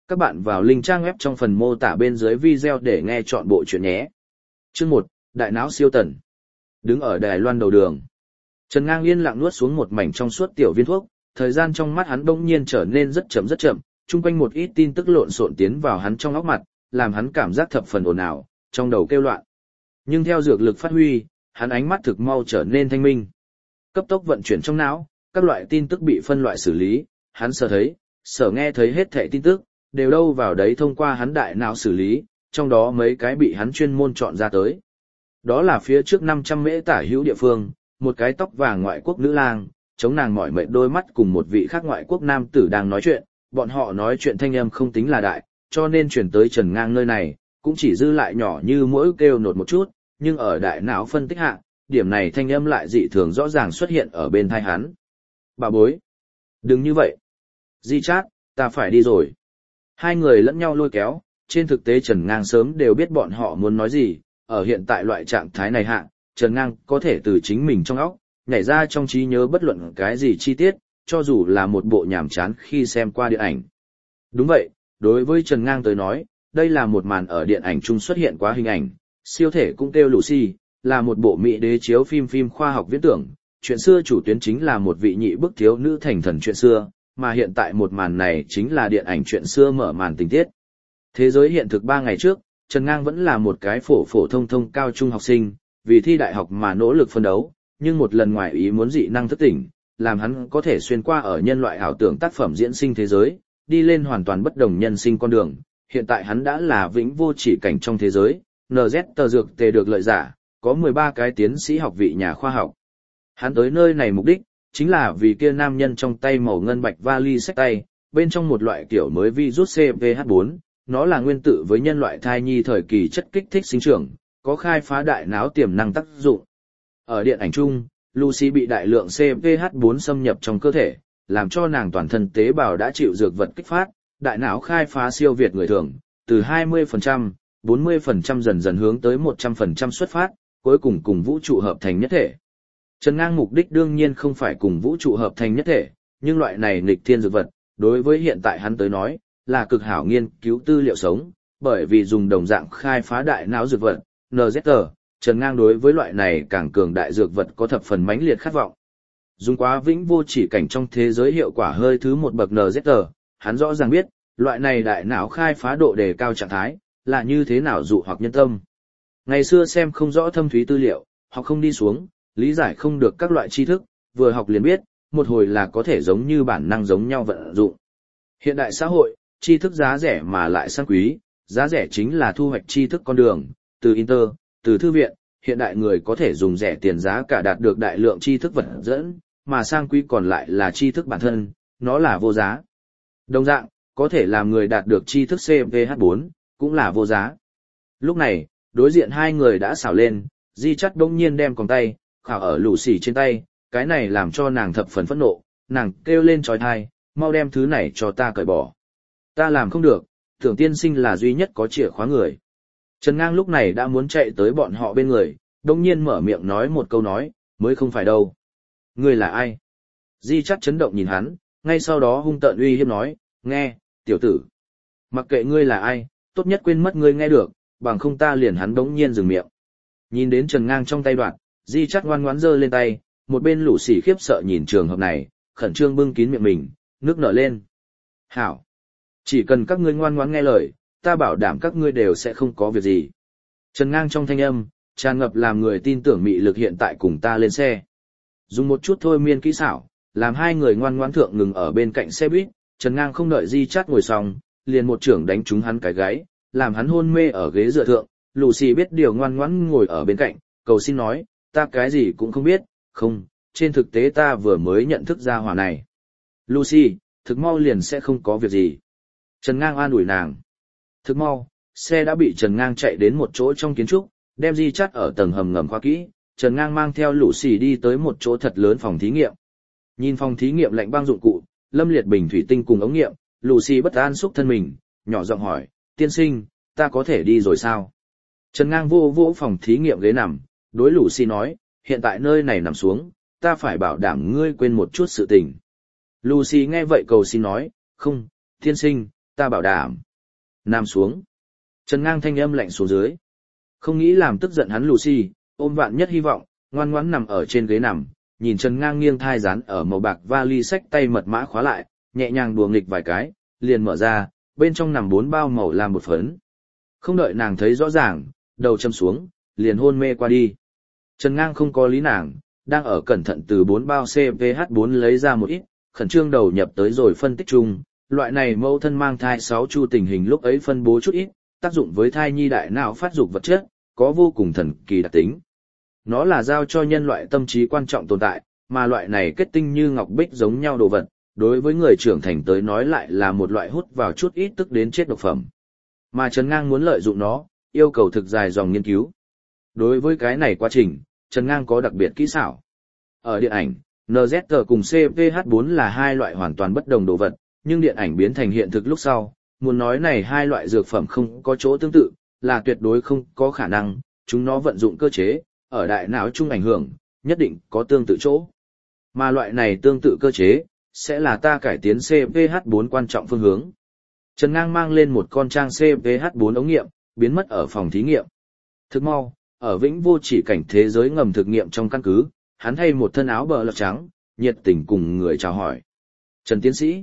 Các bạn vào link trang web trong phần mô tả bên dưới video để nghe chọn bộ chuyện nhé. Chương 1, Đại não siêu tần. Đứng ở Đài Loan đầu đường, Trần Ngang yên lặng nuốt xuống một mảnh trong suốt tiểu viên thuốc, thời gian trong mắt hắn bỗng nhiên trở nên rất chậm, chung quanh một ít tin tức lộn xộn tiến vào hắn trong óc mặt, làm hắn cảm giác thập phần ồn ào, trong đầu kêu loạn. Nhưng theo dược lực phát huy, hắn ánh mắt thực mau trở nên thanh minh. Cấp tốc vận chuyển trong não, các loại tin tức bị phân loại xử lý, hắn sở thấy, sở nghe thấy hết thảy tin tức, đều đâu vào đấy thông qua hắn đại não xử lý, trong đó mấy cái bị hắn chuyên môn chọn ra tới. Đó là phía trước 500 mễ tả hữu địa phương, một cái tóc vàng ngoại quốc nữ lang, chống nàng mỏi mệt đôi mắt cùng một vị khác ngoại quốc nam tử đang nói chuyện, bọn họ nói chuyện thanh âm không tính là đại, cho nên chuyển tới Trần Ngang nơi này, cũng chỉ dư lại nhỏ như mỗi kêu nột một chút, nhưng ở đại não phân tích hạ, điểm này thanh âm lại dị thường rõ ràng xuất hiện ở bên tai hắn. Bà bối, đừng như vậy. Di Chát, ta phải đi rồi. Hai người lẫn nhau lôi kéo, trên thực tế Trần Ngang sớm đều biết bọn họ muốn nói gì, ở hiện tại loại trạng thái này hạ, Trần Ngang có thể từ chính mình trong óc, nhảy ra trong trí nhớ bất luận cái gì chi tiết, cho dù là một bộ nhàm chán khi xem qua điện ảnh. Đúng vậy, đối với Trần Ngang tới nói, đây là một màn ở điện ảnh chung xuất hiện quá hình ảnh, siêu thể cũng kêu Lucy, là một bộ mỹ đế chiếu phim khoa học viễn tưởng, chuyện xưa chủ tuyến chính là một vị nhị bức thiếu nữ thành thần chuyện xưa, mà hiện tại một màn này chính là điện ảnh chuyện xưa mở màn tình tiết. Thế giới hiện thực 3 ngày trước, Trần Ngang vẫn là một cái phổ thông cao trung học sinh, vì thi đại học mà nỗ lực phân đấu, nhưng một lần ngoài ý muốn dị năng thức tỉnh, làm hắn có thể xuyên qua ở nhân loại ảo tưởng tác phẩm diễn sinh thế giới, đi lên hoàn toàn bất đồng nhân sinh con đường. Hiện tại hắn đã là vĩnh vô chỉ cảnh trong thế giới, NZ tờ dược tề được lợi giả, có 13 cái tiến sĩ học vị nhà khoa học. Hắn tới nơi này mục đích, chính là vì kia nam nhân trong tay màu ngân bạch vali xách tay, bên trong một loại kiểu mới virus CPH4, nó là nguyên tử với nhân loại thai nhi thời kỳ chất kích thích sinh trưởng, có khai phá đại não tiềm năng tác dụng. Ở điện ảnh chung, Lucy bị đại lượng CPH4 xâm nhập trong cơ thể, làm cho nàng toàn thân tế bào đã chịu dược vật kích phát, đại não khai phá siêu việt người thường, từ 20%, 40% dần dần hướng tới 100% xuất phát, cuối cùng cùng vũ trụ hợp thành nhất thể. Trần Ngang mục đích đương nhiên không phải cùng vũ trụ hợp thành nhất thể, nhưng loại này nghịch thiên dược vật, đối với hiện tại hắn tới nói, là cực hảo nghiên cứu tư liệu sống, bởi vì dùng đồng dạng khai phá đại não dược vật, NZT, Trần Ngang đối với loại này càng cường đại dược vật có thập phần mãnh liệt khát vọng. Dùng quá vĩnh vô chỉ cảnh trong thế giới hiệu quả hơi thứ một bậc NZT, hắn rõ ràng biết, loại này đại não khai phá độ đề cao trạng thái, là như thế nào dụ hoặc nhân tâm. Ngày xưa xem không rõ thâm thúy tư liệu, học không đi xuống, lý giải không được các loại tri thức, vừa học liền biết, một hồi là có thể giống như bản năng giống nhau vận dụng. Hiện đại xã hội, tri thức giá rẻ mà lại sang quý, giá rẻ chính là thu hoạch tri thức con đường, từ Inter, từ thư viện, hiện đại người có thể dùng rẻ tiền giá cả đạt được đại lượng tri thức vật dẫn, mà sang quý còn lại là tri thức bản thân, nó là vô giá. Đồng dạng, có thể làm người đạt được tri thức CPH4, cũng là vô giá. Lúc này, đối diện hai người đã xảo lên, Di Chắt đông nhiên đem còng tay, khảo ở Lucy trên tay, cái này làm cho nàng thập phần phẫn nộ, nàng kêu lên chói tai, mau đem thứ này cho ta cởi bỏ. Ta làm không được, Tưởng tiên sinh là duy nhất có chìa khóa người. Trần Ngang lúc này đã muốn chạy tới bọn họ bên người, đông nhiên mở miệng nói một câu nói, mới không phải đâu. Ngươi là ai? Di Chắt chấn động nhìn hắn, ngay sau đó hung tợn uy hiếp nói, nghe, tiểu tử. Mặc kệ ngươi là ai, tốt nhất quên mất ngươi nghe được, bằng không ta liền hắn đống nhiên dừng miệng. Nhìn đến Trần Ngang trong tay đoạn, Di Chắt ngoan ngoãn giơ lên tay, một bên Lucy khiếp sợ nhìn trường hợp này, khẩn trương bưng kín miệng mình, nước nở lên. Hảo! Chỉ cần các ngươi ngoan ngoãn nghe lời, ta bảo đảm các ngươi đều sẽ không có việc gì. Trần Ngang trong thanh âm, tràn ngập làm người tin tưởng mị lực hiện tại cùng ta lên xe. Dùng một chút thôi miên kỹ xảo, làm hai người ngoan ngoãn thượng ngừng ở bên cạnh xe buýt, Trần Ngang không đợi Di Chắt ngồi xong, liền một chưởng đánh trúng hắn cái gáy, làm hắn hôn mê ở ghế dựa thượng. Lucy biết điều ngoan ngoãn ngồi ở bên cạnh, cầu xin nói, ta cái gì cũng không biết, không, trên thực tế ta vừa mới nhận thức ra hỏa này. Lucy, thực mau liền sẽ không có việc gì. Trần Ngang an ủi nàng. Thực mau, xe đã bị Trần Ngang chạy đến một chỗ trong kiến trúc, đem Di Chắt ở tầng hầm ngầm khóa kỹ, Trần Ngang mang theo Lucy đi tới một chỗ thật lớn phòng thí nghiệm. Nhìn phòng thí nghiệm lạnh băng dụng cụ, lâm liệt bình thủy tinh cùng ống nghiệm, Lucy bất an xúc thân mình, nhỏ giọng hỏi, tiên sinh, ta có thể đi rồi sao? Trần Ngang vô vỗ phòng thí nghiệm ghế nằm, đối Lucy nói, hiện tại nơi này nằm xuống, ta phải bảo đảm ngươi quên một chút sự tình. Lucy nghe vậy cầu xin nói, không, tiên sinh, ta bảo đảm. Nằm xuống. Trần Ngang thanh âm lạnh xuống dưới. Không nghĩ làm tức giận hắn Lucy, ôm vạn nhất hy vọng, ngoan ngoãn nằm ở trên ghế nằm, nhìn Trần Ngang nghiêng thai dán ở màu bạc vali sách tay mật mã khóa lại, nhẹ nhàng đùa nghịch vài cái, liền mở ra, bên trong nằm 4 bao màu làm một phấn. Không đợi nàng thấy rõ ràng, đầu châm xuống, liền hôn mê qua đi. Trần Ngang không có lý nàng, đang ở cẩn thận từ 4 bao CPH4 lấy ra một ít, khẩn trương đầu nhập tới rồi phân tích chung, loại này mẫu thân mang thai 6 chu tình hình lúc ấy phân bố chút ít, tác dụng với thai nhi đại não phát dục vật chất, có vô cùng thần kỳ đặc tính. Nó là giao cho nhân loại tâm trí quan trọng tồn tại, mà loại này kết tinh như ngọc bích giống nhau đồ vật, đối với người trưởng thành tới nói lại là một loại hút vào chút ít tức đến chết độc phẩm. Mà Trần Ngang muốn lợi dụng nó, yêu cầu thực dài dòng nghiên cứu. Đối với cái này quá trình, Trần Ngang có đặc biệt kỹ xảo. Ở điện ảnh, NZ cùng CPH4 là hai loại hoàn toàn bất đồng đồ vật, nhưng điện ảnh biến thành hiện thực lúc sau, muốn nói này hai loại dược phẩm không có chỗ tương tự, là tuyệt đối không có khả năng, chúng nó vận dụng cơ chế, ở đại não chung ảnh hưởng, nhất định có tương tự chỗ. Mà loại này tương tự cơ chế, sẽ là ta cải tiến CPH4 quan trọng phương hướng. Trần Ngang mang lên một con trang CPH4 ống nghiệm, biến mất ở phòng thí nghiệm. Thức mau, ở vĩnh vô chỉ cảnh thế giới ngầm thực nghiệm trong căn cứ, hắn thay một thân áo bờ lọc trắng, nhiệt tình cùng người chào hỏi. Trần tiến sĩ,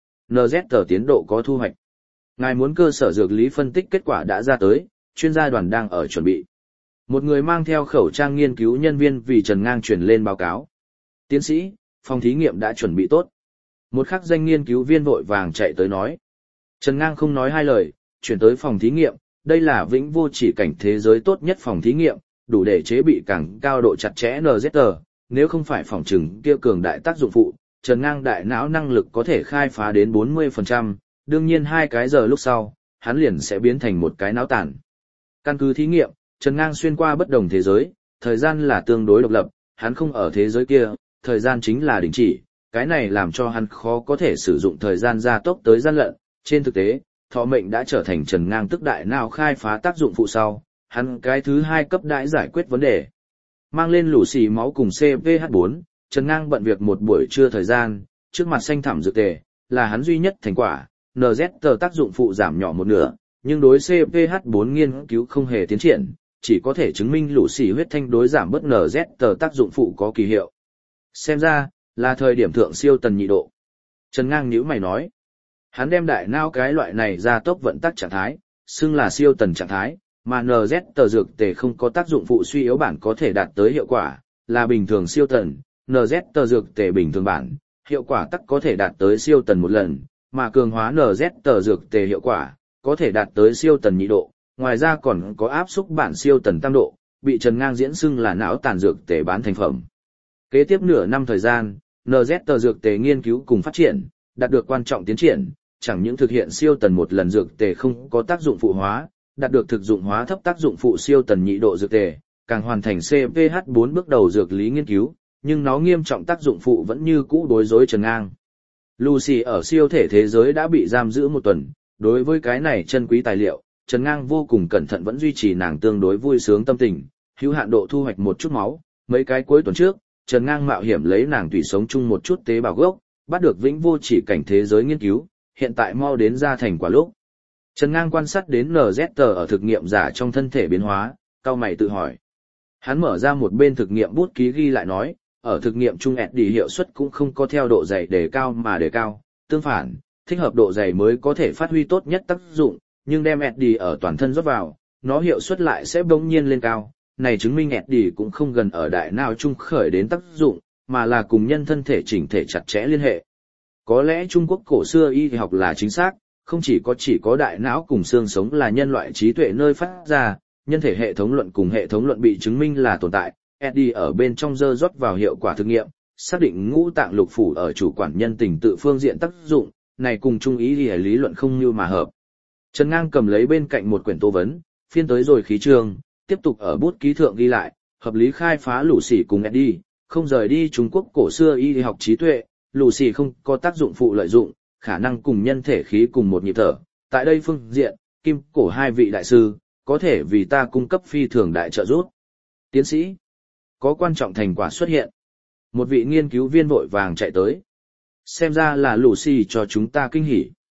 NZ tiến độ có thu hoạch. Ngài muốn cơ sở dược lý phân tích kết quả đã ra tới, chuyên gia đoàn đang ở chuẩn bị. Một người mang theo khẩu trang nghiên cứu nhân viên vì Trần Ngang truyền lên báo cáo. Tiến sĩ, phòng thí nghiệm đã chuẩn bị tốt. Một khắc danh nghiên cứu viên vội vàng chạy tới nói. Trần Ngang không nói hai lời, chuyển tới phòng thí nghiệm, đây là vĩnh vô chỉ cảnh thế giới tốt nhất phòng thí nghiệm, đủ để chế bị càng cao độ chặt chẽ NZ, nếu không phải phòng trừng kia cường đại tác dụng phụ, Trần Ngang đại não năng lực có thể khai phá đến 40%, đương nhiên 2 cái giờ lúc sau, hắn liền sẽ biến thành một cái não tàn. Căn cứ thí nghiệm, Trần Ngang xuyên qua bất đồng thế giới, thời gian là tương đối độc lập, hắn không ở thế giới kia, thời gian chính là đình chỉ, cái này làm cho hắn khó có thể sử dụng thời gian gia tốc tới gian lận. Trên thực tế, thọ mệnh đã trở thành Trần Ngang tức đại não khai phá tác dụng phụ sau, hắn cái thứ 2 cấp đãi giải quyết vấn đề. Mang lên lũ xì máu cùng CPH4, Trần Ngang bận việc một buổi trưa thời gian, trước mặt xanh thẳm dược tề, là hắn duy nhất thành quả, NZ tác dụng phụ giảm nhỏ một nửa, nhưng đối CPH4 nghiên cứu không hề tiến triển, chỉ có thể chứng minh lũ xì huyết thanh đối giảm bớt NZ tác dụng phụ có kỳ hiệu. Xem ra, là thời điểm thượng siêu tần nhị độ. Trần Ngang nhíu mày nói. Hắn đem đại não cái loại này ra tốc vận tắc trạng thái, xưng là siêu tần trạng thái, mà NZ dược tề không có tác dụng phụ suy yếu bản có thể đạt tới hiệu quả, là bình thường siêu tần, NZ dược tề bình thường bản, hiệu quả tắc có thể đạt tới siêu tần một lần, mà cường hóa NZ dược tề hiệu quả, có thể đạt tới siêu tần nhị độ, ngoài ra còn có áp xúc bản siêu tần tam độ, bị Trần Ngang diễn xưng là não tàn dược tề bán thành phẩm. Kế tiếp nửa năm thời gian, NZ dược tề nghiên cứu cùng phát triển, đạt được quan trọng tiến triển, chẳng những thực hiện siêu tần một lần dược tề không có tác dụng phụ hóa, đạt được thực dụng hóa thấp tác dụng phụ siêu tần nhị độ dược tề, càng hoàn thành CPH4 bước đầu dược lý nghiên cứu, nhưng nó nghiêm trọng tác dụng phụ vẫn như cũ đối rối Trần Ngang. Lucy ở siêu thể thế giới đã bị giam giữ 1 tuần, đối với cái này chân quý tài liệu, Trần Ngang vô cùng cẩn thận vẫn duy trì nàng tương đối vui sướng tâm tình, hữu hạn độ thu hoạch một chút máu, mấy cái cuối tuần trước, Trần Ngang mạo hiểm lấy nàng tùy sống chung một chút tế bào gốc, bắt được vĩnh vô chỉ cảnh thế giới nghiên cứu, hiện tại mau đến ra thành quả lúc. Trần Ngang quan sát đến NZ ở thực nghiệm giả trong thân thể biến hóa, cau mày tự hỏi. Hắn mở ra một bên thực nghiệm bút ký ghi lại nói, ở thực nghiệm chung Eddie hiệu suất cũng không có theo độ dày đề cao mà đề cao, tương phản, thích hợp độ dày mới có thể phát huy tốt nhất tác dụng, nhưng đem Eddie ở toàn thân rót vào, nó hiệu suất lại sẽ bỗng nhiên lên cao. Này chứng minh Eddie cũng không gần ở đại não chung khởi đến tác dụng, mà là cùng nhân thân thể chỉnh thể chặt chẽ liên hệ. Có lẽ Trung Quốc cổ xưa y học là chính xác, không chỉ có đại não cùng xương sống là nhân loại trí tuệ nơi phát ra, nhân thể hệ thống luận cùng hệ thống luận bị chứng minh là tồn tại. Eddie ở bên trong dơ rót vào hiệu quả thực nghiệm, xác định ngũ tạng lục phủ ở chủ quản nhân tình tự phương diện tác dụng, này cùng trung ý lý luận không như mà hợp. Trần Ngang cầm lấy bên cạnh một quyển tô vấn, phiên tới rồi khí trường, tiếp tục ở bút ký thượng ghi lại, hợp lý khai phá lũ xỉ cùng Eddie, không rời đi Trung Quốc cổ xưa y học trí tuệ, lũ xỉ không có tác dụng phụ lợi dụng, khả năng cùng nhân thể khí cùng một nhịp thở. Tại đây phương diện, kim cổ 2 vị đại sư, có thể vì ta cung cấp phi thường đại trợ giúp. Tiến sĩ, có quan trọng thành quả xuất hiện. Một vị nghiên cứu viên vội vàng chạy tới. Xem ra là lũ xỉ cho chúng ta kinh hỉ.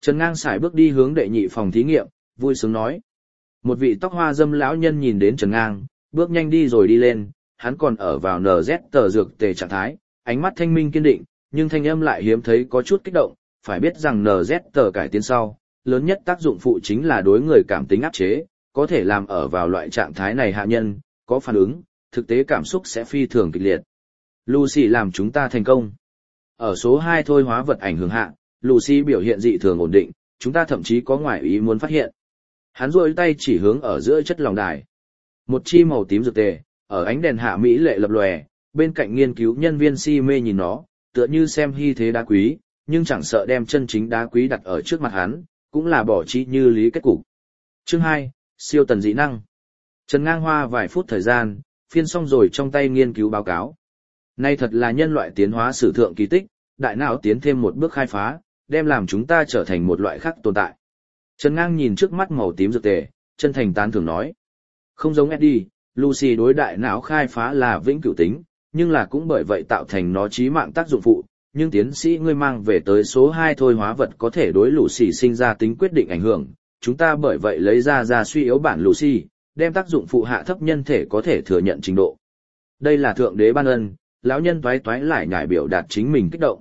Trần Ngang xài bước đi hướng đệ nhị phòng thí nghiệm, vui sướng nói. Một vị tóc hoa dâm lão nhân nhìn đến Trần Ngang, bước nhanh đi rồi đi lên, hắn còn ở vào NZ tờ dược tề trạng thái, ánh mắt thanh minh kiên định, nhưng thanh âm lại hiếm thấy có chút kích động, phải biết rằng NZ tờ cải tiến sau, lớn nhất tác dụng phụ chính là đối người cảm tính áp chế, có thể làm ở vào loại trạng thái này hạ nhân, có phản ứng, thực tế cảm xúc sẽ phi thường kịch liệt. Lucy làm chúng ta thành công. Ở số 2 thôi hóa vật ảnh hưởng hạ, Lucy biểu hiện dị thường ổn định, chúng ta thậm chí có ngoại ý muốn phát hiện. Hắn duỗi tay chỉ hướng ở giữa chất lòng đài. Một chi màu tím dược tề, ở ánh đèn hạ mỹ lệ lập lòe, bên cạnh nghiên cứu nhân viên si mê nhìn nó, tựa như xem hy thế đá quý, nhưng chẳng sợ đem chân chính đá quý đặt ở trước mặt hắn, cũng là bỏ chi như lý kết cục. Chương 2, siêu tần dị năng. Trần Ngang hoa vài phút thời gian, phiên xong rồi trong tay nghiên cứu báo cáo. Nay thật là nhân loại tiến hóa sử thượng kỳ tích, đại não tiến thêm một bước khai phá, đem làm chúng ta trở thành một loại khác tồn tại. Trần Ngang nhìn trước mắt màu tím dược tề, chân thành tán thưởng nói. Không giống Eddie, Lucy đối đại não khai phá là vĩnh cửu tính, nhưng là cũng bởi vậy tạo thành nó chí mạng tác dụng phụ. Nhưng tiến sĩ ngươi mang về tới số 2 thôi hóa vật có thể đối Lucy sinh ra tính quyết định ảnh hưởng, chúng ta bởi vậy lấy ra suy yếu bản Lucy, đem tác dụng phụ hạ thấp nhân thể có thể thừa nhận trình độ. Đây là thượng đế ban ân, lão nhân toái toái lại nhải biểu đạt chính mình kích động.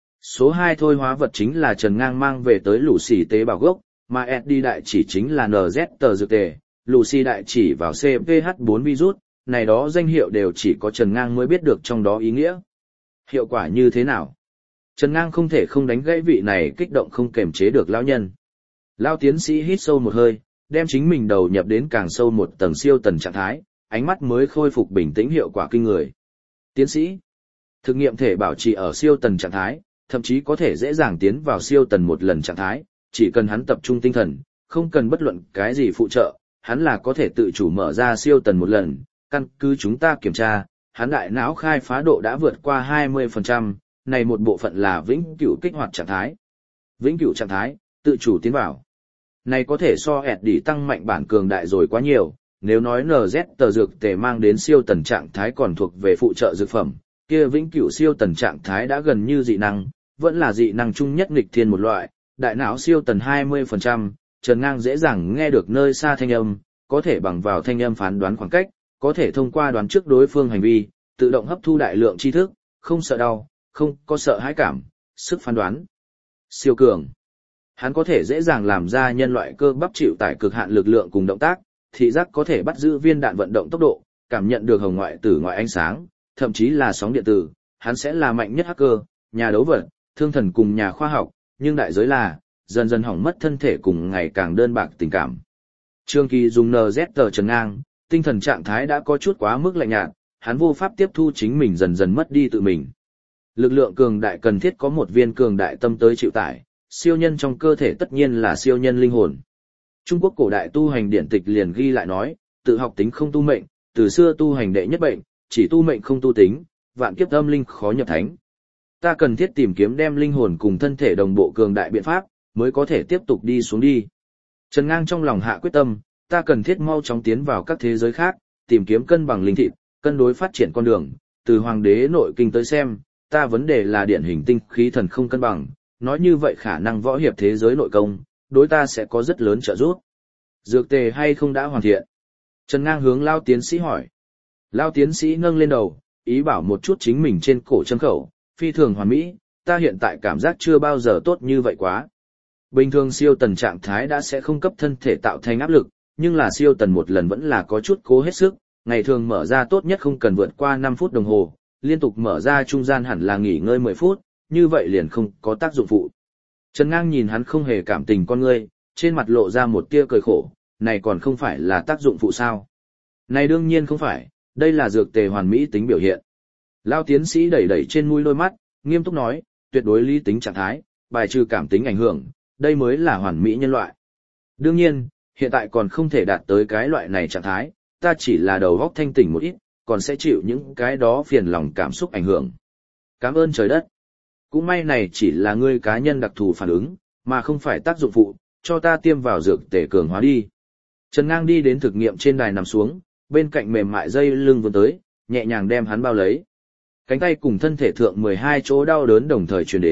Số 2 thôi hóa vật chính là Trần Ngang mang về tới Lucy tế bào gốc, mà Eddie đại chỉ chính là NZ tờ dược tề, Lucy đại chỉ vào CPH4 virus, này đó danh hiệu đều chỉ có Trần Ngang mới biết được trong đó ý nghĩa. Hiệu quả như thế nào? Trần Ngang không thể không đánh gãy vị này kích động không kềm chế được lão nhân. Lão tiến sĩ hít sâu một hơi, đem chính mình đầu nhập đến càng sâu một tầng siêu tần trạng thái, ánh mắt mới khôi phục bình tĩnh hiệu quả kinh người. Tiến sĩ, thực nghiệm thể bảo trì ở siêu tần trạng thái, thậm chí có thể dễ dàng tiến vào siêu tần một lần trạng thái, chỉ cần hắn tập trung tinh thần, không cần bất luận cái gì phụ trợ, hắn là có thể tự chủ mở ra siêu tần một lần. Căn cứ chúng ta kiểm tra, hắn đại não khai phá độ đã vượt qua 20%, này một bộ phận là vĩnh cửu kích hoạt trạng thái. Vĩnh cửu trạng thái, tự chủ tiến vào. Này có thể so Eddie tăng mạnh bản cường đại rồi quá nhiều, nếu nói NZ tờ dược tề mang đến siêu tần trạng thái còn thuộc về phụ trợ dược phẩm, kia vĩnh cửu siêu tần trạng thái đã gần như dị năng, vẫn là dị năng chung nhất nghịch thiên một loại, đại não siêu tần 20%, Trần Ngang dễ dàng nghe được nơi xa thanh âm, có thể bằng vào thanh âm phán đoán khoảng cách, có thể thông qua đoán trước đối phương hành vi, tự động hấp thu đại lượng tri thức, không sợ đau, không có sợ hãi cảm, sức phán đoán siêu cường. Hắn có thể dễ dàng làm ra nhân loại cơ bắp chịu tải cực hạn lực lượng cùng động tác, thị giác có thể bắt giữ viên đạn vận động tốc độ, cảm nhận được hồng ngoại tử ngoại ánh sáng, thậm chí là sóng điện tử. Hắn sẽ là mạnh nhất hacker, nhà đấu vật, thương thần cùng nhà khoa học, nhưng đại giới là dần dần hỏng mất thân thể cùng ngày càng đơn bạc tình cảm. Trương Kỳ dùng NZ tờ Trần Ngang, tinh thần trạng thái đã có chút quá mức lạnh nhạt, hắn vô pháp tiếp thu chính mình dần dần mất đi tự mình. Lực lượng cường đại cần thiết có một viên cường đại tâm tới chịu tải, siêu nhân trong cơ thể tất nhiên là siêu nhân linh hồn. Trung Quốc cổ đại tu hành điển tịch liền ghi lại nói, tự học tính không tu mệnh, từ xưa tu hành đệ nhất bệnh, chỉ tu mệnh không tu tính, vạn kiếp âm linh khó nhập thánh. Ta cần thiết tìm kiếm đem linh hồn cùng thân thể đồng bộ cường đại biện pháp, mới có thể tiếp tục đi xuống đi. Trần Ngang trong lòng hạ quyết tâm, ta cần thiết mau chóng tiến vào các thế giới khác, tìm kiếm cân bằng linh thịt, cân đối phát triển con đường, từ hoàng đế nội kinh tới xem, ta vấn đề là điển hình tinh khí thần không cân bằng, nói như vậy khả năng võ hiệp thế giới nội công, đối ta sẽ có rất lớn trợ giúp. Dược tề hay không đã hoàn thiện? Trần Ngang hướng Lao tiến sĩ hỏi. Lao tiến sĩ nâng lên đầu, ý bảo một chút chính mình trên cổ châm khẩu, phi thường hoàn mỹ, ta hiện tại cảm giác chưa bao giờ tốt như vậy quá. Bình thường siêu tần trạng thái đã sẽ không cấp thân thể tạo thành áp lực, nhưng là siêu tần một lần vẫn là có chút cố hết sức, ngày thường mở ra tốt nhất không cần vượt qua 5 phút đồng hồ, liên tục mở ra trung gian hẳn là nghỉ ngơi 10 phút, như vậy liền không có tác dụng phụ. Trần Ngang nhìn hắn không hề cảm tình con ngươi, trên mặt lộ ra một tia cười khổ, này còn không phải là tác dụng phụ sao? Này đương nhiên không phải, đây là dược tề hoàn mỹ tính biểu hiện. Lao tiến sĩ đẩy đẩy trên mũi đôi mắt, nghiêm túc nói, tuyệt đối lý tính trạng thái, bài trừ cảm tính ảnh hưởng, đây mới là hoàn mỹ nhân loại. Đương nhiên, hiện tại còn không thể đạt tới cái loại này trạng thái, ta chỉ là đầu óc thanh tỉnh một ít, còn sẽ chịu những cái đó phiền lòng cảm xúc ảnh hưởng. Cảm ơn trời đất. Cũng may này chỉ là ngươi cá nhân đặc thù phản ứng, mà không phải tác dụng phụ, cho ta tiêm vào dược tề cường hóa đi. Trần Ngang đi đến thực nghiệm trên đài nằm xuống, bên cạnh mềm mại dây lưng vươn tới, nhẹ nhàng đem hắn bao lấy. Cánh tay cùng thân thể thượng 12 chỗ đau đớn đồng thời truyền đến,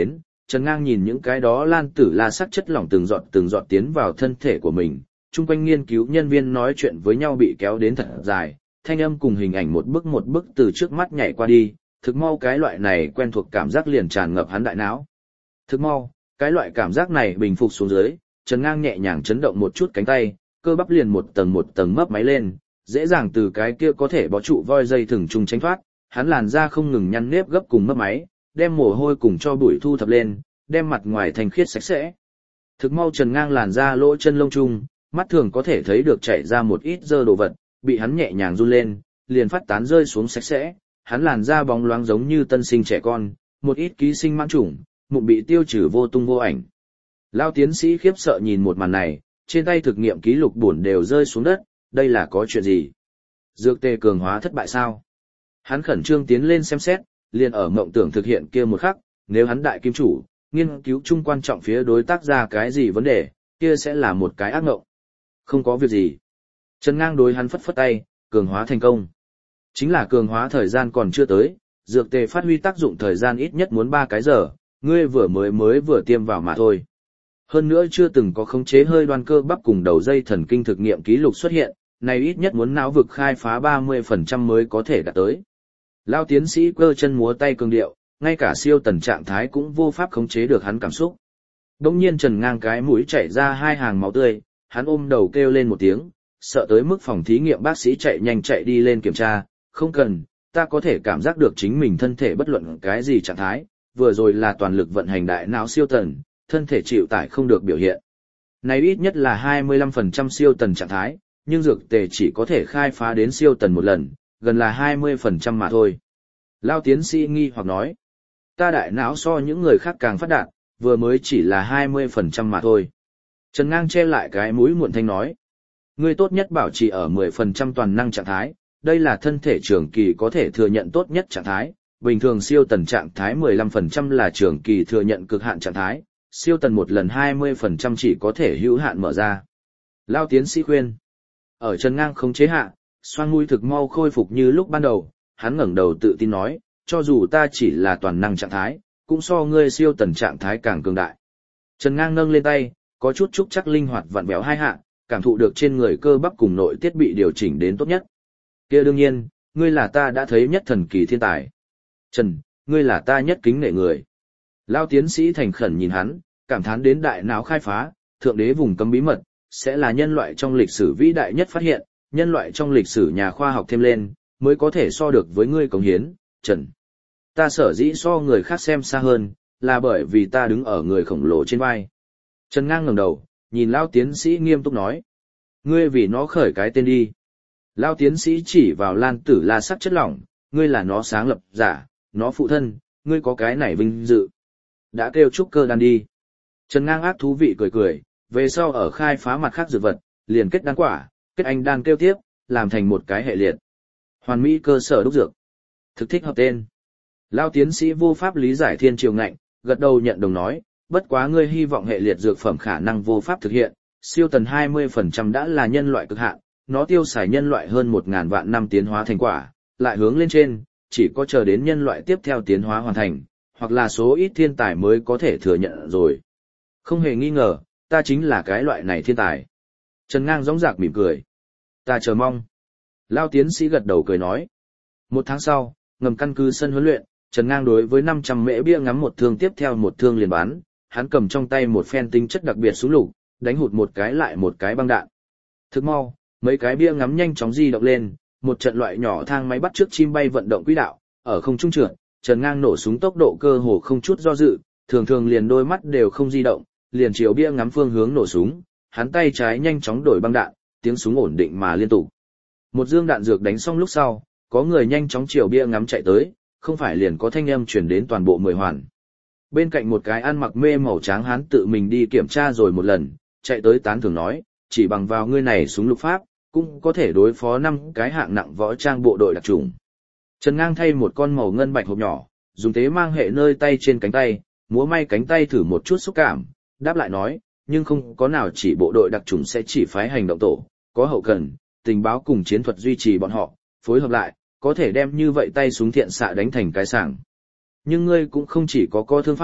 Trần Ngang nhìn những cái đó lan tử la sắc chất lỏng từng giọt tiến vào thân thể của mình, chung quanh nghiên cứu nhân viên nói chuyện với nhau bị kéo đến thật dài, thanh âm cùng hình ảnh một bức từ trước mắt nhảy qua đi, thực mau cái loại này quen thuộc cảm giác liền tràn ngập hắn đại não. Thực mau, cái loại cảm giác này bình phục xuống dưới, Trần Ngang nhẹ nhàng chấn động một chút cánh tay, cơ bắp liền một tầng mấp máy lên, dễ dàng từ cái kia có thể bó trụ voi dây thừng trùng tránh thoát, hắn làn da không ngừng nhăn nếp gấp cùng mấp máy, đem mồ hôi cùng cho bụi thu thập lên, đem mặt ngoài thanh khiết sạch sẽ. Thực mau Trần Ngang làn da lỗ chân lông chung, mắt thường có thể thấy được chảy ra một ít dơ đồ vật, bị hắn nhẹ nhàng run lên, liền phát tán rơi xuống sạch sẽ, hắn làn da bóng loáng giống như tân sinh trẻ con, một ít ký sinh mãn chủng, mụn bị tiêu trừ vô tung vô ảnh. Lao tiến sĩ khiếp sợ nhìn một màn này, trên tay thực nghiệm ký lục buồn đều rơi xuống đất, đây là có chuyện gì? Dược tề cường hóa thất bại sao? Hắn khẩn trương tiến lên xem xét, liền ở mộng tưởng thực hiện kia một khắc, nếu hắn đại kim chủ, nghiên cứu chung quan trọng phía đối tác ra cái gì vấn đề, kia sẽ là một cái ác mộng. Không có việc gì. Trần Ngang đối hắn phất phất tay, cường hóa thành công. Chính là cường hóa thời gian còn chưa tới, dược tề phát huy tác dụng thời gian ít nhất muốn 3 cái giờ, ngươi vừa tiêm vào mà thôi. Hơn nữa chưa từng có khống chế hơi đoan cơ bắp cùng đầu dây thần kinh thực nghiệm ký lục xuất hiện, này ít nhất muốn não vực khai phá 30% mới có thể đạt tới. Lao tiến sĩ cơ chân múa tay cường điệu, ngay cả siêu tần trạng thái cũng vô pháp khống chế được hắn cảm xúc. Đông nhiên Trần Ngang cái mũi chảy ra 2 hàng máu tươi, hắn ôm đầu kêu lên một tiếng, sợ tới mức phòng thí nghiệm bác sĩ chạy nhanh chạy đi lên kiểm tra, không cần, ta có thể cảm giác được chính mình thân thể bất luận cái gì trạng thái, vừa rồi là toàn lực vận hành đại não siêu tần, thân thể chịu tải không được biểu hiện. Này ít nhất là 25% siêu tần trạng thái, nhưng dược tề chỉ có thể khai phá đến siêu tần một lần, gần là 20% mà thôi. Lao tiến sĩ nghi hoặc nói, ta đại não so những người khác càng phát đạt, vừa mới chỉ là 20% mà thôi. Trần Ngang che lại cái mũi muộn thanh nói, ngươi tốt nhất bảo trì ở 10% toàn năng trạng thái, đây là thân thể trường kỳ có thể thừa nhận tốt nhất trạng thái, bình thường siêu tần trạng thái 15% là trường kỳ thừa nhận cực hạn trạng thái, siêu tần một lần 20% chỉ có thể hữu hạn mở ra. Lao tiến sĩ khuyên, ở Trần Ngang không chế hạ, xoang mũi thực mau khôi phục như lúc ban đầu, hắn ngẩng đầu tự tin nói, cho dù ta chỉ là toàn năng trạng thái, cũng so ngươi siêu tần trạng thái càng cường đại. Trần Ngang nâng lên tay, có chút trúc chắc linh hoạt vặn vẹo hai hạ, cảm thụ được trên người cơ bắp cùng nội tiết bị điều chỉnh đến tốt nhất. Kia đương nhiên, ngươi là ta đã thấy nhất thần kỳ thiên tài. Trần, ngươi là ta nhất kính nể người. Lao tiến sĩ thành khẩn nhìn hắn, cảm thán đến đại não khai phá, thượng đế vùng cấm bí mật, sẽ là nhân loại trong lịch sử vĩ đại nhất phát hiện, nhân loại trong lịch sử nhà khoa học thêm lên, mới có thể so được với ngươi cống hiến, Trần. Ta sở dĩ so người khác xem xa hơn, là bởi vì ta đứng ở người khổng lồ trên vai. Trần Ngang ngẩng đầu, nhìn Lao tiến sĩ nghiêm túc nói. Ngươi vì nó khởi cái tên đi. Lao tiến sĩ chỉ vào lan tử la sắc chất lỏng, ngươi là nó sáng lập giả, nó phụ thân, ngươi có cái này vinh dự. Đã kêu trúc cơ đan đi. Trần Ngang ác thú vị cười cười, về sau ở khai phá mặt khác dược vật, liền kết đan quả, kết anh đan kêu tiếp, làm thành một cái hệ liệt. Hoàn mỹ cơ sở đúc dược. Thực thích hợp tên. Lao tiến sĩ vô pháp lý giải thiên triều ngạnh, gật đầu nhận đồng nói, bất quá ngươi hy vọng hệ liệt dược phẩm khả năng vô pháp thực hiện, siêu tần 20% đã là nhân loại cực hạn, nó tiêu xài nhân loại hơn 1.000 vạn năm tiến hóa thành quả, lại hướng lên trên, chỉ có chờ đến nhân loại tiếp theo tiến hóa hoàn thành, hoặc là số ít thiên tài mới có thể thừa nhận rồi. Không hề nghi ngờ, ta chính là cái loại này thiên tài. Trần Ngang dõng dạc mỉm cười. Ta chờ mong. Lao tiến sĩ gật đầu cười nói. 1 tháng sau, ngầm căn cứ sân huấn luyện, Trần Ngang đối với 500 mễ bia ngắm một thương tiếp theo một thương liền bắn, hắn cầm trong tay một phen tính chất đặc biệt súng lục, đánh hụt một cái lại một cái băng đạn. Thức mau, mấy cái bia ngắm nhanh chóng di động lên, một trận loại nhỏ thang máy bắt trước chim bay vận động quỹ đạo, ở không trung trượt, Trần Ngang nổ súng tốc độ cơ hồ không chút do dự, thường thường liền đôi mắt đều không di động, liền chiếu bia ngắm phương hướng nổ súng, hắn tay trái nhanh chóng đổi băng đạn, tiếng súng ổn định mà liên tục. Một dương đạn dược đánh xong lúc sau, có người nhanh chóng chiều bia ngắm chạy tới, không phải liền có thanh âm truyền đến toàn bộ 10 hoàn. Bên cạnh một cái ăn mặc mê màu trắng hắn tự mình đi kiểm tra rồi một lần, chạy tới tán thưởng nói, chỉ bằng vào ngươi này súng lục pháp, cũng có thể đối phó 5 cái hạng nặng võ trang bộ đội đặc chủng. Trần Ngang thay một con màu ngân bạch hộp nhỏ, dùng tế mang hệ nơi tay trên cánh tay, múa may cánh tay thử một chút xúc cảm, đáp lại nói, nhưng không có nào chỉ bộ đội đặc chủng sẽ chỉ phái hành động tổ, có hậu cần, tình báo cùng chiến thuật duy trì bọn họ, phối hợp lại, có thể đem như vậy tay súng thiện xạ đánh thành cái sảng. Nhưng ngươi cũng không chỉ có thương pháp,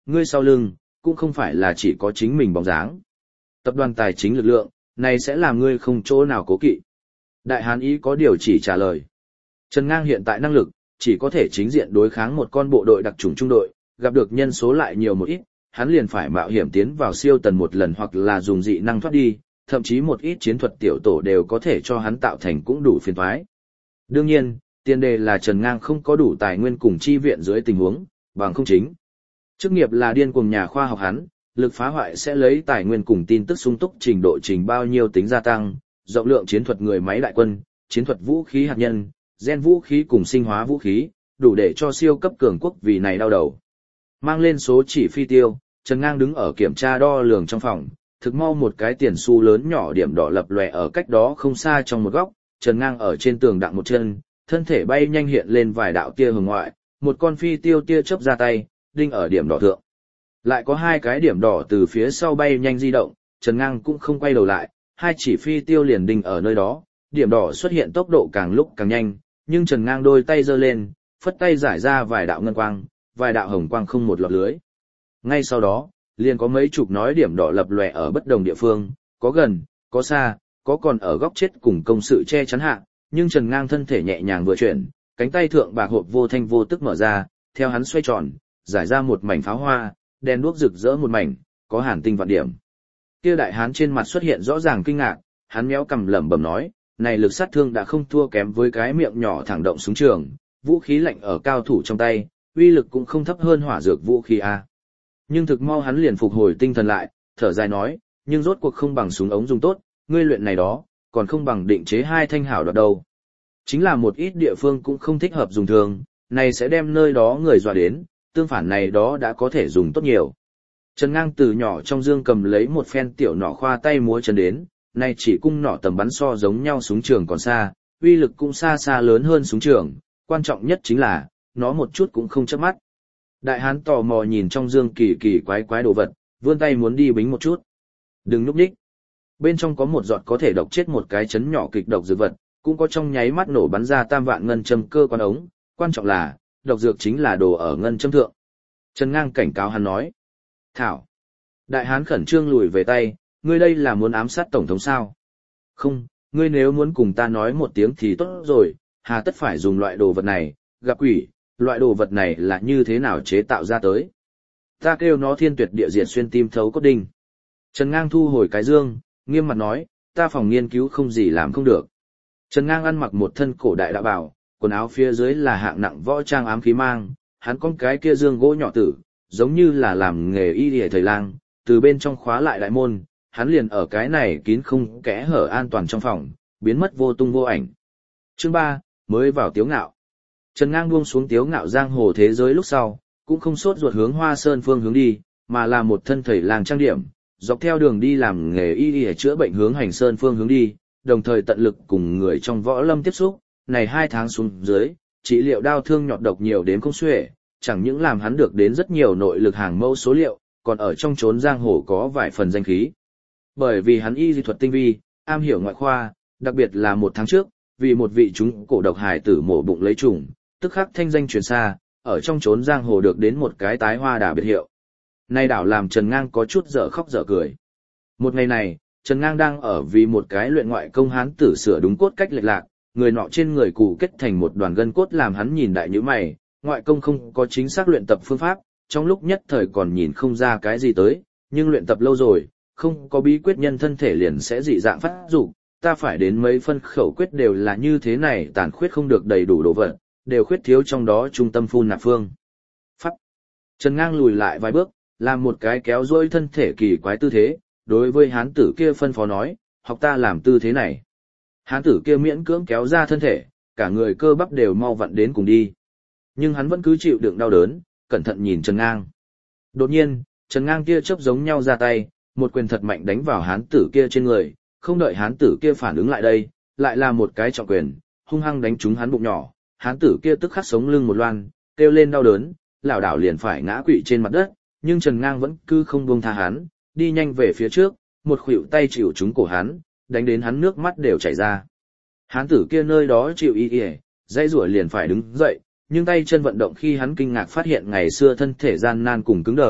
ngươi sau lưng, cũng không phải là chỉ có chính mình bóng dáng. Tập đoàn tài chính lực lượng, này sẽ làm ngươi không chỗ nào cố kỵ. Đại hán ý có điều chỉ trả lời. Trần Ngang hiện tại năng lực, chỉ có thể chính diện đối kháng một con bộ đội đặc chủng trung đội, gặp được nhân số lại nhiều một ít, hắn liền phải mạo hiểm tiến vào siêu tần một lần hoặc là dùng dị năng thoát đi, thậm chí một ít chiến thuật tiểu tổ đều có thể cho hắn tạo thành cũng đủ phiền toái. Đương nhiên, tiền đề là Trần Ngang không có đủ tài nguyên cùng chi viện dưới tình huống, bằng không chính. Chức nghiệp là điên cuồng nhà khoa học hắn, lực phá hoại sẽ lấy tài nguyên cùng tin tức sung túc trình độ trình bao nhiêu tính gia tăng, rộng lượng chiến thuật người máy đại quân, chiến thuật vũ khí hạt nhân, gen vũ khí cùng sinh hóa vũ khí, đủ để cho siêu cấp cường quốc vì này đau đầu. Mang lên số chỉ phi tiêu, Trần Ngang đứng ở kiểm tra đo lường trong phòng, thực mau một cái tiền xu lớn nhỏ điểm đỏ lập lòe ở cách đó không xa trong một góc, Trần Ngang ở trên tường đặng một chân, thân thể bay nhanh hiện lên vài đạo tia hồng ngoại, một con phi tiêu tia chớp ra tay, đinh ở điểm đỏ thượng. Lại có hai cái điểm đỏ từ phía sau bay nhanh di động, Trần Ngang cũng không quay đầu lại, hai chỉ phi tiêu liền đinh ở nơi đó, điểm đỏ xuất hiện tốc độ càng lúc càng nhanh, nhưng Trần Ngang đôi tay giơ lên, phất tay giải ra vài đạo ngân quang, vài đạo hồng quang không một lọt lưới. Ngay sau đó, liền có mấy chục nói điểm đỏ lập lòe ở bất đồng địa phương, có gần, có xa, có còn ở góc chết cùng công sự che chắn hạ, nhưng Trần Ngang thân thể nhẹ nhàng vừa chuyển, cánh tay thượng bạc hộp vô thanh vô tức mở ra, theo hắn xoay tròn, giải ra một mảnh pháo hoa, đèn đuốc rực rỡ một mảnh, có hàn tinh vạn điểm. Kia đại hán trên mặt xuất hiện rõ ràng kinh ngạc, hắn méo cằm lẩm bẩm nói, này lực sát thương đã không thua kém với cái miệng nhỏ thẳng động súng trường, vũ khí lạnh ở cao thủ trong tay, uy lực cũng không thấp hơn hỏa dược vũ khí a. Nhưng thực mau hắn liền phục hồi tinh thần lại, thở dài nói, nhưng rốt cuộc không bằng súng ống dùng tốt, ngươi luyện này đó, còn không bằng định chế hai thanh hảo đoạt đâu. Chính là một ít địa phương cũng không thích hợp dùng thường, này sẽ đem nơi đó người dọa đến, tương phản này đó đã có thể dùng tốt nhiều. Trần Ngang từ nhỏ trong dương cầm lấy một phen tiểu nỏ khoa tay múa chân đến, này chỉ cung nỏ tầm bắn so giống nhau súng trường còn xa, uy lực cũng xa xa lớn hơn súng trường, quan trọng nhất chính là, nó một chút cũng không chớp mắt. Đại hán tò mò nhìn trong dương kỳ kỳ quái quái đồ vật, vươn tay muốn đi bính một chút. Đừng núp đích. Bên trong có một giọt có thể độc chết một cái chấn nhỏ kịch độc dược vật, cũng có trong nháy mắt nổ bắn ra tam vạn ngân châm cơ quan ống, quan trọng là, độc dược chính là đồ ở ngân châm thượng. Trần Ngang cảnh cáo hắn nói. Thảo. Đại hán khẩn trương lùi về tay, ngươi đây là muốn ám sát tổng thống sao? Không, ngươi nếu muốn cùng ta nói một tiếng thì tốt rồi, hà tất phải dùng loại đồ vật này, gặp quỷ, loại đồ vật này là như thế nào chế tạo ra tới. Ta kêu nó thiên tuyệt địa diệt xuyên tim thấu cốt đinh. Trần Ngang thu hồi cái dương, nghiêm mặt nói, ta phòng nghiên cứu không gì làm không được. Trần Ngang ăn mặc một thân cổ đại đạo bào, quần áo phía dưới là hạng nặng võ trang ám khí mang, hắn con cái kia dương gỗ nhỏ tử, giống như là làm nghề y lìa thầy lang, từ bên trong khóa lại đại môn, hắn liền ở cái này kín không kẽ hở an toàn trong phòng, biến mất vô tung vô ảnh. Chương 3, mới vào Tiếu Ngạo. Trần Ngang buông xuống Tiếu Ngạo giang hồ thế giới lúc sau, cũng không sốt ruột hướng Hoa Sơn phương hướng đi, mà là một thân thầy lang trang điểm, dọc theo đường đi làm nghề y y chữa bệnh hướng Hành Sơn phương hướng đi, đồng thời tận lực cùng người trong võ lâm tiếp xúc, này 2 tháng xuống dưới, trị liệu đau thương nhọt độc nhiều đến không xuể, chẳng những làm hắn được đến rất nhiều nội lực hàng mẫu số liệu, còn ở trong chốn giang hồ có vài phần danh khí. Bởi vì hắn y dị thuật tinh vi, am hiểu ngoại khoa, đặc biệt là 1 tháng trước, vì một vị chúng cổ độc hải tử mổ bụng lấy trùng, tức khắc thanh danh truyền xa, ở trong chốn giang hồ được đến một cái tái hoa đà biệt hiệu. Nay đảo làm Trần Ngang có chút dở khóc dở cười. Một ngày này, Trần Ngang đang ở vì một cái luyện ngoại công hán tử sửa đúng cốt cách lệch lạc, người nọ trên người cụ kết thành một đoàn gân cốt làm hắn nhìn đại nhíu mày, ngoại công không có chính xác luyện tập phương pháp, trong lúc nhất thời còn nhìn không ra cái gì tới, nhưng luyện tập lâu rồi, không có bí quyết nhân thân thể liền sẽ dị dạng phát dục, ta phải đến mấy phân khẩu quyết đều là như thế này, tàn khuyết không được đầy đủ đồ vật, đều khuyết thiếu trong đó trung tâm phun nạp phương. Pháp. Trần Ngang lùi lại vài bước, làm một cái kéo dôi thân thể kỳ quái tư thế, đối với hán tử kia phân phó nói, học ta làm tư thế này. Hán tử kia miễn cưỡng kéo ra thân thể, cả người cơ bắp đều mau vặn đến cùng đi. Nhưng hắn vẫn cứ chịu đựng đau đớn, cẩn thận nhìn Trần Ngang. Đột nhiên, Trần Ngang kia chớp giống nhau ra tay, một quyền thật mạnh đánh vào hán tử kia trên người, không đợi hán tử kia phản ứng lại đây, lại là một cái trọng quyền, hung hăng đánh trúng hắn bụng nhỏ, hán tử kia tức khắc sống lưng một loan, kêu lên đau đớn, lảo đảo liền phải ngã quỵ trên mặt đất, nhưng Trần Ngang vẫn cứ không buông tha hắn, đi nhanh về phía trước, một khuỷu tay chịu trúng cổ hắn, đánh đến hắn nước mắt đều chảy ra. Hán tử kia nơi đó chịu y y, dây rủa liền phải đứng dậy, nhưng tay chân vận động khi hắn kinh ngạc phát hiện ngày xưa thân thể gian nan cùng cứng đờ,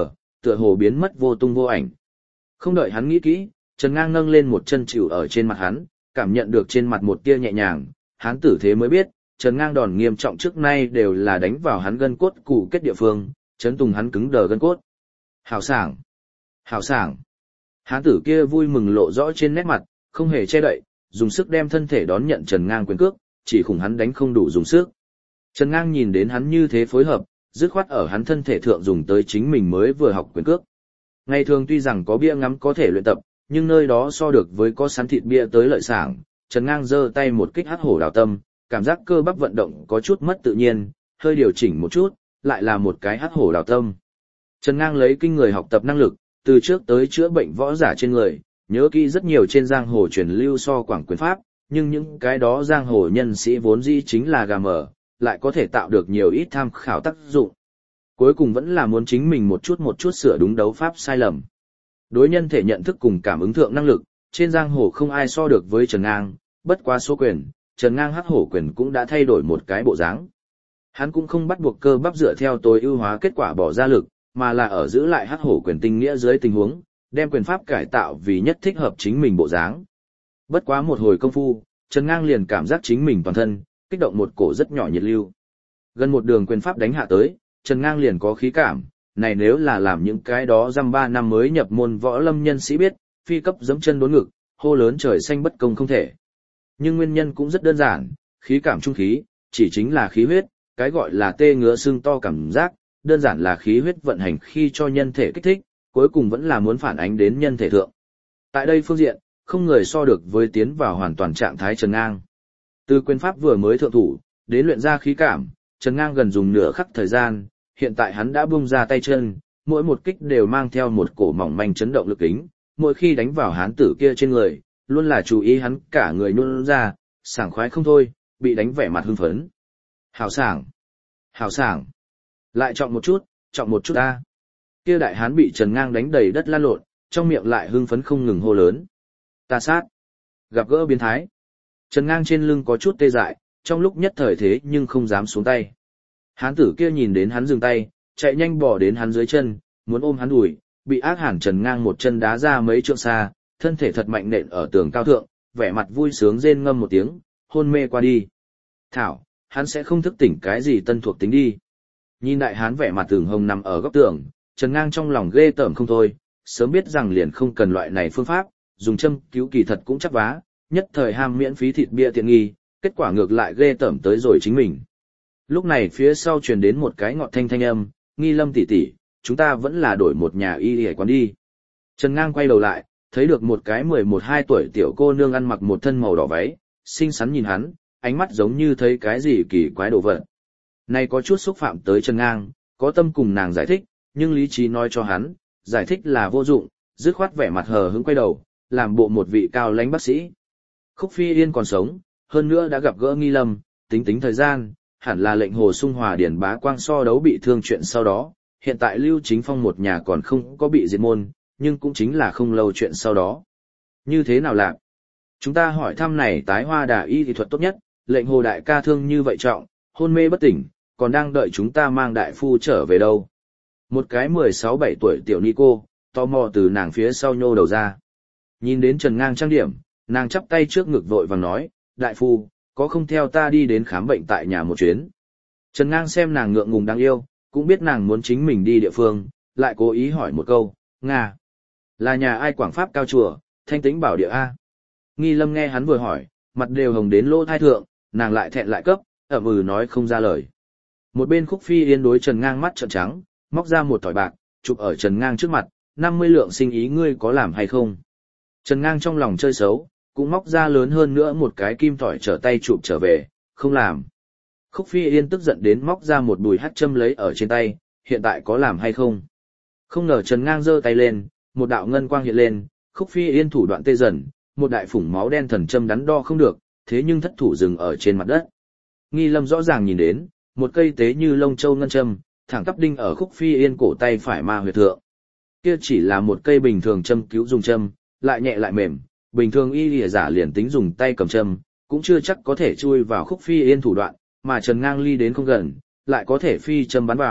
tựa hồ biến mất vô tung vô ảnh. Không đợi hắn nghĩ kỹ, Trần Ngang nâng lên một chân chịu ở trên mặt hắn, cảm nhận được trên mặt một tia nhẹ nhàng, hắn tử thế mới biết, Trần Ngang đòn nghiêm trọng trước nay đều là đánh vào hắn gân cốt cụ kết địa phương, chấn tùng hắn cứng đờ gân cốt. Hảo sảng! Hảo sảng! Hán tử kia vui mừng lộ rõ trên nét mặt, không hề che đậy, dùng sức đem thân thể đón nhận Trần Ngang quyền cước, chỉ khủng hắn đánh không đủ dùng sức. Trần Ngang nhìn đến hắn như thế phối hợp, dứt khoát ở hắn thân thể thượng dùng tới chính mình mới vừa học quyền cước. Ngày thường tuy rằng có bia ngắm có thể luyện tập, nhưng nơi đó so được với có sắn thịt bia tới lợi sảng, Trần Ngang giơ tay một kích hắc hổ đào tâm, cảm giác cơ bắp vận động có chút mất tự nhiên, hơi điều chỉnh một chút, lại là một cái hắc hổ đào tâm. Trần Ngang lấy kinh người học tập năng lực, từ trước tới chữa bệnh võ giả trên người, nhớ kỹ rất nhiều trên giang hồ truyền lưu so quảng quyền pháp, nhưng những cái đó giang hồ nhân sĩ vốn dĩ chính là gà mờ, lại có thể tạo được nhiều ít tham khảo tác dụng. Cuối cùng vẫn là muốn chính mình một chút sửa đúng đấu pháp sai lầm. Đối nhân thể nhận thức cùng cảm ứng thượng năng lực, trên giang hồ không ai so được với Trần Ngang, bất quá số quyền, Trần Ngang hắc hổ quyền cũng đã thay đổi một cái bộ dáng. Hắn cũng không bắt buộc cơ bắp dựa theo tối ưu hóa kết quả bỏ ra lực, mà là ở giữ lại hắc hổ quyền tinh nghĩa dưới tình huống, đem quyền pháp cải tạo vì nhất thích hợp chính mình bộ dáng. Bất quá một hồi công phu, Trần Ngang liền cảm giác chính mình toàn thân, kích động một cổ rất nhỏ nhiệt lưu. Gần một đường quyền pháp đánh hạ tới, Trần Ngang liền có khí cảm, này nếu là làm những cái đó dăm 3 năm mới nhập môn võ lâm nhân sĩ biết, phi cấp giẫm chân đốn ngực, hô lớn trời xanh bất công không thể. Nhưng nguyên nhân cũng rất đơn giản, khí cảm trung khí, chỉ chính là khí huyết, cái gọi là tê ngứa xương to cảm giác, đơn giản là khí huyết vận hành khi cho nhân thể kích thích, cuối cùng vẫn là muốn phản ánh đến nhân thể thượng. Tại đây phương diện, không người so được với tiến vào hoàn toàn trạng thái Trần Ngang. Từ quyền pháp vừa mới thượng thủ, đến luyện ra khí cảm, Trần Ngang gần dùng nửa khắc thời gian, hiện tại hắn đã buông ra tay chân, mỗi một kích đều mang theo một cổ mỏng manh chấn động lực kính, mỗi khi đánh vào hán tử kia trên người, luôn là chú ý hắn cả người nhún ra, sảng khoái không thôi, bị đánh vẻ mặt hưng phấn. Hảo sảng! Hảo sảng! Lại trọng một chút ta. Kia đại hán bị Trần Ngang đánh đầy đất lăn lộn, trong miệng lại hưng phấn không ngừng hô lớn. Ta sát! Gặp gỡ biến thái! Trần Ngang trên lưng có chút tê dại, trong lúc nhất thời thế nhưng không dám xuống tay. Hán tử kia nhìn đến hắn dừng tay, chạy nhanh bỏ đến hắn dưới chân, muốn ôm hắn đùi, bị ác hàn Trần Ngang một chân đá ra mấy trượng xa, thân thể thật mạnh nện ở tường cao thượng, vẻ mặt vui sướng rên ngâm một tiếng, hôn mê qua đi. Thảo, hắn sẽ không thức tỉnh cái gì tân thuộc tính đi. Nhìn đại hán vẻ mặt tường hồng nằm ở góc tường, Trần Ngang trong lòng ghê tởm không thôi, sớm biết rằng liền không cần loại này phương pháp, dùng châm cứu kỳ thật cũng chắc vá, nhất thời ham miễn phí thịt bia tiện nghi, kết quả ngược lại ghê tởm tới rồi chính mình. Lúc này phía sau truyền đến một cái ngọt thanh âm, Nghi Lâm tỷ tỷ, chúng ta vẫn là đổi một nhà y y quán đi. Trần Ngang quay đầu lại, thấy được một cái 11-12 tuổi tiểu cô nương ăn mặc một thân màu đỏ váy, xinh xắn nhìn hắn, ánh mắt giống như thấy cái gì kỳ quái đồ vật. Này có chút xúc phạm tới Trần Ngang, có tâm cùng nàng giải thích, nhưng lý trí nói cho hắn, giải thích là vô dụng, dứt khoát vẻ mặt hờ hững quay đầu, làm bộ một vị cao lãnh bác sĩ. Khúc Phi Yên còn sống, hơn nữa đã gặp gỡ Nghi Lâm, tính thời gian, hẳn là lệnh Hồ Sung Hòa Điển Bá Quang so đấu bị thương chuyện sau đó, hiện tại Lưu Chính Phong một nhà còn không có bị diệt môn, nhưng cũng chính là không lâu chuyện sau đó. Như thế nào lạc? Chúng ta hỏi thăm này tái hoa đà y thì thuật tốt nhất, lệnh Hồ đại ca thương như vậy trọng, hôn mê bất tỉnh, còn đang đợi chúng ta mang đại phu trở về đâu. Một cái 16-17 tuổi tiểu ni cô, tò mò từ nàng phía sau nhô đầu ra. Nhìn đến Trần Ngang trang điểm, nàng chắp tay trước ngực vội vàng nói, đại phu, có không theo ta đi đến khám bệnh tại nhà một chuyến. Trần Ngang xem nàng ngượng ngùng đáng yêu, cũng biết nàng muốn chính mình đi địa phương, lại cố ý hỏi một câu, Nga, là nhà ai quảng pháp cao chùa, thanh tĩnh bảo địa A. Nghi Lâm nghe hắn vừa hỏi, mặt đều hồng đến lỗ thai thượng, nàng lại thẹn lại cấp, nói không ra lời. Một bên Khúc Phi Yên đối Trần Ngang mắt trợn trắng, móc ra một thỏi bạc, chụp ở Trần Ngang trước mặt, 50 lượng sinh ý ngươi có làm hay không? Trần Ngang trong lòng chơi xấu, cũng móc ra lớn hơn nữa một cái kim thỏi trở tay chụp trở về, không làm. Khúc Phi Yên tức giận đến móc ra một bùi hắc châm lấy ở trên tay, hiện tại có làm hay không? Không ngờ Trần Ngang giơ tay lên, một đạo ngân quang hiện lên, Khúc Phi Yên thủ đoạn tê dần, một đại phủng máu đen thần châm đắn đo không được, thế nhưng thất thủ dừng ở trên mặt đất. Nghi Lâm rõ ràng nhìn đến, một cây tế như lông châu ngân châm, thẳng tắp đinh ở Khúc Phi Yên cổ tay phải ma huyệt thượng. Kia chỉ là một cây bình thường châm cứu dùng châm, lại nhẹ lại mềm, bình thường y lìa giả liền tính dùng tay cầm châm, cũng chưa chắc có thể chui vào Khúc Phi Yên thủ đoạn, mà Trần Ngang ly đến không gần, lại có thể phi châm bắn vào,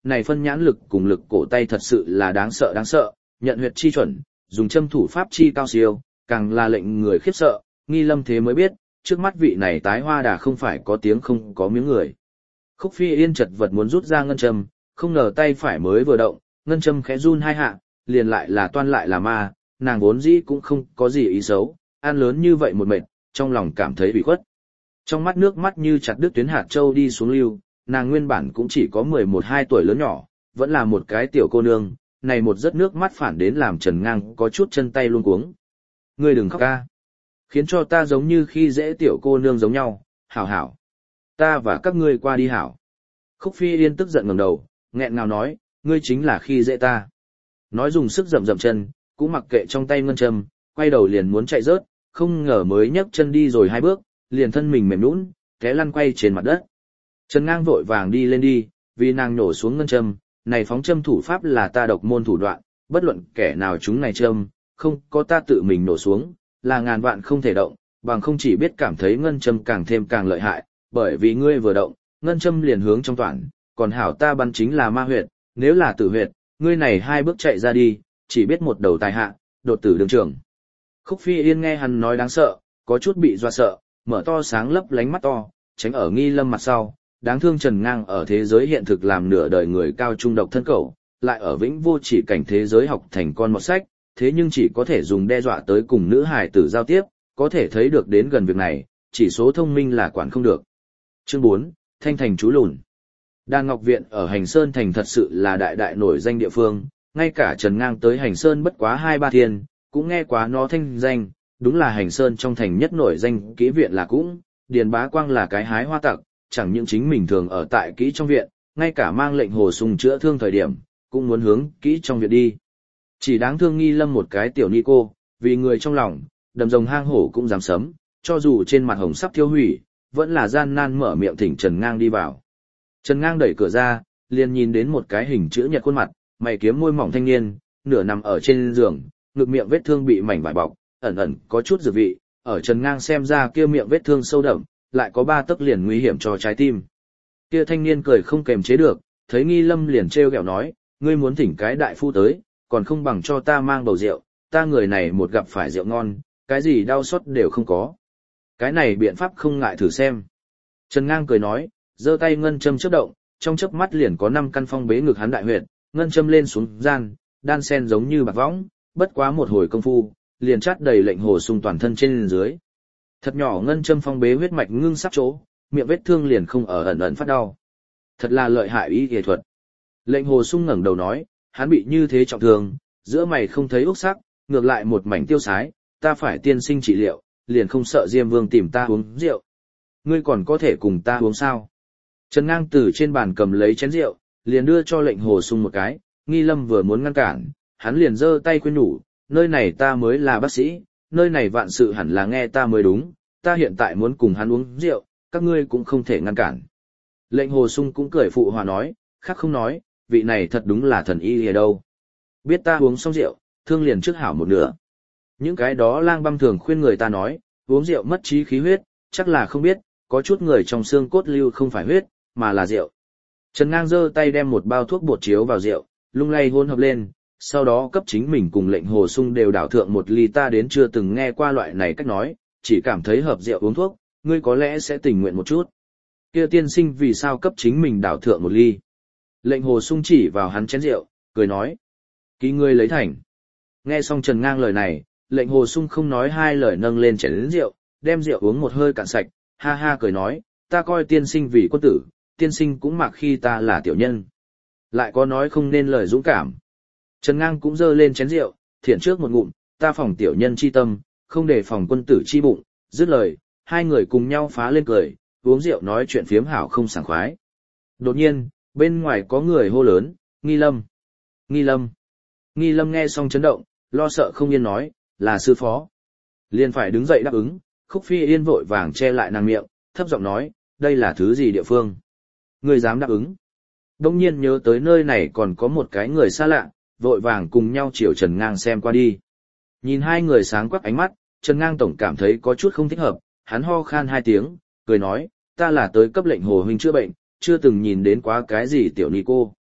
này phân nhãn lực cùng lực cổ tay thật sự là đáng sợ, nhận huyệt chi chuẩn, dùng châm thủ pháp chi cao siêu, càng là lệnh người khiếp sợ, Nghi Lâm thế mới biết, trước mắt vị này tái hoa đà không phải có tiếng không có miếng người. Khúc Phi Yên chật vật muốn rút ra ngân châm, không ngờ tay phải mới vừa động, ngân châm khẽ run hai hạ, liền lại là toan lại là ma, nàng vốn dĩ cũng không có gì ý xấu, ăn lớn như vậy một mệt, trong lòng cảm thấy bị khuất. Trong mắt nước mắt như chặt đứt tuyến hạt châu đi xuống lưu, nàng nguyên bản cũng chỉ có 11-12 tuổi lớn nhỏ, vẫn là một cái tiểu cô nương, này một giấc nước mắt phản đến làm Trần Ngang có chút chân tay luống cuống. Ngươi đừng khóc ca, khiến cho ta giống như khi dễ tiểu cô nương giống nhau, hảo hảo. Ta và các ngươi qua đi hảo. Khúc Phi Yên tức giận ngẩng đầu, nghẹn ngào nói, ngươi chính là khi dễ ta. Nói dùng sức dậm dậm chân, cũng mặc kệ trong tay ngân châm, quay đầu liền muốn chạy rớt, không ngờ mới nhấc chân đi rồi 2 bước, liền thân mình mềm nhũn, té lăn quay trên mặt đất. Trần Ngang vội vàng đi lên đi, vì nàng nổ xuống ngân châm, này phóng châm thủ pháp là ta độc môn thủ đoạn, bất luận kẻ nào chúng này châm, không có ta tự mình nổ xuống, là ngàn vạn không thể động, bằng không chỉ biết cảm thấy ngân châm càng thêm càng lợi hại, bởi vì ngươi vừa động, ngân châm liền hướng trong toàn, còn hảo ta bắn chính là ma huyệt, nếu là tử huyệt, ngươi này 2 bước chạy ra đi, chỉ biết một đầu tài hạ, đột tử đường trường. Khúc Phi Yên nghe hắn nói đáng sợ, có chút bị dọa sợ, mở to sáng lấp lánh mắt to, tránh ở Nghi Lâm mặt sau, đáng thương Trần Ngang ở thế giới hiện thực làm nửa đời người cao trung độc thân cẩu, lại ở vĩnh vô chỉ cảnh thế giới học thành con một sách, thế nhưng chỉ có thể dùng đe dọa tới cùng nữ hài tử giao tiếp, có thể thấy được đến gần việc này, chỉ số thông minh là quản không được. Chương 4, Thanh Thành chú lùn. Đan Ngọc Viện ở Hành Sơn Thành thật sự là đại đại nổi danh địa phương, ngay cả Trần Ngang tới Hành Sơn bất quá 2-3 thiên, cũng nghe quá nó thanh danh, đúng là Hành Sơn trong thành nhất nổi danh kỹ viện là cũng, Điền Bá Quang là cái hái hoa tặc, chẳng những chính mình thường ở tại kỹ trong viện, ngay cả mang lệnh Hồ Sung chữa thương thời điểm, cũng muốn hướng kỹ trong viện đi. Chỉ đáng thương Nghi Lâm một cái tiểu ni cô, vì người trong lòng, đầm rồng hang hổ cũng dám sấm, cho dù trên mặt hồng sắp thiêu hủy, vẫn là gian nan mở miệng thỉnh Trần Ngang đi vào. Trần Ngang đẩy cửa ra, liền nhìn đến một cái hình chữ nhật khuôn mặt, mày kiếm môi mỏng thanh niên, nửa nằm ở trên giường, ngực miệng vết thương bị mảnh vải bọc, ẩn ẩn có chút dược vị, ở Trần Ngang xem ra kia miệng vết thương sâu đậm, lại có 3 tấc liền nguy hiểm cho trái tim. Kia thanh niên cười không kềm chế được, thấy Nghi Lâm liền trêu ghẹo nói, ngươi muốn thỉnh cái đại phu tới, còn không bằng cho ta mang bầu rượu, ta người này một gặp phải rượu ngon, cái gì đau xót đều không có. Cái này biện pháp không ngại thử xem. Trần Ngang cười nói, giơ tay ngân châm chớp động, trong chớp mắt liền có 5 căn phong bế ngực hắn đại huyệt, ngân châm lên xuống gian, đan sen giống như bạc võng, bất quá một hồi công phu, liền chát đầy lệnh Hồ Sung toàn thân trên dưới. Thật nhỏ ngân châm phong bế huyết mạch ngưng sắp chỗ, miệng vết thương liền không ở ẩn ẩn phát đau. Thật là lợi hại y y thuật. Lệnh Hồ Sung ngẩng đầu nói, hắn bị như thế trọng thương, giữa mày không thấy ốc sắc, ngược lại một mảnh tiêu sái, ta phải tiên sinh trị liệu, liền không sợ Diêm Vương tìm ta uống rượu. Ngươi còn có thể cùng ta uống sao? Trần Ngang từ trên bàn cầm lấy chén rượu, liền đưa cho lệnh Hồ Sung một cái, Nghi Lâm vừa muốn ngăn cản, hắn liền giơ tay khuyên nhủ, nơi này ta mới là bác sĩ, nơi này vạn sự hẳn là nghe ta mới đúng, ta hiện tại muốn cùng hắn uống rượu, các ngươi cũng không thể ngăn cản. Lệnh Hồ Sung cũng cười phụ hòa nói, khác không nói, vị này thật đúng là thần y ở đâu. Biết ta uống xong rượu, thương liền trước hảo một nửa. Những cái đó lang băm thường khuyên người ta nói, uống rượu mất trí khí huyết, chắc là không biết, có chút người trong xương cốt lưu không phải huyết, mà là rượu. Trần Ngang giơ tay đem một bao thuốc bột chiếu vào rượu, lung lay hỗn hợp lên, sau đó cấp chính mình cùng lệnh Hồ Sung đều đảo thượng một ly, ta đến chưa từng nghe qua loại này cách nói, chỉ cảm thấy hợp rượu uống thuốc, ngươi có lẽ sẽ tình nguyện một chút. Kia tiên sinh vì sao cấp chính mình đảo thượng một ly? Lệnh Hồ Sung chỉ vào hắn chén rượu, cười nói, ký ngươi lấy thành. Nghe xong Trần Ngang lời này, lệnh Hồ Sung không nói hai lời nâng lên chén rượu, đem rượu uống một hơi cạn sạch, ha ha cười nói, ta coi tiên sinh vì quân tử, tiên sinh cũng mặc khi ta là tiểu nhân. Lại có nói không nên lời dũng cảm. Trần Ngang cũng giơ lên chén rượu, thiện trước một ngụm, ta phòng tiểu nhân chi tâm, không để phòng quân tử chi bụng, dứt lời, hai người cùng nhau phá lên cười, uống rượu nói chuyện phiếm hảo không sảng khoái. Đột nhiên, bên ngoài có người hô lớn, Nghi Lâm, Nghi Lâm. Nghi Lâm nghe xong chấn động, lo sợ không yên nói, là sư phó. Liền phải đứng dậy đáp ứng, Khúc Phi Yên vội vàng che lại nàng miệng, thấp giọng nói, đây là thứ gì địa phương? Ngươi dám đáp ứng? Đông nhiên nhớ tới nơi này còn có một cái người xa lạ, vội vàng cùng nhau chiều Trần Ngang xem qua đi. Nhìn hai người sáng quắc ánh mắt, Trần Ngang tổng cảm thấy có chút không thích hợp, hắn ho khan 2 tiếng, cười nói, ta là tới cấp lệnh Hồ huynh chữa bệnh, chưa từng nhìn đến quá cái gì tiểu ni cô.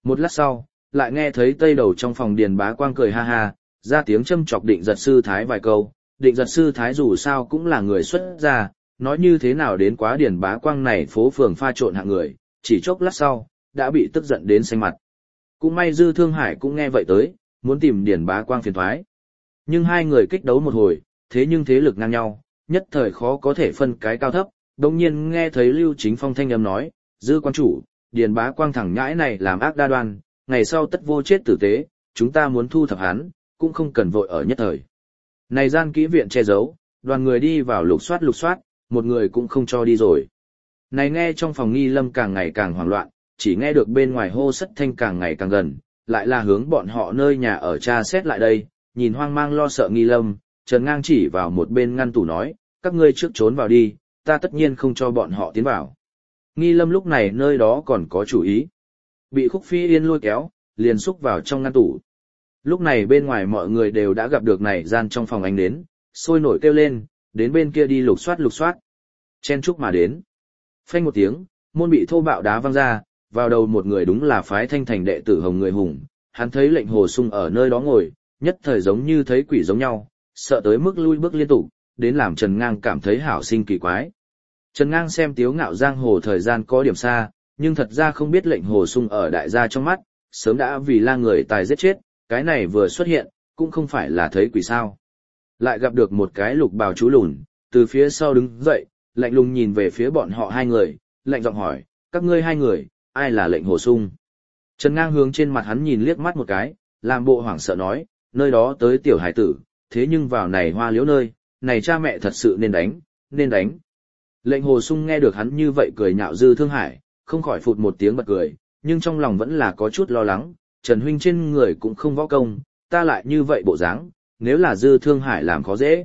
Một lát sau, lại nghe thấy tây đầu trong phòng Điền Bá Quang cười ha ha, ra tiếng châm chọc Định Giật Sư Thái vài câu. Định Giật Sư Thái dù sao cũng là người xuất gia, nói như thế nào đến quá Điền Bá Quang này phố phường pha trộn hạng người, chỉ chốc lát sau, đã bị tức giận đến xanh mặt. Cũng may Dư Thương Hải cũng nghe vậy tới, muốn tìm Điền Bá Quang phiền toái. Nhưng hai người kích đấu một hồi, thế nhưng thế lực ngang nhau, nhất thời khó có thể phân cái cao thấp. Đồng nhiên nghe thấy Lưu Chính Phong thanh âm nói, Dư quan chủ, Điền Bá Quang thẳng nhãi này làm ác đa đoan, ngày sau tất vô chết tử tế, chúng ta muốn thu thập hắn, cũng không cần vội ở nhất thời. Này gian kỹ viện che giấu, đoàn người đi vào lục soát, một người cũng không cho đi rồi. Này nghe trong phòng Nghi Lâm càng ngày càng hoảng loạn, chỉ nghe được bên ngoài hô sất thanh càng ngày càng gần, lại là hướng bọn họ nơi nhà ở tra xét lại đây, nhìn hoang mang lo sợ Nghi Lâm, Trần Ngang chỉ vào một bên ngăn tủ nói, các ngươi trước trốn vào đi, ta tất nhiên không cho bọn họ tiến vào. Nghi Lâm lúc này nơi đó còn có chủ ý. Bị Khúc Phi Yên lôi kéo, liền xúc vào trong ngăn tủ. Lúc này bên ngoài mọi người đều đã gặp được này gian trong phòng ánh đến, sôi nổi kêu lên, đến bên kia đi lục soát. Chen chúc mà đến. Phanh một tiếng, môn bị thô bạo đá văng ra, vào đầu một người đúng là phái Thanh Thành đệ tử Hồng Người Hùng, hắn thấy Lệnh Hồ Sung ở nơi đó ngồi, nhất thời giống như thấy quỷ giống nhau, sợ tới mức lui bước liên tục, đến làm Trần Ngang cảm thấy hảo sinh kỳ quái. Trần Ngang xem Tiếu Ngạo giang hồ thời gian có điểm xa, nhưng thật ra không biết Lệnh Hồ Sung ở đại gia trong mắt, sớm đã vì la người tài giết chết, cái này vừa xuất hiện, cũng không phải là thấy quỷ sao. Lại gặp được một cái lục bào chú lùn, từ phía sau đứng dậy, lạnh lùng nhìn về phía bọn họ hai người, lạnh giọng hỏi, các ngươi hai người, ai là Lệnh Hồ Sung? Trần Ngang hướng trên mặt hắn nhìn liếc mắt một cái, làm bộ hoảng sợ nói, nơi đó tới tiểu hải tử, thế nhưng vào này hoa liễu nơi, này cha mẹ thật sự nên đánh. Lệnh Hồ Sung nghe được hắn như vậy cười nhạo Dư Thương Hải, không khỏi phụt một tiếng bật cười, nhưng trong lòng vẫn là có chút lo lắng, Trần huynh trên người cũng không võ công, ta lại như vậy bộ dáng, nếu là Dư Thương Hải làm khó dễ.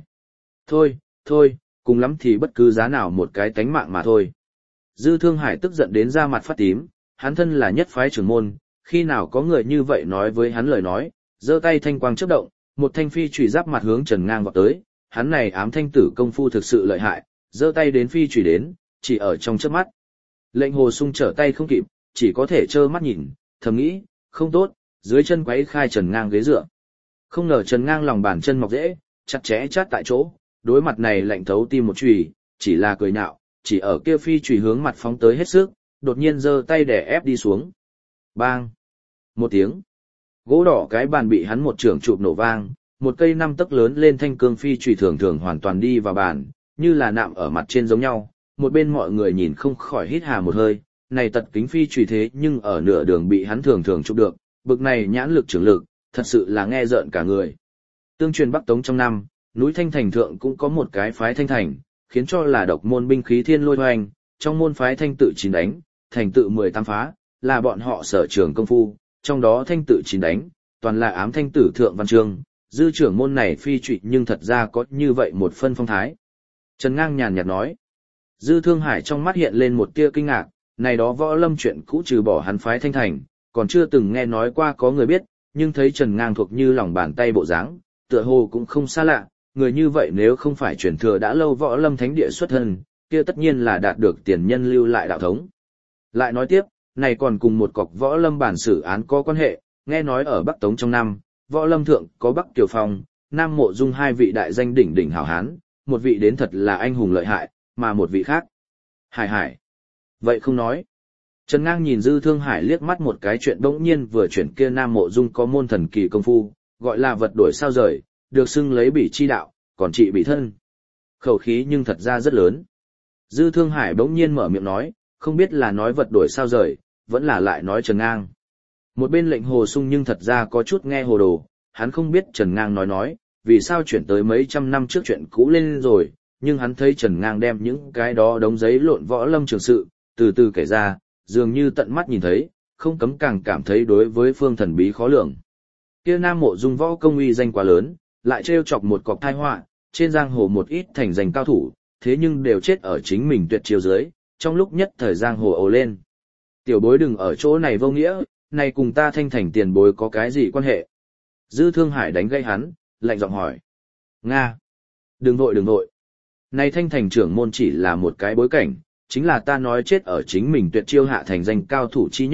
Thôi, cùng lắm thì bất cứ giá nào một cái tánh mạng mà thôi. Dư Thương Hải tức giận đến da mặt phát tím, hắn thân là nhất phái trưởng môn, khi nào có người như vậy nói với hắn lời nói, giơ tay thanh quang chớp động, một thanh phi chủy giáp mặt hướng Trần Ngang vọt tới, hắn này ám thanh tử công phu thực sự lợi hại, giơ tay đến phi chủy đến, chỉ ở trong chớp mắt. Lệnh Hồ Sung trở tay không kịp, chỉ có thể trơ mắt nhìn, thầm nghĩ, không tốt, dưới chân quấy khai Trần Ngang ghế dựa. Không ngờ Trần Ngang lòng bàn chân mọc dễ, chặt chẽ chát tại chỗ, đối mặt này lạnh thấu tim một chùy, chỉ là cười nhạo, chỉ ở kia phi chùy hướng mặt phóng tới hết sức, đột nhiên giơ tay để ép đi xuống. Bang! Một tiếng. Gỗ đỏ cái bàn bị hắn một trường chụp nổ vang, một cây 5 tấc lớn lên thanh cương phi chùy thường hoàn toàn đi vào bàn, như là nạm ở mặt trên giống nhau. Một bên mọi người nhìn không khỏi hít hà một hơi, này tật kính phi chùy thế nhưng ở nửa đường bị hắn thường chụp được, bực này nhãn lực trưởng lực, thật sự là nghe rợn cả người. Tương truyền Bắc Tống trong năm, núi Thanh Thành thượng cũng có một cái phái Thanh Thành, khiến cho là độc môn binh khí thiên lôi hoành, trong môn phái Thanh tự 9 đánh, thành tự 18 phá, là bọn họ sở trường công phu, trong đó Thanh tự 9 đánh, toàn là ám thanh tử thượng văn chương, dư trưởng môn này phi trụy nhưng thật ra có như vậy một phân phong thái. Trần Ngang nhàn nhạt nói. Dư Thương Hải trong mắt hiện lên một tia kinh ngạc, này đó võ lâm chuyện cũ trừ bỏ hắn phái Thanh Thành, còn chưa từng nghe nói qua có người biết, nhưng thấy Trần Ngang thuộc như lòng bàn tay bộ dáng, tựa hồ cũng không xa lạ, người như vậy nếu không phải truyền thừa đã lâu võ lâm thánh địa xuất thân, kia tất nhiên là đạt được tiền nhân lưu lại đạo thống. Lại nói tiếp, này còn cùng một cọc võ lâm bản xử án có quan hệ, nghe nói ở Bắc Tống trong năm, võ lâm thượng có Bắc Kiều Phong, Nam Mộ Dung hai vị đại danh đỉnh đỉnh hảo hán, một vị đến thật là anh hùng lợi hại, mà một vị khác. Hải. Vậy không nói. Trần Ngang nhìn Dư Thương Hải liếc mắt một cái chuyện bỗng nhiên vừa chuyển kia Nam Mộ Dung có môn thần kỳ công phu, gọi là vật đổi sao rời, được xưng lấy bỉ chi đạo, còn trị bị thân. Khẩu khí nhưng thật ra rất lớn. Dư Thương Hải bỗng nhiên mở miệng nói, không biết là nói vật đổi sao rời, vẫn là lại nói Trần Ngang. Một bên Lệnh Hồ Sung nhưng thật ra có chút nghe hồ đồ, hắn không biết Trần Ngang nói, vì sao chuyển tới mấy trăm năm trước chuyện cũ lên rồi, nhưng hắn thấy Trần Ngang đem những cái đó đống giấy lộn võ lâm trường sự, từ từ kể ra, dường như tận mắt nhìn thấy, không cấm càng cảm thấy đối với phương thần bí khó lường. Kia Nam Mộ Dung võ công uy danh quá lớn, lại trêu chọc một cọc tai họa, trên giang hồ một ít thành danh cao thủ, thế nhưng đều chết ở chính mình tuyệt chiêu dưới, trong lúc nhất thời giang hồ ồ lên. Tiểu bối đừng ở chỗ này vô nghĩa, này cùng ta Thanh Thành tiền bối có cái gì quan hệ? Dư Thương Hải đánh gây hắn, lạnh giọng hỏi. Nga! Đừng vội. Này Thanh Thành trưởng môn chỉ là một cái bối cảnh, chính là ta nói chết ở chính mình tuyệt chiêu hạ thành danh cao thủ chi nhất,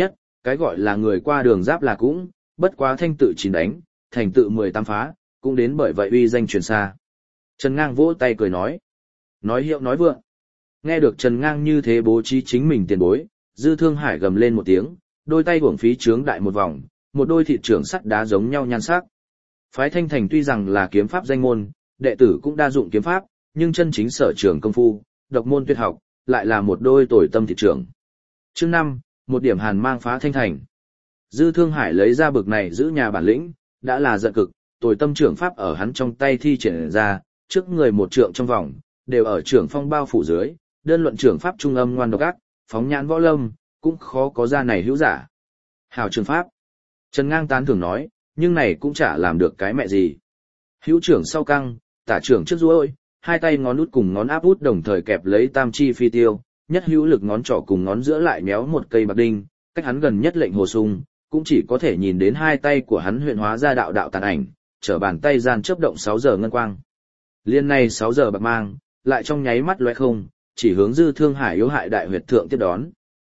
cái gọi là người qua đường giáp là cũng, bất quá thanh tự 9 đánh, thành tự 18 phá, cũng đến bởi vậy uy danh truyền xa. Trần Ngang vỗ tay cười nói. Nói hiệu nói vượng. Nghe được Trần Ngang như thế bố trí chính mình tiền bối, Dư Thương Hải gầm lên một tiếng, đôi tay uổng phí trướng đại một vòng, một đôi thịt trưởng sắt đá giống nhau nhan sắc. Phái Thanh Thành tuy rằng là kiếm pháp danh môn, đệ tử cũng đa dụng kiếm pháp, nhưng chân chính sở trường công phu, độc môn tuyệt học, lại là một đôi tồi tâm thịt trưởng. Chương 5, một điểm hàn mang phá Thanh Thành. Dư Thương Hải lấy ra bực này giữ nhà bản lĩnh, đã là giận cực, tồi tâm trưởng pháp ở hắn trong tay thi triển ra, trước người một trượng trong vòng, đều ở trưởng phong bao phủ dưới, đơn luận trưởng pháp trung âm ngoan độc ác, phóng nhãn võ lâm, cũng khó có ra này hữu giả. Hảo trường pháp. Trần Ngang tán thưởng nói, nhưng này cũng chả làm được cái mẹ gì. Hữu trưởng sau căng, tả trưởng trước duỗi, hai tay ngón út cùng ngón áp út đồng thời kẹp lấy tam chi phi tiêu, nhất hữu lực ngón trỏ cùng ngón giữa lại méo một cây bạc đinh, cách hắn gần nhất lệnh hồ sung, cũng chỉ có thể nhìn đến hai tay của hắn huyện hóa ra đạo đạo tàn ảnh, trở bàn tay gian chớp động 6 giờ ngân quang. Liên này 6 giờ bạc mang, lại trong nháy mắt lóe không, chỉ hướng Dư Thương Hải yếu hại đại huyệt thượng tiếp đón.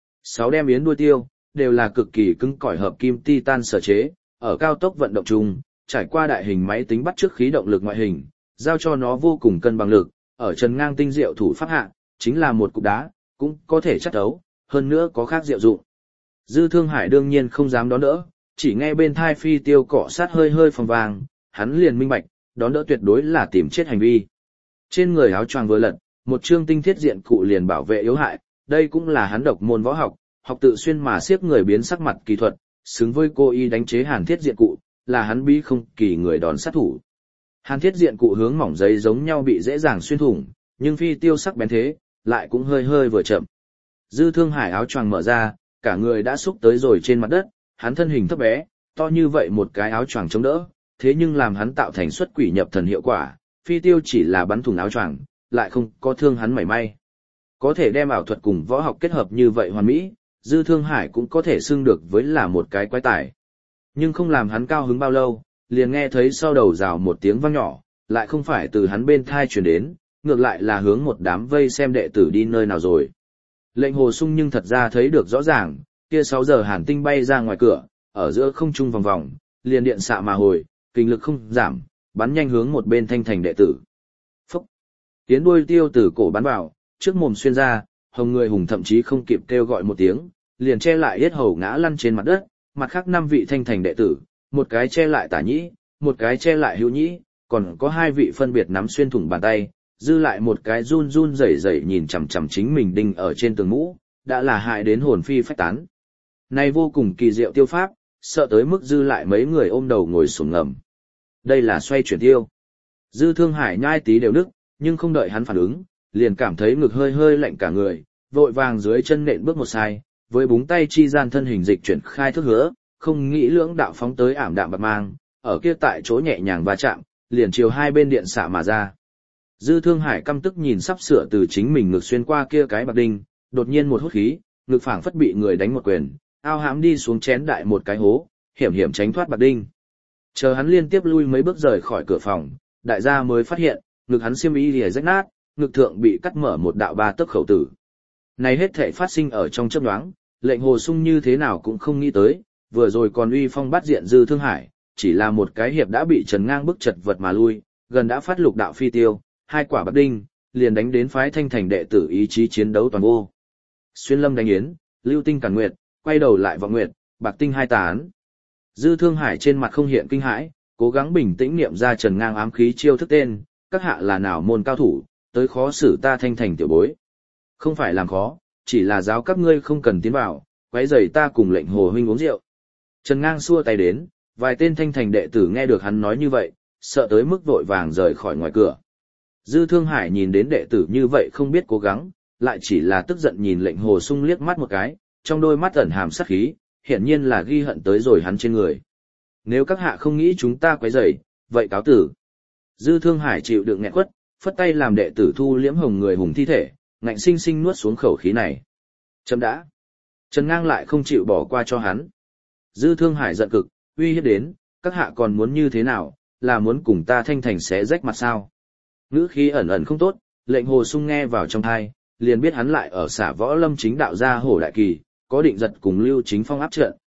6 đem yến đuôi tiêu, đều là cực kỳ cứng cỏi hợp kim titan sở chế, ở cao tốc vận động chung, trải qua đại hình máy tính bắt chước khí động lực ngoại hình, giao cho nó vô cùng cân bằng lực, ở Trần Ngang tinh diệu thủ pháp hạ, chính là một cục đá, cũng có thể chất đấu, hơn nữa có khác diệu dụng. Dư Thương Hải đương nhiên không dám đón đỡ, chỉ nghe bên thai phi tiêu cọ sát hơi hơi phòng vàng, hắn liền minh bạch, đón đỡ tuyệt đối là tìm chết hành vi. Trên người áo choàng vừa lật, một chương tinh thiết diện cụ liền bảo vệ yếu hại, đây cũng là hắn độc môn võ học, học tự xuyên mà xiếp người biến sắc mặt kỳ thuật, xứng với cô y đánh chế hàn thiết diện cụ, là hắn bí không kỳ người đòn sát thủ. Hàn thiết diện cụ hướng mỏng giấy giống nhau bị dễ dàng xuyên thủng, nhưng phi tiêu sắc bén thế, lại cũng hơi hơi vừa chậm. Dư Thương Hải áo choàng mở ra, cả người đã xúc tới rồi trên mặt đất, hắn thân hình thấp bé, to như vậy một cái áo choàng chống đỡ, thế nhưng làm hắn tạo thành xuất quỷ nhập thần hiệu quả, phi tiêu chỉ là bắn thủng áo choàng, lại không có thương hắn mảy may. Có thể đem ảo thuật cùng võ học kết hợp như vậy hoàn mỹ, Dư Thương Hải cũng có thể xưng được với là một cái quái tài. Nhưng không làm hắn cao hứng bao lâu, liền nghe thấy sau đầu rào một tiếng vang nhỏ, lại không phải từ hắn bên thai truyền đến, ngược lại là hướng một đám vây xem đệ tử đi nơi nào rồi. Lệnh hồ sung nhưng thật ra thấy được rõ ràng, kia 6 giờ hàn tinh bay ra ngoài cửa, ở giữa không trung vòng vòng, liền điện xạ mà hồi, kinh lực không giảm, bắn nhanh hướng một bên Thanh Thành đệ tử. Phúc! Tiến đuôi tiêu từ cổ bắn vào, trước mồm xuyên ra, hồng người hùng thậm chí không kịp kêu gọi một tiếng, liền che lại yết hầu ngã lăn trên mặt đất, mặt khác 5 vị Thanh Thành đệ tử, một cái che lại tả nhĩ, một cái che lại hữu nhĩ, còn có 2 vị phân biệt nắm xuyên thủng bàn tay, dư lại một cái run run rẩy rẩy nhìn chằm chằm chính mình đinh ở trên tường mũ, đã là hại đến hồn phi phách tán. Này vô cùng kỳ diệu tiêu pháp, sợ tới mức dư lại mấy người ôm đầu ngồi xổm ngầm. Đây là xoay chuyển tiêu. Dư Thương Hải nhai tí đều nức, nhưng không đợi hắn phản ứng, liền cảm thấy ngực hơi hơi lạnh cả người, vội vàng dưới chân nện bước một sai, với búng tay chi gian thân hình dịch chuyển khai thức hứa, không nghĩ lưỡng đạo phóng tới ảm đạm bạc mang, ở kia tại chỗ nhẹ nhàng va chạm, liền chiều hai bên điện xạ mà ra. Dư Thương Hải căm tức nhìn sắp sửa từ chính mình ngực xuyên qua kia cái bạc đinh, đột nhiên một hút khí, ngực phảng phất bị người đánh một quyền, ao hãm đi xuống chén đại một cái hố, hiểm hiểm tránh thoát bạc đinh. Chờ hắn liên tiếp lui mấy bước rời khỏi cửa phòng, đại gia mới phát hiện, ngực hắn xiêm y lìa rách nát, ngực thượng bị cắt mở một đạo 3 tấc khẩu tử. Này hết thảy phát sinh ở trong chớp nhoáng, lệnh hồ sung như thế nào cũng không nghĩ tới, vừa rồi còn uy phong bắt diện Dư Thương Hải, chỉ là một cái hiệp đã bị Trần Ngang bức chật vật mà lui, gần đã phát lục đạo phi tiêu, 2 quả bạc đinh, liền đánh đến phái Thanh Thành đệ tử ý chí chiến đấu toàn vô. Xuyên lâm đánh yến, lưu tinh càn nguyệt, quay đầu lại vọng nguyệt, bạc tinh 2 tán. Dư Thương Hải trên mặt không hiện kinh hãi, cố gắng bình tĩnh niệm ra Trần Ngang ám khí chiêu thức tên, các hạ là nào môn cao thủ, tới khó xử ta Thanh Thành tiểu bối. Không phải làm khó, chỉ là giáo các ngươi không cần tiến vào, quấy rầy ta cùng lệnh hồ huynh uống rượu. Trần Ngang xua tay đến, vài tên Thanh Thành đệ tử nghe được hắn nói như vậy, sợ tới mức vội vàng rời khỏi ngoài cửa. Dư Thương Hải nhìn đến đệ tử như vậy không biết cố gắng, lại chỉ là tức giận nhìn lệnh hồ sung liếc mắt một cái, trong đôi mắt ẩn hàm sát khí, hiển nhiên là ghi hận tới rồi hắn trên người. Nếu các hạ không nghĩ chúng ta quấy rầy, vậy cáo tử. Dư Thương Hải chịu đựng nghẹn quất, phất tay làm đệ tử thu liễm hồng người hùng thi thể, ngạnh sinh sinh nuốt xuống khẩu khí này. Chấm đã. Trần Ngang lại không chịu bỏ qua cho hắn. Dư Thương Hải giận cực, uy hiếp đến, các hạ còn muốn như thế nào, là muốn cùng ta Thanh Thành xé rách mặt sao? Ngữ khí ẩn ẩn không tốt, lệnh hồ sung nghe vào trong tai, liền biết hắn lại ở xả võ lâm chính đạo gia hổ đại kỳ, có định giật cùng Lưu Chính Phong áp trận,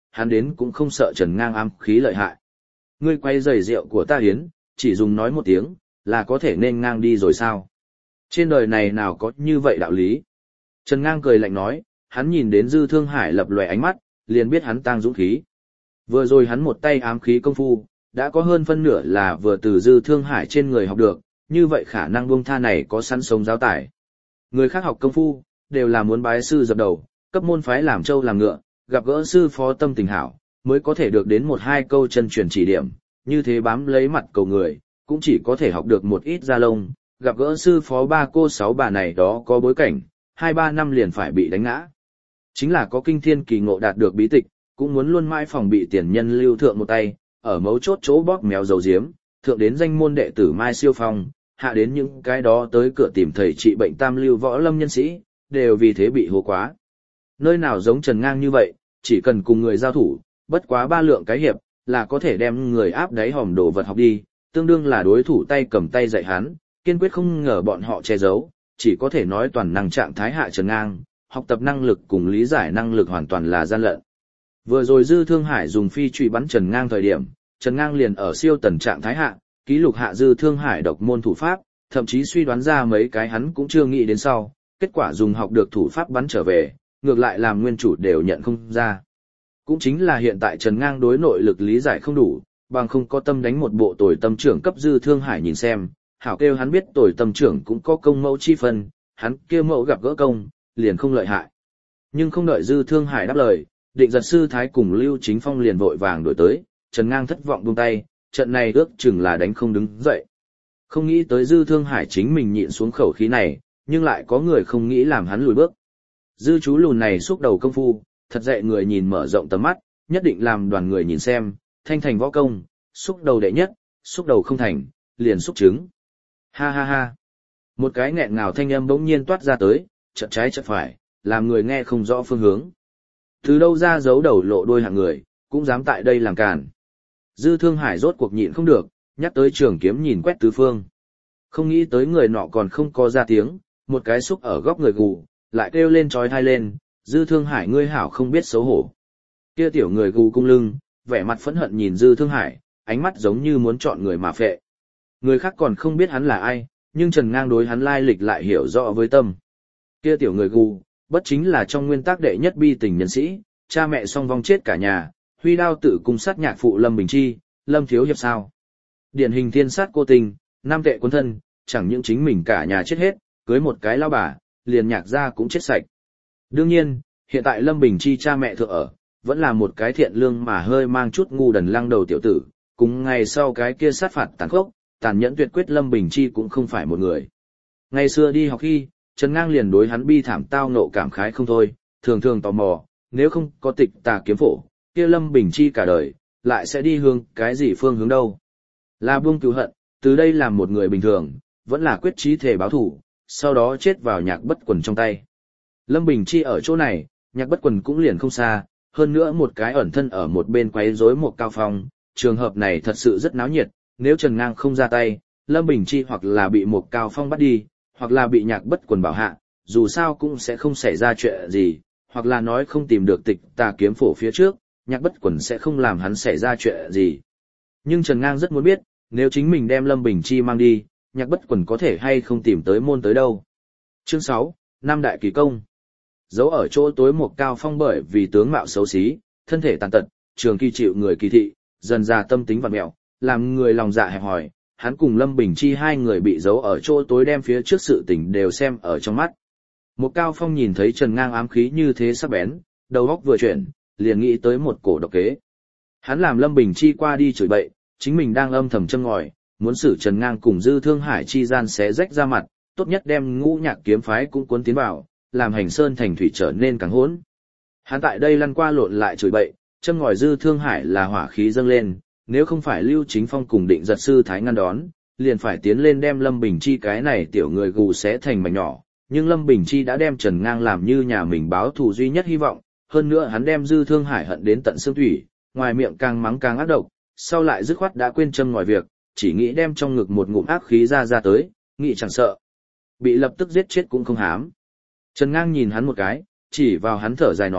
hắn đến cũng không sợ Trần Ngang ám khí lợi hại. Ngươi quay giày rượu của ta hiến, chỉ dùng nói một tiếng, là có thể nên ngang đi rồi sao? Trên đời này nào có như vậy đạo lý? Trần Ngang cười lạnh nói, hắn nhìn đến Dư Thương Hải lập lòe ánh mắt, liền biết hắn tang dũng khí. Vừa rồi hắn một tay ám khí công phu, đã có hơn phân nửa là vừa từ Dư Thương Hải trên người học được, như vậy khả năng buông tha này có sẵn sống giáo tải. Người khác học công phu, đều là muốn bái sư dập đầu, cấp môn phái làm trâu làm ngựa, gặp gỡ sư phó tâm tình hảo, mới có thể được đến một hai câu chân truyền chỉ điểm, như thế bám lấy mặt cầu người, cũng chỉ có thể học được một ít da lông, gặp gỡ sư phó ba cô sáu bà này đó có bối cảnh, 2-3 năm liền phải bị đánh ngã. Chính là có kinh thiên kỳ ngộ đạt được bí tịch, cũng muốn luôn mãi phòng bị tiền nhân lưu thượng một tay, ở mấu chốt chỗ bóp méo dầu diếm, thượng đến danh môn đệ tử Mai Siêu Phong, hạ đến những cái đó tới cửa tìm thầy trị bệnh tam lưu võ lâm nhân sĩ, đều vì thế bị hố quá. Nơi nào giống Trần Ngang như vậy, chỉ cần cùng người giao thủ, bất quá 3 lượng cái hiệp, là có thể đem người áp đáy hòm đồ vật học đi, tương đương là đối thủ tay cầm tay dạy hắn, kiên quyết không ngờ bọn họ che giấu, chỉ có thể nói toàn năng trạng thái hạ Trần Ngang, học tập năng lực cùng lý giải năng lực hoàn toàn là gian lận. Vừa rồi Dư Thương Hải dùng phi truy bắn Trần Ngang thời điểm, Trần Ngang liền ở siêu tần trạng thái hạ, ký lục hạ Dư Thương Hải độc môn thủ pháp, thậm chí suy đoán ra mấy cái hắn cũng chưa nghĩ đến sau, kết quả dùng học được thủ pháp bắn trở về, ngược lại làm nguyên chủ đều nhận không ra. Cũng chính là hiện tại Trần Ngang đối nội lực lý giải không đủ, bằng không có tâm đánh một bộ tồi tâm trưởng cấp Dư Thương Hải nhìn xem, hảo kêu hắn biết tồi tâm trưởng cũng có công mẫu chi phân, hắn kia mẫu gặp gỡ công, liền không lợi hại. Nhưng không đợi Dư Thương Hải đáp lời, Định Giật sư thái cùng Lưu Chính Phong liền vội vàng đổi tới, Trần Ngang thất vọng buông tay, trận này ước chừng là đánh không đứng dậy. Không nghĩ tới Dư Thương Hải chính mình nhịn xuống khẩu khí này, nhưng lại có người không nghĩ làm hắn lùi bước. Dư chú lùn này xúc đầu công phu, thật dạy người nhìn mở rộng tầm mắt, nhất định làm đoàn người nhìn xem, thanh thành võ công, xúc đầu đệ nhất, xúc đầu không thành, liền xúc trứng. Ha ha ha. Một cái nghẹn ngào thanh âm bỗng nhiên toát ra tới, chợt trái chợt phải, làm người nghe không rõ phương hướng. Từ đâu ra giấu đầu lộ đuôi hạng người, cũng dám tại đây làm càn. Dư Thương Hải rốt cuộc nhịn không được, nhắc tới trường kiếm nhìn quét tứ phương. Không nghĩ tới người nọ còn không có ra tiếng, một cái xúc ở góc người gù, lại kêu lên trói thai lên, Dư Thương Hải ngươi hảo không biết xấu hổ. Kia tiểu người gù cung lưng, vẻ mặt phẫn hận nhìn Dư Thương Hải, ánh mắt giống như muốn chọn người mà phệ. Người khác còn không biết hắn là ai, nhưng Trần Ngang đối hắn lai lịch lại hiểu rõ với tâm. Kia tiểu người gù, bất chính là trong nguyên tắc đệ nhất bi tình nhân sĩ, cha mẹ song vong chết cả nhà, huy đao tự cung sát nhạc phụ Lâm Bình Chi, Lâm Thiếu Hiệp sao. Điển hình thiên sát cô tình, nam tệ quân thân, chẳng những chính mình cả nhà chết hết, cưới một cái lao bà, liền nhạc gia cũng chết sạch. Đương nhiên, hiện tại Lâm Bình Chi cha mẹ thượng ở, vẫn là một cái thiện lương mà hơi mang chút ngu đần lăng đầu tiểu tử, cùng ngày sau cái kia sát phạt tàn khốc, tàn nhẫn tuyệt quyết Lâm Bình Chi cũng không phải một người. Ngày xưa đi học khi, Trần Ngang liền đối hắn bi thảm tao nộ cảm khái không thôi, thường thường tò mò, nếu không có tịch tà kiếm phổ, kia Lâm Bình Chi cả đời, lại sẽ đi hướng cái gì phương hướng đâu. Là buông cừu hận, từ đây làm một người bình thường, vẫn là quyết chí thể báo thủ, sau đó chết vào Nhạc Bất Quần trong tay. Lâm Bình Chi ở chỗ này, Nhạc Bất Quần cũng liền không xa, hơn nữa một cái ẩn thân ở một bên quấy rối một cao phong, trường hợp này thật sự rất náo nhiệt, nếu Trần Ngang không ra tay, Lâm Bình Chi hoặc là bị một cao phong bắt đi, hoặc là bị Nhạc Bất Quần bảo hạ, dù sao cũng sẽ không xảy ra chuyện gì, hoặc là nói không tìm được tịch tà kiếm phổ phía trước, Nhạc Bất Quần sẽ không làm hắn xảy ra chuyện gì. Nhưng Trần Ngang rất muốn biết, nếu chính mình đem Lâm Bình Chi mang đi, Nhạc Bất Quần có thể hay không tìm tới môn tới đâu. Chương 6, Nam Đại Kỳ Công. Giấu ở chỗ tối một cao phong bởi vì tướng mạo xấu xí, thân thể tàn tật, trường kỳ chịu người kỳ thị, dần ra tâm tính vặn mẹo, làm người lòng dạ hẹp hòi, hắn cùng Lâm Bình Chi hai người bị giấu ở chỗ tối đem phía trước sự tình đều xem ở trong mắt. Một cao phong nhìn thấy Trần Ngang ám khí như thế sắc bén, đầu óc vừa chuyển, liền nghĩ tới một cổ độc kế. Hắn làm Lâm Bình Chi qua đi chửi bậy, chính mình đang âm thầm châm ngòi, muốn xử Trần Ngang cùng Dư Thương Hải chi gian xé rách ra mặt, tốt nhất đem Ngũ Nhạc kiếm phái cũng cuốn tiến vào, làm Hành Sơn thành thủy trở nên càng hỗn. Hắn tại đây lăn qua lộn lại chửi bậy, châm ngòi Dư Thương Hải là hỏa khí dâng lên, nếu không phải Lưu Chính Phong cùng Định Giật sư thái ngăn đón, liền phải tiến lên đem Lâm Bình Chi cái này tiểu người gù xé thành mảnh nhỏ, nhưng Lâm Bình Chi đã đem Trần Ngang làm như nhà mình báo thù duy nhất hy vọng, hơn nữa hắn đem Dư Thương Hải hận đến tận xương thủy, ngoài miệng càng mắng càng ác độc, sau lại dứt khoát đã quên châm ngòi việc, chỉ nghĩ đem trong ngực một ngụm ác khí ra tới, nghĩ chẳng sợ. Bị lập tức giết chết cũng không hám. Trần Ngang nhìn hắn một cái, chỉ vào hắn thở dài nói,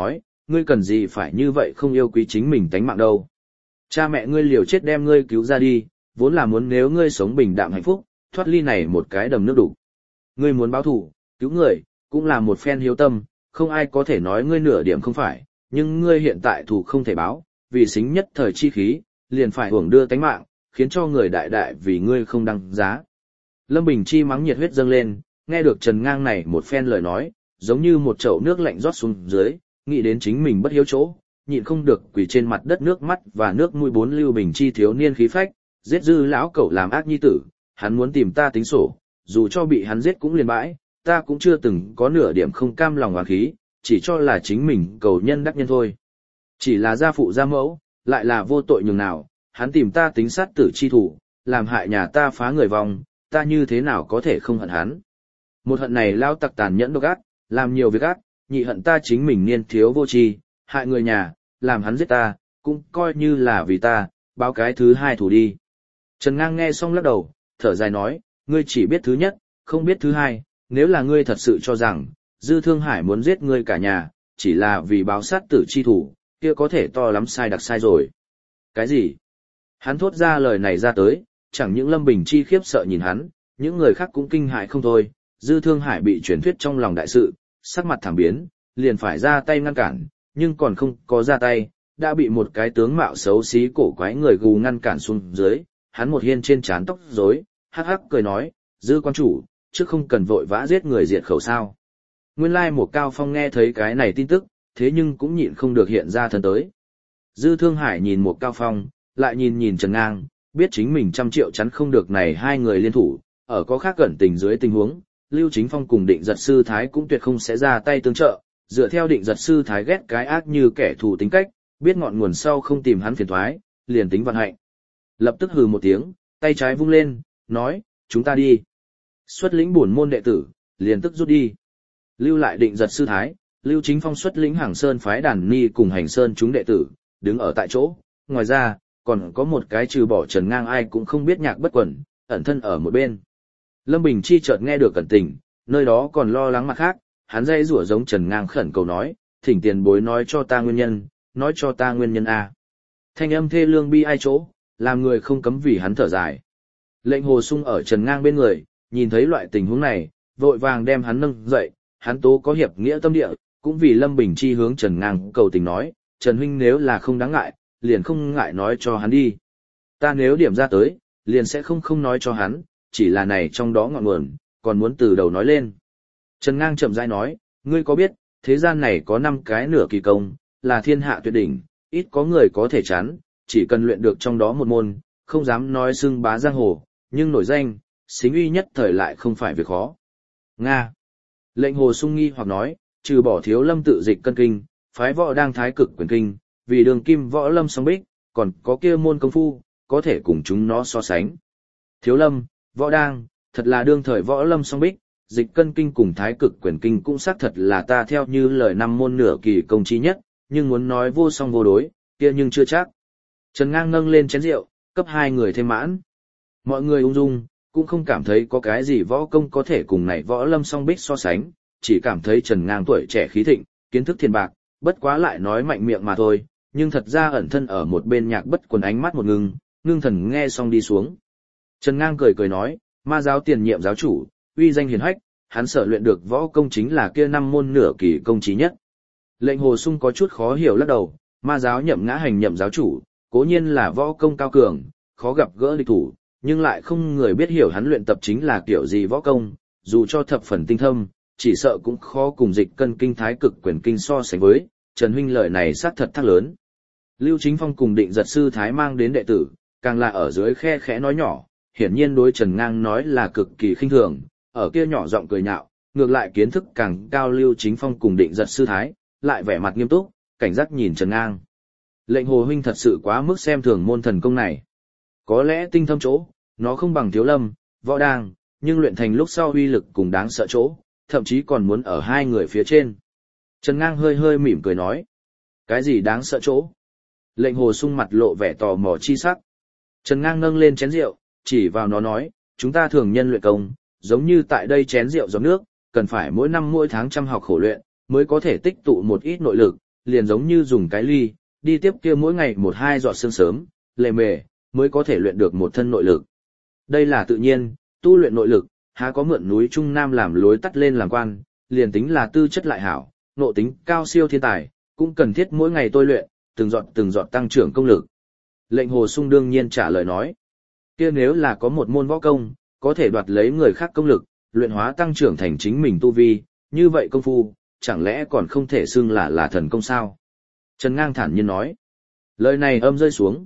ngươi cần gì phải như vậy không yêu quý chính mình tánh mạng đâu. Cha mẹ ngươi liều chết đem ngươi cứu ra đi, vốn là muốn nếu ngươi sống bình đạm hạnh phúc, thoát ly này một cái đầm nước đục. Ngươi muốn báo thù, cứu người, cũng là một phen hiếu tâm, không ai có thể nói ngươi nửa điểm không phải, nhưng ngươi hiện tại thù không thể báo, vì xính nhất thời chi khí, liền phải hưởng đưa tánh mạng, khiến cho người đại đại vì ngươi không đăng giá. Lâm Bình Chi mắng nhiệt huyết dâng lên, nghe được Trần Ngang này một phen lời nói, giống như một chậu nước lạnh rót xuống dưới, nghĩ đến chính mình bất hiếu chỗ, nhịn không được quỳ trên mặt đất nước mắt và nước mũi bốn Lưu Bình Chi thiếu niên khí phách, giết dư lão cẩu làm ác nhi tử, hắn muốn tìm ta tính sổ, dù cho bị hắn giết cũng liền bãi, ta cũng chưa từng có nửa điểm không cam lòng oán khí, chỉ cho là chính mình cầu nhân đắc nhân thôi. Chỉ là gia phụ gia mẫu, lại là vô tội nhường nào, hắn tìm ta tính sát tử chi thủ, làm hại nhà ta phá người vong, ta như thế nào có thể không hận hắn. Một hận này lao tặc tàn nhẫn độc ác, làm nhiều việc ác, nhị hận ta chính mình niên thiếu vô tri, hại người nhà, làm hắn giết ta, cũng coi như là vì ta, báo cái thứ hai thủ đi. Trần Ngang nghe xong lắc đầu, thở dài nói, ngươi chỉ biết thứ nhất, không biết thứ hai, nếu là ngươi thật sự cho rằng, Dư Thương Hải muốn giết ngươi cả nhà, chỉ là vì báo sát tử chi thủ, kia có thể to lắm sai đặc sai rồi. Cái gì? Hắn thốt ra lời này ra tới, chẳng những Lâm Bình Chi khiếp sợ nhìn hắn, những người khác cũng kinh hại không thôi, Dư Thương Hải bị truyền thuyết trong lòng đại sự, sắc mặt thảm biến, liền phải ra tay ngăn cản, nhưng còn không có ra tay, đã bị một cái tướng mạo xấu xí cổ quái người gù ngăn cản xuống dưới, hắn một hiên trên trán tóc rối, hắc hắc cười nói, Dư quan chủ, chứ không cần vội vã giết người diệt khẩu sao. Nguyên lai một Cao Phong nghe thấy cái này tin tức, thế nhưng cũng nhịn không được hiện ra thân tới. Dư Thương Hải nhìn một Cao Phong, lại nhìn Trần Ngang, biết chính mình 100 triệu chắn không được này hai người liên thủ, ở có khác cẩn tình dưới tình huống, Lưu Chính Phong cùng Định Giật Sư Thái cũng tuyệt không sẽ ra tay tương trợ, dựa theo Định Giật Sư Thái ghét cái ác như kẻ thù tính cách, biết ngọn nguồn sau không tìm hắn phiền toái, liền tính vận hạnh. Lập tức hừ một tiếng, tay trái vung lên, nói, chúng ta đi. Xuất lĩnh bổn môn đệ tử, liền tức rút đi. Lưu lại Định Giật Sư Thái, Lưu Chính Phong xuất lĩnh Hàng Sơn phái đàn ni cùng Hành Sơn chúng đệ tử, đứng ở tại chỗ, ngoài ra, còn có một cái trừ bỏ Trần Ngang ai cũng không biết nhạc bất quẩn, ẩn thân ở một bên. Lâm Bình Chi chợt nghe được cẩn tình, nơi đó còn lo lắng mặt khác, hắn dây rủa giống Trần Ngang khẩn cầu nói, thỉnh tiền bối nói cho ta nguyên nhân, nói cho ta nguyên nhân a. Thanh âm thê lương bi ai chỗ, làm người không cấm vì hắn thở dài. Lệnh Hồ Sung ở Trần Ngang bên người, nhìn thấy loại tình huống này, vội vàng đem hắn nâng dậy, hắn tố có hiệp nghĩa tâm địa, cũng vì Lâm Bình Chi hướng Trần Ngang cầu tình nói, Trần huynh nếu là không đáng ngại, liền không ngại nói cho hắn đi. Ta nếu điểm ra tới, liền sẽ không nói cho hắn, chỉ là này trong đó ngọn nguồn, còn muốn từ đầu nói lên. Trần Ngang chậm rãi nói, ngươi có biết, thế gian này có 5 cái nửa kỳ công, là thiên hạ tuyệt đỉnh, ít có người có thể chán, chỉ cần luyện được trong đó một môn, không dám nói xưng bá giang hồ, nhưng nổi danh, xính uy nhất thời lại không phải việc khó. Nga. Lệnh Hồ Sung nghi hoặc nói, trừ bỏ Thiếu Lâm tự dịch cân kinh, phái võ đang thái cực quyền kinh, vì đường kim võ lâm song bích, còn có kia môn công phu, có thể cùng chúng nó so sánh. Thiếu Lâm, võ đang, thật là đương thời võ lâm song bích, dịch cân kinh cùng thái cực quyền kinh cũng xác thật là ta theo như lời 5 môn nửa kỳ công chí nhất, nhưng muốn nói vô song vô đối, kia nhưng chưa chắc. Trần Ngang nâng lên chén rượu, cấp 2 người thêm mãn. Mọi người ung dung, cũng không cảm thấy có cái gì võ công có thể cùng này võ lâm song bích so sánh, chỉ cảm thấy Trần Ngang tuổi trẻ khí thịnh, kiến thức thiên bạc, bất quá lại nói mạnh miệng mà thôi, nhưng thật ra ẩn thân ở một bên nhạc bất quần ánh mắt một ngưng thần nghe xong đi xuống. Trần Ngang cười nói, ma giáo tiền nhiệm giáo chủ, uy danh hiền hách, hắn sở luyện được võ công chính là kia 5 môn nửa kỳ công chí nhất. Lệnh Hồ Sung có chút khó hiểu lắc đầu, ma giáo nhậm ngã hành nhậm giáo chủ, cố nhiên là võ công cao cường, khó gặp gỡ địch thủ, nhưng lại không người biết hiểu hắn luyện tập chính là kiểu gì võ công, dù cho thập phần tinh thâm, chỉ sợ cũng khó cùng dịch cân kinh thái cực quyền kinh so sánh với, Trần huynh lời này xác thật thắc lớn. Lưu Chính Phong cùng Định Giật Sư Thái mang đến đệ tử, càng là ở dưới khe khẽ nói nhỏ, hiển nhiên đối Trần Ngang nói là cực kỳ khinh thường, ở kia nhỏ giọng cười nhạo, ngược lại kiến thức càng cao Lưu Chính Phong cùng Định Giật Sư Thái, lại vẻ mặt nghiêm túc, cảnh giác nhìn Trần Ngang. Lệnh Hồ huynh thật sự quá mức xem thường môn thần công này. Có lẽ tinh thâm chỗ, nó không bằng Thiếu Lâm, võ đang, nhưng luyện thành lúc sau uy lực cùng đáng sợ chỗ, thậm chí còn muốn ở 2 người phía trên. Trần Ngang hơi mỉm cười nói. Cái gì đáng sợ chỗ? Lệnh Hồ Sung mặt lộ vẻ tò mò chi sắc. Trần Ngang nâng lên chén rượu, chỉ vào nó nói, chúng ta thường nhân luyện công, giống như tại đây chén rượu giọt nước, cần phải mỗi năm mỗi tháng chăm học khổ luyện, mới có thể tích tụ một ít nội lực, liền giống như dùng cái ly, đi tiếp kia mỗi ngày 1-2 giọt sương sớm, lề mề, mới có thể luyện được một thân nội lực. Đây là tự nhiên, tu luyện nội lực, há có mượn núi Trung Nam làm lối tắt lên làm quan, liền tính là tư chất lại hảo, nộ tính cao siêu thiên tài, cũng cần thiết mỗi ngày tôi luyện, từng giọt tăng trưởng công lực. Lệnh Hồ Sung đương nhiên trả lời nói, kia nếu là có một môn võ công, có thể đoạt lấy người khác công lực, luyện hóa tăng trưởng thành chính mình tu vi, như vậy công phu, chẳng lẽ còn không thể xưng là thần công sao? Trần Ngang thản nhiên nói. Lời này âm rơi xuống,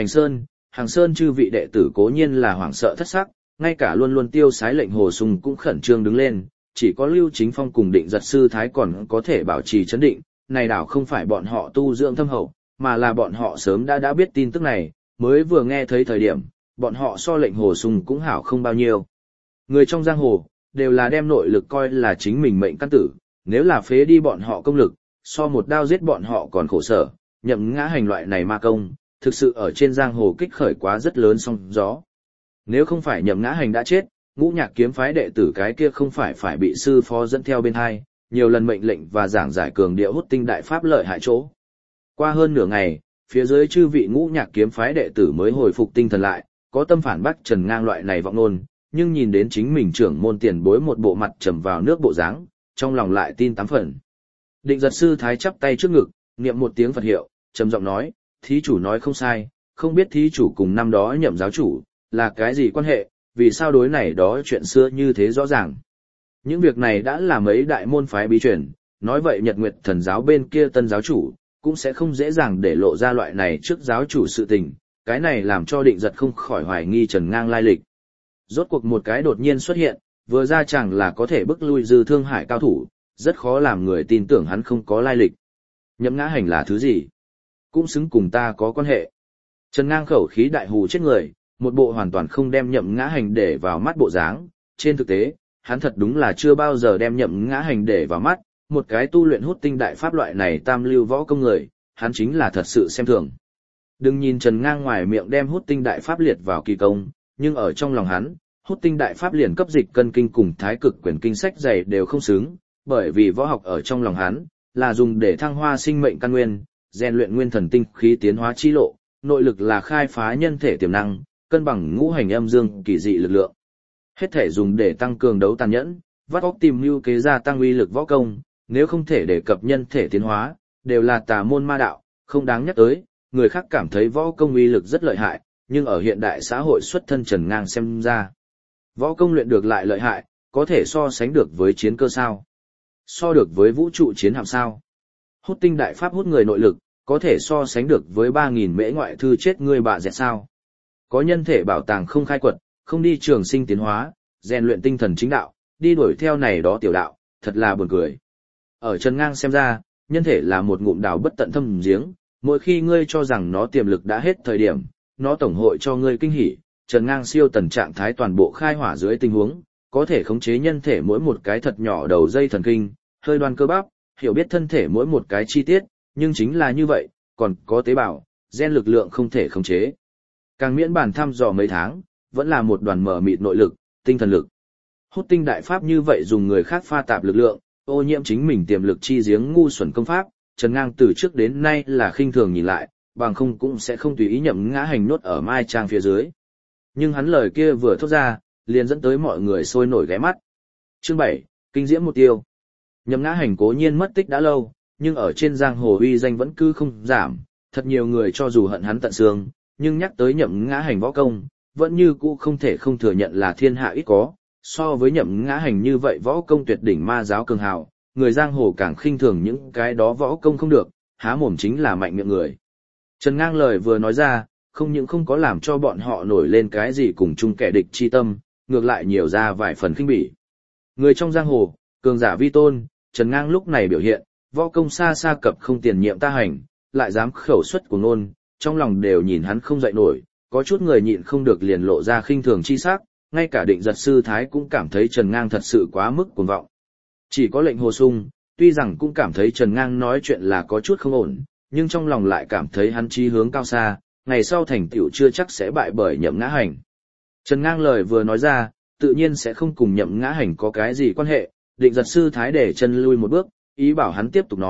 Hàng Sơn chư vị đệ tử cố nhiên là hoảng sợ thất sắc, ngay cả luôn luôn tiêu sái Lệnh Hồ Sung cũng khẩn trương đứng lên, chỉ có Lưu Chính Phong cùng Định Giật sư thái còn có thể bảo trì chấn định, này đảo không phải bọn họ tu dưỡng thâm hậu, mà là bọn họ sớm đã biết tin tức này, mới vừa nghe thấy thời điểm, bọn họ so Lệnh Hồ Sung cũng hảo không bao nhiêu. Người trong giang hồ, đều là đem nội lực coi là chính mình mệnh căn tử, nếu là phế đi bọn họ công lực, so một đao giết bọn họ còn khổ sở, Nhậm Ngã Hành loại này ma công, thực sự ở trên giang hồ kích khởi quá rất lớn sóng gió. Nếu không phải Nhậm Ngã Hành đã chết, Ngũ Nhạc kiếm phái đệ tử cái kia không phải bị sư phó dẫn theo bên hai, nhiều lần mệnh lệnh và giảng giải cường điệu hút tinh đại pháp lợi hại chỗ. Qua hơn nửa ngày, phía dưới chư vị Ngũ Nhạc kiếm phái đệ tử mới hồi phục tinh thần lại, có tâm phản bác Trần Ngang loại này vọng ngôn, nhưng nhìn đến chính mình trưởng môn tiền bối một bộ mặt trầm vào nước bộ dáng, trong lòng lại tin 8 phần. Định Giật sư thái chắp tay trước ngực, niệm một tiếng Phật hiệu, trầm giọng nói, thí chủ nói không sai, không biết thí chủ cùng năm đó Nhậm giáo chủ, là cái gì quan hệ, vì sao đối này đó chuyện xưa như thế rõ ràng. Những việc này đã là mấy đại môn phái bí truyền, nói vậy Nhật Nguyệt thần giáo bên kia tân giáo chủ, cũng sẽ không dễ dàng để lộ ra loại này trước giáo chủ sự tình, cái này làm cho Định Giật không khỏi hoài nghi Trần Ngang lai lịch. Rốt cuộc một cái đột nhiên xuất hiện, vừa ra chẳng là có thể bức lui Dư Thương Hải cao thủ, rất khó làm người tin tưởng hắn không có lai lịch. Nhậm Ngã Hành là thứ gì? Cũng xứng cùng ta có quan hệ. Trần Ngang khẩu khí đại hù chết người, một bộ hoàn toàn không đem Nhậm Ngã Hành để vào mắt bộ dáng. Trên thực tế, hắn thật đúng là chưa bao giờ đem Nhậm Ngã Hành để vào mắt, một cái tu luyện hút tinh đại pháp loại này tam lưu võ công người, hắn chính là thật sự xem thường. Đừng nhìn Trần Ngang ngoài miệng đem hút tinh đại pháp liệt vào kỳ công, nhưng ở trong lòng hắn, hút tinh đại pháp liền cấp dịch cân kinh cùng thái cực quyền kinh sách dày đều không xứng, bởi vì võ học ở trong lòng hắn, là dùng để thăng hoa sinh mệnh căn nguyên, rèn luyện nguyên thần tinh khí tiến hóa chi lộ, nội lực là khai phá nhân thể tiềm năng, cân bằng ngũ hành âm dương kỳ dị lực lượng. Hết thể dùng để tăng cường đấu tàn nhẫn, vắt óc tìm mưu kế gia tăng uy lực võ công, nếu không thể đề cập nhân thể tiến hóa, đều là tà môn ma đạo, không đáng nhắc tới, người khác cảm thấy võ công uy lực rất lợi hại, nhưng ở hiện đại xã hội xuất thân Trần Ngang xem ra, võ công luyện được lại lợi hại, có thể so sánh được với chiến cơ sao? So được với vũ trụ chiến hạm sao? Hút tinh đại pháp hút người nội lực, có thể so sánh được với 3.000 mễ ngoại thư chết người bà dẹt sao? Có nhân thể bảo tàng không khai quật, không đi trường sinh tiến hóa, rèn luyện tinh thần chính đạo, đi đuổi theo này đó tiểu đạo, thật là buồn cười. Ở Trần Ngang xem ra, nhân thể là một ngụm đào bất tận thâm giếng, mỗi khi ngươi cho rằng nó tiềm lực đã hết thời điểm, nó tổng hội cho ngươi kinh hỉ. Trần Ngang siêu tần trạng thái toàn bộ khai hỏa dưới tình huống, có thể khống chế nhân thể mỗi một cái thật nhỏ đầu dây thần kinh, hơi đoan cơ bắp, hiểu biết thân thể mỗi một cái chi tiết, nhưng chính là như vậy, còn có tế bào, gen lực lượng không thể khống chế. Càng miễn bản thăm dò mấy tháng, vẫn là một đoàn mở mịt nội lực, tinh thần lực. Hút tinh đại pháp như vậy dùng người khác pha tạp lực lượng, ô nhiễm chính mình tiềm lực chi giếng ngu xuẩn công pháp, Trần Ngang từ trước đến nay là khinh thường nhìn lại, bằng không cũng sẽ không tùy ý Nhậm Ngã Hành nốt ở mai trang phía dưới. Nhưng hắn lời kia vừa thốt ra, liền dẫn tới mọi người sôi nổi ghé mắt. Chương 7, kinh diễm một tiêu. Nhậm Ngã Hành cố nhiên mất tích đã lâu, nhưng ở trên giang hồ uy danh vẫn cứ không giảm, thật nhiều người cho dù hận hắn tận xương, nhưng nhắc tới Nhậm Ngã Hành võ công, vẫn như cũ không thể không thừa nhận là thiên hạ ít có. So với Nhậm Ngã Hành như vậy võ công tuyệt đỉnh ma giáo cường hào, người giang hồ càng khinh thường những cái đó võ công không được, há mồm chính là mạnh miệng người. Trần Ngang lời vừa nói ra, không những không có làm cho bọn họ nổi lên cái gì cùng chung kẻ địch chi tâm, ngược lại nhiều ra vài phần khinh bỉ. Người trong giang hồ, cường giả vi tôn, Trần Ngang lúc này biểu hiện, võ công xa xa cập không tiền nhiệm ta hành, lại dám khẩu xuất của ngôn, trong lòng đều nhìn hắn không dậy nổi, có chút người nhịn không được liền lộ ra khinh thường chi sắc, ngay cả Định Giật sư thái cũng cảm thấy Trần Ngang thật sự quá mức cuồng vọng. Chỉ có Lệnh Hồ Sung, tuy rằng cũng cảm thấy Trần Ngang nói chuyện là có chút không ổn, nhưng trong lòng lại cảm thấy hắn chí hướng cao xa, ngày sau thành tựu chưa chắc sẽ bại bởi Nhậm Ngã Hành. Trần Ngang lời vừa nói ra, tự nhiên sẽ không cùng Nhậm Ngã Hành có cái gì quan hệ, Định Giật sư thái để chân lui một bước, ý bảo hắn tiếp tục nói,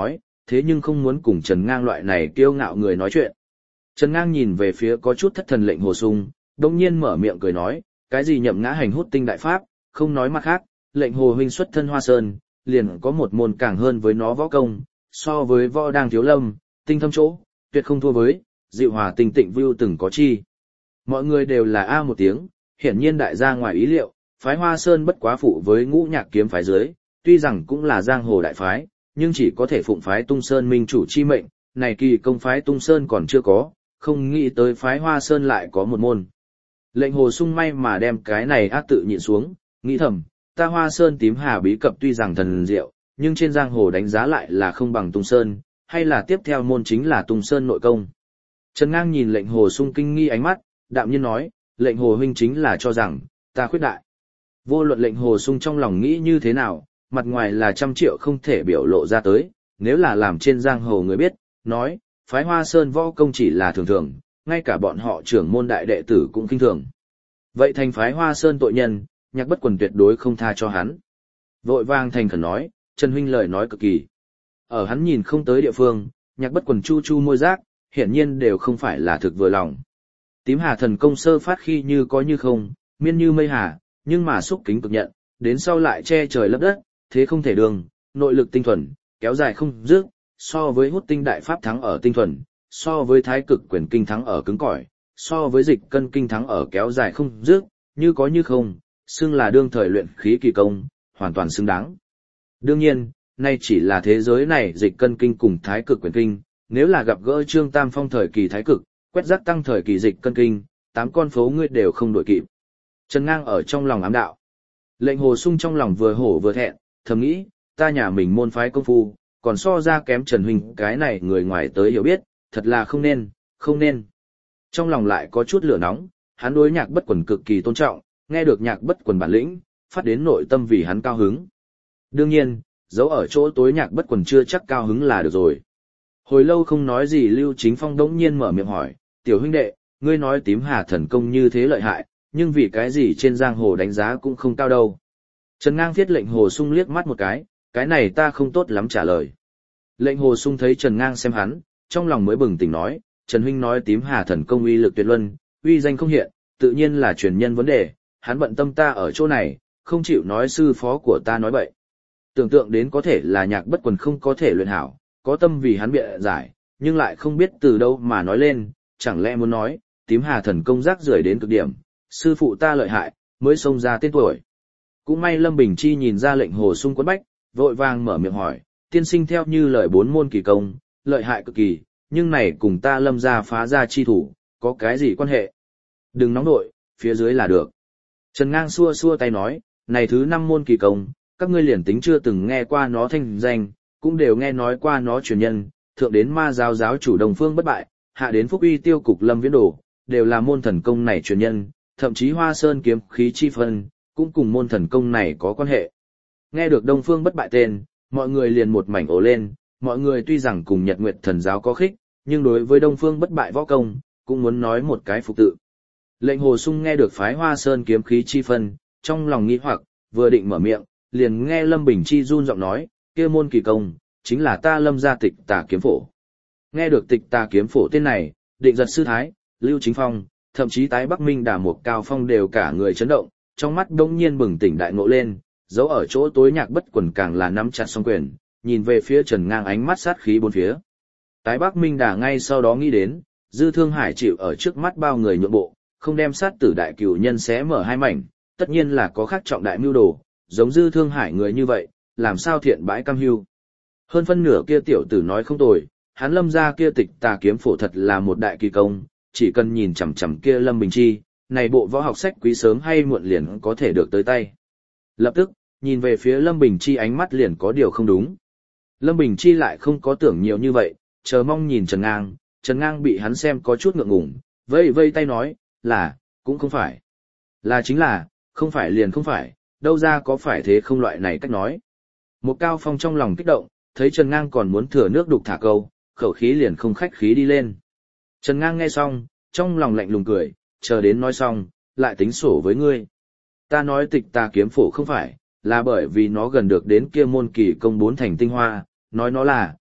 thế nhưng không muốn cùng Trần Ngang loại này kiêu ngạo người nói chuyện. Trần Ngang nhìn về phía có chút thất thần lệnh Hồ Sung, đông nhiên mở miệng cười nói, cái gì nhậm ngã hành hút tinh đại pháp, không nói mặt khác, lệnh Hồ huynh xuất thân Hoa Sơn, liền có một môn càng hơn với nó võ công, so với võ đang thiếu lâm, tinh thâm chỗ, tuyệt không thua với, dịu hòa tinh tịnh view từng có chi. Mọi người đều là a một tiếng, hiển nhiên đại gia ngoài ý liệu, phái Hoa Sơn bất quá phụ với Ngũ Nhạc kiếm phái dưới, tuy rằng cũng là giang hồ đại phái, nhưng chỉ có thể phụng phái Tung Sơn minh chủ chi mệnh, này kỳ công phái Tung Sơn còn chưa có, không nghĩ tới phái Hoa Sơn lại có một môn. Lệnh Hồ Sung may mà đem cái này ác tự nhịn xuống, nghĩ thầm, ta Hoa Sơn tím hà bí cập tuy rằng thần diệu, nhưng trên giang hồ đánh giá lại là không bằng Tung Sơn, hay là tiếp theo môn chính là Tung Sơn nội công. Trần Ngang nhìn lệnh Hồ Sung kinh nghi ánh mắt, đạm nhiên nói, lệnh Hồ huynh chính là cho rằng, ta khuyết đại. Vô luận lệnh Hồ Sung trong lòng nghĩ như thế nào, mặt ngoài là 100 triệu không thể biểu lộ ra tới, nếu là làm trên giang hồ người biết, nói, phái Hoa Sơn võ công chỉ là thường thường, ngay cả bọn họ trưởng môn đại đệ tử cũng kinh thường. Vậy thành phái Hoa Sơn tội nhân, Nhạc Bất Quần tuyệt đối không tha cho hắn. Vội vang thành khẩn nói, Trần huynh lời nói cực kỳ. Ở hắn nhìn không tới địa phương, Nhạc Bất Quần chu chu môi giác, hiển nhiên đều không phải là thực vừa lòng. Tím hà thần công sơ phát khi như có như không, miên như mây hà, nhưng mà xúc kính cực nhận, đến sau lại che trời lấp đất, thế không thể đường, nội lực tinh thuần, kéo dài không dứt, so với hút tinh đại pháp thắng ở tinh thuần, so với thái cực quyền kinh thắng ở cứng cỏi, so với dịch cân kinh thắng ở kéo dài không dứt, như có như không, xưng là đương thời luyện khí kỳ công, hoàn toàn xứng đáng. Đương nhiên, nay chỉ là thế giới này dịch cân kinh cùng thái cực quyền kinh, nếu là gặp gỡ Trương Tam Phong thời kỳ thái cực, quét rác tăng thời kỳ dịch cân kinh, 8 con phố ngươi đều không đổi kịp. Trần Ngang ở trong lòng ám đạo. Lệnh Hồ Sung trong lòng vừa hổ vừa thẹn, thầm nghĩ, ta nhà mình môn phái công phu, còn so ra kém Trần huynh cái này người ngoài tới hiểu biết, thật là không nên, không nên. Trong lòng lại có chút lửa nóng, hắn đối Nhạc Bất Quần cực kỳ tôn trọng, nghe được Nhạc Bất Quần bản lĩnh, phát đến nội tâm vì hắn cao hứng. Đương nhiên, giấu ở chỗ tối Nhạc Bất Quần chưa chắc cao hứng là được rồi. Hồi lâu không nói gì Lưu Chính Phong đống nhiên mở miệng hỏi, tiểu huynh đệ, ngươi nói tím hà thần công như thế lợi hại, nhưng vì cái gì trên giang hồ đánh giá cũng không cao đâu. Trần Ngang viết lệnh Hồ Sung liếc mắt một cái này ta không tốt lắm trả lời. Lệnh Hồ Sung thấy Trần Ngang xem hắn, trong lòng mới bừng tỉnh nói, Trần huynh nói tím hà thần công uy lực tuyệt luân, uy danh không hiện, tự nhiên là truyền nhân vấn đề, hắn bận tâm ta ở chỗ này, không chịu nói sư phó của ta nói bậy. Tưởng tượng đến có thể là Nhạc Bất Quần không có thể luyện hảo, có tâm vì hắn bịa giải, nhưng lại không biết từ đâu mà nói lên, chẳng lẽ muốn nói, tím hà thần công rác rưởi đến cực điểm, sư phụ ta lợi hại, mới xông ra tên tuổi. Cũng may Lâm Bình Chi nhìn ra lệnh Hồ Sung quấn bách, vội vàng mở miệng hỏi, tiên sinh theo như lời 4 môn kỳ công, lợi hại cực kỳ, nhưng này cùng ta Lâm gia phá ra chi thủ, có cái gì quan hệ? Đừng nóng nội, phía dưới là được. Trần Ngang xua xua tay nói, này thứ 5 môn kỳ công, các ngươi liền tính chưa từng nghe qua nó thanh danh, cũng đều nghe nói qua nó truyền nhân, thượng đến ma giáo giáo chủ Đồng Phương bất bại, hạ đến phúc uy tiêu cục Lâm Viễn Đồ, đều là môn thần công này truyền nhân, thậm chí Hoa Sơn kiếm khí chi phân, cũng cùng môn thần công này có quan hệ. Nghe được Đông Phương bất bại tên, mọi người liền một mảnh ồ lên, mọi người tuy rằng cùng Nhật Nguyệt thần giáo có khích, nhưng đối với Đông Phương bất bại võ công, cũng muốn nói một cái phục tự. Lệnh Hồ Sung nghe được phái Hoa Sơn kiếm khí chi phân, trong lòng nghi hoặc, vừa định mở miệng, liền nghe Lâm Bình Chi run giọng nói, kia môn kỳ công, chính là ta Lâm gia Tịch Tà kiếm phổ. Nghe được Tịch Tà kiếm phổ tên này, Định Giật sư thái, Lưu Chính Phong, thậm chí tái Bắc Minh Đà Mục Cao Phong đều cả người chấn động, trong mắt đông nhiên bừng tỉnh đại ngộ lên, giấu ở chỗ tối Nhạc Bất Quần càng là nắm chặt song quyền, nhìn về phía Trần Ngang ánh mắt sát khí bốn phía. Tái Bắc Minh Đà ngay sau đó nghĩ đến, Dư Thương Hải chịu ở trước mắt bao người nhượng bộ, không đem sát tử đại cửu nhân xé mở hai mảnh, tất nhiên là có khác trọng đại mưu đồ, giống Dư Thương Hải người như vậy, làm sao thiện bãi cam hưu. Hơn phân nửa kia tiểu tử nói không tồi, hắn Lâm gia kia Tịch Tà kiếm phổ thật là một đại kỳ công, chỉ cần nhìn chằm chằm kia Lâm Bình Chi, này bộ võ học sách quý sớm hay muộn liền có thể được tới tay. Lập tức, nhìn về phía Lâm Bình Chi ánh mắt liền có điều không đúng. Lâm Bình Chi lại không có tưởng nhiều như vậy, chờ mong nhìn Trần Ngang bị hắn xem có chút ngượng ngùng, vây vây tay nói, là, cũng không phải. Là chính là, không phải liền không phải, đâu ra có phải thế không loại này cách nói. Một Cao Phong trong lòng kích động, thấy Trần Ngang còn muốn thừa nước đục thả câu, khẩu khí liền không khách khí đi lên. Trần Ngang nghe xong, trong lòng lạnh lùng cười, chờ đến nói xong, lại tính sổ với ngươi. Ta nói Tịch Tà kiếm phổ không phải, là bởi vì nó gần được đến kia môn kỳ công 4 thành tinh hoa, nói nó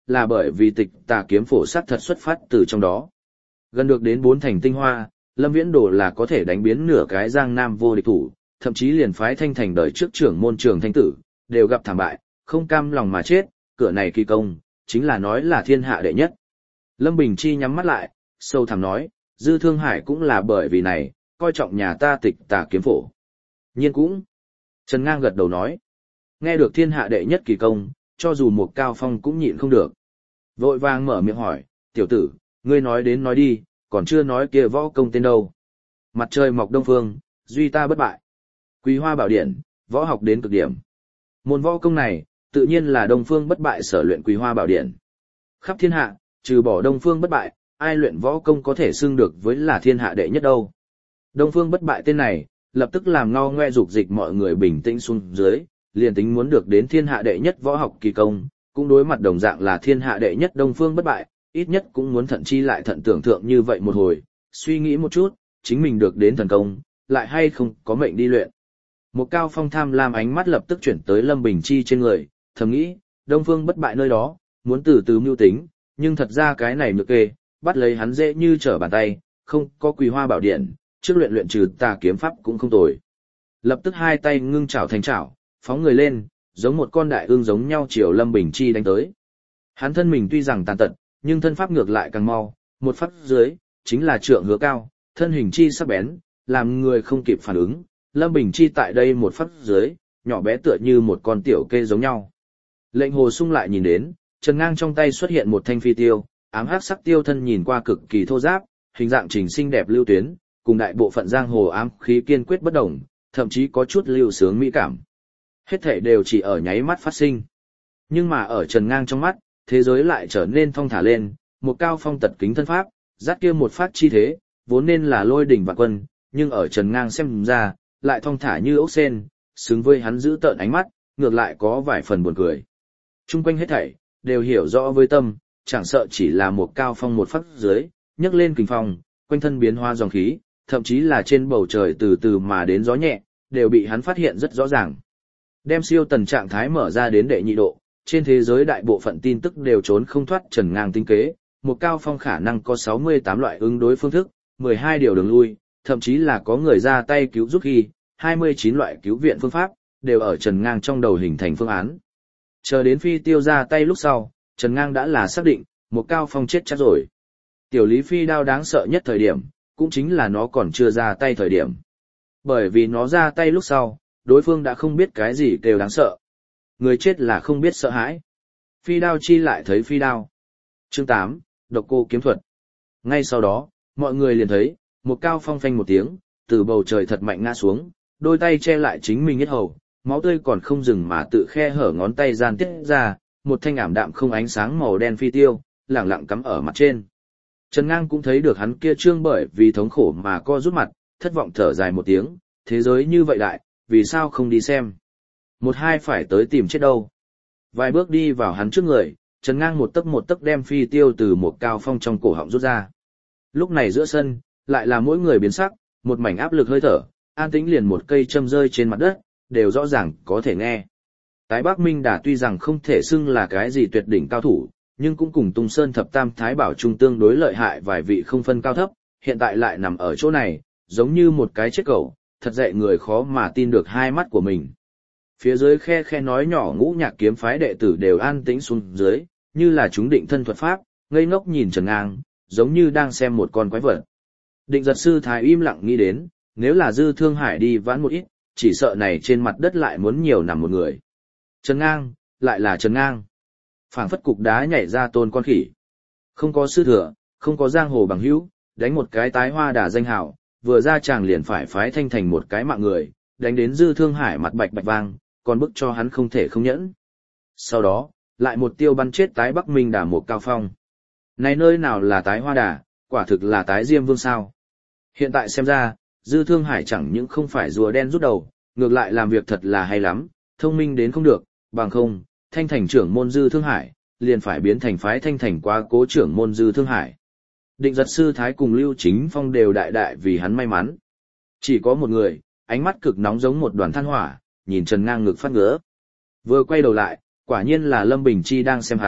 là bởi vì tịch tà kiếm phổ sát thật xuất phát từ trong đó. Gần được đến 4 thành tinh hoa, Lâm Viễn Đồ là có thể đánh biến nửa cái Giang Nam vô địch thủ, thậm chí liền phái Thanh Thành đời trước trưởng môn Trường Thanh Tử, đều gặp thảm bại, không cam lòng mà chết, cửa này kỳ công, chính là nói là thiên hạ đệ nhất. Lâm Bình Chi nhắm mắt lại, sâu thẳm nói, Dư Thương Hải cũng là bởi vì này, coi trọng nhà ta tịch tà kiếm phổ. Nhiên cũng. Trần Ngang gật đầu nói, nghe được thiên hạ đệ nhất kỳ công, cho dù một Cao Phong cũng nhịn không được. Vội vàng mở miệng hỏi, tiểu tử, ngươi nói đến nói đi, còn chưa nói kia võ công tên đâu. Mặt trời mọc đông phương, duy ta bất bại. Quý Hoa Bảo Điển, võ học đến cực điểm. Môn võ công này, tự nhiên là Đông Phương bất bại sở luyện Quý Hoa Bảo Điển. Khắp thiên hạ, trừ bỏ Đông Phương bất bại, ai luyện võ công có thể xưng được với là thiên hạ đệ nhất đâu. Đông Phương bất bại tên này, lập tức làm ngao ngoe dục dịch mọi người bình tĩnh xuống dưới, liền tính muốn được đến thiên hạ đệ nhất võ học kỳ công, cũng đối mặt đồng dạng là thiên hạ đệ nhất Đông Phương bất bại, ít nhất cũng muốn thận chi lại thận tưởng tượng như vậy một hồi, suy nghĩ một chút, chính mình được đến thần công, lại hay không có mệnh đi luyện. Một Cao Phong tham lam ánh mắt lập tức chuyển tới Lâm Bình Chi trên người, thầm nghĩ, Đông Phương bất bại nơi đó, muốn từ từ mưu tính, nhưng thật ra cái này nhược kê, bắt lấy hắn dễ như trở bàn tay, không có Quý Hoa Bảo Điện, trước luyện luyện trừ tà kiếm pháp cũng không tồi. Lập tức hai tay ngưng chảo thành chảo, phóng người lên, giống một con đại ương giống nhau chiều Lâm Bình Chi đánh tới. Hắn thân mình tuy rằng tàn tật, nhưng thân pháp ngược lại càng mau, một phát dưới, chính là trượng hứa cao, thân hình chi sắc bén, làm người không kịp phản ứng. Lâm Bình Chi tại đây một phát dưới, nhỏ bé tựa như một con tiểu kê giống nhau. Lệnh Hồ Sung lại nhìn đến, Trần Ngang trong tay xuất hiện một thanh phi tiêu, ám hắc sắc tiêu thân nhìn qua cực kỳ thô ráp, hình dạng chỉnh xinh đẹp lưu tuyến, cùng đại bộ phận giang hồ ám khí kiên quyết bất đồng, thậm chí có chút lưu sướng mỹ cảm. Hết thảy đều chỉ ở nháy mắt phát sinh. Nhưng mà ở Trần Ngang trong mắt, thế giới lại trở nên thong thả lên, một Cao Phong tật kính thân pháp, dắt kia một phát chi thế, vốn nên là lôi đỉnh vạn quân, nhưng ở Trần Ngang xem ra, lại thong thả như ốc sen, xứng với hắn giữ tợn ánh mắt, ngược lại có vài phần buồn cười. Trung quanh hết thảy, đều hiểu rõ với tâm, chẳng sợ chỉ là một Cao Phong một phát dưới, nhấc lên kình phong, quanh thân biến hoa dòng khí, thậm chí là trên bầu trời từ từ mà đến gió nhẹ, đều bị hắn phát hiện rất rõ ràng. Đem siêu tần trạng thái mở ra đến đệ nhị độ, trên thế giới đại bộ phận tin tức đều trốn không thoát Trần Ngang tính kế, một Cao Phong khả năng có 68 loại ứng đối phương thức, 12 điều đường lui, thậm chí là có người ra tay cứu giúp khi, 29 loại cứu viện phương pháp, đều ở Trần Ngang trong đầu hình thành phương án. Chờ đến phi tiêu ra tay lúc sau, Trần Ngang đã là xác định, một Cao Phong chết chắc rồi. Tiểu Lý Phi đao đáng sợ nhất thời điểm, cũng chính là nó còn chưa ra tay thời điểm. Bởi vì nó ra tay lúc sau, đối phương đã không biết cái gì đều đáng sợ. Người chết là không biết sợ hãi. Phi đao chi lại thấy phi đao. Chương 8, Độc Cô kiếm thuật. Ngay sau đó, mọi người liền thấy, một Cao Phong phanh một tiếng, từ bầu trời thật mạnh ngã xuống, đôi tay che lại chính mình hết hầu, máu tươi còn không dừng mà tự khe hở ngón tay gian tiết ra, một thanh ảm đạm không ánh sáng màu đen phi tiêu, lẳng lặng cắm ở mặt trên. Trần Ngang cũng thấy được hắn kia trương bởi vì thống khổ mà co rút mặt, thất vọng thở dài một tiếng, thế giới như vậy đại, vì sao không đi xem. Một hai phải tới tìm chết đâu. Vài bước đi vào hắn trước người, Trần Ngang một tấc đem phi tiêu từ một Cao Phong trong cổ họng rút ra. Lúc này giữa sân, lại là mỗi người biến sắc, một mảnh áp lực hơi thở, an tĩnh liền một cây châm rơi trên mặt đất, đều rõ ràng có thể nghe. Tái Bắc Minh Đà tuy rằng không thể xưng là cái gì tuyệt đỉnh cao thủ, nhưng cũng cùng Tung Sơn Thập Tam Thái Bảo Trung tương đối lợi hại vài vị không phân cao thấp, hiện tại lại nằm ở chỗ này, giống như một cái chết cẩu, thật dạy người khó mà tin được hai mắt của mình. Phía dưới khe khe nói nhỏ Ngũ Nhạc kiếm phái đệ tử đều an tĩnh xuống dưới, như là chúng định thân thuật pháp, ngây ngốc nhìn Trần Ngang, giống như đang xem một con quái vật. Định Giật sư thái im lặng nghĩ đến, nếu là Dư Thương Hải đi vãn một ít, chỉ sợ này trên mặt đất lại muốn nhiều nằm một người. Trần Ngang, lại là Trần Ngang. Phảng phất cục đá nhảy ra tôn con khỉ. Không có sư thừa, không có giang hồ bằng hữu, đánh một cái tái hoa đà danh hào, vừa ra chàng liền phải phái thanh thành một cái mạng người, đánh đến Dư Thương Hải mặt bạch bạch vang, còn bức cho hắn không thể không nhẫn. Sau đó, lại một tiêu bắn chết tái Bắc Minh Đà một Cao Phong. Này nơi nào là tái hoa đà, quả thực là tái Diêm Vương sao. Hiện tại xem ra, Dư Thương Hải chẳng những không phải rùa đen rút đầu, ngược lại làm việc thật là hay lắm, thông minh đến không được, bằng không, thanh thành trưởng môn Dư Thương Hải, liền phải biến thành phái thanh thành quá cố trưởng môn Dư Thương Hải. Định Giật sư thái cùng Lưu Chính Phong đều đại đại vì hắn may mắn. Chỉ có một người, ánh mắt cực nóng giống một đoàn than hỏa, nhìn Trần Ngang ngực phát ngứa. Vừa quay đầu lại, quả nhiên là Lâm Bình Chi đang xem hắn,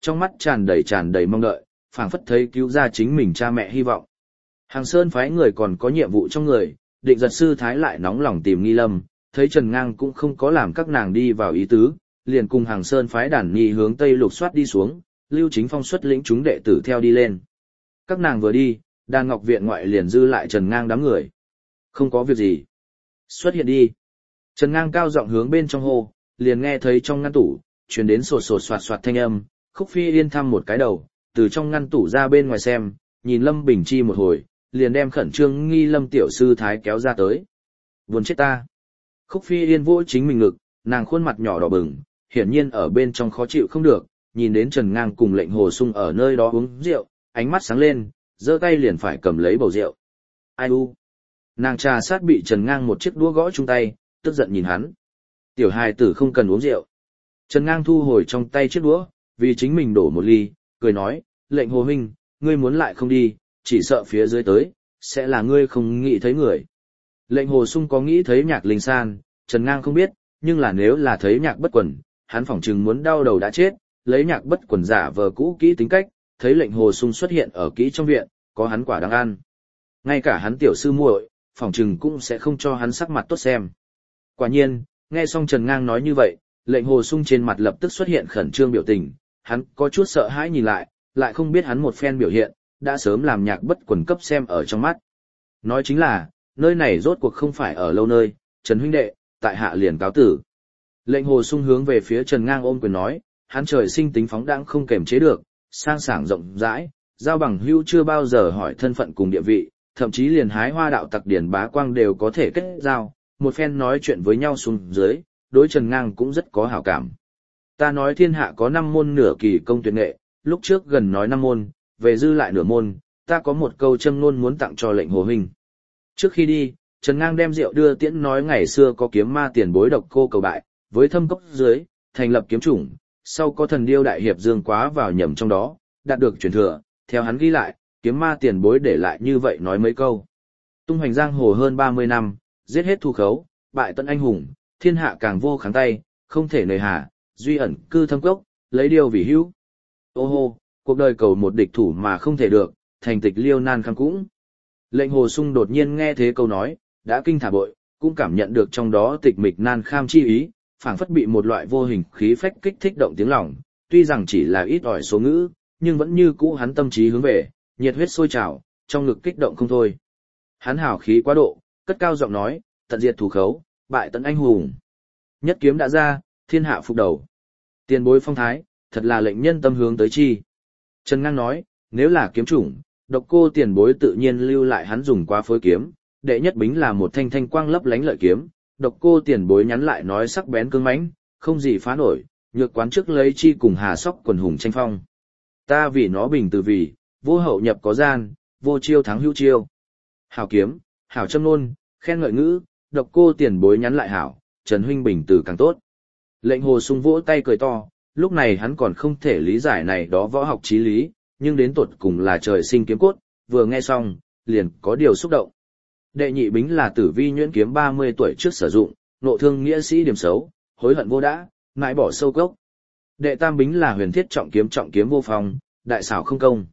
trong mắt tràn đầy mong đợi, phảng phất thấy cứu ra chính mình cha mẹ hy vọng. Hàng Sơn phái người còn có nhiệm vụ trong người, Định Giật sư thái lại nóng lòng tìm Nghi Lâm, thấy Trần Ngang cũng không có làm các nàng đi vào ý tứ, liền cùng Hàng Sơn phái đàn nhi hướng tây lục soát đi xuống, Lưu Chính Phong xuất lĩnh chúng đệ tử theo đi lên. Các nàng vừa đi, Đàn Ngọc viện ngoại liền dư lại Trần Ngang đám người. Không có việc gì. Xuất hiện đi. Trần Ngang cao giọng hướng bên trong hô, liền nghe thấy trong ngăn tủ truyền đến sột sột soạt soạt thanh âm. Khúc Phi Yên thăm một cái đầu, từ trong ngăn tủ ra bên ngoài xem, nhìn Lâm Bình Chi một hồi, liền đem khẩn trương Nghi Lâm tiểu sư thái kéo ra tới. Buồn chết ta. Khúc Phi Yên vỗ chính mình ngực, nàng khuôn mặt nhỏ đỏ bừng, hiển nhiên ở bên trong khó chịu không được, nhìn đến Trần Ngang cùng Lệnh Hồ Sung ở nơi đó uống rượu, ánh mắt sáng lên, giơ tay liền phải cầm lấy bầu rượu. Ai u? Nàng trà sát bị Trần Ngang một chiếc đũa gõ chung tay, tức giận nhìn hắn. Tiểu hài tử không cần uống rượu. Trần Ngang thu hồi trong tay chiếc đũa, vì chính mình đổ một ly, cười nói, Lệnh Hồ huynh, ngươi muốn lại không đi, chỉ sợ phía dưới tới, sẽ là ngươi không nghĩ thấy người. Lệnh Hồ Sung có nghĩ thấy Nhạc Linh San, Trần Ngang không biết, nhưng là nếu là thấy Nhạc Bất Quần, hắn phỏng chừng muốn đau đầu đã chết, lấy Nhạc Bất Quần giả vờ cũ kỹ tính cách, thấy Lệnh Hồ Sung xuất hiện ở kỹ trong viện, có hắn quả đáng ăn. Ngay cả hắn tiểu sư muội, phỏng chừng cũng sẽ không cho hắn sắc mặt tốt xem. Quả nhiên, nghe xong Trần Ngang nói như vậy, Lệnh Hồ Sung trên mặt lập tức xuất hiện khẩn trương biểu tình, hắn có chút sợ hãi nhìn lại không biết hắn một phen biểu hiện, đã sớm làm Nhạc Bất Quần cấp xem ở trong mắt. Nói chính là, nơi này rốt cuộc không phải ở lâu nơi, Trần huynh đệ, tại hạ liền cáo tử. Lệnh Hồ Sung hướng về phía Trần Ngang ôm quyền nói, hắn trời sinh tính phóng đãng không kềm chế được, sang sảng rộng rãi, giao bằng hữu chưa bao giờ hỏi thân phận cùng địa vị, thậm chí liền hái hoa đạo tặc điển bá quang đều có thể kết giao, một phen nói chuyện với nhau xuống dưới, đối Trần Ngang cũng rất có hảo cảm. Ta nói thiên hạ có 5 môn nửa kỳ công tuyệt nghệ, lúc trước gần nói 5 môn, về dư lại nửa môn, ta có một câu châm ngôn muốn tặng cho Lệnh Hồ huynh. Trước khi đi, Trần Ngang đem rượu đưa tiễn nói ngày xưa có kiếm ma tiền bối Độc Cô cầu bại, với thâm cốc dưới, thành lập kiếm chủng, sau có thần điêu đại hiệp Dương Quá vào nhầm trong đó, đạt được truyền thừa, theo hắn ghi lại, kiếm ma tiền bối để lại như vậy nói mấy câu. Tung hoành giang hồ hơn 30 năm, giết hết thù khấu, bại tận anh hùng, thiên hạ càng vô kháng tay, không thể nề hà, duy ẩn cư thâm cốc, lấy điều vì hữu. Ô hô, cuộc đời cầu một địch thủ mà không thể được, thành tịch liêu nan kham cũng. Lệnh Hồ Sung đột nhiên nghe thế câu nói, đã kinh thả bội, cũng cảm nhận được trong đó tịch mịch nan kham chi ý, phảng phất bị một loại vô hình khí phách kích thích động tiếng lòng, tuy rằng chỉ là ít ỏi số ngữ, nhưng vẫn như cũ hắn tâm trí hướng về, nhiệt huyết sôi trào, trong ngực kích động không thôi. Hắn hào khí quá độ, cất cao giọng nói, tận diệt thù khấu, bại tận anh hùng. Nhất kiếm đã ra, thiên hạ phục đầu. Tiền bối phong thái, thật là lệnh nhân tâm hướng tới chi. Trần Ngang nói, nếu là kiếm chủng, Độc Cô tiền bối tự nhiên lưu lại hắn dùng qua phối kiếm, đệ nhất bính là một thanh thanh quang lấp lánh lợi kiếm, Độc Cô tiền bối nhắn lại nói sắc bén cứng mãnh, không gì phá nổi, nhược quán trước lấy chi cùng Hà Sóc quần hùng tranh phong. Ta vì nó bình từ vì, vô hậu nhập có gian, vô chiêu thắng hữu chiêu. Hảo kiếm, hảo châm nôn, khen ngợi ngữ, Độc Cô tiền bối nhắn lại hảo, Trần huynh bình từ càng tốt. Lệnh Hồ Sung vỗ tay cười to, lúc này hắn còn không thể lý giải này đó võ học chí lý, nhưng đến tột cùng là trời sinh kiếm cốt, vừa nghe xong, liền có điều xúc động. Đệ nhị bính là Tử Vi nhuyễn kiếm 30 tuổi trước sử dụng, nộ thương nghĩa sĩ điểm xấu, hối hận vô đã, mãi bỏ sâu cốc. Đệ tam bính là Huyền Thiết trọng kiếm vô phòng, đại xảo không công.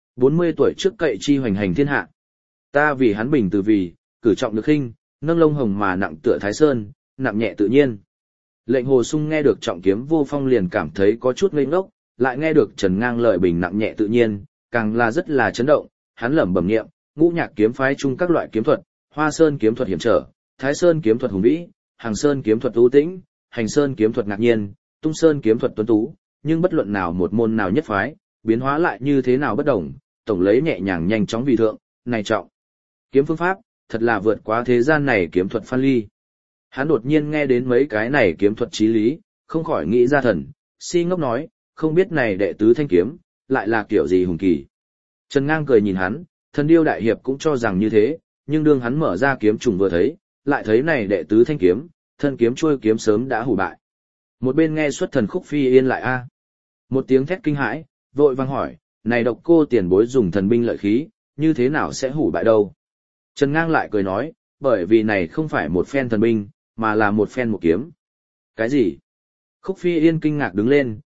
40 tuổi trước cậy chi hoành hành thiên hạ. Ta vì hắn bình từ vì, cử trọng được khinh, nâng lông hồng mà nặng tựa Thái Sơn, nặng nhẹ tự nhiên. Lệnh Hồ Sung nghe được trọng kiếm vô phong liền cảm thấy có chút ngây ngốc, lại nghe được Trần Ngang lợi bình nặng nhẹ tự nhiên, càng là rất là chấn động, hắn lẩm bẩm niệm, ngũ nhạc kiếm phái chung các loại kiếm thuật, Hoa Sơn kiếm thuật hiểm trở, Thái Sơn kiếm thuật hùng vĩ, Hàng Sơn kiếm thuật ưu tĩnh, Hành Sơn kiếm thuật ngạc nhiên, Tung Sơn kiếm thuật tuấn tú, nhưng bất luận nào một môn nào nhất phái, biến hóa lại như thế nào bất đồng, tổng lấy nhẹ nhàng nhanh chóng vì thượng, này trọng. Kiếm phương pháp, thật là vượt quá thế gian này kiếm thuật phan ly. Hắn đột nhiên nghe đến mấy cái này kiếm thuật chí lý, không khỏi nghĩ ra thần, si ngốc nói, không biết này đệ tứ thanh kiếm, lại là kiểu gì hùng kỳ. Trần Ngang cười nhìn hắn, thần điêu đại hiệp cũng cho rằng như thế, nhưng đương hắn mở ra kiếm trùng vừa thấy, lại thấy này đệ tứ thanh kiếm, thân kiếm trôi kiếm sớm đã hủ bại. Một bên nghe xuất thần Khúc Phi Yên lại a. Một tiếng thét kinh hãi, vội vang hỏi, này Độc Cô tiền bối dùng thần binh lợi khí, như thế nào sẽ hủ bại đâu? Trần Ngang lại cười nói, bởi vì này không phải một phen thần binh, mà là một phen một kiếm. Cái gì? Khúc Phi Yên kinh ngạc đứng lên,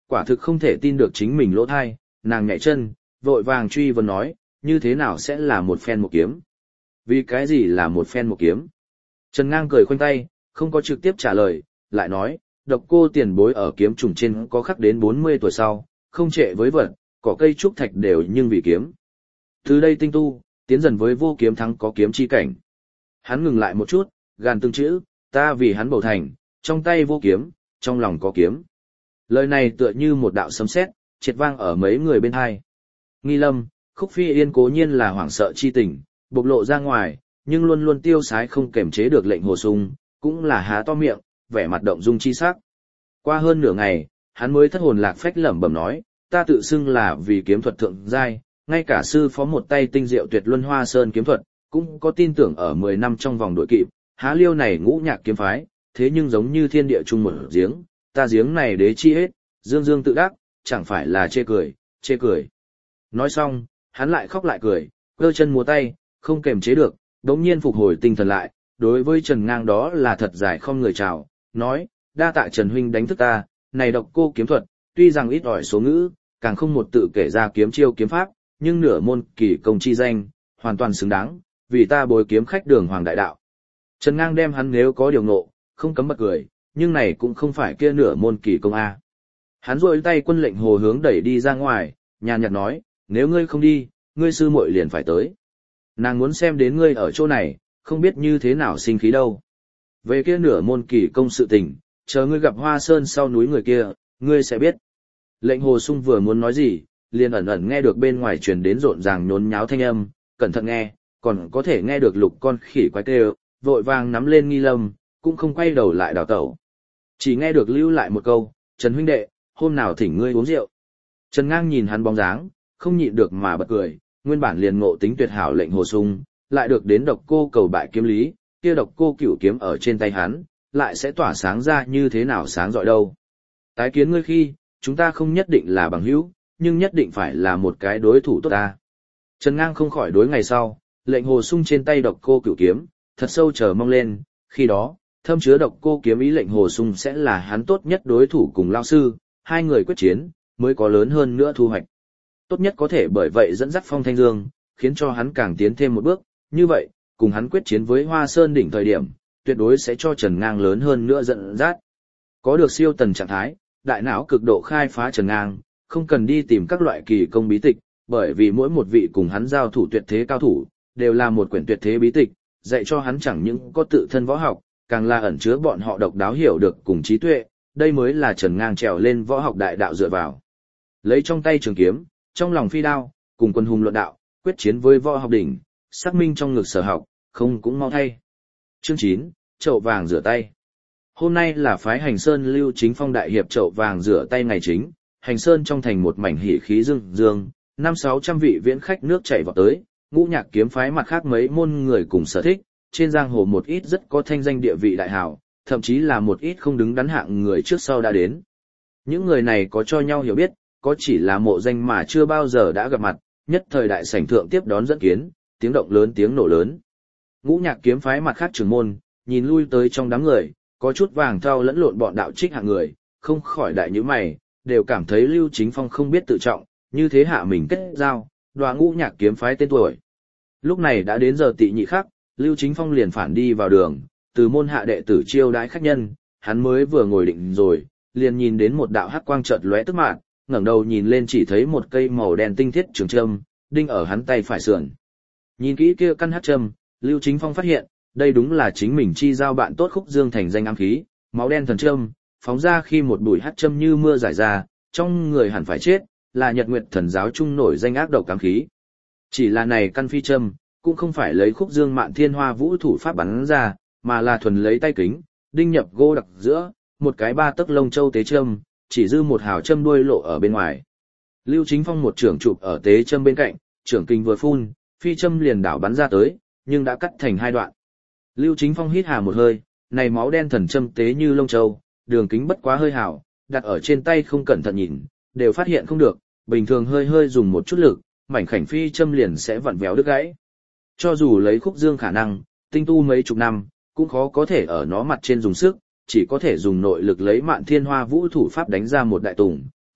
Quả thực không thể tin được chính mình lỗ thai, nàng nhảy chân, vội vàng truy vấn nói, như thế nào sẽ là một phen một kiếm? Vì cái gì là một phen một kiếm? Trần Ngang cười khoanh tay, không có trực tiếp trả lời, lại nói, độc cô tiền bối ở kiếm trùng trên có khắc đến 40 tuổi sau, không trệ với vật, cỏ cây trúc thạch đều nhưng vì kiếm. Từ đây tinh tu, tiến dần với vô kiếm thắng có kiếm chi cảnh. Hắn ngừng lại một chút, gàn từng chữ, ta vì hắn bầu thành, trong tay vô kiếm, trong lòng có kiếm. Lời này tựa như một đạo sấm sét, triệt vang ở mấy người bên hai. Nghi Lâm, Khúc Phi Yên cố nhiên là hoảng sợ chi tình, bộc lộ ra ngoài, nhưng luôn luôn tiêu sái không kềm chế được Lệnh Hồ Sung, cũng là há to miệng, vẻ mặt động dung chi sắc. Qua hơn nửa ngày, hắn mới thất hồn lạc phách lẩm bẩm nói, ta tự xưng là vì kiếm thuật thượng giai, ngay cả sư phó một tay tinh diệu tuyệt luân Hoa Sơn kiếm thuật, cũng có tin tưởng ở 10 năm trong vòng đội kịp, há liêu này ngũ nhạc kiếm phái, thế nhưng giống như thiên địa chung một giếng, ta giếng này đế chi hết, dương dương tự đắc, chẳng phải là chê cười, chê cười. Nói xong, hắn lại khóc lại cười, cơ chân múa tay, không kềm chế được, đống nhiên phục hồi tinh thần lại, đối với Trần Ngang đó là thật dài không người chào, nói, đa tạ Trần Huynh đánh thức ta, này độc cô kiếm thuật, tuy rằng ít ỏi số ngữ, càng không một tự kể ra kiếm chiêu kiếm pháp, nhưng nửa môn kỳ công chi danh, hoàn toàn xứng đáng, vì ta bồi kiếm khách đường hoàng đại đạo. Trần Ngang đem hắn nếu có điều nộ, không cấm bật cười, nhưng này cũng không phải kia nửa môn kỳ công A. Hắn rôi tay quân lệnh hồ hướng đẩy đi ra ngoài, nhàn nhạt nói, nếu ngươi không đi, ngươi sư muội liền phải tới. Nàng muốn xem đến ngươi ở chỗ này, không biết như thế nào sinh khí đâu. Về kia nửa môn kỳ công sự tình, chờ ngươi gặp Hoa Sơn sau núi người kia, ngươi sẽ biết. Lệnh Hồ Sung vừa muốn nói gì, liền ẩn ẩn nghe được bên ngoài truyền đến rộn ràng nhốn nháo thanh âm, cẩn thận nghe, còn có thể nghe được lục con khỉ quái kêu, vội vàng nắm lên Nghi Lâm, cũng không quay đầu lại đào tẩu. Chỉ nghe được lưu lại một câu, Trần huynh đệ, hôm nào thỉnh ngươi uống rượu. Trần Ngang nhìn hắn bóng dáng, không nhịn được mà bật cười, nguyên bản liền ngộ tính tuyệt hảo Lệnh Hồ Sung, lại được đến độc cô cầu bại kiếm lý, kia độc cô cửu kiếm ở trên tay hắn, lại sẽ tỏa sáng ra như thế nào sáng rọi đâu. Tái kiến ngươi khi, chúng ta không nhất định là bằng hữu, nhưng nhất định phải là một cái đối thủ tốt ta. Trần Ngang không khỏi đối ngày sau, Lệnh Hồ Sung trên tay độc cô cửu kiếm, thật sâu chờ mong lên, khi đó, thâm chứa độc cô kiếm ý Lệnh Hồ Sung sẽ là hắn tốt nhất đối thủ cùng lao sư, hai người quyết chiến, mới có lớn hơn nữa thu hoạch. Tốt nhất có thể bởi vậy dẫn dắt Phong Thanh Dương, khiến cho hắn càng tiến thêm một bước, như vậy, cùng hắn quyết chiến với Hoa Sơn đỉnh thời điểm, tuyệt đối sẽ cho Trần Ngang lớn hơn nữa dẫn dắt. Có được siêu tần trạng thái, đại não cực độ khai phá Trần Ngang, không cần đi tìm các loại kỳ công bí tịch, bởi vì mỗi một vị cùng hắn giao thủ tuyệt thế cao thủ, đều là một quyển tuyệt thế bí tịch, dạy cho hắn chẳng những có tự thân võ học, càng là ẩn chứa bọn họ độc đáo hiểu được cùng trí tuệ, đây mới là Trần Ngang trèo lên võ học đại đạo dựa vào. Lấy trong tay trường kiếm, trong lòng phi đao, cùng quân hùng luận đạo, quyết chiến với võ học đỉnh, xác minh trong ngực sở học, không cũng mau thay. Chương 9, chậu vàng rửa tay. Hôm nay là phái Hành Sơn Lưu Chính Phong đại hiệp chậu vàng rửa tay ngày chính, Hành Sơn trong thành một mảnh hỉ khí dương dương, 500-600 vị viễn khách nước chảy vào tới, ngũ nhạc kiếm phái mặt khác mấy môn người cùng sở thích, trên giang hồ một ít rất có thanh danh địa vị đại hảo, thậm chí là một ít không đứng đắn hạng người trước sau đã đến. Những người này có cho nhau hiểu biết, có chỉ là mộ danh mà chưa bao giờ đã gặp mặt, nhất thời đại sảnh thượng tiếp đón dẫn kiến, tiếng động lớn tiếng nổ lớn. Ngũ nhạc kiếm phái mặt khác trưởng môn, nhìn lui tới trong đám người, có chút vàng thau lẫn lộn bọn đạo trích hạng người, không khỏi đại nhíu mày, đều cảm thấy Lưu Chính Phong không biết tự trọng, như thế hạ mình kết giao, đoạ ngũ nhạc kiếm phái tên tuổi. Lúc này đã đến giờ tị nhị khắc, Lưu Chính Phong liền phản đi vào đường, từ môn hạ đệ tử chiêu đãi khách nhân, hắn mới vừa ngồi định rồi, liền nhìn đến một đạo hắc quang chợt lóe tức mạn, ngẩng đầu nhìn lên chỉ thấy một cây màu đen tinh thiết trường châm, đinh ở hắn tay phải sườn. Nhìn kỹ kia căn hắc châm, Lưu Chính Phong phát hiện, đây đúng là chính mình chi giao bạn tốt Khúc Dương thành danh ám khí, máu đen thần châm, phóng ra khi một bụi hắc châm như mưa rải ra, trong người hẳn phải chết, là Nhật Nguyệt Thần giáo trung nổi danh ác độc ám khí. Chỉ là này căn phi châm, cũng không phải lấy Khúc Dương Mạn Thiên Hoa Vũ thủ pháp bắn ra, mà là thuần lấy tay kính, đinh nhập gỗ đặc giữa, một cái 3 tấc lông châu tế châm, chỉ dư một hào châm đuôi lộ ở bên ngoài. Lưu Chính Phong một trưởng chụp ở tế châm bên cạnh, trưởng kinh vừa phun, phi châm liền đảo bắn ra tới, nhưng đã cắt thành hai đoạn. Lưu Chính Phong hít hà một hơi, này máu đen thần châm tế như lông châu, đường kính bất quá hơi hảo, đặt ở trên tay không cẩn thận nhìn, đều phát hiện không được, bình thường hơi hơi dùng một chút lực, mảnh khảnh phi châm liền sẽ vặn véo đứt gãy. Cho dù lấy Khúc Dương khả năng, tinh tu mấy chục năm, cũng khó có thể ở nó mặt trên dùng sức, chỉ có thể dùng nội lực lấy Mạn Thiên Hoa Vũ thủ pháp đánh ra một đại tùng,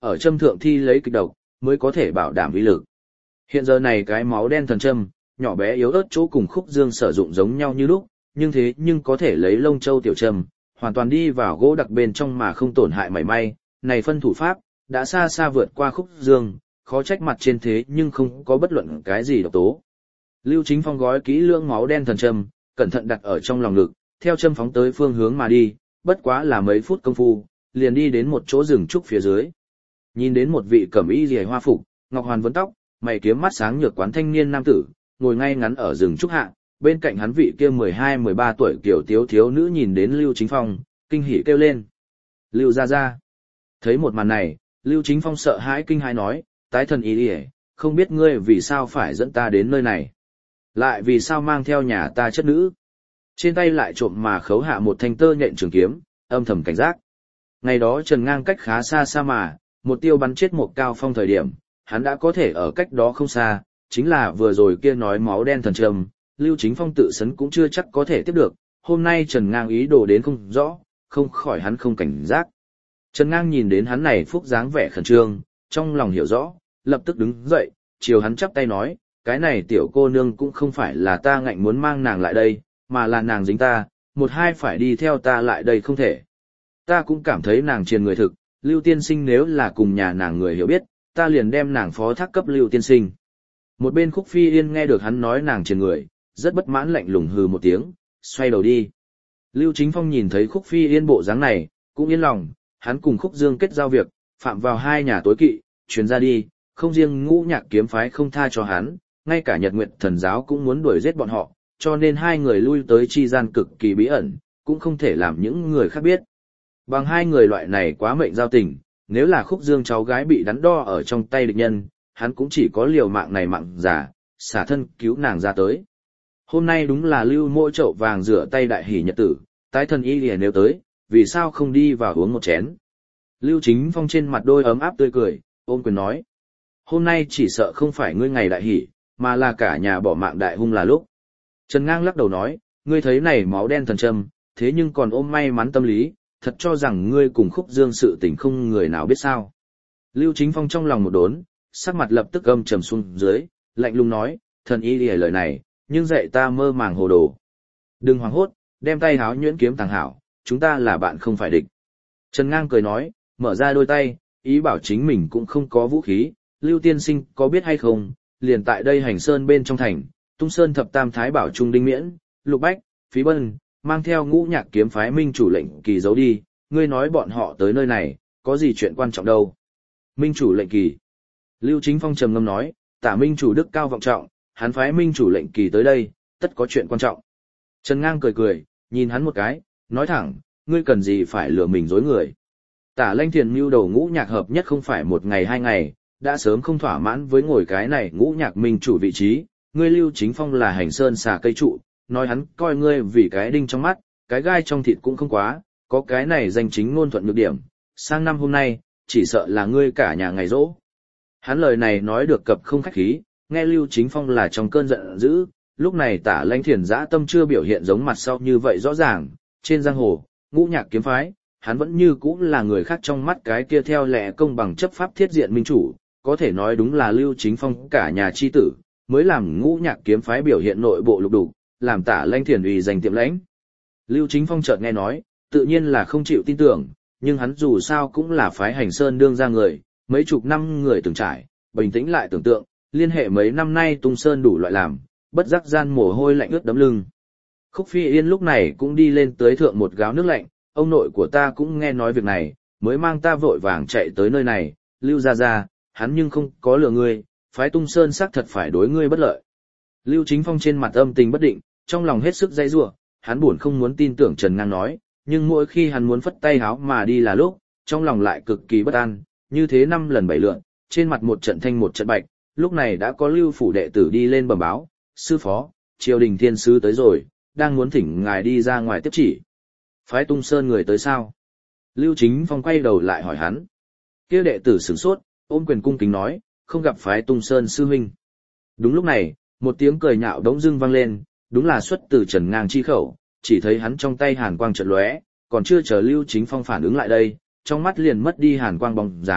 ở châm thượng thi lấy kịch độc, mới có thể bảo đảm uy lực. Hiện giờ này cái máu đen thần châm, nhỏ bé yếu ớt chỗ cùng Khúc Dương sử dụng giống nhau như lúc, nhưng thế nhưng có thể lấy lông châu tiểu châm, hoàn toàn đi vào gỗ đặc bên trong mà không tổn hại mảy may, này phân thủ pháp, đã xa xa vượt qua Khúc Dương, khó trách mặt trên thế nhưng không có bất luận cái gì độc tố. Lưu Chính Phong gói kỹ lưỡng máu đen thần châm, cẩn thận đặt ở trong lòng ngực, theo châm phóng tới phương hướng mà đi, bất quá là mấy phút công phu, liền đi đến một chỗ rừng trúc phía dưới. Nhìn đến một vị cẩm y liễu hoa phục, ngọc hoàn vấn tóc, mày kiếm mắt sáng nhược quán thanh niên nam tử, ngồi ngay ngắn ở rừng trúc hạ, bên cạnh hắn vị kia 12-13 tuổi kiểu tiếu thiếu nữ nhìn đến Lưu Chính Phong, kinh hỉ kêu lên. Lưu gia gia. Thấy một màn này, Lưu Chính Phong sợ hãi kinh hãi nói, tái thần y liễu, không biết ngươi vì sao phải dẫn ta đến nơi này. Lại vì sao mang theo nhà ta chất nữ. Trên tay lại trộm mà khấu hạ một thanh tơ nhện trường kiếm, âm thầm cảnh giác. Ngày đó Trần Ngang cách khá xa xa mà, một tiêu bắn chết một cao phong thời điểm, hắn đã có thể ở cách đó không xa, chính là vừa rồi kia nói máu đen thần trầm, Lưu Chính Phong tự sấn cũng chưa chắc có thể tiếp được, hôm nay Trần Ngang ý đồ đến không rõ, không khỏi hắn không cảnh giác. Trần Ngang nhìn đến hắn này phúc dáng vẻ khẩn trương, trong lòng hiểu rõ, lập tức đứng dậy, chiều hắn chắp tay nói, cái này tiểu cô nương cũng không phải là ta ngạnh muốn mang nàng lại đây, mà là nàng dính ta, một hai phải đi theo ta lại đây không thể. Ta cũng cảm thấy nàng triền người thực, Lưu tiên sinh nếu là cùng nhà nàng người hiểu biết, ta liền đem nàng phó thác cấp Lưu tiên sinh. Một bên Khúc Phi Yên nghe được hắn nói nàng triền người, rất bất mãn lạnh lùng hừ một tiếng, xoay đầu đi. Lưu Chính Phong nhìn thấy Khúc Phi Yên bộ dáng này, cũng yên lòng, hắn cùng Khúc Dương kết giao việc, phạm vào hai nhà tối kỵ, truyền ra đi, không riêng Ngũ Nhạc kiếm phái không tha cho hắn, ngay cả Nhật Nguyệt thần giáo cũng muốn đuổi giết bọn họ, cho nên hai người lui tới chi gian cực kỳ bí ẩn, cũng không thể làm những người khác biết. Bằng hai người loại này quá mệnh giao tình, nếu là Khúc Dương cháu gái bị đắn đo ở trong tay địch nhân, hắn cũng chỉ có liều mạng này mạng giả, xả thân cứu nàng ra tới. Hôm nay đúng là Lưu mỗi chậu vàng rửa tay đại hỷ nhật tử, tái thần y liền nếu tới, vì sao không đi vào uống một chén. Lưu Chính Phong trên mặt đôi ấm áp tươi cười, ôm quyền nói. Hôm nay chỉ sợ không phải ngươi ngày đại hỷ, mà là cả nhà bỏ mạng đại hung là lúc. Trần Ngang lắc đầu nói, ngươi thấy này máu đen thần châm, thế nhưng còn ôm may mắn tâm lý, thật cho rằng ngươi cùng Khúc Dương sự tình không người nào biết sao. Lưu Chính Phong trong lòng một đốn, sắc mặt lập tức âm trầm xuống dưới, lạnh lùng nói, thần y lìa lời này, nhưng dạy ta mơ màng hồ đồ. Đừng hoảng hốt, đem tay háo nhuyễn kiếm tàng hảo, chúng ta là bạn không phải địch. Trần Ngang cười nói, mở ra đôi tay, ý bảo chính mình cũng không có vũ khí, Lưu tiên sinh có biết hay không, liền tại đây hành sơn bên trong thành, Tung Sơn thập tam thái bảo trung đinh miễn, Lục Bách, Phí Bân, mang theo Ngũ Nhạc kiếm phái minh chủ lệnh kỳ giấu đi, ngươi nói bọn họ tới nơi này, có gì chuyện quan trọng đâu. Minh chủ lệnh kỳ. Lưu Chính Phong trầm ngâm nói, tả minh chủ đức cao vọng trọng, hắn phái minh chủ lệnh kỳ tới đây, tất có chuyện quan trọng. Trần Ngang cười cười, nhìn hắn một cái, nói thẳng, ngươi cần gì phải lừa mình dối người. Tả Lanh Thiền mưu đầu Ngũ Nhạc hợp nhất không phải một ngày hai ngày, đã sớm không thỏa mãn với ngồi cái này Ngũ Nhạc minh chủ vị trí, ngươi Lưu Chính Phong là hành sơn xà cây trụ, nói hắn coi ngươi vì cái đinh trong mắt, cái gai trong thịt cũng không quá, có cái này danh chính ngôn thuận nhược điểm, sang năm hôm nay, chỉ sợ là ngươi cả nhà ngày rỗ. Hắn lời này nói được cập không khách khí, nghe Lưu Chính Phong là trong cơn giận dữ, lúc này Tả Lanh Thiền dã tâm chưa biểu hiện giống mặt sau như vậy rõ ràng, trên giang hồ, Ngũ Nhạc kiếm phái, hắn vẫn như cũ là người khác trong mắt cái kia theo lẽ công bằng chấp pháp thiết diện minh chủ, có thể nói đúng là Lưu Chính Phong cả nhà chi tử, mới làm Ngũ Nhạc kiếm phái biểu hiện nội bộ lục đục, làm Tả Lanh Thiền uy danh tiệm lãnh. Lưu Chính Phong chợt nghe nói, tự nhiên là không chịu tin tưởng, nhưng hắn dù sao cũng là phái hành sơn đương ra người, mấy chục năm người từng trải, bình tĩnh lại tưởng tượng, liên hệ mấy năm nay Tung Sơn đủ loại làm, bất giác gian mồ hôi lạnh ướt đẫm lưng. Khúc Phi Yên lúc này cũng đi lên tới thượng một gáo nước lạnh, ông nội của ta cũng nghe nói việc này, mới mang ta vội vàng chạy tới nơi này, Lưu gia gia, hắn nhưng không có lừa ngươi, phái Tung Sơn xác thật phải đối ngươi bất lợi. Lưu Chính Phong trên mặt âm tình bất định, trong lòng hết sức dây rủa, hắn buồn không muốn tin tưởng Trần Ngang nói, nhưng mỗi khi hắn muốn phất tay háo mà đi là lúc, trong lòng lại cực kỳ bất an, như thế 5 lần 7 lượt, trên mặt một trận thanh một trận bạch, lúc này đã có Lưu phủ đệ tử đi lên bẩm báo, sư phó, triều đình thiên sứ tới rồi, đang muốn thỉnh ngài đi ra ngoài tiếp chỉ. Phái Tung Sơn người tới sao? Lưu Chính Phong quay đầu lại hỏi hắn. Kia đệ tử sửng sốt, ôm quyền cung kính nói, không gặp phái Tung Sơn sư huynh. Đúng lúc này, một tiếng cười nhạo đống dưng vang lên, đúng là xuất từ Trần Ngang chi khẩu, chỉ thấy hắn trong tay hàn quang chợt lóe, còn chưa chờ Lưu Chính Phong phản ứng lại đây, trong mắt liền mất đi hàn quang bóng dáng,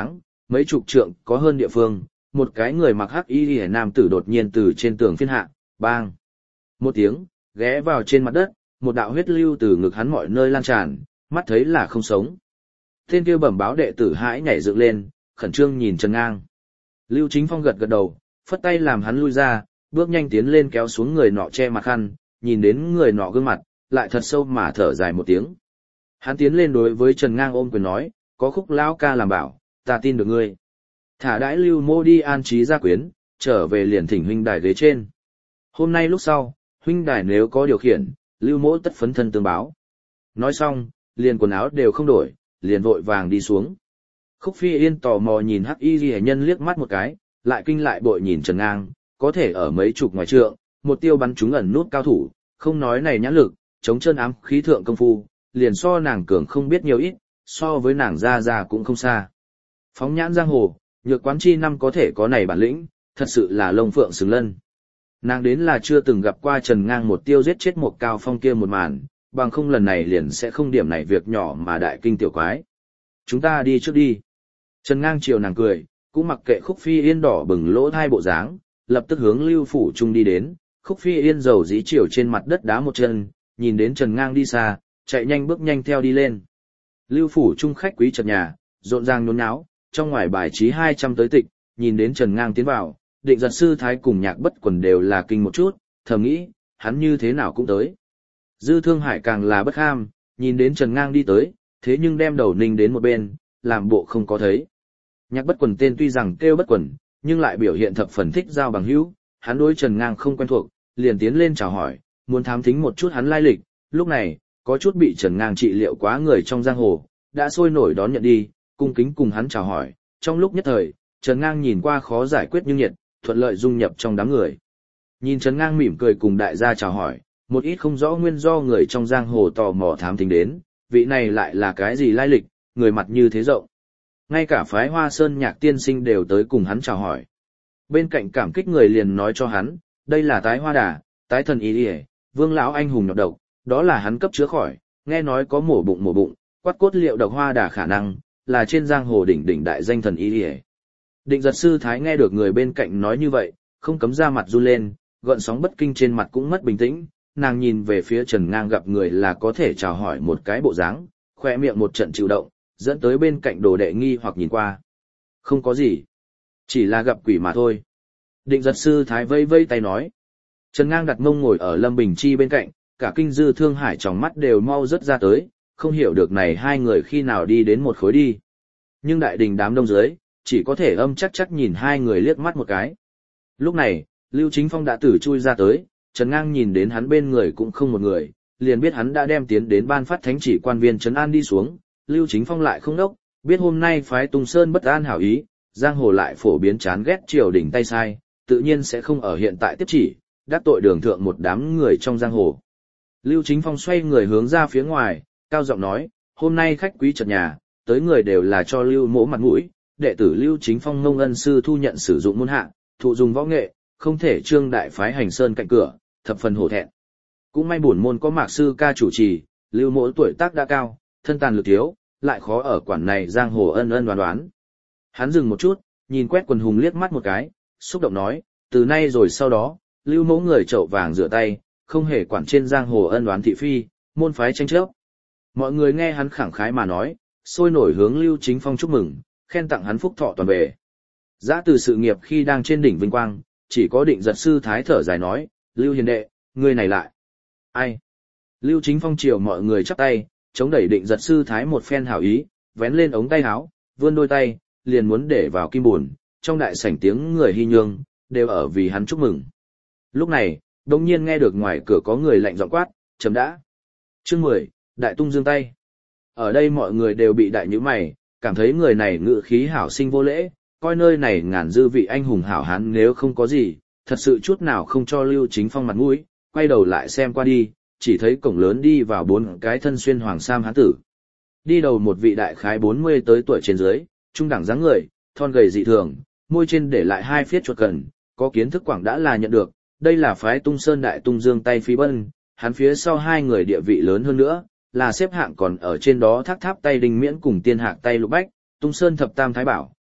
mấy chục trượng có hơn địa phương, một cái người mặc hắc y liễu nam tử đột nhiên từ trên tường phiên hạ, bang. Một tiếng, ghé vào trên mặt đất, một đạo huyết lưu từ ngực hắn mọi nơi lan tràn, mắt thấy là không sống. Tên kia bẩm báo đệ tử hãi nhảy dựng lên, khẩn trương nhìn Trần Ngang. Lưu Chính Phong gật gật đầu, phất tay làm hắn lui ra, bước nhanh tiến lên kéo xuống người nọ che mặt khăn, nhìn đến người nọ gương mặt, lại thật sâu mà thở dài một tiếng. Hắn tiến lên đối với Trần Ngang ôm quyền nói, có Khúc lão ca làm bảo, ta tin được ngươi. Thả đãi Lưu Mô đi an trí gia quyến, trở về liền thỉnh huynh đài ghế trên. Hôm nay lúc sau, huynh đài nếu có điều khiển, Lưu Mỗ tất phấn thân tương báo. Nói xong, liền quần áo đều không đổi, liền vội vàng đi xuống. Khúc Phi Yên tò mò nhìn Hắc Y Liễu nhân liếc mắt một cái, lại kinh lại bội nhìn Trần Ngang, có thể ở mấy chục ngoài trượng, một tiêu bắn trúng ẩn nút cao thủ, không nói này nhãn lực, chống chân ám khí thượng công phu, liền so nàng cường không biết nhiều ít, so với nàng ra cũng không xa. Phóng nhãn giang hồ, Nhược Quán chi năm có thể có này bản lĩnh, thật sự là lông phượng xứng lân. Nàng đến là chưa từng gặp qua Trần Ngang một tiêu giết chết một cao phong kia một màn, bằng không lần này liền sẽ không điểm này việc nhỏ mà đại kinh tiểu quái. Chúng ta đi trước đi. Trần Ngang chiều nàng cười, cũng mặc kệ Khúc Phi Yên đỏ bừng lỗ thai bộ dáng, lập tức hướng Lưu Phủ Trung đi đến. Khúc Phi Yên dầu dí chiều trên mặt đất đá một chân, nhìn đến Trần Ngang đi xa, chạy nhanh bước nhanh theo đi lên. Lưu Phủ Trung khách quý chật nhà, rộn ràng nhốn nháo, trong ngoài bài trí 200 tới tịch, nhìn đến Trần Ngang tiến vào, Định Giật sư thái cùng Nhạc Bất Quần đều là kinh một chút, thầm nghĩ, hắn như thế nào cũng tới. Dư Thương Hải càng là bất ham, nhìn đến Trần Ngang đi tới, thế nhưng đem đầu ninh đến một bên, làm bộ không có thấy. Nhạc Bất Quần tên tuy rằng kêu Bất Quần, nhưng lại biểu hiện thập phần thích giao bằng hữu, hắn đối Trần Ngang không quen thuộc, liền tiến lên chào hỏi, muốn thám thính một chút hắn lai lịch, lúc này, có chút bị Trần Ngang trị liệu quá người trong giang hồ, đã sôi nổi đón nhận đi, cung kính cùng hắn chào hỏi, trong lúc nhất thời, Trần Ngang nhìn qua khó giải quyết nhưng nhiệt, thuận lợi dung nhập trong đám người. Nhìn Trần Ngang mỉm cười cùng đại gia chào hỏi, một ít không rõ nguyên do người trong giang hồ tò mò thám thính đến, vị này lại là cái gì lai lịch, người mặt như thế rộng. Ngay cả phái Hoa Sơn Nhạc tiên sinh đều tới cùng hắn chào hỏi. Bên cạnh cảm kích người liền nói cho hắn, đây là tái hoa đà, tái thần y điề, Vương lão anh hùng nhọc độc, đó là hắn cấp chữa khỏi, nghe nói có mổ bụng, quát cốt liệu độc hoa đà khả năng, là trên giang hồ đỉnh đại danh thần y điề. Định Giật sư thái nghe được người bên cạnh nói như vậy, không cấm ra mặt run lên, gợn sóng bất kinh trên mặt cũng mất bình tĩnh, nàng nhìn về phía Trần Ngang gặp người là có thể chào hỏi một cái bộ dáng, khoe miệng một trận chịu động, dẫn tới bên cạnh đồ đệ nghi hoặc nhìn qua. Không có gì, chỉ là gặp quỷ mà thôi. Định Giật sư thái vây vây tay nói. Trần Ngang đặt mông ngồi ở Lâm Bình Chi bên cạnh, cả kinh Dư Thương Hải trong mắt đều mau rất ra tới, không hiểu được này hai người khi nào đi đến một khối đi. Nhưng đại đình đám đông dưới, chỉ có thể âm chắc nhìn hai người liếc mắt một cái. Lúc này, Lưu Chính Phong đã tử chui ra tới, Trần Ngang nhìn đến hắn bên người cũng không một người, liền biết hắn đã đem tiến đến ban phát thánh chỉ quan viên trấn an đi xuống. Lưu Chính Phong lại không đốc, biết hôm nay phái Tung Sơn bất an hảo ý, giang hồ lại phổ biến chán ghét triều đình tay sai, tự nhiên sẽ không ở hiện tại tiếp chỉ, đắc tội đường thượng một đám người trong giang hồ. Lưu Chính Phong xoay người hướng ra phía ngoài, cao giọng nói, hôm nay khách quý trật nhà, tới người đều là cho Lưu Mỗ mặt mũi, đệ tử Lưu Chính Phong ngông ân sư thu nhận sử dụng môn hạ, thụ dùng võ nghệ, không thể trương đại phái hành sơn cạnh cửa, thập phần hổ thẹn. Cũng may bổn môn có Mạc sư ca chủ trì, Lưu Mỗ tuổi tác đã cao, thân tàn lực thiếu, lại khó ở quản này giang hồ ân đoán. Hắn dừng một chút, nhìn quét quần hùng liếc mắt một cái, xúc động nói, từ nay rồi sau đó, Lưu Mỗ người chậu vàng rửa tay, không hề quản trên giang hồ ân đoán thị phi, môn phái tranh chấp. Mọi người nghe hắn khẳng khái mà nói, sôi nổi hướng Lưu Chính Phong chúc mừng, khen tặng hắn phúc thọ toàn bề. Giã từ sự nghiệp khi đang trên đỉnh vinh quang, chỉ có Định Giật sư thái thở dài nói, Lưu hiền đệ, người này lại. Ai? Lưu Chính Phong chiều mọi người chắp tay, chống đẩy Định Giật sư thái một phen hảo ý, vén lên ống tay áo, vươn đôi tay, liền muốn để vào kim buồn, trong đại sảnh tiếng người hy nhương, đều ở vì hắn chúc mừng. Lúc này, đột nhiên nghe được ngoài cửa có người lạnh giọng quát, chấm đã. Chương 10, Đại Tung giương tay. Ở đây mọi người đều bị đại nhíu mày, cảm thấy người này ngự khí hảo sinh vô lễ, coi nơi này ngàn dư vị anh hùng hảo hán nếu không có gì, thật sự chút nào không cho Lưu Chính Phong mặt mũi, quay đầu lại xem qua đi, chỉ thấy cổng lớn đi vào bốn cái thân xuyên hoàng sam hán tử. Đi đầu một vị đại khái 40 tới tuổi trên dưới, trung đẳng dáng người, thon gầy dị thường, môi trên để lại hai phiết chuột cần, có kiến thức quảng đã là nhận được, đây là phái Tung Sơn Đại Tung Dương tay Phi Bân, hắn phía sau hai người địa vị lớn hơn nữa, là xếp hạng còn ở trên đó Thác Tháp tay Đinh Miễn cùng Tiên Hạc tay Lục Bách, Tung Sơn thập tam thái bảo,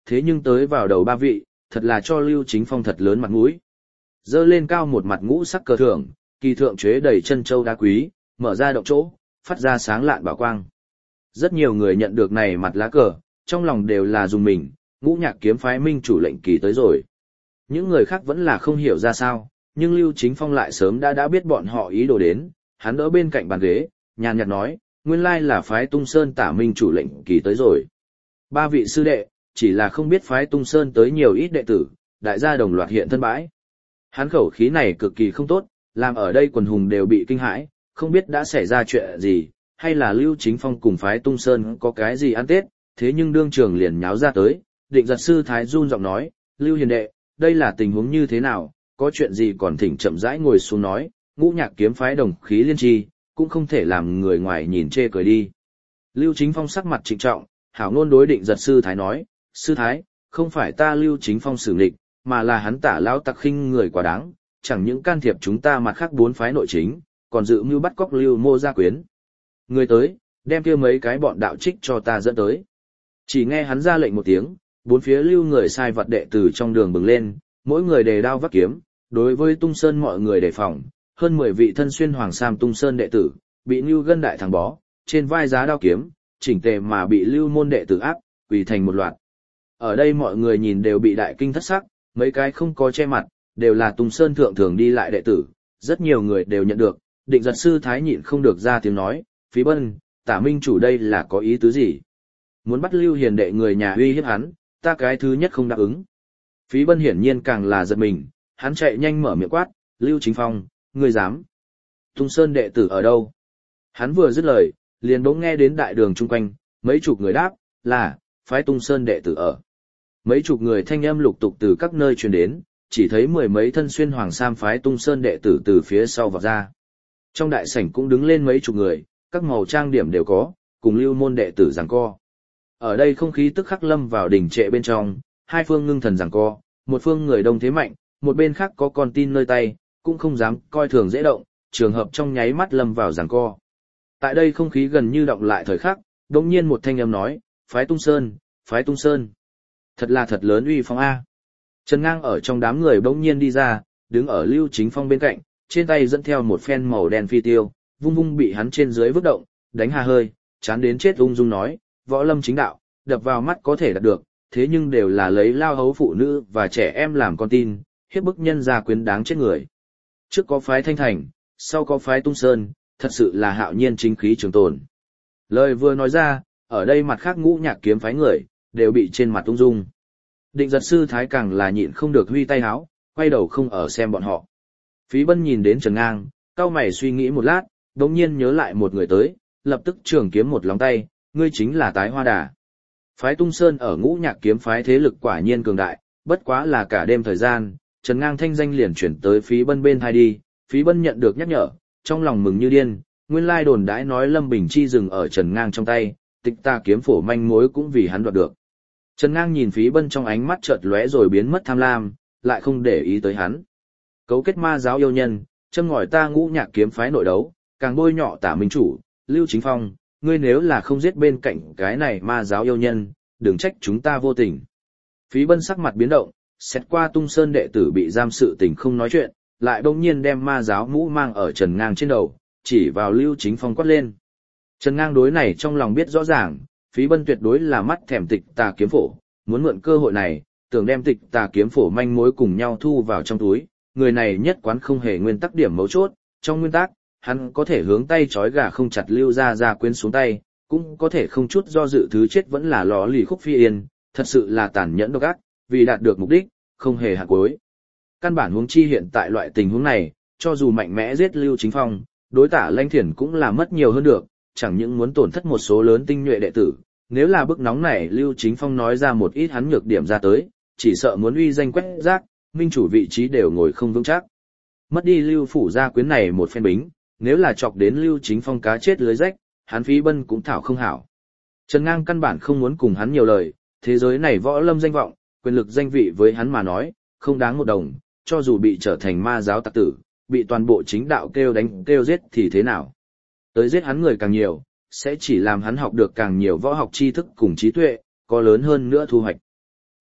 thế nhưng tới vào đầu ba vị, thật là cho Lưu Chính Phong thật lớn mặt mũi. Dơ lên cao một mặt ngũ sắc cờ thưởng, kỳ thượng chế đầy chân châu đá quý, mở ra động chỗ, phát ra sáng lạn bảo quang. Rất nhiều người nhận được này mặt lá cờ, trong lòng đều là dùng mình, Ngũ Nhạc kiếm phái minh chủ lệnh kỳ tới rồi. Những người khác vẫn là không hiểu ra sao, nhưng Lưu Chính Phong lại sớm đã biết bọn họ ý đồ đến, hắn đỡ bên cạnh bàn ghế, nhàn nhạt nói, nguyên lai là phái Tung Sơn Tả minh chủ lệnh kỳ tới rồi. Ba vị sư đệ, chỉ là không biết phái Tung Sơn tới nhiều ít đệ tử, đại gia đồng loạt hiện thân bãi. Hắn khẩu khí này cực kỳ không tốt, làm ở đây quần hùng đều bị kinh hãi, không biết đã xảy ra chuyện gì, hay là Lưu Chính Phong cùng phái Tung Sơn có cái gì ăn tết, thế nhưng đương trường liền nháo ra tới, định giật sư Thái run giọng nói, Lưu hiền đệ, đây là tình huống như thế nào, có chuyện gì còn thỉnh chậm rãi ngồi xuống nói, Ngũ Nhạc kiếm phái đồng khí liên tri, cũng không thể làm người ngoài nhìn chê cười đi. Lưu Chính Phong sắc mặt trịnh trọng, hảo ngôn đối định giật sư Thái nói, sư Thái, không phải ta Lưu Chính Phong xử nghịch, mà là hắn Tả lão tặc khinh người quá đáng, chẳng những can thiệp chúng ta mặt khác bốn phái nội chính, còn dự mưu bắt cóc Lưu Mô gia quyến. Người tới, đem kia mấy cái bọn đạo trích cho ta dẫn tới. Chỉ nghe hắn ra lệnh một tiếng, bốn phía Lưu người sai vật đệ tử trong đường bừng lên, mỗi người đề đao vác kiếm, đối với Tung Sơn mọi người đề phòng, hơn 10 vị thân xuyên hoàng sam Tung Sơn đệ tử, bị Lưu gân đại thằng bó, trên vai giá đao kiếm, chỉnh tề mà bị Lưu môn đệ tử áp, quỳ thành một loạt. Ở đây mọi người nhìn đều bị đại kinh thất sắc, mấy cái không có che mặt, đều là Tung Sơn thượng thường đi lại đệ tử, rất nhiều người đều nhận được, định giật sư Thái nhịn không được ra tiếng nói, Phí Bân, Tả minh chủ đây là có ý tứ gì? Muốn bắt Lưu hiền đệ người nhà uy hiếp hắn, ta cái thứ nhất không đáp ứng. Phí Bân hiển nhiên càng là giật mình, hắn chạy nhanh mở miệng quát, Lưu Chính Phong, ngươi dám? Tung Sơn đệ tử ở đâu? Hắn vừa dứt lời, liền bỗng nghe đến đại đường chung quanh, mấy chục người đáp, là, phái Tung Sơn đệ tử ở. Mấy chục người thanh âm lục tục từ các nơi truyền đến, chỉ thấy mười mấy thân xuyên hoàng sam phái Tung Sơn đệ tử từ phía sau vọt ra. Trong đại sảnh cũng đứng lên mấy chục người, các màu trang điểm đều có, cùng Lưu môn đệ tử giằng co. Ở đây không khí tức khắc lâm vào đỉnh trệ bên trong, hai phương ngưng thần giằng co, một phương người đông thế mạnh, một bên khác có con tin nơi tay, cũng không dám coi thường dễ động, trường hợp trong nháy mắt lâm vào giằng co. Tại đây không khí gần như động lại thời khắc, đột nhiên một thanh âm nói, phái Tung Sơn, phái Tung Sơn. Thật là thật lớn uy phong A. Trần Ngang ở trong đám người bỗng nhiên đi ra, đứng ở Lưu Chính Phong bên cạnh, trên tay dẫn theo một phen màu đen phi tiêu, vung vung bị hắn trên dưới vứt động, đánh hà hơi, chán đến chết ung dung nói, võ lâm chính đạo, đập vào mắt có thể đạt được, thế nhưng đều là lấy lao hấu phụ nữ và trẻ em làm con tin, hiếp bức nhân gia quyến đáng chết người. Trước có phái Thanh Thành, sau có phái Tung Sơn, thật sự là hạo nhiên chính khí trường tồn. Lời vừa nói ra, ở đây mặt khác Ngũ Nhạc kiếm phái người, đều bị trên mặt ung dung. Định giật sư Thái càng là nhịn không được huy tay háo, quay đầu không ở xem bọn họ. Phí Bân nhìn đến Trần Ngang, cau mày suy nghĩ một lát, đống nhiên nhớ lại một người tới, lập tức trường kiếm một lóng tay, ngươi chính là Tái Hoa Đà. Phái Tung Sơn ở Ngũ Nhạc kiếm phái thế lực quả nhiên cường đại, bất quá là cả đêm thời gian, Trần Ngang thanh danh liền chuyển tới Phí Bân bên thai đi, Phí Bân nhận được nhắc nhở, trong lòng mừng như điên, nguyên lai đồn đãi nói Lâm Bình Chi dừng ở Trần Ngang trong tay, Tịch Tà kiếm phổ manh mối cũng vì hắn đoạt được. Trần Ngang nhìn Phí Bân trong ánh mắt chợt lóe rồi biến mất tham lam, lại không để ý tới hắn. Cấu kết ma giáo yêu nhân, châm ngòi ta Ngũ Nhạc kiếm phái nội đấu, càng bôi nhọ Tả minh chủ, Lưu Chính Phong, ngươi nếu là không giết bên cạnh cái này ma giáo yêu nhân, đừng trách chúng ta vô tình. Phí Bân sắc mặt biến động, xét qua Tung Sơn đệ tử bị giam sự tình không nói chuyện, lại bỗng nhiên đem ma giáo mũ mang ở Trần Ngang trên đầu, chỉ vào Lưu Chính Phong quát lên. Trần Ngang đối này trong lòng biết rõ ràng, Phí Bân tuyệt đối là mắt thèm Tịch Tà kiếm phổ, muốn mượn cơ hội này, tưởng đem Tịch Tà kiếm phổ manh mối cùng nhau thu vào trong túi, người này nhất quán không hề nguyên tắc điểm mấu chốt, trong nguyên tắc, hắn có thể hướng tay trói gà không chặt Lưu ra quyến xuống tay, cũng có thể không chút do dự thứ chết vẫn là lò lì khúc phi yên, thật sự là tàn nhẫn độc ác, vì đạt được mục đích, không hề hạn cuối. Căn bản huống chi hiện tại loại tình huống này, cho dù mạnh mẽ giết Lưu Chính Phong, đối Tả Lanh Thiển cũng là mất nhiều hơn được, chẳng những muốn tổn thất một số lớn tinh nhuệ đệ tử, nếu là bức nóng này Lưu Chính Phong nói ra một ít hắn nhược điểm ra tới, chỉ sợ muốn uy danh quét rác, minh chủ vị trí đều ngồi không vững chắc. Mất đi Lưu phủ gia quyến này một phen bính, nếu là chọc đến Lưu Chính Phong cá chết lưới rách, hắn Phí Bân cũng thảo không hảo. Trần Ngang căn bản không muốn cùng hắn nhiều lời, thế giới này võ lâm danh vọng, quyền lực danh vị với hắn mà nói, không đáng một đồng, cho dù bị trở thành ma giáo tặc tử, bị toàn bộ chính đạo kêu đánh kêu giết thì thế nào. Tới giết hắn người càng nhiều, sẽ chỉ làm hắn học được càng nhiều võ học tri thức cùng trí tuệ, có lớn hơn nữa thu hoạch.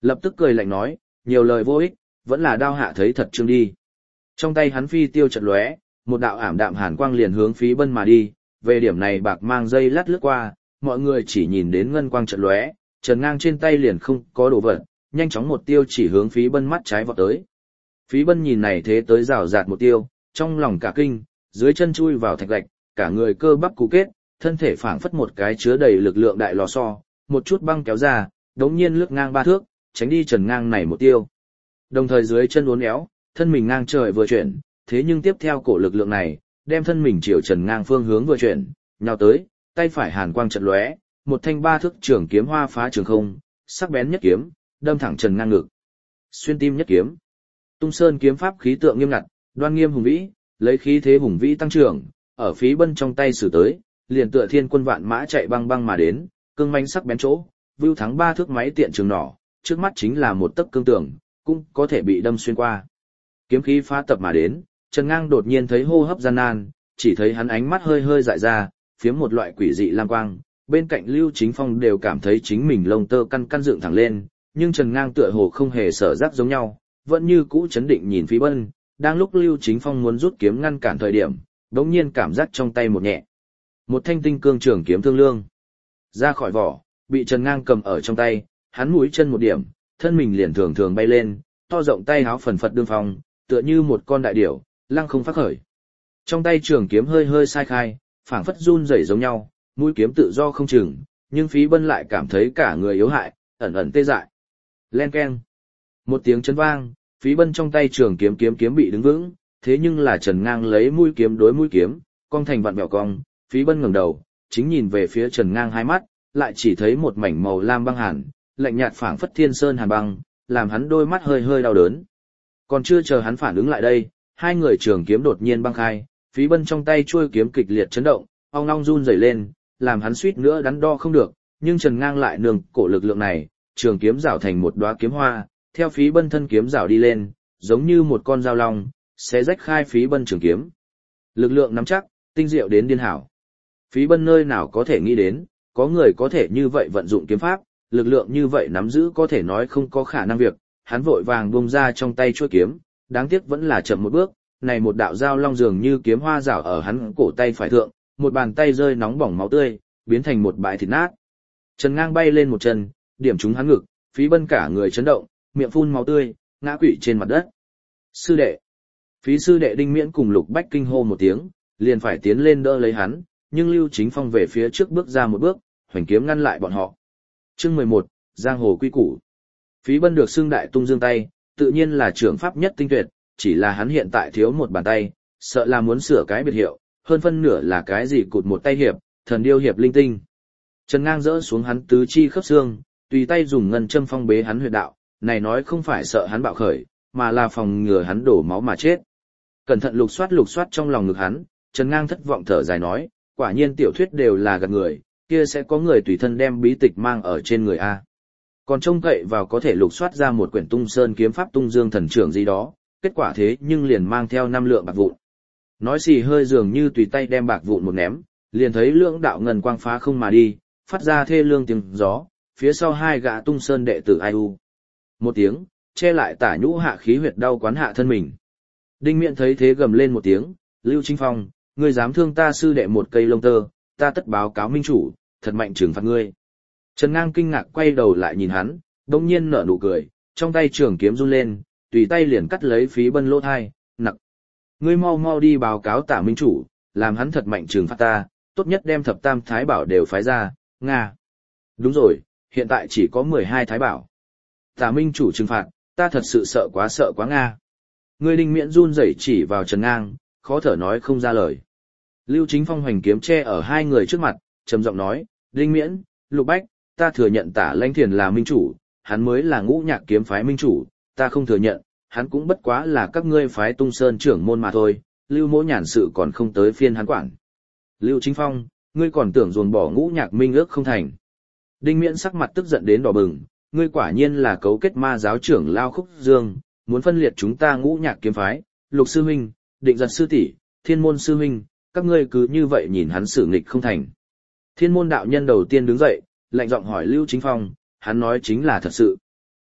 Lập tức cười lạnh nói, nhiều lời vô ích, vẫn là đao hạ thấy thật chương đi. Trong tay hắn phi tiêu chợt lóe, một đạo ảm đạm hàn quang liền hướng Phí Bân mà đi, về điểm này bạc mang dây lát lướt qua, mọi người chỉ nhìn đến ngân quang chợt lóe, Trần Ngang trên tay liền không có đồ vật, nhanh chóng một tiêu chỉ hướng Phí Bân mắt trái vọt tới. Phí Bân nhìn này thế tới rào rạt một tiêu, trong lòng cả kinh, dưới chân chui vào thạch gạch, cả người cơ bắp cú kết, thân thể phảng phất một cái chứa đầy lực lượng đại lò xo, một chút băng kéo ra, đống nhiên lướt ngang 3 thước, tránh đi Trần Ngang này một tiêu. Đồng thời dưới chân uốn éo, thân mình ngang trời vừa chuyển, thế nhưng tiếp theo cổ lực lượng này, đem thân mình chiều Trần Ngang phương hướng vừa chuyển, nhào tới, tay phải hàn quang chợt lóe, một thanh 3 thước trường kiếm hoa phá trường không, sắc bén nhất kiếm, đâm thẳng Trần Ngang ngực. Xuyên tim nhất kiếm. Tung Sơn kiếm pháp khí tượng nghiêm ngặt, đoan nghiêm hùng vĩ, lấy khí thế hùng vĩ tăng trưởng, ở Phí Bân trong tay sử tới, liền tựa thiên quân vạn mã chạy băng băng mà đến, cương manh sắc bén chỗ, vưu thắng 3 thước máy tiện trường nỏ, trước mắt chính là một tấc cương tường, cũng có thể bị đâm xuyên qua. Kiếm khí phá tập mà đến, Trần Ngang đột nhiên thấy hô hấp gian nan, chỉ thấy hắn ánh mắt hơi hơi dại ra, phiếm một loại quỷ dị lam quang, bên cạnh Lưu Chính Phong đều cảm thấy chính mình lông tơ căn căn dựng thẳng lên, nhưng Trần Ngang tựa hồ không hề sở giác giống nhau, vẫn như cũ chấn định nhìn Phí Bân, đang lúc Lưu Chính Phong muốn rút kiếm ngăn cản thời điểm, đột nhiên cảm giác trong tay một nhẹ. Một thanh tinh cương trường kiếm thương lương ra khỏi vỏ, bị Trần Ngang cầm ở trong tay, hắn mũi chân một điểm, thân mình liền thường thường bay lên, to rộng tay háo phần phật đương phong, tựa như một con đại điểu, lăng không phát khởi. Trong tay trường kiếm hơi hơi sai khai, phảng phất run rẩy giống nhau, mũi kiếm tự do không chừng, nhưng Phí Bân lại cảm thấy cả người yếu hại, ẩn ẩn tê dại. Len keng. Một tiếng chấn vang, Phí Bân trong tay trường kiếm bị đứng vững, thế nhưng là Trần Ngang lấy mũi kiếm đối mũi kiếm, cong thành vặn vẹo cong, Phí Bân ngẩng đầu, chính nhìn về phía Trần Ngang hai mắt, lại chỉ thấy một mảnh màu lam băng hàn, lạnh nhạt phảng phất thiên sơn hàn băng, làm hắn đôi mắt hơi hơi đau đớn. Còn chưa chờ hắn phản ứng lại đây, hai người trường kiếm đột nhiên băng khai, Phí Bân trong tay chuôi kiếm kịch liệt chấn động, ong ong run rẩy lên, làm hắn suýt nữa đắn đo không được, nhưng Trần Ngang lại nương cổ lực lượng này, trường kiếm rảo thành một đóa kiếm hoa, theo Phí Bân thân kiếm rảo đi lên, giống như một con dao long, xé rách khai Phí Bân trường kiếm. Lực lượng nắm chắc, tinh diệu đến điên hảo. Phí Bân nơi nào có thể nghĩ đến, có người có thể như vậy vận dụng kiếm pháp, lực lượng như vậy nắm giữ có thể nói không có khả năng việc, hắn vội vàng buông ra trong tay chuôi kiếm, đáng tiếc vẫn là chậm một bước, này một đạo dao long dường như kiếm hoa rảo ở hắn cổ tay phải thượng, một bàn tay rơi nóng bỏng máu tươi, biến thành một bãi thịt nát. Trần Ngang bay lên một chân, điểm trúng hắn ngực, Phí Bân cả người chấn động, miệng phun máu tươi, ngã quỵ trên mặt đất. Sư đệ. Phí sư đệ Đinh Miễn cùng Lục Bách kinh hô một tiếng, liền phải tiến lên đỡ lấy hắn, nhưng Lưu Chính Phong về phía trước bước ra một bước, hoành kiếm ngăn lại bọn họ. Chương 11, Giang hồ quy củ. Phí Bân được xưng đại tung dương tay, tự nhiên là trưởng pháp nhất tinh tuyệt, chỉ là hắn hiện tại thiếu một bàn tay, sợ là muốn sửa cái biệt hiệu, hơn phân nửa là cái gì cụt một tay hiệp, thần điêu hiệp linh tinh. Trần Ngang dỡ xuống hắn tứ chi khớp xương, tùy tay dùng ngân châm phong bế hắn huyệt đạo, này nói không phải sợ hắn bạo khởi, mà là phòng ngừa hắn đổ máu mà chết. Cẩn thận lục soát trong lòng ngực hắn, Trần Ngang thất vọng thở dài nói, quả nhiên tiểu thuyết đều là gạt người, kia sẽ có người tùy thân đem bí tịch mang ở trên người a. Còn trông cậy vào có thể lục soát ra một quyển Tung Sơn kiếm pháp Tung Dương thần trưởng gì đó, kết quả thế nhưng liền mang theo 5 lượng bạc vụn. Nói xì hơi dường như tùy tay đem bạc vụn một ném, liền thấy lưỡng đạo ngân quang phá không mà đi, phát ra thê lương tiếng gió, phía sau hai gã Tung Sơn đệ tử ai u. Một tiếng, che lại tả nhũ hạ khí huyệt đau quán hạ thân mình. Đinh Miện thấy thế gầm lên một tiếng, Lưu Chính Phong, ngươi dám thương ta sư đệ một cây lông tơ, ta tất báo cáo minh chủ, thật mạnh trừng phạt ngươi. Trần Ngang kinh ngạc quay đầu lại nhìn hắn, đông nhiên nở nụ cười, trong tay trường kiếm run lên, tùy tay liền cắt lấy Phí Bân lỗ thai, nặc. Ngươi mau mau đi báo cáo tả minh chủ, làm hắn thật mạnh trừng phạt ta, tốt nhất đem thập tam thái bảo đều phái ra, Nga. Đúng rồi, hiện tại chỉ có 12 thái bảo. Tả minh chủ trừng phạt, ta thật sự sợ quá Nga. Ngươi Đinh Miễn run rẩy chỉ vào Trần Ngang, khó thở nói không ra lời. Lưu Chính Phong hoành kiếm che ở hai người trước mặt, trầm giọng nói, Đinh Miễn, Lục Bách, ta thừa nhận Tả Lãnh Thiền là minh chủ, hắn mới là Ngũ Nhạc kiếm phái minh chủ, ta không thừa nhận, hắn cũng bất quá là các ngươi phái Tung Sơn trưởng môn mà thôi, Lưu Mỗ nhàn sự còn không tới phiên hắn quản. Lưu Chính Phong, ngươi còn tưởng dồn bỏ Ngũ Nhạc minh ước không thành. Đinh Miễn sắc mặt tức giận đến đỏ bừng, ngươi quả nhiên là cấu kết ma giáo trưởng Lao Khúc Dương, muốn phân liệt chúng ta Ngũ Nhạc kiếm phái, Lục sư huynh, Định Giật sư tỷ, Thiên môn sư huynh, các ngươi cứ như vậy nhìn hắn xử nghịch không thành. Thiên môn đạo nhân đầu tiên đứng dậy, lạnh giọng hỏi Lưu Chính Phong, hắn nói chính là thật sự.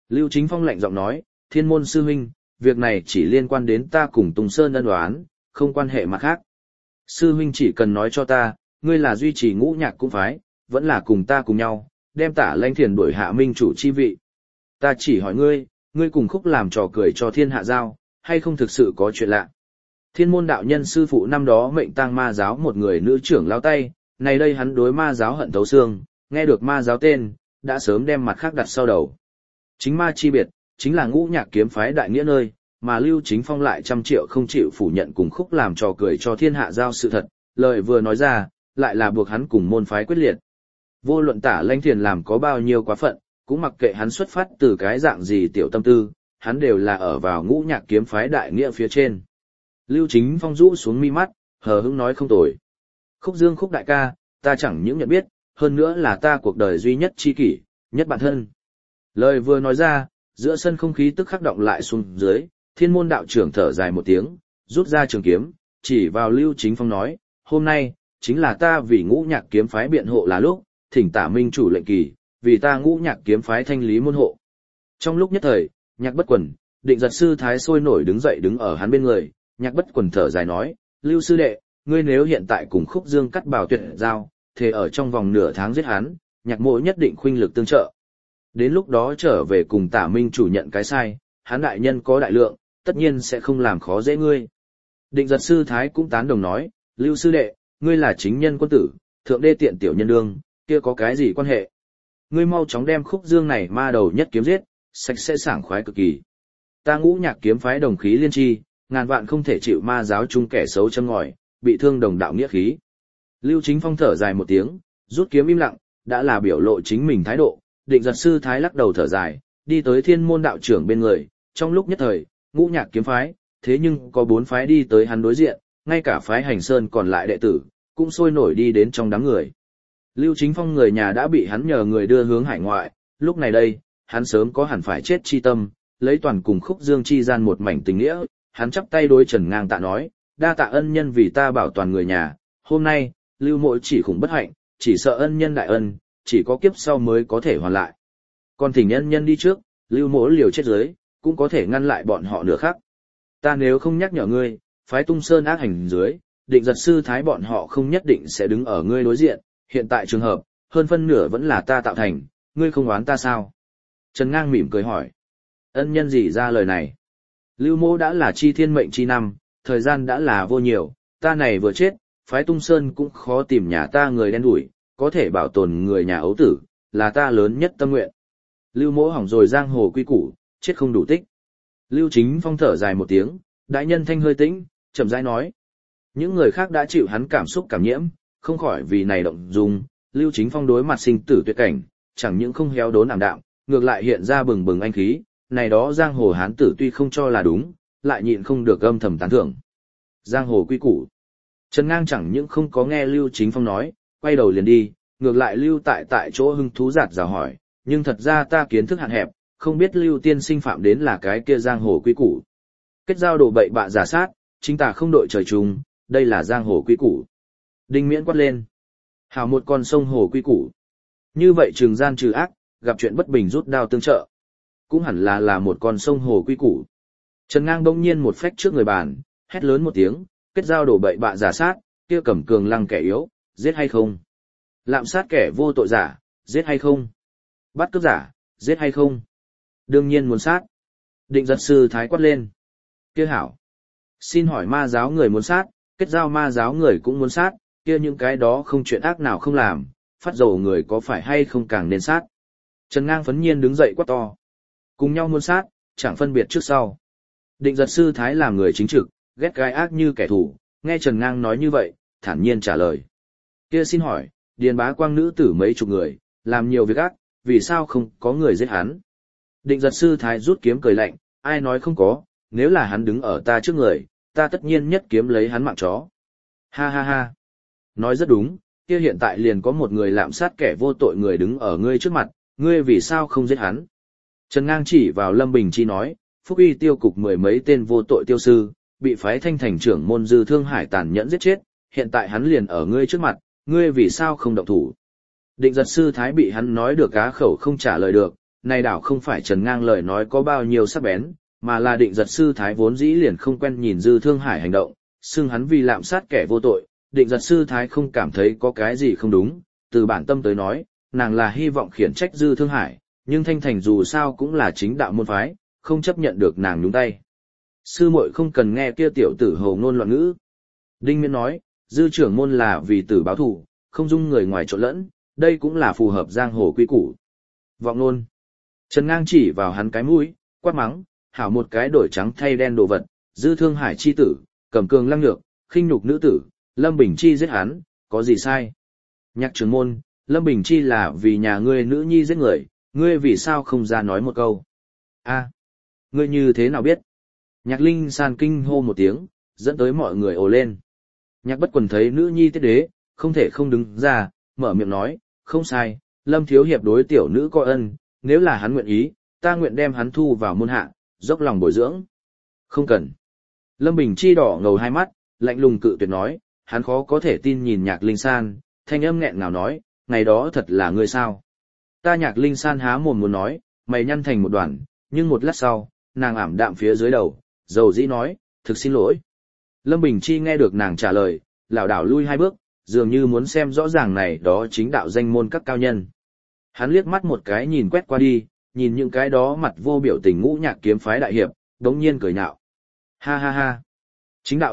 Lưu Chính Phong lạnh giọng nói, Thiên môn sư huynh, việc này chỉ liên quan đến ta cùng Tùng Sơn ân oán, không quan hệ mặt khác. Sư huynh chỉ cần nói cho ta, ngươi là duy trì Ngũ Nhạc cung phái, vẫn là cùng ta cùng nhau, đem Tả Lãnh Thiền đuổi hạ minh chủ chi vị. Ta chỉ hỏi ngươi, ngươi cùng Khúc làm trò cười cho thiên hạ giao, hay không thực sự có chuyện lạ. Thiên môn đạo nhân sư phụ năm đó mệnh tang ma giáo một người nữ trưởng lao tay, này đây hắn đối ma giáo hận thấu xương, nghe được ma giáo tên, đã sớm đem mặt khác đặt sau đầu. Chính ma chi biệt, chính là Ngũ Nhạc kiếm phái đại nghĩa nơi, mà Lưu Chính Phong lại trăm triệu không chịu phủ nhận cùng Khúc làm trò cười cho thiên hạ giao sự thật, lời vừa nói ra, lại là buộc hắn cùng môn phái quyết liệt. Vô luận Tả Lãnh Thiền làm có bao nhiêu quá phận, cũng mặc kệ hắn xuất phát từ cái dạng gì tiểu tâm tư, hắn đều là ở vào Ngũ Nhạc kiếm phái đại nghĩa phía trên. Lưu Chính Phong rũ xuống mi mắt, hờ hững nói không tồi. Khúc Dương Khúc đại ca, ta chẳng những nhận biết, hơn nữa là ta cuộc đời duy nhất tri kỷ, nhất bản thân. Lời vừa nói ra, giữa sân không khí tức khắc động lại xuống dưới, Thiên môn đạo trưởng thở dài một tiếng, rút ra trường kiếm, chỉ vào Lưu Chính Phong nói, hôm nay, chính là ta vì Ngũ Nhạc kiếm phái biện hộ là lúc, thỉnh Tả minh chủ lệnh kỳ, vì ta Ngũ Nhạc kiếm phái thanh lý môn hộ. Trong lúc nhất thời, Nhạc Bất Quần, Định Giật sư thái sôi nổi đứng dậy đứng ở hắn bên người, Nhạc Bất Quần thở dài nói, Lưu sư đệ, ngươi nếu hiện tại cùng Khúc Dương cắt bảo tuyệt giao, thì ở trong vòng nửa tháng giết hắn, Nhạc mộ nhất định khuynh lực tương trợ. Đến lúc đó trở về cùng Tả minh chủ nhận cái sai, hắn đại nhân có đại lượng, tất nhiên sẽ không làm khó dễ ngươi. Định Giật sư thái cũng tán đồng nói, Lưu sư đệ, ngươi là chính nhân quân tử, thượng đê tiện tiểu nhân đương, kia có cái gì quan hệ? Ngươi mau chóng đem Khúc Dương này ma đầu nhất kiếm giết, sạch sẽ sảng khoái cực kỳ. Ta Ngũ Nhạc kiếm phái đồng khí liên tri, ngàn vạn không thể chịu ma giáo chung kẻ xấu châm ngòi, bị thương đồng đạo nghĩa khí. Lưu Chính Phong thở dài một tiếng, rút kiếm im lặng, đã là biểu lộ chính mình thái độ. Định Giật sư thái lắc đầu thở dài, đi tới Thiên môn đạo trưởng bên người, trong lúc nhất thời, Ngũ Nhạc kiếm phái, thế nhưng có 4 phái đi tới hắn đối diện, ngay cả phái Hành Sơn còn lại đệ tử, cũng sôi nổi đi đến trong đám người. Lưu Chính Phong người nhà đã bị hắn nhờ người đưa hướng hải ngoại, lúc này đây, hắn sớm có hẳn phải chết chi tâm, lấy toàn cùng Khúc Dương chi gian một mảnh tình nghĩa, hắn chắp tay đối Trần Ngang tạ nói, đa tạ ân nhân vì ta bảo toàn người nhà, hôm nay, Lưu mộ chỉ khủng bất hạnh, chỉ sợ ân nhân đại ân, chỉ có kiếp sau mới có thể hoàn lại. Còn thỉnh ân nhân đi trước, Lưu mộ liều chết dưới, cũng có thể ngăn lại bọn họ nửa khắc. Ta nếu không nhắc nhở ngươi, phái Tung Sơn ác hành dưới, Định Giật sư thái bọn họ không nhất định sẽ đứng ở ngươi đối diện, hiện tại trường hợp, hơn phân nửa vẫn là ta tạo thành, ngươi không oán ta sao? Trần Ngang mỉm cười hỏi. Ân nhân gì ra lời này? Lưu mô đã là chi thiên mệnh chi năm, thời gian đã là vô nhiều, ta này vừa chết, phái Tung Sơn cũng khó tìm nhà ta người đen đủi, có thể bảo tồn người nhà ấu tử, là ta lớn nhất tâm nguyện. Lưu mỗ hỏng rồi giang hồ quy củ, chết không đủ tích. Lưu Chính Phong thở dài một tiếng, đại nhân thanh hơi tĩnh, chậm rãi nói. Những người khác đã chịu hắn cảm xúc cảm nhiễm, không khỏi vì này động dung, Lưu Chính Phong đối mặt sinh tử tuyệt cảnh, chẳng những không héo đốn ảm đạm, ngược lại hiện ra bừng bừng anh khí, này đó giang hồ hán tử tuy không cho là đúng, lại nhịn không được âm thầm tán thưởng. Giang hồ quy củ. Trần Ngang chẳng những không có nghe Lưu Chính Phong nói, quay đầu liền đi, ngược lại lưu tại chỗ hưng thú giạt rào hỏi, nhưng thật ra ta kiến thức hạn hẹp, không biết Lưu tiên sinh phạm đến là cái kia giang hồ quy củ. Kết giao đồ bậy bạ giả sát, chính tà không đội trời chung, đây là giang hồ quy củ. Đinh Miễn quát lên. Hảo một con sông hồ quy củ. Như vậy trường gian trừ ác, gặp chuyện bất bình rút đao tương trợ. Cũng hẳn là một con sông hồ quy củ. Trần Ngang bỗng nhiên một phách trước người bàn, hét lớn một tiếng, kết giao đổ bậy bạ giả sát, kia cầm cường lăng kẻ yếu, giết hay không? Lạm sát kẻ vô tội giả, giết hay không? Bắt cướp giả, giết hay không? Đương nhiên muốn sát. Định Giật sư thái quát lên. Kia hảo. Xin hỏi ma giáo người muốn sát, kết giao ma giáo người cũng muốn sát, kia những cái đó không chuyện ác nào không làm, phát dầu người có phải hay không càng nên sát. Trần Ngang phấn nhiên đứng dậy quát to. Cùng nhau muốn sát, chẳng phân biệt trước sau. Định Giật sư thái làm người chính trực, ghét gai ác như kẻ thù, nghe Trần Ngang nói như vậy, thản nhiên trả lời. Kia xin hỏi, Điền Bá Quang nữ tử mấy chục người, làm nhiều việc ác, vì sao không có người giết hắn? Định Giật sư thái rút kiếm cười lạnh, ai nói không có, nếu là hắn đứng ở ta trước người, ta tất nhiên nhất kiếm lấy hắn mạng chó. Ha ha ha. Nói rất đúng, kia hiện tại liền có một người lạm sát kẻ vô tội người đứng ở ngươi trước mặt, ngươi vì sao không giết hắn? Trần Ngang chỉ vào Lâm Bình Chi nói, Phúc Uy tiêu cục 10 mấy tên vô tội tiêu sư, bị phái Thanh Thành trưởng môn Dư Thương Hải tàn nhẫn giết chết, hiện tại hắn liền ở ngươi trước mặt, ngươi vì sao không động thủ? Định Giật sư thái bị hắn nói được cá khẩu không trả lời được, này đảo không phải Trần Ngang lời nói có bao nhiêu sắc bén, mà là Định Giật sư thái vốn dĩ liền không quen nhìn Dư Thương Hải hành động, xưng hắn vì lạm sát kẻ vô tội, Định Giật sư thái không cảm thấy có cái gì không đúng, từ bản tâm tới nói, nàng là hy vọng khiển trách Dư Thương Hải, nhưng Thanh Thành dù sao cũng là chính đạo môn phái, không chấp nhận được nàng nhúng tay. Sư muội không cần nghe kia tiểu tử hồ ngôn loạn ngữ. Đinh Miễn nói, Dư trưởng môn là vì tử báo thù, không dung người ngoài trộn lẫn, đây cũng là phù hợp giang hồ quy củ. Vọng nôn. Trần Ngang chỉ vào hắn cái mũi, quát mắng, hảo một cái đổi trắng thay đen đồ vật, Dư Thương Hải chi tử, cầm cường lăng nhược, khinh nhục nữ tử, Lâm Bình Chi giết hắn, có gì sai? Nhạc trưởng môn, Lâm Bình Chi là vì nhà ngươi nữ nhi giết người, ngươi vì sao không ra nói một câu? A, ngươi như thế nào biết? Nhạc Linh San kinh hô một tiếng, dẫn tới mọi người ồ lên. Nhạc Bất Quần thấy nữ nhi tiết đế, không thể không đứng ra, mở miệng nói, không sai, Lâm thiếu hiệp đối tiểu nữ có ân, nếu là hắn nguyện ý, ta nguyện đem hắn thu vào môn hạ, dốc lòng bồi dưỡng. Không cần. Lâm Bình Chi đỏ ngầu hai mắt, lạnh lùng cự tuyệt nói, hắn khó có thể tin nhìn Nhạc Linh San, thanh âm nghẹn ngào nói, ngày đó thật là ngươi sao? Ta Nhạc Linh San há mồm muốn nói, mày nhăn thành một đoàn, nhưng một lát sau, nàng ảm đạm phía dưới đầu, dầu dĩ nói, thực xin lỗi. Lâm Bình Chi nghe được nàng trả lời, lảo đảo lui hai bước, dường như muốn xem rõ ràng này đó chính đạo danh môn các cao nhân. Hắn liếc mắt một cái nhìn quét qua đi, nhìn những cái đó mặt vô biểu tình Ngũ Nhạc kiếm phái đại hiệp, đống nhiên cười nhạo. Ha ha ha. Chính đạo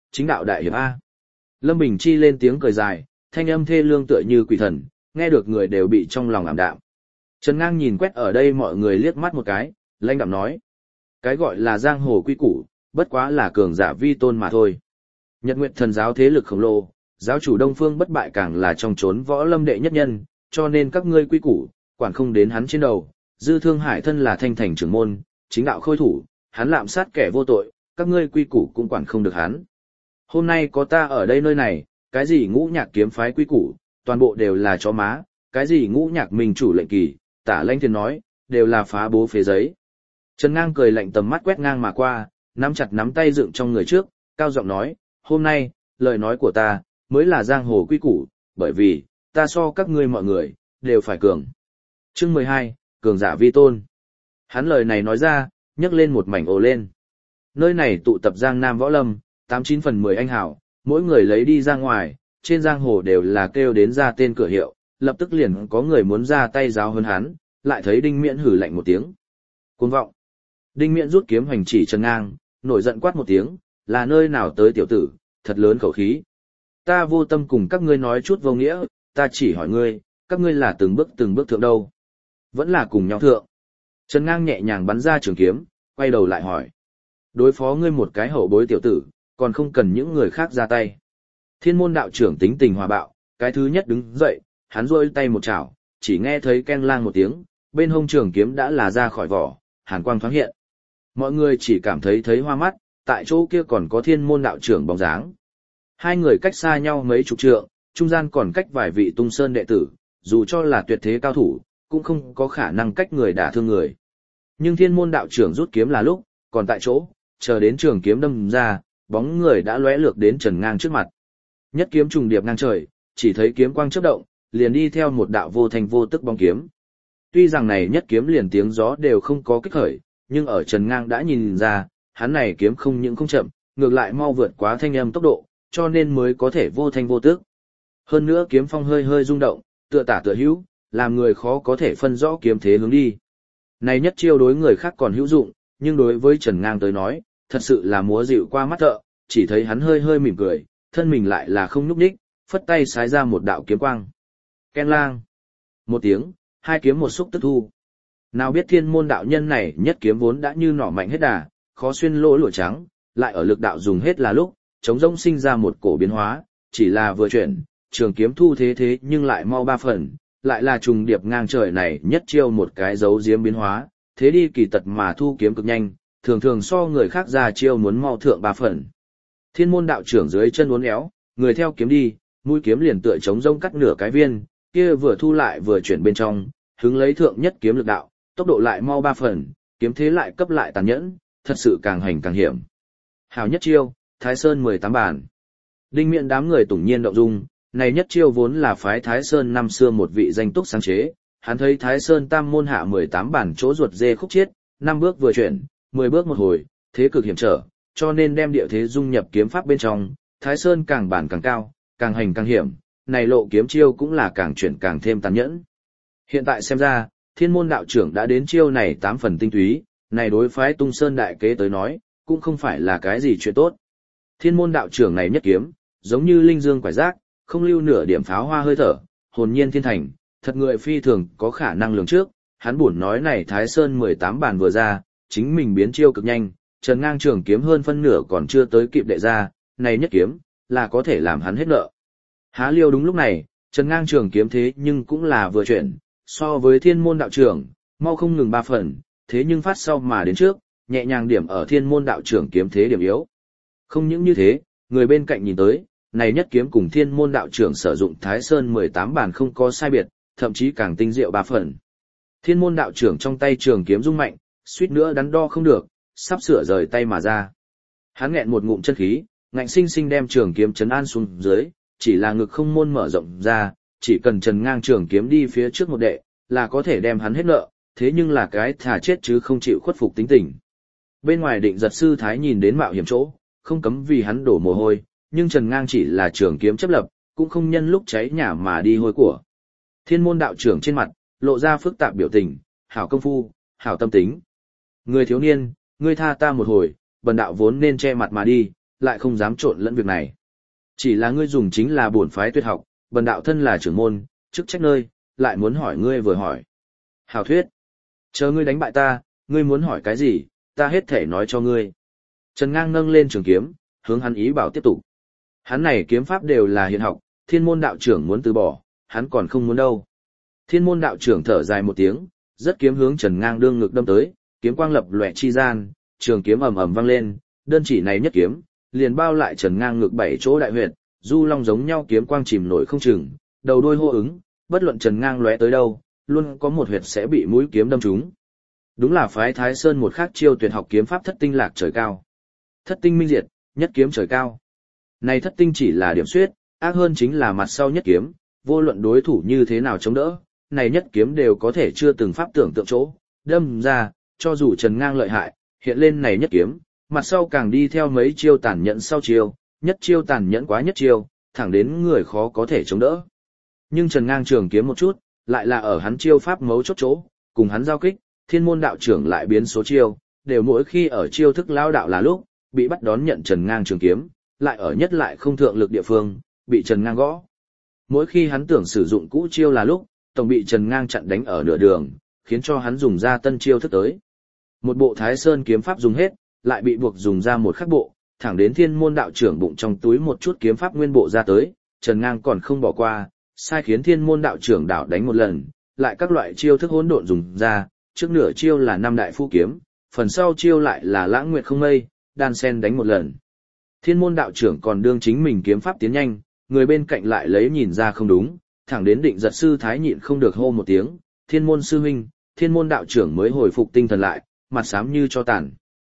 đại hiệp A. Lâm Bình Chi lên tiếng cười dài, thanh âm thê lương tựa như quỷ thần, nghe được người đều bị trong lòng ảm đạm. Trần Ngang nhìn quét ở đây mọi người liếc mắt một cái, lãnh đạm nói. Cái gọi là giang hồ quy củ, bất quá là cường giả vi tôn mà thôi. Nhật Nguyệt Thần giáo thế lực khổng lồ, giáo chủ Đông Phương Bất Bại càng là trong chốn võ lâm đệ nhất nhân, cho nên các ngươi quy củ, quản không đến hắn trên đầu. Dư Thương Hải thân là Thanh Thành trưởng môn, chính đạo khôi thủ, hắn lạm sát kẻ vô tội, các ngươi quy củ cũng quản không được hắn. Hôm nay có ta ở đây nơi này, cái gì Ngũ Nhạc kiếm phái quy củ, toàn bộ đều là chó má, cái gì Ngũ Nhạc minh chủ lệnh kỳ, Tả Lãnh Thiên nói, đều là phá bố phế giấy. Trần Ngang cười lạnh tầm mắt quét ngang mà qua, nắm chặt nắm tay dựng trong người trước, cao giọng nói, hôm nay, lời nói của ta, mới là giang hồ quy củ, bởi vì, ta so các ngươi mọi người, đều phải cường. Chương 12, cường giả vi tôn. Hắn lời này nói ra, nhấc lên một mảnh ồ lên. Nơi này tụ tập giang nam võ lâm, 89 phần 10 anh hảo, mỗi người lấy đi ra ngoài, trên giang hồ đều là kêu đến ra tên cửa hiệu, lập tức liền có người muốn ra tay giáo hơn hắn, lại thấy Đinh Miễn hử lạnh một tiếng. Cuồng vọng. Đinh Miễn rút kiếm hoành chỉ Trần Ngang, nổi giận quát một tiếng, là nơi nào tới tiểu tử, thật lớn khẩu khí. Ta vô tâm cùng các ngươi nói chút vô nghĩa, ta chỉ hỏi ngươi, các ngươi là từng bước thượng đâu? Vẫn là cùng nhau thượng. Trần Ngang nhẹ nhàng bắn ra trường kiếm, quay đầu lại hỏi. Đối phó ngươi một cái hậu bối tiểu tử, còn không cần những người khác ra tay. Thiên môn đạo trưởng tính tình hòa bạo, cái thứ nhất đứng dậy, hắn rôi tay một chảo, chỉ nghe thấy keng lang một tiếng, bên hông trường kiếm đã là ra khỏi vỏ, hàn quang thoáng hiện. Mọi người chỉ cảm thấy hoa mắt, tại chỗ kia còn có thiên môn đạo trưởng bóng dáng. Hai người cách xa nhau mấy chục trượng, trung gian còn cách vài vị tung sơn đệ tử, dù cho là tuyệt thế cao thủ, cũng không có khả năng cách người đả thương người. Nhưng thiên môn đạo trưởng rút kiếm là lúc, còn tại chỗ, chờ đến trường kiếm đâm ra, bóng người đã lóe lược đến Trần Ngang trước mặt. Nhất kiếm trùng điệp ngang trời, chỉ thấy kiếm quang chớp động, liền đi theo một đạo vô thành vô tức bóng kiếm. Tuy rằng này nhất kiếm liền tiếng gió đều không có kích khởi, nhưng ở Trần Ngang đã nhìn ra, hắn này kiếm không những không chậm, ngược lại mau vượt quá thanh âm tốc độ, cho nên mới có thể vô thanh vô tức. Hơn nữa kiếm phong hơi hơi rung động, tựa tả tựa hữu, làm người khó có thể phân rõ kiếm thế hướng đi. Này nhất chiêu đối người khác còn hữu dụng, nhưng đối với Trần Ngang tới nói, thật sự là múa dịu qua mắt thợ, chỉ thấy hắn hơi hơi mỉm cười, thân mình lại là không nhúc nhích, phất tay xái ra một đạo kiếm quang. Ken lang. Một tiếng, hai kiếm một xúc tức thu. Nào biết thiên môn đạo nhân này nhất kiếm vốn đã như nỏ mạnh hết đà, khó xuyên lỗ lụa trắng, lại ở lực đạo dùng hết là lúc, chống rỗng sinh ra một cổ biến hóa, chỉ là vừa chuyển, trường kiếm thu thế nhưng lại mau ba phần, lại là trùng điệp ngang trời này nhất chiêu một cái dấu diếm biến hóa, thế đi kỳ tật mà thu kiếm cực nhanh, thường thường so người khác ra chiêu muốn mau thượng ba phần. Thiên môn đạo trưởng dưới chân uốn éo, người theo kiếm đi, mũi kiếm liền tựa chống rông cắt nửa cái viên, kia vừa thu lại vừa chuyển bên trong, hứng lấy thượng nhất kiếm lực đạo, tốc độ lại mau ba phần, kiếm thế lại cấp lại tàn nhẫn, thật sự càng hành càng hiểm. Hào nhất chiêu, Thái Sơn 18 bản. Đinh Miễn đám người tủng nhiên động dung, này nhất chiêu vốn là phái Thái Sơn năm xưa một vị danh túc sáng chế, hắn thấy Thái Sơn Tam môn hạ 18 bản chỗ ruột dê khúc chiết, 5 bước vừa chuyển, 10 bước một hồi, thế cực hiểm trở, cho nên đem địa thế dung nhập kiếm pháp bên trong, Thái Sơn càng bản càng cao, càng hành càng hiểm, này lộ kiếm chiêu cũng là càng chuyển càng thêm tàn nhẫn. Hiện tại xem ra, Thiên môn đạo trưởng đã đến chiêu này 8 phần tinh túy, này đối phái Tung Sơn đại kế tới nói, cũng không phải là cái gì chuyện tốt. Thiên môn đạo trưởng này nhất kiếm, giống như linh dương quải giác, không lưu nửa điểm pháo hoa hơi thở, hồn nhiên thiên thành, thật người phi thường có khả năng lường trước, hắn buồn nói này Thái Sơn 18 bàn vừa ra, chính mình biến chiêu cực nhanh, Trần Ngang trường kiếm hơn phân nửa còn chưa tới kịp đệ ra, này nhất kiếm, là có thể làm hắn hết nợ. Há liêu đúng lúc này, Trần Ngang trường kiếm thế nhưng cũng là vừa chuyển, so với thiên môn đạo trưởng, mau không ngừng 3 phần, thế nhưng phát sau mà đến trước, nhẹ nhàng điểm ở thiên môn đạo trưởng kiếm thế điểm yếu. Không những như thế, người bên cạnh nhìn tới, này nhất kiếm cùng thiên môn đạo trưởng sử dụng Thái Sơn 18 bàn không có sai biệt, thậm chí càng tinh diệu 3 phần. Thiên môn đạo trưởng trong tay trường kiếm rung mạnh, suýt nữa đắn đo không được, sắp sửa rời tay mà ra. Hắn nghẹn một ngụm chân khí, ngạnh sinh sinh đem trường kiếm trấn an xuống dưới, chỉ là ngực không môn mở rộng ra, chỉ cần Trần Ngang trường kiếm đi phía trước một đệ, là có thể đem hắn hết nợ, thế nhưng là cái thà chết chứ không chịu khuất phục tính tình. Bên ngoài Định Giật sư thái nhìn đến mạo hiểm chỗ, không cấm vì hắn đổ mồ hôi, nhưng Trần Ngang chỉ là trường kiếm chấp lập, cũng không nhân lúc cháy nhà mà đi hôi của. Thiên môn đạo trưởng trên mặt, lộ ra phức tạp biểu tình, hảo công phu, hảo tâm tính. Người thiếu niên, ngươi tha ta một hồi, bần đạo vốn nên che mặt mà đi, lại không dám trộn lẫn việc này. Chỉ là ngươi dùng chính là bổn phái tuyệt học, bần đạo thân là trưởng môn, chức trách nơi, lại muốn hỏi ngươi vừa hỏi. Hảo thuyết, chờ ngươi đánh bại ta, ngươi muốn hỏi cái gì, ta hết thể nói cho ngươi. Trần Ngang nâng lên trường kiếm, hướng hắn ý bảo tiếp tục. Hắn này kiếm pháp đều là hiện học, thiên môn đạo trưởng muốn từ bỏ, hắn còn không muốn đâu. Thiên môn đạo trưởng thở dài một tiếng, rất kiếm hướng Trần Ngang đương ngực đâm tới, kiếm quang lập lòe chi gian, trường kiếm ầm ầm vang lên, đơn chỉ này nhất kiếm, liền bao lại Trần Ngang ngực 7 chỗ đại huyệt, du long giống nhau kiếm quang chìm nổi không chừng, đầu đuôi hô ứng, bất luận Trần Ngang lóe tới đâu, luôn có một huyệt sẽ bị mũi kiếm đâm trúng. Đúng là phái Thái Sơn một khác chiêu tuyệt học kiếm pháp thất tinh lạc trời cao. Thất tinh minh diệt, nhất kiếm trời cao. Này thất tinh chỉ là điểm xuyết, ác hơn chính là mặt sau nhất kiếm, vô luận đối thủ như thế nào chống đỡ, này nhất kiếm đều có thể chưa từng pháp tưởng tượng chỗ, đâm ra, cho dù Trần Ngang lợi hại, hiện lên này nhất kiếm, mặt sau càng đi theo mấy chiêu tàn nhẫn sau chiêu, nhất chiêu tàn nhẫn quá nhất chiêu, thẳng đến người khó có thể chống đỡ. Nhưng Trần Ngang trường kiếm một chút, lại là ở hắn chiêu pháp mấu chốt chỗ, cùng hắn giao kích, thiên môn đạo trưởng lại biến số chiêu, đều mỗi khi ở chiêu thức lao đạo là lúc, bị bắt đón nhận Trần Ngang trường kiếm, lại ở nhất lại không thượng lực địa phương, bị Trần Ngang gõ. Mỗi khi hắn tưởng sử dụng cũ chiêu là lúc, tổng bị Trần Ngang chặn đánh ở nửa đường, khiến cho hắn dùng ra tân chiêu thức tới. Một bộ Thái Sơn kiếm pháp dùng hết, lại bị buộc dùng ra một khắc bộ, thẳng đến thiên môn đạo trưởng bụng trong túi một chút kiếm pháp nguyên bộ ra tới, Trần Ngang còn không bỏ qua, sai khiến thiên môn đạo trưởng đảo đánh một lần, lại các loại chiêu thức hỗn độn dùng ra, trước nửa chiêu là năm đại phu kiếm, phần sau chiêu lại là lãng nguyệt không mây, đan sen đánh một lần. Thiên môn đạo trưởng còn đương chính mình kiếm pháp tiến nhanh, người bên cạnh lại lấy nhìn ra không đúng, thẳng đến Định Giật sư thái nhịn không được hô một tiếng, thiên môn sư huynh, thiên môn đạo trưởng mới hồi phục tinh thần lại, mặt xám như cho tàn.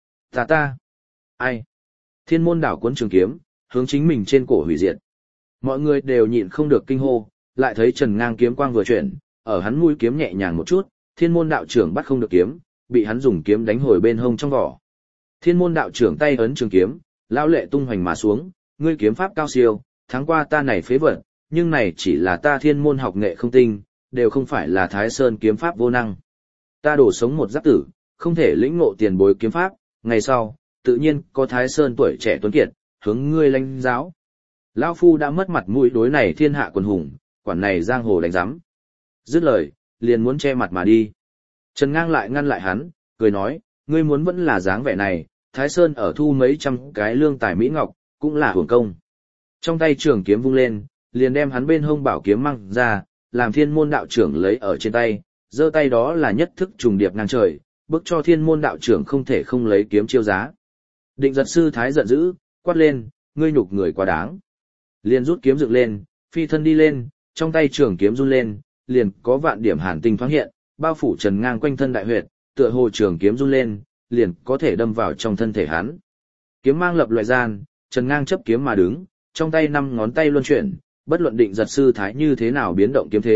Ta, ai? Thiên môn đảo cuốn trường kiếm, hướng chính mình trên cổ hủy diệt. Mọi người đều nhịn không được kinh hô, lại thấy Trần Ngang kiếm quang vừa chuyển, ở hắn mũi kiếm nhẹ nhàng một chút, thiên môn đạo trưởng bắt không được kiếm, bị hắn dùng kiếm đánh hồi bên hông trong vỏ. Thiên môn đạo trưởng tay ấn trường kiếm, lão lệ tung hoành mà xuống, ngươi kiếm pháp cao siêu, thắng qua ta này phế vật, nhưng này chỉ là ta thiên môn học nghệ không tinh, đều không phải là Thái Sơn kiếm pháp vô năng. Ta đổ sống một giáp tử, không thể lĩnh ngộ tiền bối kiếm pháp, ngày sau, tự nhiên có Thái Sơn tuổi trẻ tuấn kiệt, hướng ngươi lãnh giáo. Lão phu đã mất mặt mũi đối này thiên hạ quần hùng, quản này giang hồ đánh giám. Dứt lời, liền muốn che mặt mà đi. Trần Ngang lại ngăn lại hắn, cười nói, ngươi muốn vẫn là dáng vẻ này, Thái Sơn ở thu mấy trăm cái lương tài mỹ ngọc, cũng là hưởng công. Trong tay trường kiếm vung lên, liền đem hắn bên hông bảo kiếm mang ra, làm thiên môn đạo trưởng lấy ở trên tay, giơ tay đó là nhất thức trùng điệp ngang trời, bức cho thiên môn đạo trưởng không thể không lấy kiếm chiêu giá. Định Giật sư thái giận dữ, quát lên, ngươi nhục người quá đáng. Liền rút kiếm dựng lên, phi thân đi lên, trong tay trường kiếm run lên, liền có vạn điểm hàn tinh thoáng hiện, bao phủ Trần Ngang quanh thân đại huyệt, tựa hồ trường kiếm run lên, liền có thể đâm vào trong thân thể hắn. Kiếm mang lập loại gian, Trần Ngang chấp kiếm mà đứng, trong tay 5 ngón tay luân chuyển, bất luận Định Giật sư thái như thế nào biến động kiếm thế,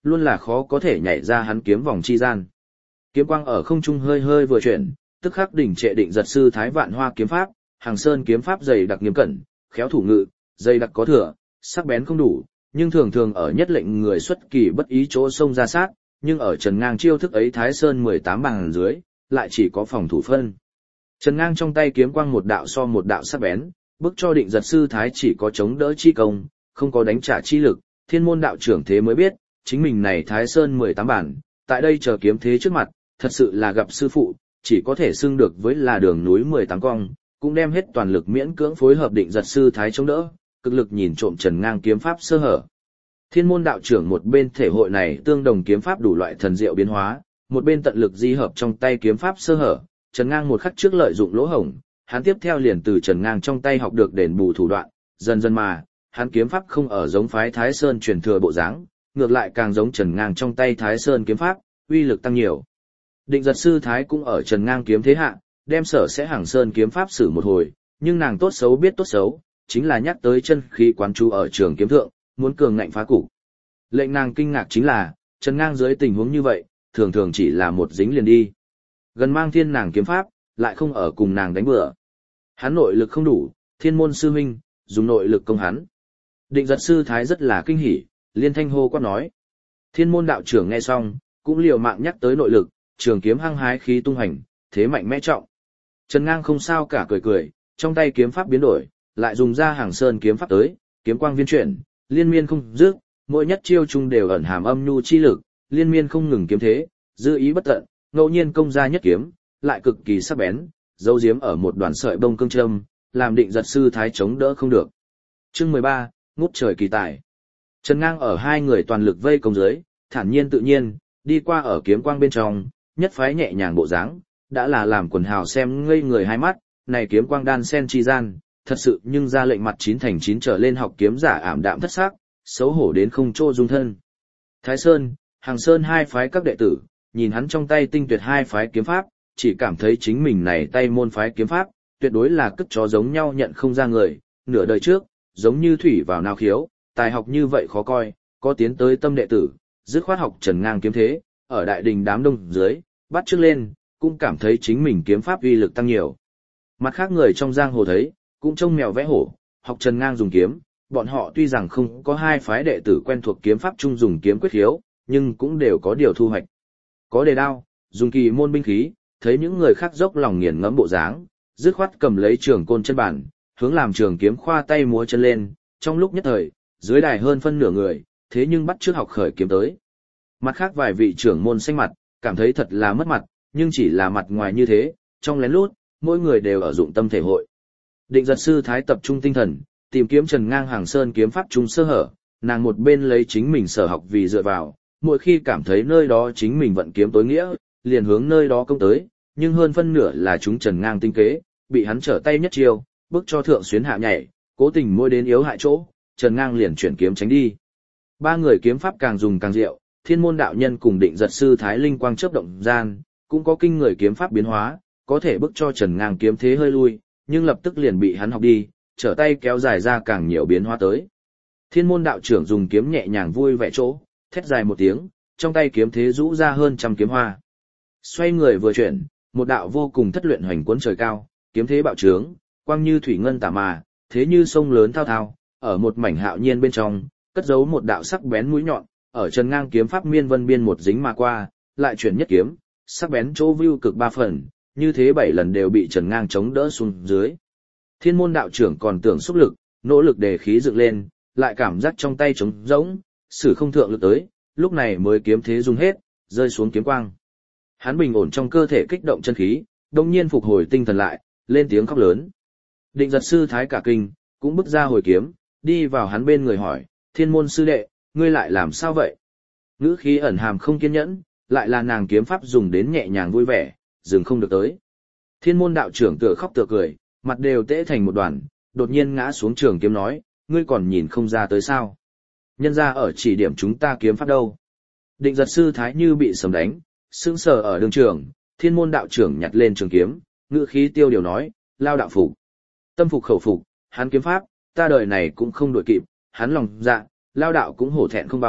luôn là khó có thể nhảy ra hắn kiếm vòng chi gian. Kiếm quang ở không trung hơi hơi vừa chuyển, tức khắc đỉnh trệ Định Giật sư thái vạn hoa kiếm pháp, Hàng Sơn kiếm pháp dày đặc nghiêm cẩn, khéo thủ ngự, dày đặc có thừa, sắc bén không đủ, nhưng thường thường ở nhất lệnh người xuất kỳ bất ý chỗ xông ra sát, nhưng ở Trần Ngang chiêu thức ấy Thái Sơn 18 bằng dưới, lại chỉ có phòng thủ phân. Trần Ngang trong tay kiếm quang một đạo so một đạo sắc bén, bức cho Định Giật sư thái chỉ có chống đỡ chi công, không có đánh trả chi lực, Thiên môn đạo trưởng thế mới biết, chính mình này Thái Sơn 18 bản, tại đây chờ kiếm thế trước mặt, thật sự là gặp sư phụ, chỉ có thể xưng được với là đường núi 18 cong, cũng đem hết toàn lực miễn cưỡng phối hợp Định Giật sư thái chống đỡ, cực lực nhìn trộm Trần Ngang kiếm pháp sơ hở. Thiên môn đạo trưởng một bên thể hội này tương đồng kiếm pháp đủ loại thần diệu biến hóa, một bên tận lực di hợp trong tay kiếm pháp sơ hở, Trần Ngang một khắc trước lợi dụng lỗ hổng, hắn tiếp theo liền từ Trần Ngang trong tay học được đền bù thủ đoạn, dần dần mà, hắn kiếm pháp không ở giống phái Thái Sơn truyền thừa bộ dáng, ngược lại càng giống Trần Ngang trong tay Thái Sơn kiếm pháp, uy lực tăng nhiều. Định Giật sư thái cũng ở Trần Ngang kiếm thế hạ, đem sở sẽ Hàng Sơn kiếm pháp sử một hồi, nhưng nàng tốt xấu biết tốt xấu, chính là nhắc tới chân khí quán chú ở trường kiếm thượng, muốn cường ngạnh phá cục. Lệnh nàng kinh ngạc chính là, Trần Ngang dưới tình huống như vậy, thường thường chỉ là một dính liền đi. Gần mang thiên nàng kiếm pháp, lại không ở cùng nàng đánh bừa. Hắn nội lực không đủ, Thiên môn sư huynh, dùng nội lực công hắn. Định Giật sư thái rất là kinh hỉ, liên thanh hô quát nói. Thiên môn đạo trưởng nghe xong, cũng liều mạng nhắc tới nội lực, trường kiếm hăng hái khí tung hành, thế mạnh mẽ trọng. Trần Ngang không sao cả cười cười, trong tay kiếm pháp biến đổi, lại dùng ra Hàng Sơn kiếm pháp tới, kiếm quang viên chuyển, liên miên không dứt, mỗi nhất chiêu chung đều ẩn hàm âm nhu chi lực, liên miên không ngừng kiếm thế, dư ý bất tận, ngẫu nhiên công ra nhất kiếm, lại cực kỳ sắc bén, giấu giếm ở một đoàn sợi bông cương châm, làm Định Giật sư thái chống đỡ không được. Chương 13, ngút trời kỳ tài. Trần Ngang ở hai người toàn lực vây công dưới, thản nhiên tự nhiên, đi qua ở kiếm quang bên trong, nhất phái nhẹ nhàng bộ dáng, đã là làm quần hào xem ngây người hai mắt, này kiếm quang đan sen chi gian, thật sự nhưng ra lệnh mặt 9 thành 9 trở lên học kiếm giả ảm đạm thất sắc, xấu hổ đến không chỗ dung thân. Thái Sơn, Hàng Sơn hai phái các đệ tử, nhìn hắn trong tay tinh tuyệt hai phái kiếm pháp, chỉ cảm thấy chính mình này tay môn phái kiếm pháp, tuyệt đối là cất chó giống nhau nhận không ra người, nửa đời trước, giống như thủy vào nào khiếu, tài học như vậy khó coi, có tiến tới tâm đệ tử, dứt khoát học Trần Ngang kiếm thế, ở đại đình đám đông dưới, bắt trước lên, cũng cảm thấy chính mình kiếm pháp uy lực tăng nhiều. Mặt khác người trong giang hồ thấy, cũng trông mèo vẽ hổ, học Trần Ngang dùng kiếm, bọn họ tuy rằng không có hai phái đệ tử quen thuộc kiếm pháp chung dùng kiếm quyết khiếu, nhưng cũng đều có điều thu hoạch. Có đề đao, dùng kỳ môn binh khí, thấy những người khác dốc lòng nghiền ngẫm bộ dáng, dứt khoát cầm lấy trường côn chân bản, hướng làm trường kiếm khoa tay múa chân lên, trong lúc nhất thời, dưới đài hơn phân nửa người, thế nhưng bắt trước học khởi kiếm tới. Mặt khác vài vị trưởng môn xanh mặt, cảm thấy thật là mất mặt, nhưng chỉ là mặt ngoài như thế, trong lén lút, mỗi người đều ở dụng tâm thể hội. Định Giật sư thái tập trung tinh thần, tìm kiếm Trần Ngang Hàng Sơn kiếm pháp trung sơ hở, nàng một bên lấy chính mình sở học vì dựa vào, mỗi khi cảm thấy nơi đó chính mình vận kiếm tối nghĩa, liền hướng nơi đó công tới, nhưng hơn phân nửa là chúng Trần Ngang tinh kế, bị hắn trở tay nhất chiêu, bước cho thượng xuyến hạ nhảy, cố tình môi đến yếu hại chỗ, Trần Ngang liền chuyển kiếm tránh đi. Ba người kiếm pháp càng dùng càng diệu, Thiên môn đạo nhân cùng Định Giật sư thái linh quang chớp động gian, cũng có kinh người kiếm pháp biến hóa, có thể bức cho Trần Ngang kiếm thế hơi lui, nhưng lập tức liền bị hắn học đi, trở tay kéo dài ra càng nhiều biến hóa tới. Thiên môn đạo trưởng dùng kiếm nhẹ nhàng vui vẻ chỗ, thét dài một tiếng, trong tay kiếm thế rũ ra hơn trăm kiếm hoa. Xoay người vừa chuyển, một đạo vô cùng thất luyện hoành cuốn trời cao, kiếm thế bạo trướng, quang như thủy ngân tả mà, thế như sông lớn thao thao, ở một mảnh hạo nhiên bên trong, cất giấu một đạo sắc bén mũi nhọn, ở Trần Ngang kiếm pháp miên vân biên một dính mà qua, lại chuyển nhất kiếm, sắc bén chỗ view cực 3 phần, như thế 7 lần đều bị Trần Ngang chống đỡ xuống dưới. Thiên môn đạo trưởng còn tưởng xúc lực, nỗ lực đề khí dựng lên, lại cảm giác trong tay trống rỗng, sử không thượng lực tới, lúc này mới kiếm thế dùng hết, rơi xuống kiếm quang. Hắn bình ổn trong cơ thể kích động chân khí, đồng nhiên phục hồi tinh thần lại, lên tiếng khóc lớn. Định Giật sư thái cả kinh, cũng bước ra hồi kiếm, đi vào hắn bên người hỏi, Thiên môn sư đệ, ngươi lại làm sao vậy? Ngữ khí ẩn hàm không kiên nhẫn, lại là nàng kiếm pháp dùng đến nhẹ nhàng vui vẻ, dừng không được tới. Thiên môn đạo trưởng tựa khóc tựa cười, mặt đều tễ thành một đoàn, đột nhiên ngã xuống trường kiếm nói, ngươi còn nhìn không ra tới sao? Nhân ra ở chỉ điểm chúng ta kiếm pháp đâu? Định Giật sư thái như bị sấm đánh, sững sờ ở đường trường, Thiên môn đạo trưởng nhặt lên trường kiếm, ngữ khí tiêu điều nói, lao đạo phục. Tâm phục khẩu phục, hắn kiếm pháp, ta đời này cũng không đổi kịp, hắn lòng dạ, lao đạo cũng hổ thẹn không bằng,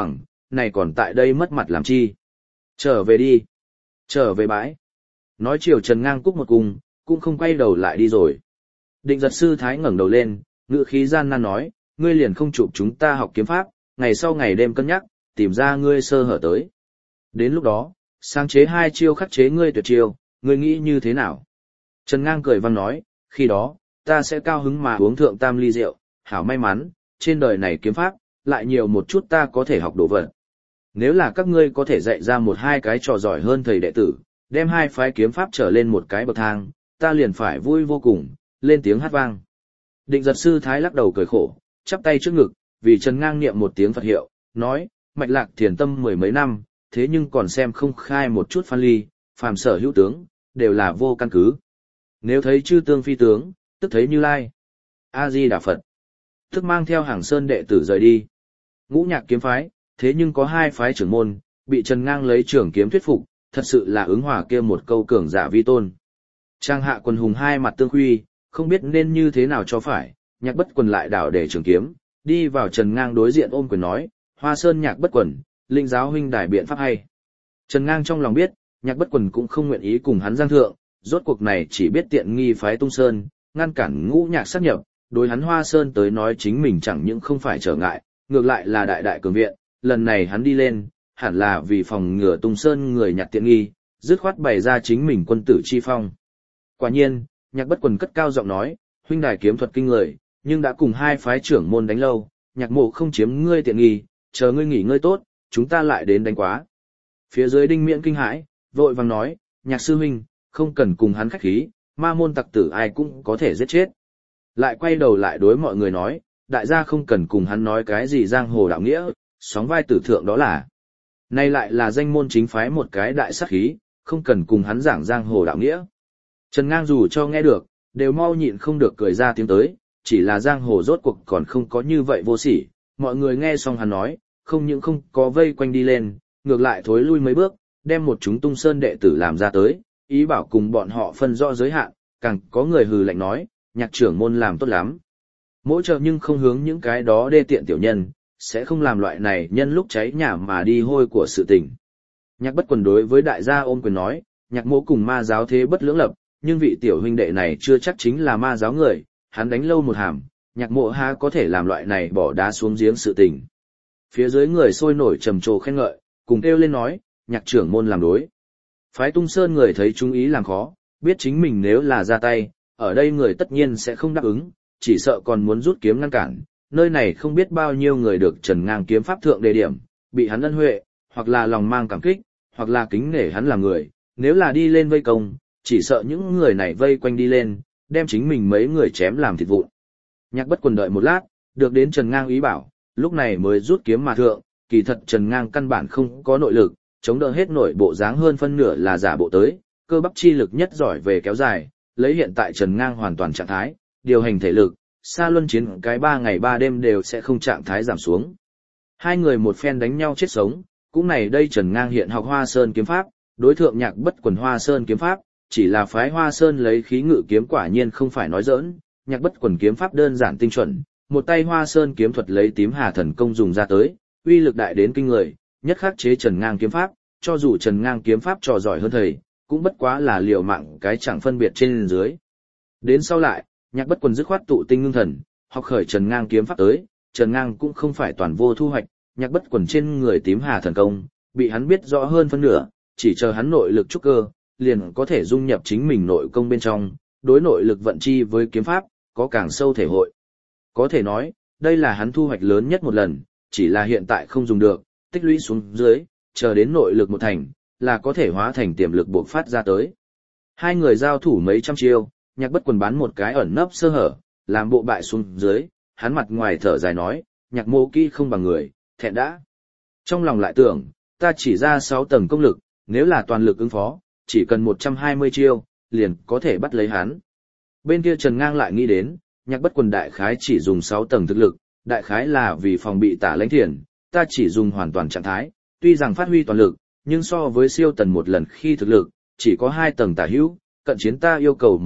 này còn tại đây mất mặt làm chi. Trở về đi. Trở về bãi. Nói chiều Trần Ngang cúc một cung, cũng không quay đầu lại đi rồi. Định giật sư thái ngẩng đầu lên, ngữ khí gian nan nói, ngươi liền không chụp chúng ta học kiếm pháp, ngày sau ngày đêm cân nhắc, tìm ra ngươi sơ hở tới. Đến lúc đó, sáng chế 2 chiêu khắc chế ngươi tuyệt chiêu, ngươi nghĩ như thế nào? Trần Ngang cười vang nói, khi đó, ta sẽ cao hứng mà uống thượng tam ly rượu, hảo may mắn, trên đời này kiếm pháp, lại nhiều một chút ta có thể học đồ vật. Nếu là các ngươi có thể dạy ra 1-2 cái trò giỏi hơn thầy đệ tử, đem 2 phái kiếm pháp trở lên một cái bậc thang, ta liền phải vui vô cùng, lên tiếng hát vang. Định giật sư thái lắc đầu cười khổ, chắp tay trước ngực, vì Trần Ngang niệm một tiếng Phật hiệu, nói, mạch lạc thiền tâm 10 mấy năm, thế nhưng còn xem không khai một chút phan ly, phàm sở hữu tướng, đều là vô căn cứ. Nếu thấy chư tương phi tướng, tức thấy Như Lai. A-di Đà Phật. Tức mang theo hàng sơn đệ tử rời đi. Ngũ Nhạc kiếm phái, thế nhưng có 2 phái trưởng môn, bị Trần Ngang lấy trưởng kiếm thuyết phục, thật sự là ứng hòa kia một câu cường giả vi tôn. Trang hạ quần hùng 2 mặt tương huy, không biết nên như thế nào cho phải, Nhạc Bất Quần lại đảo để trường kiếm, đi vào Trần Ngang đối diện ôm quyền nói, Hoa Sơn Nhạc Bất Quần, linh giáo huynh đài biện pháp hay. Trần Ngang trong lòng biết, Nhạc Bất Quần cũng không nguyện ý cùng hắn giang thượng, rốt cuộc này chỉ biết tiện nghi phái Tung Sơn, ngăn cản Ngũ Nhạc sát nhập, đối hắn Hoa Sơn tới nói chính mình chẳng những không phải trở ngại, ngược lại là đại đại cường viện, lần này hắn đi lên, hẳn là vì phòng ngừa Tung Sơn người nhặt tiện nghi, dứt khoát bày ra chính mình quân tử chi phong. Quả nhiên, Nhạc Bất Quần cất cao giọng nói, huynh đài kiếm thuật kinh người, nhưng đã cùng 2 phái trưởng môn đánh lâu, Nhạc mộ không chiếm ngươi tiện nghi, chờ ngươi nghỉ ngơi tốt, chúng ta lại đến đánh quá. Phía dưới Đinh Miễn kinh hãi, vội vàng nói, Nhạc sư huynh, không cần cùng hắn khách khí, ma môn tặc tử ai cũng có thể giết chết. Lại quay đầu lại đối mọi người nói, đại gia không cần cùng hắn nói cái gì giang hồ đạo nghĩa, sóng vai tử thượng đó là. Nay lại là danh môn chính phái một cái đại sát khí, không cần cùng hắn giảng giang hồ đạo nghĩa. Trần Ngang dù cho nghe được, đều mau nhịn không được cười ra tiếng tới, chỉ là giang hồ rốt cuộc còn không có như vậy vô sỉ. Mọi người nghe xong hắn nói, không những không có vây quanh đi lên, ngược lại thối lui mấy bước, đem một chúng Tung Sơn đệ tử làm ra tới, ý bảo cùng bọn họ phân rõ giới hạn, càng có người hừ lạnh nói, Nhạc trưởng môn làm tốt lắm. Mỗi chờ nhưng không hướng những cái đó đê tiện tiểu nhân, sẽ không làm loại này nhân lúc cháy nhà mà đi hôi của sự tình. Nhạc Bất Quần đối với đại gia ôm quyền nói, Nhạc mỗ cùng ma giáo thế bất lưỡng lập, nhưng vị tiểu huynh đệ này chưa chắc chính là ma giáo người, hắn đánh lâu một hàm, Nhạc mộ há có thể làm loại này bỏ đá xuống giếng sự tình. Phía dưới người sôi nổi trầm trồ khen ngợi, cùng kêu lên nói, Nhạc trưởng môn làm đối. Phái Tung Sơn người thấy chúng ý làm khó, biết chính mình nếu là ra tay, ở đây người tất nhiên sẽ không đáp ứng, chỉ sợ còn muốn rút kiếm ngăn cản. Nơi này không biết bao nhiêu người được Trần Ngang kiếm pháp thượng đề điểm, bị hắn ân huệ, hoặc là lòng mang cảm kích, hoặc là kính nể hắn là người, nếu là đi lên vây công, chỉ sợ những người này vây quanh đi lên, đem chính mình mấy người chém làm thịt vụn. Nhạc Bất Quần đợi một lát, được đến Trần Ngang ý bảo, lúc này mới rút kiếm mà thượng, kỳ thật Trần Ngang căn bản không có nội lực, chống đỡ hết nội bộ dáng hơn phân nửa là giả bộ tới, cơ bắp chi lực nhất giỏi về kéo dài, lấy hiện tại Trần Ngang hoàn toàn trạng thái, điều hành thể lực, xa luân chiến cái 3 ngày 3 đêm đều sẽ không trạng thái giảm xuống. Hai người một phen đánh nhau chết sống, cũng này đây Trần Ngang hiện học Hoa Sơn kiếm pháp, đối thượng Nhạc Bất Quần Hoa Sơn kiếm pháp, chỉ là phái Hoa Sơn lấy khí ngự kiếm quả nhiên không phải nói giỡn, Nhạc Bất Quần kiếm pháp đơn giản tinh chuẩn, một tay Hoa Sơn kiếm thuật lấy Tím Hà thần công dùng ra tới, uy lực đại đến kinh người, nhất khắc chế Trần Ngang kiếm pháp, cho dù Trần Ngang kiếm pháp trò giỏi hơn thầy, cũng bất quá là liều mạng cái chẳng phân biệt trên dưới. Đến sau lại, Nhạc Bất Quần dứt khoát tụ tinh ngưng thần, học khởi Trần Ngang kiếm pháp tới, Trần Ngang cũng không phải toàn vô thu hoạch, Nhạc Bất Quần trên người Tím Hà thần công, bị hắn biết rõ hơn phân nửa, chỉ chờ hắn nội lực trúc cơ, liền có thể dung nhập chính mình nội công bên trong, đối nội lực vận chi với kiếm pháp, có càng sâu thể hội. Có thể nói, đây là hắn thu hoạch lớn nhất một lần, chỉ là hiện tại không dùng được, tích lũy xuống dưới, chờ đến nội lực một thành, là có thể hóa thành tiềm lực bộc phát ra tới. Hai người giao thủ mấy trăm chiêu, Nhạc Bất Quần bán một cái ẩn nấp sơ hở, làm bộ bại xuống dưới, hắn mặt ngoài thở dài nói, Nhạc mô kỹ không bằng người, thẹn đã. Trong lòng lại tưởng, ta chỉ ra 6 tầng công lực, nếu là toàn lực ứng phó, chỉ cần 120 chiêu, liền có thể bắt lấy hắn. Bên kia Trần Ngang lại nghĩ đến, Nhạc Bất Quần đại khái chỉ dùng 6 tầng thực lực, đại khái là vì phòng bị Tả Lãnh Thiền, ta chỉ dùng hoàn toàn trạng thái, tuy rằng phát huy toàn lực, nhưng so với siêu tần một lần khi thực lực, chỉ có 2 tầng tả hữu, cận chiến ta yêu cầu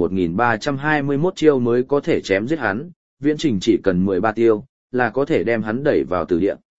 1321 chiêu mới có thể chém giết hắn, viễn trình chỉ cần 13 tiêu, là có thể đem hắn đẩy vào tử địa.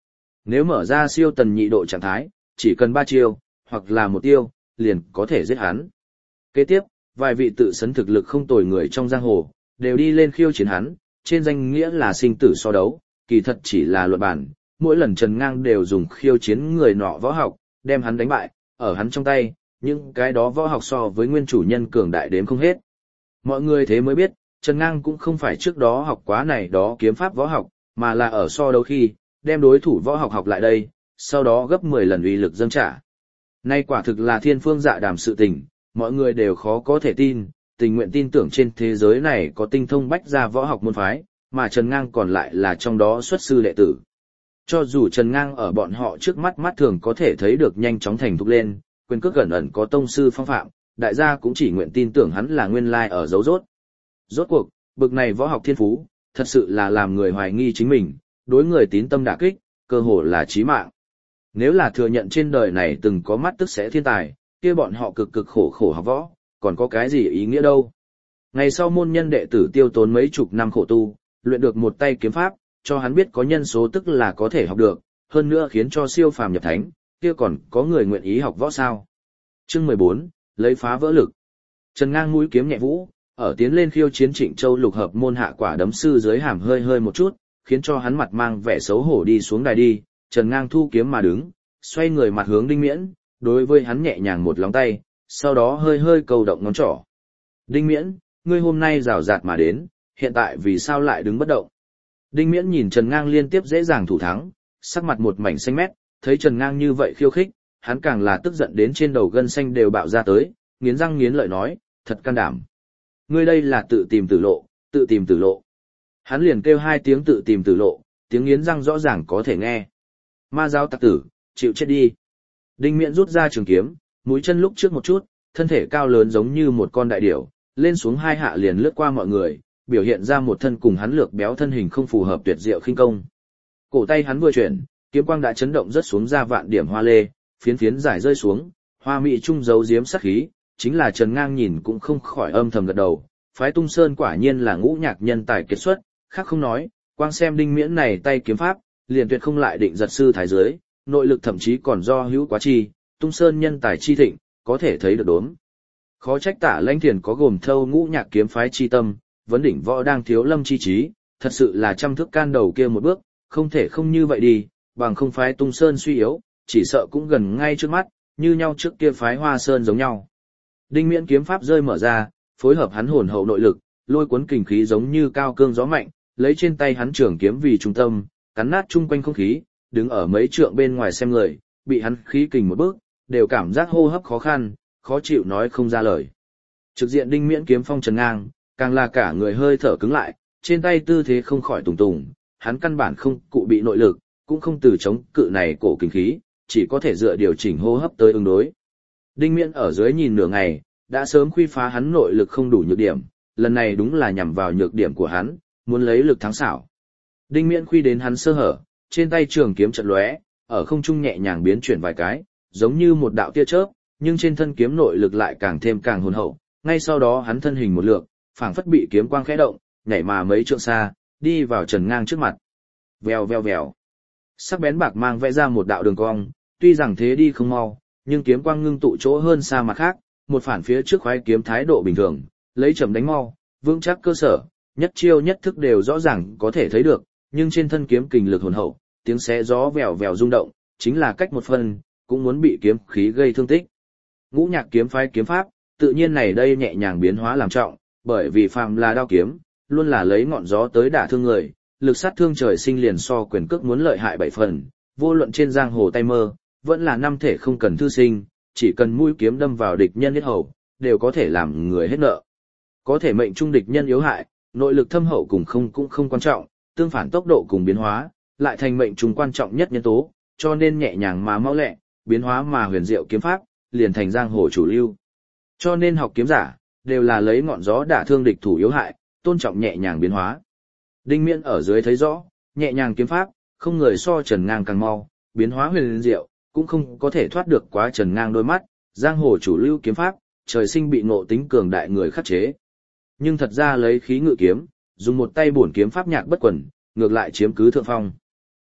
Nếu mở ra siêu tần nhị độ trạng thái, chỉ cần 3 chiêu, hoặc là một tiêu, liền có thể giết hắn. Kế tiếp, vài vị tự sấn thực lực không tồi người trong giang hồ, đều đi lên khiêu chiến hắn, trên danh nghĩa là sinh tử so đấu, kỳ thật chỉ là luận bản, mỗi lần Trần Ngang đều dùng khiêu chiến người nọ võ học, đem hắn đánh bại, ở hắn trong tay, những cái đó võ học so với nguyên chủ nhân cường đại đếm không hết. Mọi người thế mới biết, Trần Ngang cũng không phải trước đó học quá này đó kiếm pháp võ học, mà là ở so đấu khi, đem đối thủ võ học học lại đây, sau đó gấp 10 lần uy lực dâng trả. Nay quả thực là thiên phương dạ đàm sự tình, mọi người đều khó có thể tin, tình nguyện tin tưởng trên thế giới này có tinh thông bách gia võ học môn phái, mà Trần Ngang còn lại là trong đó xuất sư đệ tử. Cho dù Trần Ngang ở bọn họ trước mắt mắt thường có thể thấy được nhanh chóng thành thục lên, quyền cước gần ẩn có tông sư phong phạm, đại gia cũng chỉ nguyện tin tưởng hắn là nguyên lai ở dấu rốt. Rốt cuộc, bực này võ học thiên phú, thật sự là làm người hoài nghi chính mình, đối người tín tâm đả kích, cơ hồ là chí mạng. Nếu là thừa nhận trên đời này từng có mắt tức sẽ thiên tài, kia bọn họ cực cực khổ khổ học võ, còn có cái gì ý nghĩa đâu. Ngày sau môn nhân đệ tử tiêu tốn mấy chục năm khổ tu, luyện được một tay kiếm pháp, cho hắn biết có nhân số tức là có thể học được, hơn nữa khiến cho siêu phàm nhập thánh, kia còn có người nguyện ý học võ sao. Chương 14, lấy phá vỡ lực. Trần Ngang mũi kiếm nhẹ vũ, ở tiến lên khiêu chiến Trịnh Châu lục hợp môn hạ quả đấm sư dưới hàm hơi hơi một chút, khiến cho hắn mặt mang vẻ xấu hổ đi xuống đài đi, Trần Ngang thu kiếm mà đứng, xoay người mặt hướng Đinh Miễn, đối với hắn nhẹ nhàng một lóng tay, sau đó hơi hơi cầu động ngón trỏ. Đinh Miễn, ngươi hôm nay rào rạt mà đến, hiện tại vì sao lại đứng bất động? Đinh Miễn nhìn Trần Ngang liên tiếp dễ dàng thủ thắng, sắc mặt một mảnh xanh mét, thấy Trần Ngang như vậy khiêu khích, hắn càng là tức giận đến trên đầu gân xanh đều bạo ra tới, nghiến răng nghiến lợi nói, thật can đảm. Ngươi đây là tự tìm tử lộ, tự tìm tử lộ. Hắn liền kêu 2 tiếng tự tìm tử lộ, tiếng nghiến răng rõ ràng có thể nghe. Ma giáo tặc tử, chịu chết đi. Đinh Miễn rút ra trường kiếm, mũi chân lúc trước một chút, thân thể cao lớn giống như một con đại điểu, lên xuống 2 hạ liền lướt qua mọi người, biểu hiện ra một thân cùng hắn lược béo thân hình không phù hợp tuyệt diệu khinh công. Cổ tay hắn vừa chuyển, kiếm quang đã chấn động rất xuống ra vạn điểm hoa lê, phiến phiến giải rơi xuống, hoa mỹ trung giấu giếm sát khí, chính là Trần Ngang nhìn cũng không khỏi âm thầm gật đầu, phái Tung Sơn quả nhiên là ngũ nhạc nhân tài kiệt xuất, khác không nói, quang xem Đinh Miễn này tay kiếm pháp, liền tuyệt không lại định giật sư thái dưới, nội lực thậm chí còn do hữu quá chi, Tung Sơn nhân tài chi thịnh, có thể thấy được đốm. Khó trách Tả Lãnh Thiền có gồm thâu ngũ nhạc kiếm phái chi tâm, vấn đỉnh võ đang thiếu lâm chi trí, thật sự là trăm thước can đầu kia một bước, không thể không như vậy đi, bằng không phái Tung Sơn suy yếu, chỉ sợ cũng gần ngay trước mắt, như nhau trước kia phái Hoa Sơn giống nhau. Đinh Miễn kiếm pháp rơi mở ra, phối hợp hắn hồn hậu nội lực, lôi cuốn kình khí giống như cao cương gió mạnh, lấy trên tay hắn trường kiếm vì trung tâm, cắn nát chung quanh không khí, đứng ở mấy trượng bên ngoài xem người, bị hắn khí kình một bước, đều cảm giác hô hấp khó khăn, khó chịu nói không ra lời. Trực diện Đinh Miễn kiếm phong Trần Ngang, càng là cả người hơi thở cứng lại, trên tay tư thế không khỏi tùng tùng, hắn căn bản không cụ bị nội lực, cũng không từ chống cự này cổ kình khí, chỉ có thể dựa điều chỉnh hô hấp tới ứng đối. Đinh Miễn ở dưới nhìn nửa ngày, đã sớm khuy phá hắn nội lực không đủ nhược điểm, lần này đúng là nhằm vào nhược điểm của hắn, muốn lấy lực thắng xảo. Đinh Miễn khuy đến hắn sơ hở, trên tay trường kiếm chợt lóe, ở không trung nhẹ nhàng biến chuyển vài cái, giống như một đạo tia chớp, nhưng trên thân kiếm nội lực lại càng thêm càng hồn hậu, ngay sau đó hắn thân hình một lượn, phảng phất bị kiếm quang khẽ động, nhảy mà mấy trượng xa, đi vào Trần Ngang trước mặt. Vèo vèo vèo. Sắc bén bạc mang vẽ ra một đạo đường cong, tuy rằng thế đi không mau, nhưng kiếm quang ngưng tụ chỗ hơn xa mặt khác, một phản phía trước khoái kiếm thái độ bình thường, lấy chậm đánh mau, vững chắc cơ sở, nhất chiêu nhất thức đều rõ ràng có thể thấy được, nhưng trên thân kiếm kình lực hồn hậu, tiếng xé gió vèo vèo rung động, chính là cách một phần, cũng muốn bị kiếm khí gây thương tích. Ngũ nhạc kiếm phái kiếm pháp, tự nhiên này đây nhẹ nhàng biến hóa làm trọng, bởi vì phàm là đao kiếm, luôn là lấy ngọn gió tới đả thương người, lực sát thương trời sinh liền so quyền cước muốn lợi hại 7 phần, vô luận trên giang hồ tay mơ, vẫn là năm thể không cần thư sinh, chỉ cần mũi kiếm đâm vào địch nhân huyết hầu, đều có thể làm người hết nợ. Có thể mệnh trung địch nhân yếu hại, nội lực thâm hậu cũng không quan trọng, tương phản tốc độ cùng biến hóa, lại thành mệnh trung quan trọng nhất nhân tố, cho nên nhẹ nhàng mà mau lẹ, biến hóa mà huyền diệu kiếm pháp, liền thành giang hồ chủ lưu. Cho nên học kiếm giả, đều là lấy ngọn gió đả thương địch thủ yếu hại, tôn trọng nhẹ nhàng biến hóa. Đinh Miễn ở dưới thấy rõ, nhẹ nhàng kiếm pháp, không người so Trần Ngang càng mau, biến hóa huyền diệu, cũng không có thể thoát được quá Trần Ngang đôi mắt, giang hồ chủ lưu kiếm pháp, trời sinh bị ngộ tính cường đại người khắc chế. Nhưng thật ra lấy khí ngự kiếm, dùng một tay bổn kiếm pháp nhạc bất quần, ngược lại chiếm cứ thượng phong.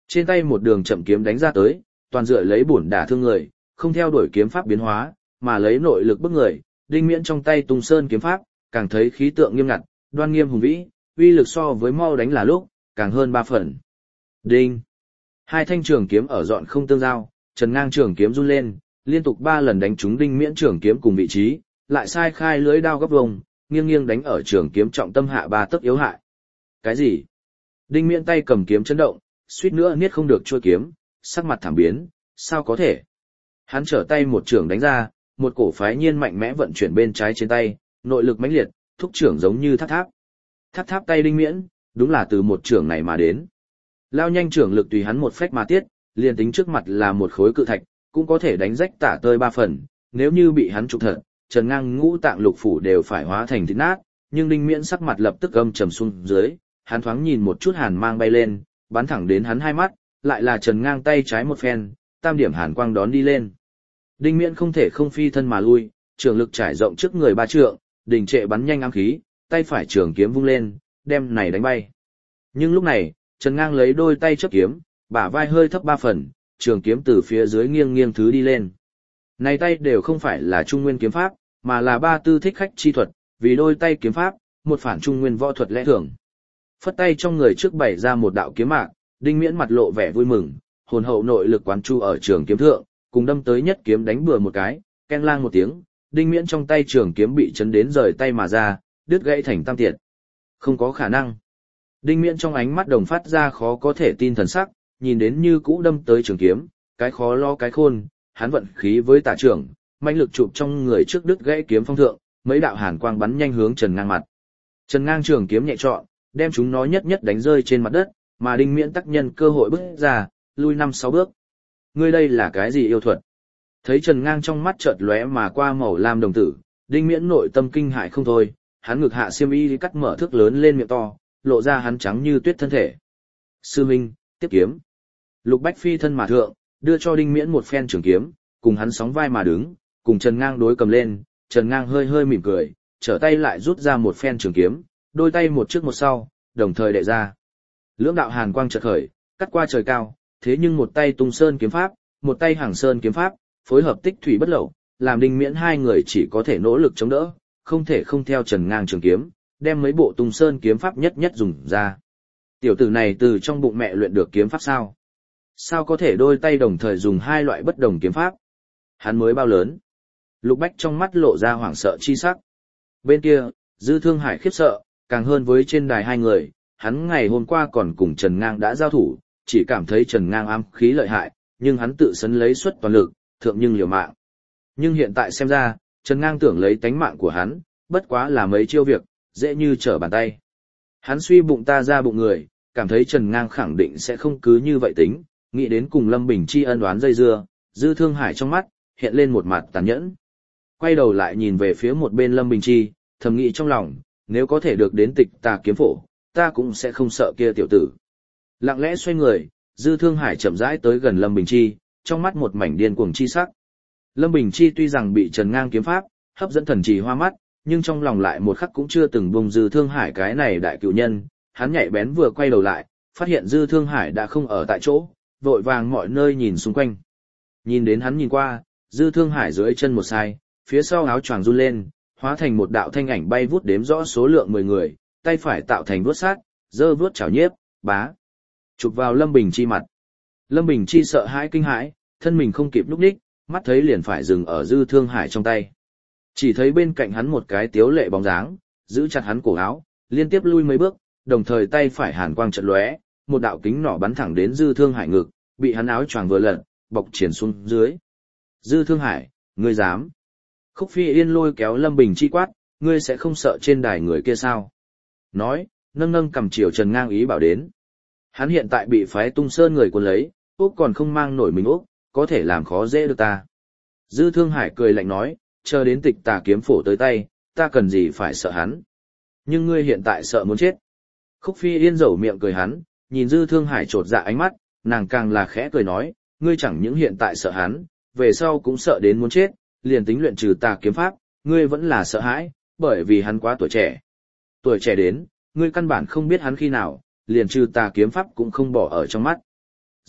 Trên tay một đường chậm kiếm đánh ra tới, toàn dựa lấy bổn đả thương người, không theo đuổi kiếm pháp biến hóa, mà lấy nội lực bức người, Đinh Miễn trong tay tung sơn kiếm pháp, càng thấy khí tượng nghiêm ngặt, đoan nghiêm hùng vĩ, uy lực so với mau đánh là lúc, càng hơn 3 phần. Đinh! Hai thanh trường kiếm ở dọn không tương giao, Trần Ngang trường kiếm run lên, liên tục 3 lần đánh trúng Đinh Miễn trường kiếm cùng vị trí, lại sai khai lưới đao gấp vùng, nghiêng nghiêng đánh ở trường kiếm trọng tâm hạ 3 tấc yếu hại. Cái gì? Đinh Miễn tay cầm kiếm chấn động, suýt nữa niết không được chuôi kiếm, sắc mặt thảm biến, sao có thể? Hắn trở tay một trường đánh ra, một cổ phái nhiên mạnh mẽ vận chuyển bên trái trên tay, nội lực mãnh liệt, thúc trưởng giống như tháp tháp. Tháp tháp tay Đinh Miễn, đúng là từ một trường này mà đến. Lao nhanh trưởng lực tùy hắn một phách mà tiết, liền tính trước mặt là một khối cự thạch, cũng có thể đánh rách tả tơi 3 phần, nếu như bị hắn trục thật, Trần Ngang ngũ tạng lục phủ đều phải hóa thành thịt nát, nhưng Đinh Miễn sắc mặt lập tức âm trầm xuống dưới, hắn thoáng nhìn một chút hàn mang bay lên, bắn thẳng đến hắn hai mắt, lại là Trần Ngang tay trái một phen, tam điểm hàn quang đón đi lên. Đinh Miễn không thể không phi thân mà lui, trường lực trải rộng trước người 3 trượng, đình trệ bắn nhanh ám khí, tay phải trường kiếm vung lên, đem này đánh bay. Nhưng lúc này, Trần Ngang lấy đôi tay chấp kiếm, bả vai hơi thấp 3 phần, trường kiếm từ phía dưới nghiêng nghiêng thứ đi lên. Này tay đều không phải là trung nguyên kiếm pháp, mà là 3 tư thích khách chi thuật, vì đôi tay kiếm pháp, một phản trung nguyên võ thuật lẽ thường. Phất tay trong người trước bày ra một đạo kiếm mạc, Đinh Miễn mặt lộ vẻ vui mừng, hồn hậu nội lực quán chu ở trường kiếm thượng, cùng đâm tới nhất kiếm đánh bừa một cái, ken lang một tiếng, Đinh Miễn trong tay trường kiếm bị chấn đến rời tay mà ra, đứt gãy thành tam tiệt. Không có khả năng. Đinh Miễn trong ánh mắt đồng phát ra khó có thể tin thần sắc, nhìn đến như cũ đâm tới trường kiếm, cái khó lo cái khôn, hắn vận khí với tả trưởng, mãnh lực chụp trong người trước đứt gãy kiếm phong thượng, mấy đạo hàn quang bắn nhanh hướng Trần Ngang mặt. Trần Ngang trường kiếm nhẹ trọn, đem chúng nó nhất nhất đánh rơi trên mặt đất, mà Đinh Miễn tắc nhân cơ hội bước ra, lui 5-6 bước. Ngươi đây là cái gì yêu thuật? Thấy Trần Ngang trong mắt chợt lóe mà qua màu lam đồng tử, Đinh Miễn nội tâm kinh hại không thôi, hắn ngực hạ xiêm y cắt mở thước lớn lên miệng to, lộ ra hắn trắng như tuyết thân thể. Sư minh, tiếp kiếm. Lục Bách phi thân mà thượng, đưa cho Đinh Miễn một phen trường kiếm, cùng hắn sóng vai mà đứng, cùng Trần Ngang đối cầm lên, Trần Ngang hơi hơi mỉm cười, trở tay lại rút ra một phen trường kiếm, đôi tay một trước một sau, đồng thời đệ ra. Lưỡng đạo hàn quang chợt khởi, cắt qua trời cao, thế nhưng một tay tung sơn kiếm pháp, một tay hàng sơn kiếm pháp, phối hợp tích thủy bất lậu, làm Đinh Miễn hai người chỉ có thể nỗ lực chống đỡ, không thể không theo Trần Ngang trường kiếm, đem mấy bộ tung sơn kiếm pháp nhất nhất dùng ra. Tiểu tử này từ trong bụng mẹ luyện được kiếm pháp sao? Sao có thể đôi tay đồng thời dùng hai loại bất đồng kiếm pháp? Hắn mới bao lớn? Lục Bách trong mắt lộ ra hoảng sợ chi sắc. Bên kia, Dư Thương Hải khiếp sợ, càng hơn với trên đài hai người, hắn ngày hôm qua còn cùng Trần Ngang đã giao thủ, chỉ cảm thấy Trần Ngang ám khí lợi hại, nhưng hắn tự sấn lấy suất toàn lực, thượng nhưng liều mạng. Nhưng hiện tại xem ra, Trần Ngang tưởng lấy tánh mạng của hắn, bất quá là mấy chiêu việc, dễ như trở bàn tay. Hắn suy bụng ta ra bụng người, cảm thấy Trần Ngang khẳng định sẽ không cứ như vậy tính, nghĩ đến cùng Lâm Bình Chi ân oán dây dưa, Dư Thương Hải trong mắt hiện lên một mặt tàn nhẫn. Quay đầu lại nhìn về phía một bên Lâm Bình Chi, thầm nghĩ trong lòng, nếu có thể được đến Tịch Tà kiếm phổ, ta cũng sẽ không sợ kia tiểu tử. Lặng lẽ xoay người, Dư Thương Hải chậm rãi tới gần Lâm Bình Chi, trong mắt một mảnh điên cuồng chi sắc. Lâm Bình Chi tuy rằng bị Trần Ngang kiếm pháp hấp dẫn thần trì hoa mắt, nhưng trong lòng lại một khắc cũng chưa từng buông Dư Thương Hải cái này đại cựu nhân, hắn nhạy bén vừa quay đầu lại, phát hiện Dư Thương Hải đã không ở tại chỗ, vội vàng mọi nơi nhìn xung quanh. Nhìn đến hắn nhìn qua, Dư Thương Hải dưới chân một sai, phía sau áo choàng run lên, hóa thành một đạo thanh ảnh bay vút đếm rõ số lượng 10 người, tay phải tạo thành vuốt sát, giơ vuốt chảo nhiếp, bá, chụp vào Lâm Bình Chi mặt. Lâm Bình Chi sợ hãi kinh hãi, thân mình không kịp lúc ních, mắt thấy liền phải dừng ở Dư Thương Hải trong tay. Chỉ thấy bên cạnh hắn một cái tiếu lệ bóng dáng, giữ chặt hắn cổ áo, liên tiếp lui mấy bước, đồng thời tay phải hàn quang chợt lóe, một đạo kính nỏ bắn thẳng đến Dư Thương Hải ngực, bị hắn áo choàng vừa lật, bọc triển xuống dưới. Dư Thương Hải, ngươi dám? Khúc Phi Yên lôi kéo Lâm Bình Chi quát, ngươi sẽ không sợ trên đài người kia sao? Nói, nâng nâng cầm chiều Trần Ngang ý bảo đến. Hắn hiện tại bị phái Tung Sơn người cuốn lấy, Úc còn không mang nổi mình Úc, có thể làm khó dễ được ta. Dư Thương Hải cười lạnh nói, chờ đến Tịch Tà kiếm phổ tới tay, ta cần gì phải sợ hắn. Nhưng ngươi hiện tại sợ muốn chết. Khúc Phi Yên dẩu miệng cười hắn, nhìn Dư Thương Hải trột dạ ánh mắt, nàng càng là khẽ cười nói, ngươi chẳng những hiện tại sợ hắn, về sau cũng sợ đến muốn chết, liền tính luyện trừ tà kiếm pháp, ngươi vẫn là sợ hãi, bởi vì hắn quá tuổi trẻ. Tuổi trẻ đến, ngươi căn bản không biết hắn khi nào, liền trừ tà kiếm pháp cũng không bỏ ở trong mắt.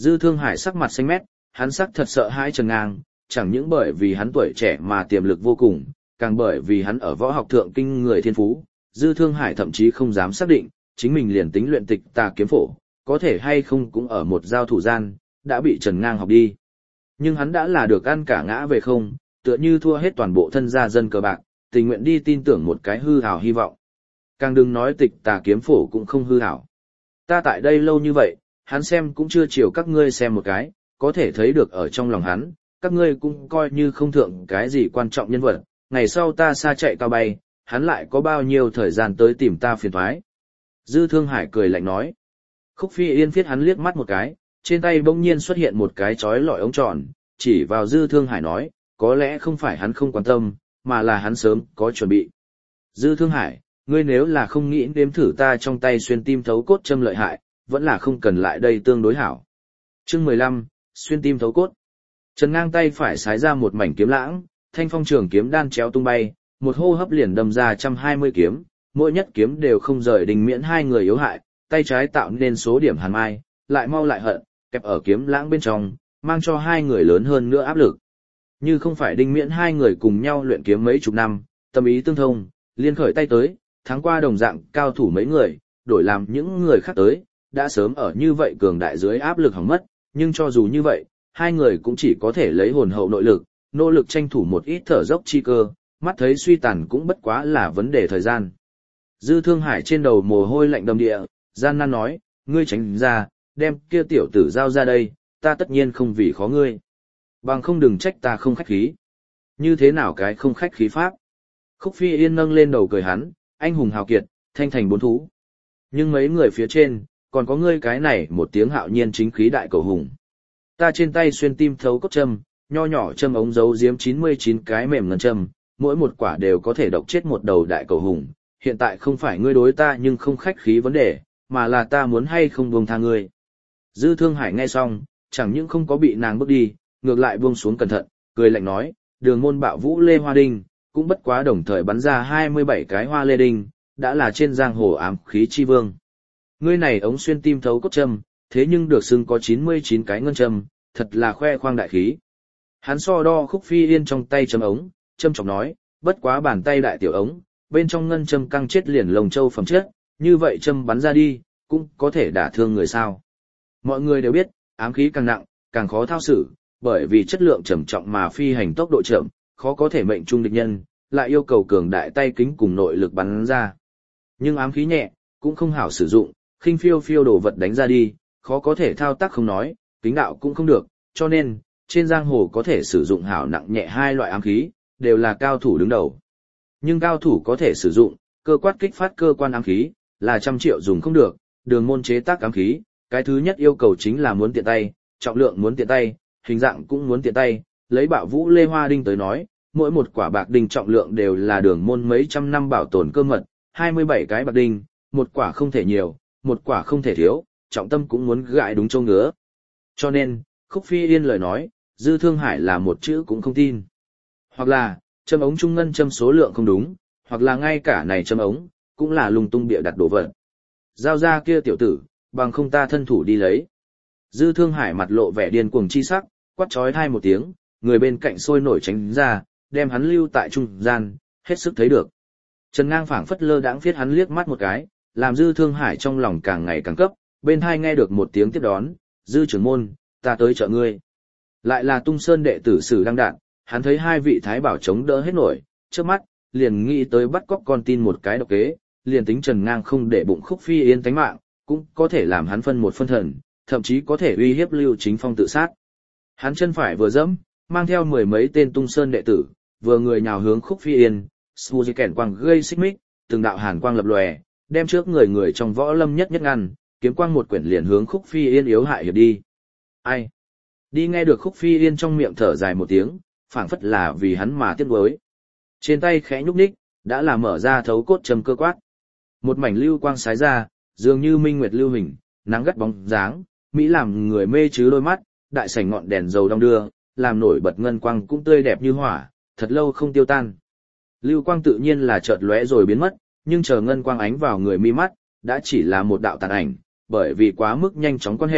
Dư Thương Hải sắc mặt xanh mét, hắn sắc thật sợ hãi Trần Ngang, chẳng những bởi vì hắn tuổi trẻ mà tiềm lực vô cùng, càng bởi vì hắn ở võ học thượng kinh người thiên phú. Dư Thương Hải thậm chí không dám xác định, chính mình liền tính luyện tịch tà kiếm phổ, có thể hay không cũng ở một giao thủ gian, đã bị Trần Ngang học đi. Nhưng hắn đã là được ăn cả ngã về không, tựa như thua hết toàn bộ thân gia dân cờ bạc, tình nguyện đi tin tưởng một cái hư ảo hy vọng. Càng đừng nói tịch tà kiếm phổ cũng không hư ảo. Ta tại đây lâu như vậy, hắn xem cũng chưa chiều các ngươi xem một cái, có thể thấy được ở trong lòng hắn, các ngươi cũng coi như không thượng cái gì quan trọng nhân vật, ngày sau ta xa chạy cao bay, hắn lại có bao nhiêu thời gian tới tìm ta phiền toái. Dư Thương Hải cười lạnh nói. Khúc Phi Yên phiết hắn liếc mắt một cái, trên tay bỗng nhiên xuất hiện một cái chói lọi ống tròn, chỉ vào Dư Thương Hải nói, có lẽ không phải hắn không quan tâm, mà là hắn sớm có chuẩn bị. Dư Thương Hải, ngươi nếu là không nghĩ đếm thử ta trong tay xuyên tim thấu cốt châm lợi hại, vẫn là không cần lại đây tương đối hảo. Chương 15, xuyên tim thấu cốt. Trần Ngang tay phải xái ra một mảnh kiếm lãng, thanh phong trường kiếm đan chéo tung bay, một hô hấp liền đâm ra 120 kiếm, mỗi nhất kiếm đều không rời Đinh Miễn hai người yếu hại, tay trái tạo nên số điểm hàn mai, lại mau lại hận, kẹp ở kiếm lãng bên trong, mang cho hai người lớn hơn nữa áp lực. Như không phải Đinh Miễn hai người cùng nhau luyện kiếm mấy chục năm, tâm ý tương thông, liên khởi tay tới, thắng qua đồng dạng cao thủ mấy người, đổi làm những người khác tới, đã sớm ở như vậy cường đại dưới áp lực hỏng mất, nhưng cho dù như vậy, hai người cũng chỉ có thể lấy hồn hậu nội lực, nỗ lực tranh thủ một ít thở dốc chi cơ, mắt thấy suy tàn cũng bất quá là vấn đề thời gian. Dư Thương Hải trên đầu mồ hôi lạnh đầm địa, gian nan nói, ngươi tránh ra, đem kia tiểu tử giao ra đây, ta tất nhiên không vì khó ngươi. Bằng không đừng trách ta không khách khí. Như thế nào cái không khách khí pháp? Khúc Phi Yên nâng lên đầu cười hắn, anh hùng hào kiệt, thanh thành bốn thú. Nhưng mấy người phía trên, còn có ngươi cái này một tiếng hạo nhiên chính khí đại cầu hùng. Ta trên tay xuyên tim thấu cốt châm, nho nhỏ châm ống giấu giếm 99 cái mềm ngân châm, mỗi một quả đều có thể độc chết một đầu đại cầu hùng. Hiện tại không phải ngươi đối ta nhưng không khách khí vấn đề, mà là ta muốn hay không buông tha ngươi. Dư Thương Hải nghe xong, chẳng những không có bị nàng bước đi, ngược lại buông xuống cẩn thận, cười lạnh nói, đường môn bạo vũ lê hoa đinh, cũng bất quá đồng thời bắn ra 27 cái hoa lê đinh, đã là trên giang hồ ám khí chi vương. Ngươi này ống xuyên tim thấu cốt châm, thế nhưng được xưng có 99 cái ngân châm, thật là khoe khoang đại khí. Hắn so đo Khúc Phi Yên trong tay châm ống, châm chọc nói, bất quá bàn tay đại tiểu ống, bên trong ngân châm căng chết liền lồng châu phẩm chất, như vậy châm bắn ra đi, cũng có thể đả thương người sao. Mọi người đều biết, ám khí càng nặng, càng khó thao xử, bởi vì chất lượng trầm trọng mà phi hành tốc độ chậm, khó có thể mệnh trung địch nhân, lại yêu cầu cường đại tay kính cùng nội lực bắn ra. Nhưng ám khí nhẹ, cũng không hảo sử dụng, khinh phiêu phiêu đồ vật đánh ra đi, khó có thể thao tác không nói, kính đạo cũng không được, cho nên, trên giang hồ có thể sử dụng hảo nặng nhẹ hai loại ám khí, đều là cao thủ đứng đầu. Nhưng cao thủ có thể sử dụng, cơ quát kích phát cơ quan ám khí, là 100 triệu dùng không được, đường môn chế tác ám khí, cái thứ nhất yêu cầu chính là muốn tiện tay, trọng lượng muốn tiện tay, hình dạng cũng muốn tiện tay, lấy bạo vũ lê hoa đinh tới nói, mỗi một quả bạc đinh trọng lượng đều là đường môn mấy trăm năm bảo tồn cơ mật, 27 cái bạc đinh, một quả không thể nhiều, một quả không thể thiếu, trọng tâm cũng muốn gãi đúng châu ngứa. Cho nên, Khúc Phi Yên lời nói, Dư Thương Hải là một chữ cũng không tin. Hoặc là, châm ống trung ngân châm số lượng không đúng, hoặc là ngay cả này châm ống, cũng là lung tung bịa đặt đổ vật. Giao ra kia tiểu tử, bằng không ta thân thủ đi lấy. Dư Thương Hải mặt lộ vẻ điên cuồng chi sắc, quát chói tai một tiếng, người bên cạnh sôi nổi tránh ra, đem hắn lưu tại trung gian, hết sức thấy được. Trần Ngang phảng phất lơ đãng phiết hắn liếc mắt một cái, làm Dư Thương Hải trong lòng càng ngày càng cấp, bên hai nghe được một tiếng tiếp đón, Dư trưởng môn, ta tới trợ ngươi. Lại là Tung Sơn đệ tử Sử Đăng Đạn, hắn thấy hai vị thái bảo chống đỡ hết nổi, trước mắt, liền nghĩ tới bắt cóc con tin một cái độc kế, liền tính Trần Ngang không để bụng Khúc Phi Yên tánh mạng, cũng có thể làm hắn phân một phân thần, thậm chí có thể uy hiếp Lưu Chính Phong tự sát. Hắn chân phải vừa dẫm, mang theo mười mấy tên Tung Sơn đệ tử, vừa người nhào hướng Khúc Phi Yên, Suzy kèn quang gây xích mích, từng đạo hàn quang lập lòe, đem trước người trong võ lâm nhất ngăn, kiếm quang một quyển liền hướng Khúc Phi Yên yếu hại hiệp đi. Ai? Đi nghe được Khúc Phi Yên trong miệng thở dài một tiếng, phảng phất là vì hắn mà tiếc nuối. Trên tay khẽ nhúc nhích, đã là mở ra thấu cốt châm cơ quát. Một mảnh lưu quang sái ra, dường như minh nguyệt lưu hình, nắng gắt bóng dáng, mỹ làm người mê chứ đôi mắt, đại sảnh ngọn đèn dầu đong đưa, làm nổi bật ngân quang cũng tươi đẹp như hỏa, thật lâu không tiêu tan. Lưu quang tự nhiên là chợt lóe rồi biến mất, nhưng chờ ngân quang ánh vào người mi mắt, đã chỉ là một đạo tàn ảnh, bởi vì quá mức nhanh chóng quan hệ,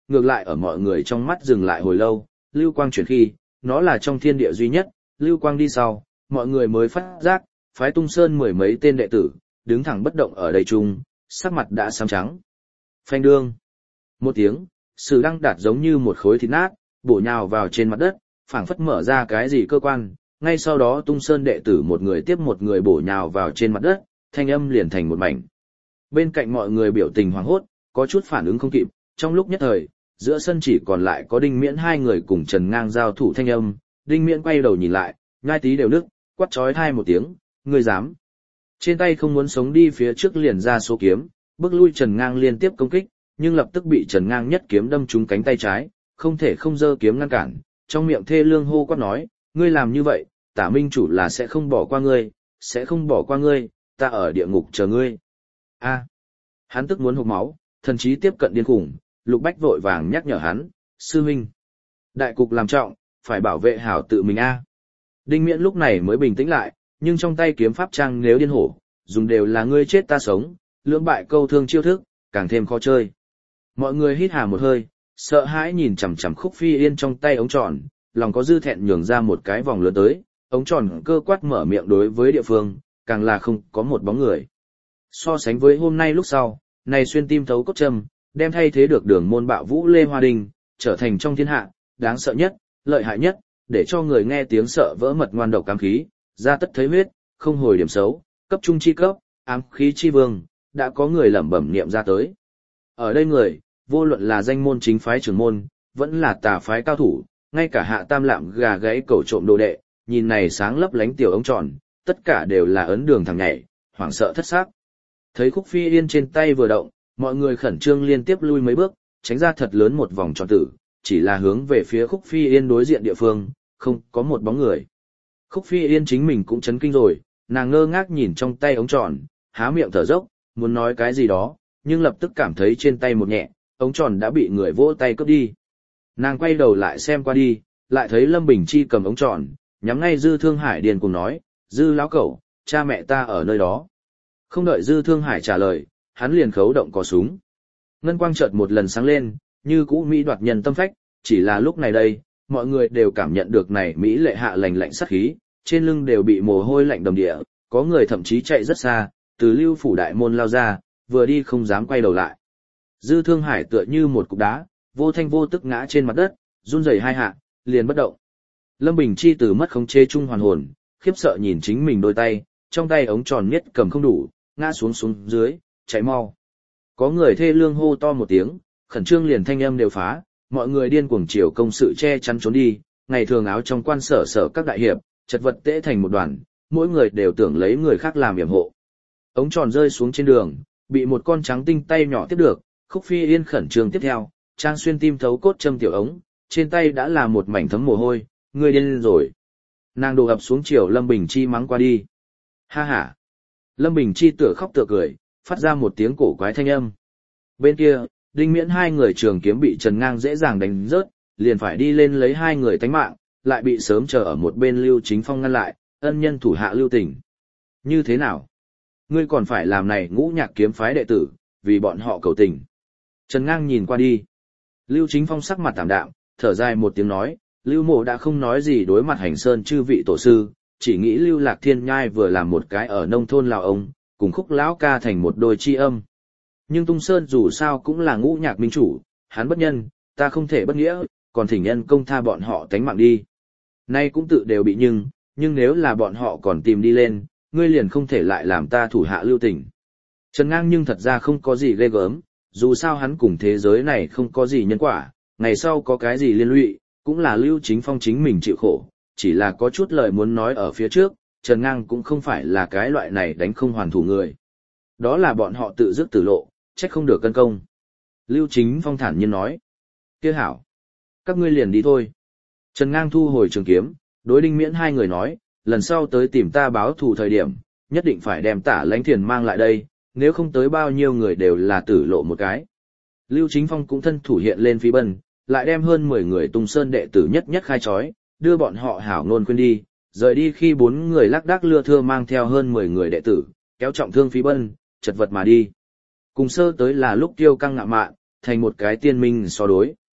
ngược lại ở mọi người trong mắt dừng lại hồi lâu, lưu quang chuyển khi, nó là trong thiên địa duy nhất, lưu quang đi sau, mọi người mới phát giác, phái Tung Sơn mười mấy tên đệ tử, đứng thẳng bất động ở đây chung, sắc mặt đã xám trắng. Phanh đương. Một tiếng, Sử Đăng Đạt giống như một khối thịt nát, bổ nhào vào trên mặt đất, phảng phất mở ra cái gì cơ quan, ngay sau đó Tung Sơn đệ tử một người tiếp một người bổ nhào vào trên mặt đất, thanh âm liền thành một mảnh. Bên cạnh mọi người biểu tình hoảng hốt, có chút phản ứng không kịp, trong lúc nhất thời, giữa sân chỉ còn lại có Đinh Miễn hai người cùng Trần Ngang giao thủ thanh âm, Đinh Miễn quay đầu nhìn lại, nhai tí đều nức, quát chói tai một tiếng, ngươi dám. Trên tay không muốn sống đi phía trước liền ra số kiếm, bước lui Trần Ngang liên tiếp công kích, nhưng lập tức bị Trần Ngang nhất kiếm đâm trúng cánh tay trái, không thể không giơ kiếm ngăn cản, trong miệng thê lương hô quát nói, ngươi làm như vậy, Tả Minh chủ là sẽ không bỏ qua ngươi, sẽ không bỏ qua ngươi, ta ở địa ngục chờ ngươi. A. Hắn tức muốn hộc máu, thần chí tiếp cận điên khủng, Lục Bách vội vàng nhắc nhở hắn, sư huynh, đại cục làm trọng, phải bảo vệ hảo tự mình a. Đinh Miễn lúc này mới bình tĩnh lại, nhưng trong tay kiếm pháp trang nếu điên hổ, dùng đều là ngươi chết ta sống, lưỡng bại câu thương chiêu thức, càng thêm khó chơi. Mọi người hít hà một hơi, sợ hãi nhìn chằm chằm Khúc Phi Yên trong tay ống tròn, lòng có dư thẹn nhường ra một cái vòng lớn tới, ống tròn cơ quát mở miệng đối với địa phương, càng là không có một bóng người. So sánh với hôm nay lúc sau, này xuyên tim thấu cốt châm, đem thay thế được Đường môn bạo vũ Lê Hoa Đình, trở thành trong thiên hạ, đáng sợ nhất, lợi hại nhất, để cho người nghe tiếng sợ vỡ mật ngoan độc cám khí, ra tất thấy huyết, không hồi điểm xấu, cấp trung chi cấp, ám khí chi vương, đã có người lẩm bẩm niệm ra tới. Ở đây người, vô luận là danh môn chính phái trưởng môn, vẫn là tà phái cao thủ, ngay cả hạ tam lạm gà gáy cẩu trộm đồ đệ, nhìn này sáng lấp lánh tiểu ống tròn, tất cả đều là ấn đường thằng nhảy, hoảng sợ thất xác. Thấy Khúc Phi Yên trên tay vừa động, mọi người khẩn trương liên tiếp lui mấy bước, tránh ra thật lớn một vòng tròn tử, chỉ là hướng về phía Khúc Phi Yên đối diện địa phương, không có một bóng người. Khúc Phi Yên chính mình cũng chấn kinh rồi, nàng ngơ ngác nhìn trong tay ống tròn, há miệng thở dốc, muốn nói cái gì đó, nhưng lập tức cảm thấy trên tay một nhẹ, ống tròn đã bị người vỗ tay cướp đi. Nàng quay đầu lại xem qua đi, lại thấy Lâm Bình Chi cầm ống tròn, nhắm ngay Dư Thương Hải điền cùng nói, Dư lão cẩu, cha mẹ ta ở nơi đó. Không đợi Dư Thương Hải trả lời, hắn liền khấu động cò súng. Ngân quang chợt một lần sáng lên, như cũ mỹ đoạt nhân tâm phách, chỉ là lúc này đây, mọi người đều cảm nhận được này mỹ lệ hạ lạnh lạnh sát khí, trên lưng đều bị mồ hôi lạnh đầm địa, có người thậm chí chạy rất xa, từ Lưu phủ đại môn lao ra, vừa đi không dám quay đầu lại. Dư Thương Hải tựa như một cục đá, vô thanh vô tức ngã trên mặt đất, run rẩy hai hạ, liền bất động. Lâm Bình Chi từ mất khống chế trung hoàn hồn, khiếp sợ nhìn chính mình đôi tay, trong tay ống tròn nhất cầm không đủ, ngã xuống dưới, chạy mau. Có người thê lương hô to một tiếng, khẩn trương liền thanh âm đều phá, mọi người điên cuồng chiều công sự che chắn trốn đi, ngày thường áo trong quan sở các đại hiệp, chật vật tễ thành một đoàn, mỗi người đều tưởng lấy người khác làm yểm hộ. Ống tròn rơi xuống trên đường, bị một con trắng tinh tay nhỏ tiếp được, Khúc Phi Yên khẩn trương tiếp theo, trang xuyên tim thấu cốt châm tiểu ống, trên tay đã là một mảnh thấm mồ hôi, người điên rồi. Nàng đổ ập xuống chiều Lâm Bình Chi mắng qua đi. Ha ha. Lâm Bình Chi tựa khóc tựa cười, phát ra một tiếng cổ quái thanh âm. Bên kia, Đinh Miễn hai người trường kiếm bị Trần Ngang dễ dàng đánh rớt, liền phải đi lên lấy hai người tánh mạng, lại bị sớm chờ ở một bên Lưu Chính Phong ngăn lại, ân nhân thủ hạ Lưu Tình. Như thế nào? Ngươi còn phải làm này Ngũ Nhạc kiếm phái đệ tử, vì bọn họ cầu tình. Trần Ngang nhìn qua đi. Lưu Chính Phong sắc mặt tạm đạm, thở dài một tiếng nói, Lưu Mộ đã không nói gì đối mặt Hành Sơn chư vị tổ sư, chỉ nghĩ Lưu Lạc Thiên Nhai vừa làm một cái ở nông thôn lào ông, cùng Khúc lão ca thành một đôi chi âm. Nhưng Tung Sơn dù sao cũng là Ngũ Nhạc minh chủ, hắn bất nhân, ta không thể bất nghĩa, còn thỉnh nhân công tha bọn họ tánh mạng đi. Nay cũng tự đều bị nhưng nếu là bọn họ còn tìm đi lên, ngươi liền không thể lại làm ta thủ hạ Lưu Tình. Trần Ngang nhưng thật ra không có gì ghê gớm, dù sao hắn cùng thế giới này không có gì nhân quả, ngày sau có cái gì liên lụy, cũng là Lưu Chính Phong chính mình chịu khổ, chỉ là có chút lời muốn nói ở phía trước, Trần Ngang cũng không phải là cái loại này đánh không hoàn thủ người. Đó là bọn họ tự dứt tử lộ, trách không được cân công. Lưu Chính Phong thản nhiên nói, kia hảo, các ngươi liền đi thôi. Trần Ngang thu hồi trường kiếm, đối Đinh Miễn hai người nói, lần sau tới tìm ta báo thù thời điểm, nhất định phải đem Tả Lãnh Thiền mang lại đây, nếu không tới bao nhiêu người đều là tử lộ một cái. Lưu Chính Phong cũng thân thủ hiện lên phí bân, lại đem hơn 10 người Tung Sơn đệ tử nhất nhất khai chói, đưa bọn họ hảo nôn quên đi, rời đi khi 4 người lác đác lưa thưa mang theo hơn 10 người đệ tử, kéo trọng thương phí bân, chật vật mà đi. Cùng sơ tới là lúc Tiêu Căng ngạo mạn, thành một cái tiên minh so đối.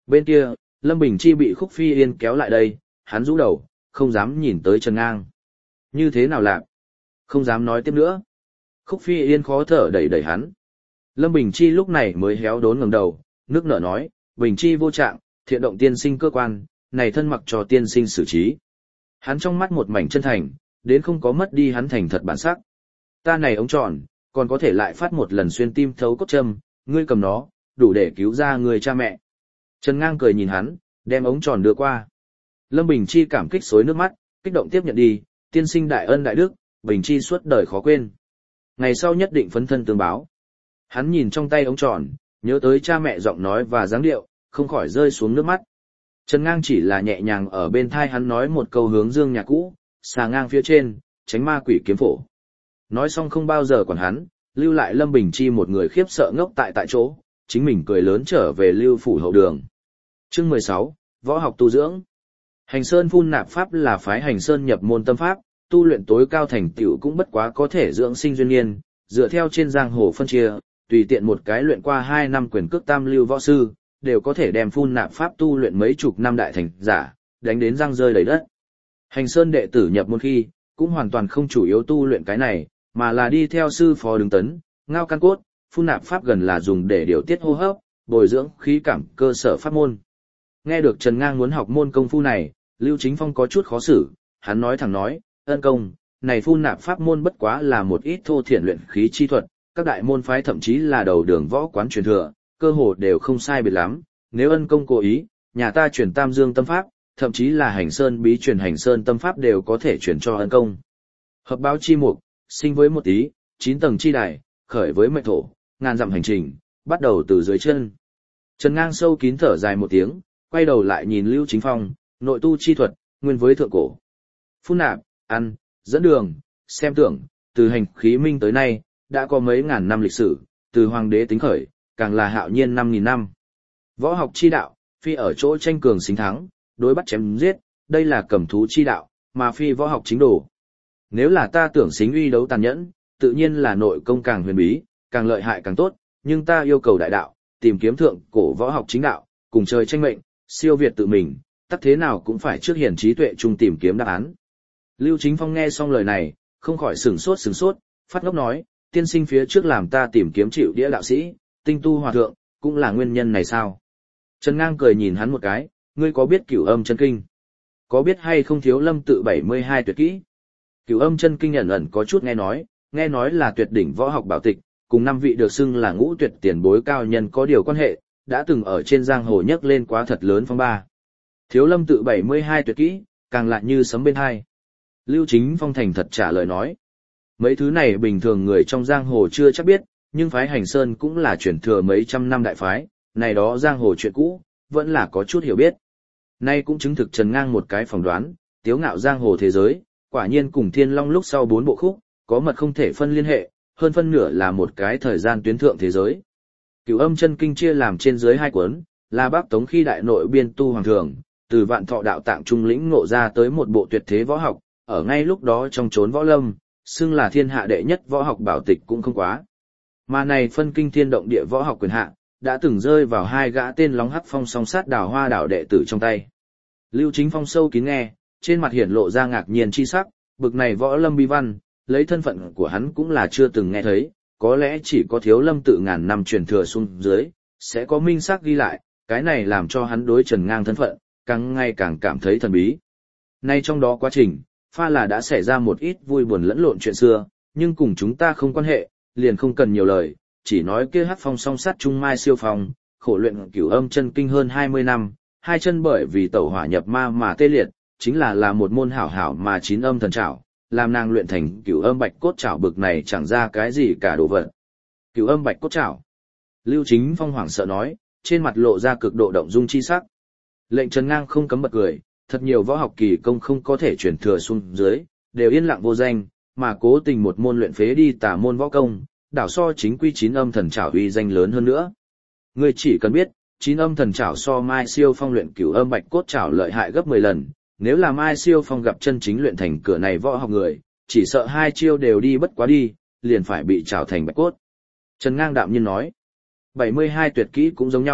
Bên kia, Lâm Bình Chi bị Khúc Phi Yên kéo lại đây, hắn rũ đầu, không dám nhìn tới Trần Ngang. Như thế nào lạc? Không dám nói tiếp nữa. Khúc Phi Yên khó thở đẩy đẩy hắn. Lâm Bình Chi lúc này mới héo đốn ngẩng đầu, nước nở nói, Bình Chi vô trạng, thiện động tiên sinh cơ quan, này thân mặc cho tiên sinh xử trí. Hắn trong mắt một mảnh chân thành, đến không có mất đi hắn thành thật bản sắc. Ta này ống tròn, còn có thể lại phát một lần xuyên tim thấu cốt châm, ngươi cầm nó, đủ để cứu ra người cha mẹ. Trần Ngang cười nhìn hắn, đem ống tròn đưa qua. Lâm Bình Chi cảm kích xối nước mắt, kích động tiếp nhận đi, tiên sinh đại ân đại đức, Bình Chi suốt đời khó quên. Ngày sau nhất định phấn thân tương báo. Hắn nhìn trong tay ống tròn, nhớ tới cha mẹ giọng nói và dáng điệu, không khỏi rơi xuống nước mắt. Trần Ngang chỉ là nhẹ nhàng ở bên thai hắn nói một câu hướng dương nhà cũ, xà ngang phía trên, tránh ma quỷ kiếm phổ. Nói xong không bao giờ còn hắn, lưu lại Lâm Bình Chi một người khiếp sợ ngốc tại chỗ, chính mình cười lớn trở về lưu phủ hậu đường. Chương 16, Võ học tu dưỡng. Hành Sơn phun nạp pháp là phái Hành Sơn nhập môn tâm pháp, tu luyện tối cao thành tựu cũng bất quá có thể dưỡng sinh duyên niên, dựa theo trên giang hồ phân chia, tùy tiện một cái luyện qua 2 năm quyền cước tam lưu võ sư, đều có thể đem phun nạp pháp tu luyện mấy chục năm đại thành giả, đánh đến răng rơi đầy đất. Hành Sơn đệ tử nhập môn khi, cũng hoàn toàn không chủ yếu tu luyện cái này, mà là đi theo sư phó đứng tấn, ngao căn cốt, phun nạp pháp gần là dùng để điều tiết hô hấp, bồi dưỡng khí cảm cơ sở pháp môn. Nghe được Trần Ngang muốn học môn công phu này, Lưu Chính Phong có chút khó xử, hắn nói thẳng nói, ân công, này phun nạp pháp môn bất quá là một ít thô thiển luyện khí chi thuật, các đại môn phái thậm chí là đầu đường võ quán truyền thừa, cơ hồ đều không sai biệt lắm, nếu ân công cố ý, nhà ta truyền Tam Dương tâm pháp, thậm chí là Hành Sơn bí truyền Hành Sơn tâm pháp đều có thể truyền cho ân công. Hợp báo chi mục, sinh với một tí, 9 tầng chi đài, khởi với mệnh thổ, ngàn dặm hành trình, bắt đầu từ dưới chân. Trần Ngang sâu kín thở dài một tiếng, quay đầu lại nhìn Lưu Chính Phong, nội tu chi thuật, nguyên với thượng cổ. Phun nạp, ăn, dẫn đường, xem tưởng, từ hành khí minh tới nay, đã có mấy ngàn năm lịch sử, từ hoàng đế tính khởi, càng là hạo nhiên 5.000 năm. Võ học chi đạo, phi ở chỗ tranh cường xính thắng, đối bắt chém giết, đây là cầm thú chi đạo, mà phi võ học chính đồ. Nếu là ta tưởng xính uy đấu tàn nhẫn, tự nhiên là nội công càng huyền bí, càng lợi hại càng tốt, nhưng ta yêu cầu đại đạo, tìm kiếm thượng cổ võ học chính đạo, cùng trời tranh mệnh, siêu việt tự mình, tất thế nào cũng phải trước hiển trí tuệ chung tìm kiếm đáp án. Lưu Chính Phong nghe xong lời này, không khỏi sửng sốt, phát ngốc nói, tiên sinh phía trước làm ta tìm kiếm chịu đĩa đạo sĩ, tinh tu hòa thượng, cũng là nguyên nhân này sao? Trần Ngang cười nhìn hắn một cái, ngươi có biết Cửu Âm chân kinh? Có biết hay không Thiếu Lâm tự 72 tuyệt kỹ? Cửu Âm chân kinh ẩn có chút nghe nói là tuyệt đỉnh võ học bảo tịch, cùng 5 vị được xưng là ngũ tuyệt tiền bối cao nhân có điều quan hệ, đã từng ở trên giang hồ nhấc lên quá thật lớn phong ba. Thiếu Lâm tự 72 tuyệt kỹ, càng lại như sấm bên hai. Lưu Chính Phong thành thật trả lời nói. Mấy thứ này bình thường người trong giang hồ chưa chắc biết, nhưng phái Hành Sơn cũng là truyền thừa mấy trăm năm đại phái, này đó giang hồ chuyện cũ, vẫn là có chút hiểu biết. Nay cũng chứng thực Trần Ngang một cái phỏng đoán, tiếu ngạo giang hồ thế giới, quả nhiên cùng Thiên Long lúc sau 4 bộ khúc, có mật không thể phân liên hệ, hơn phân nửa là một cái thời gian tuyến thượng thế giới. Cửu Âm chân kinh chia làm trên dưới 2 cuốn, là Bắc Tống khi đại nội biên tu hoàng thường, từ Vạn Thọ đạo tạng trung lĩnh ngộ ra tới một bộ tuyệt thế võ học, ở ngay lúc đó trong chốn võ lâm, xưng là thiên hạ đệ nhất võ học bảo tịch cũng không quá. Mà này phân kinh thiên động địa võ học quyền hạ, đã từng rơi vào 2 gã tên lóng hắc phong song sát Đào Hoa đảo đệ tử trong tay. Lưu Chính Phong sâu kín nghe, trên mặt hiển lộ ra ngạc nhiên chi sắc, bực này võ lâm bi văn, lấy thân phận của hắn cũng là chưa từng nghe thấy, có lẽ chỉ có Thiếu Lâm tự ngàn năm truyền thừa xuống dưới, sẽ có minh xác ghi lại, cái này làm cho hắn đối Trần Ngang thân phận, càng ngày càng cảm thấy thần bí. Nay trong đó quá trình, pha là đã xảy ra một ít vui buồn lẫn lộn chuyện xưa, nhưng cùng chúng ta không quan hệ, liền không cần nhiều lời, chỉ nói kia hắc phong song sát trung mai siêu phong, khổ luyện Cửu Âm chân kinh hơn 20 năm, 2 chân bởi vì tẩu hỏa nhập ma mà tê liệt, chính là một môn hảo hảo mà 9 âm thần trảo, làm nàng luyện thành Cửu Âm bạch cốt trảo bực này chẳng ra cái gì cả đồ vật. Cửu Âm bạch cốt trảo. Lưu Chính Phong hoảng sợ nói, trên mặt lộ ra cực độ động dung chi sắc. Lệnh Trần Ngang không cấm bật cười, thật nhiều võ học kỳ công không có thể truyền thừa xuống dưới, đều yên lặng vô danh, mà cố tình một môn luyện phế đi tả môn võ công, đảo so chính quy 9 âm thần trảo uy danh lớn hơn nữa. Ngươi chỉ cần biết, 9 âm thần trảo so Mai Siêu Phong luyện Cửu Âm bạch cốt trảo lợi hại gấp 10 lần, nếu là Mai Siêu Phong gặp chân chính luyện thành cửa này võ học người, chỉ sợ 2 chiêu đều đi bất quá đi, liền phải bị trảo thành bạch cốt. Trần Ngang đạm nhiên nói, 72 tuyệt kỹ cũng giống nhau,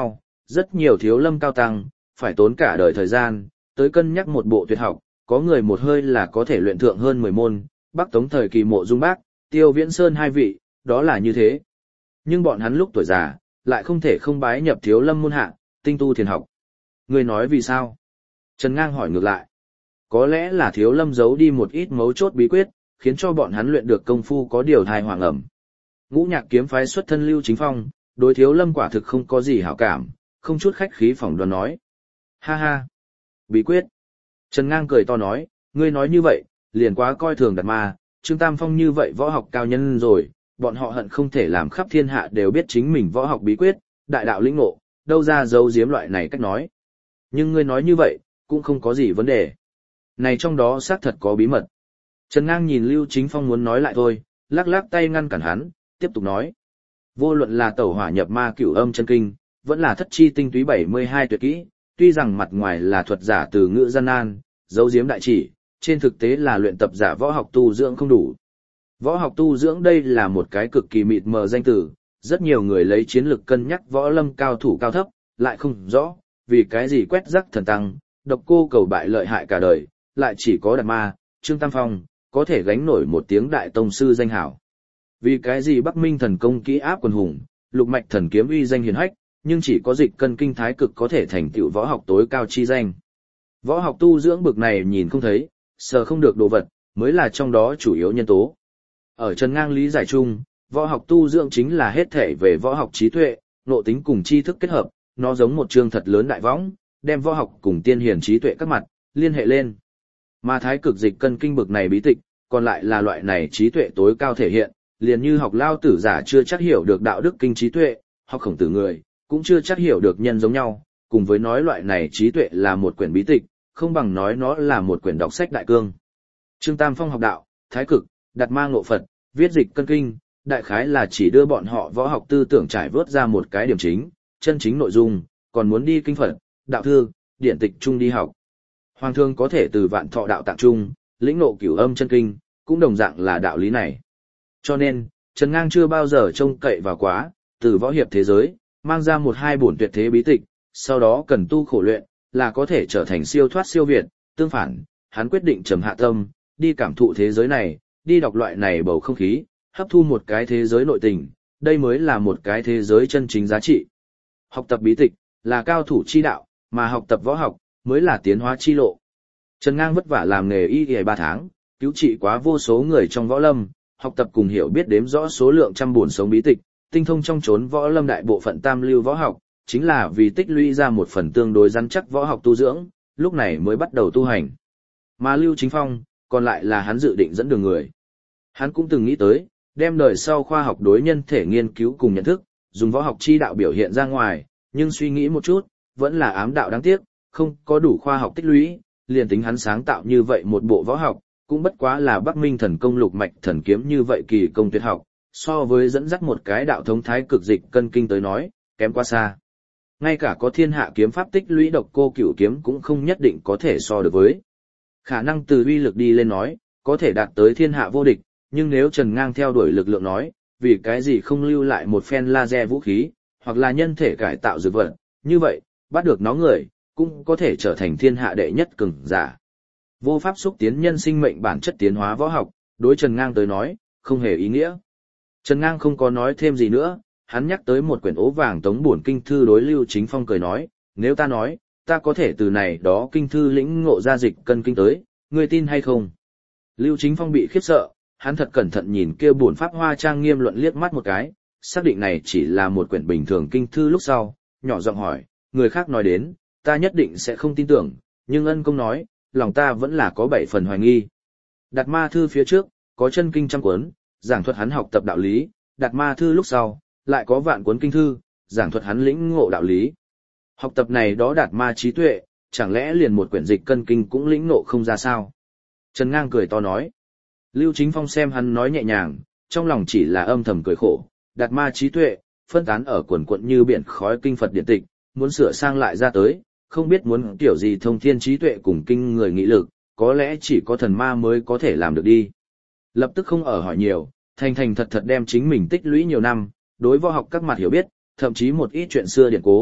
rất nhiều thiếu lâm cao tăng, phải tốn cả đời thời gian, tới cân nhắc một bộ tuyệt học, có người một hơi là có thể luyện thượng hơn 10 môn, Bắc Tống thời kỳ Mộ Dung Bác, Tiêu Viễn Sơn hai vị, đó là như thế. Nhưng bọn hắn lúc tuổi già, lại không thể không bái nhập thiếu lâm môn hạ, tinh tu thiền học. Người nói vì sao? Trần Ngang hỏi ngược lại. Có lẽ là thiếu lâm giấu đi một ít mấu chốt bí quyết, khiến cho bọn hắn luyện được công phu có điều thai hoàng ẩm. Ngũ Nhạc kiếm phái xuất thân Lưu Chính Phong, đối thiếu lâm quả thực không có gì hảo cảm, không chút khách khí phỏng đoán nói. Ha ha! Bí quyết! Trần Ngang cười to nói, ngươi nói như vậy, liền quá coi thường Đạt Ma, Trương Tam Phong như vậy võ học cao nhân rồi, bọn họ hận không thể làm khắp thiên hạ đều biết chính mình võ học bí quyết, đại đạo lĩnh ngộ, đâu ra giấu giếm loại này cách nói. Nhưng ngươi nói như vậy, cũng không có gì vấn đề. Này trong đó xác thật có bí mật. Trần Ngang nhìn Lưu Chính Phong muốn nói lại thôi, lắc lắc tay ngăn cản hắn, tiếp tục nói. Vô luận là tẩu hỏa nhập ma cửu âm chân kinh, vẫn là thất chi tinh túy 72 tuyệt kỹ, tuy rằng mặt ngoài là thuật giả từ ngữ gian nan, giấu giếm đại chỉ, trên thực tế là luyện tập giả võ học tu dưỡng không đủ. Võ học tu dưỡng đây là một cái cực kỳ mịt mờ danh từ, rất nhiều người lấy chiến lược cân nhắc võ lâm cao thủ cao thấp, lại không rõ, vì cái gì quét rắc thần tăng, độc cô cầu bại lợi hại cả đời, lại chỉ có Đạt Ma, Trương Tam Phong, có thể gánh nổi một tiếng đại tông sư danh hảo. Vì cái gì Bắc Minh thần công kỹ áp quần hùng, lục mạch thần kiếm uy danh hiển hách, nhưng chỉ có dịch cân kinh thái cực có thể thành tựu võ học tối cao chi danh. Võ học tu dưỡng bực này nhìn không thấy, sờ không được đồ vật, mới là trong đó chủ yếu nhân tố. Ở Trần Ngang lý giải chung, võ học tu dưỡng chính là hết thể về võ học trí tuệ, nội tính cùng tri thức kết hợp, nó giống một chương thật lớn đại võng, đem võ học cùng tiên hiển trí tuệ các mặt, liên hệ lên. Mà thái cực dịch cân kinh bực này bí tịch, còn lại là loại này trí tuệ tối cao thể hiện, liền như học Lao Tử giả chưa chắc hiểu được đạo đức kinh trí tuệ, học Khổng Tử người, cũng chưa chắc hiểu được nhân giống nhau, cùng với nói loại này trí tuệ là một quyển bí tịch, không bằng nói nó là một quyển đọc sách đại cương. Trương Tam Phong học đạo, thái cực, Đạt Ma ngộ Phật, viết dịch cân kinh, đại khái là chỉ đưa bọn họ võ học tư tưởng trải vớt ra một cái điểm chính, chân chính nội dung, còn muốn đi kinh Phật, đạo thư, điển tịch chung đi học. Hoàng thương có thể từ Vạn Thọ đạo tạng trung, lĩnh ngộ cửu âm chân kinh, cũng đồng dạng là đạo lý này. Cho nên, Trần Ngang chưa bao giờ trông cậy vào quá, từ võ hiệp thế giới, mang ra một hai bổn tuyệt thế bí tịch, sau đó cần tu khổ luyện, là có thể trở thành siêu thoát siêu việt, tương phản, hắn quyết định trầm hạ tâm, đi cảm thụ thế giới này, đi đọc loại này bầu không khí, hấp thu một cái thế giới nội tình, đây mới là một cái thế giới chân chính giá trị. Học tập bí tịch, là cao thủ chi đạo, mà học tập võ học, mới là tiến hóa chi lộ. Trần Ngang vất vả làm nghề y y 3 tháng, cứu trị quá vô số người trong võ lâm, học tập cùng hiểu biết đếm rõ số lượng trăm buồn sống bí tịch, tinh thông trong chốn võ lâm đại bộ phận tam lưu võ học, chính là vì tích lũy ra một phần tương đối rắn chắc võ học tu dưỡng, lúc này mới bắt đầu tu hành. Mà Lưu Chính Phong, còn lại là hắn dự định dẫn đường người. Hắn cũng từng nghĩ tới, đem đời sau khoa học đối nhân thể nghiên cứu cùng nhận thức, dùng võ học chi đạo biểu hiện ra ngoài, nhưng suy nghĩ một chút, vẫn là ám đạo đáng tiếc, không có đủ khoa học tích lũy, liền tính hắn sáng tạo như vậy một bộ võ học, cũng bất quá là Bắc Minh thần công lục mạch thần kiếm như vậy kỳ công tuyệt học, so với dẫn dắt một cái đạo thống thái cực dịch cân kinh tới nói, kém quá xa. Ngay cả có thiên hạ kiếm pháp tích lũy độc cô cửu kiếm cũng không nhất định có thể so được với. Khả năng từ uy lực đi lên nói, có thể đạt tới thiên hạ vô địch, nhưng nếu Trần Ngang theo đuổi lực lượng nói, vì cái gì không lưu lại một phen laser vũ khí, hoặc là nhân thể cải tạo dược vật, như vậy, bắt được nó người, cũng có thể trở thành thiên hạ đệ nhất cường giả. Vô pháp xúc tiến nhân sinh mệnh bản chất tiến hóa võ học, đối Trần Ngang tới nói, không hề ý nghĩa. Trần Ngang không có nói thêm gì nữa, hắn nhắc tới một quyển ố vàng tống bổn kinh thư đối Lưu Chính Phong cười nói, nếu ta nói, ta có thể từ này đó kinh thư lĩnh ngộ ra dịch cân kinh tới, ngươi tin hay không? Lưu Chính Phong bị khiếp sợ, hắn thật cẩn thận nhìn kia bổn pháp hoa trang nghiêm luận liếc mắt một cái, xác định này chỉ là một quyển bình thường kinh thư lúc sau, nhỏ giọng hỏi, người khác nói đến, ta nhất định sẽ không tin tưởng, nhưng ân công nói, lòng ta vẫn là có 7 phần hoài nghi. Đạt Ma thư phía trước, có chân kinh trăm cuốn, giảng thuật hắn học tập đạo lý, Đạt Ma thư lúc sau, lại có vạn cuốn kinh thư, giảng thuật hắn lĩnh ngộ đạo lý. Học tập này đó Đạt Ma trí tuệ, chẳng lẽ liền một quyển dịch cân kinh cũng lĩnh ngộ không ra sao? Trần Ngang cười to nói. Lưu Chính Phong xem hắn nói nhẹ nhàng, trong lòng chỉ là âm thầm cười khổ, Đạt Ma trí tuệ, phân tán ở quần quận như biển khói kinh Phật điện tịch, muốn sửa sang lại ra tới, không biết muốn kiểu gì thông thiên trí tuệ cùng kinh người nghị lực, có lẽ chỉ có thần ma mới có thể làm được đi. Lập tức không ở hỏi nhiều, thành thành thật thật đem chính mình tích lũy nhiều năm, đối võ học các mặt hiểu biết, thậm chí một ít chuyện xưa điển cố,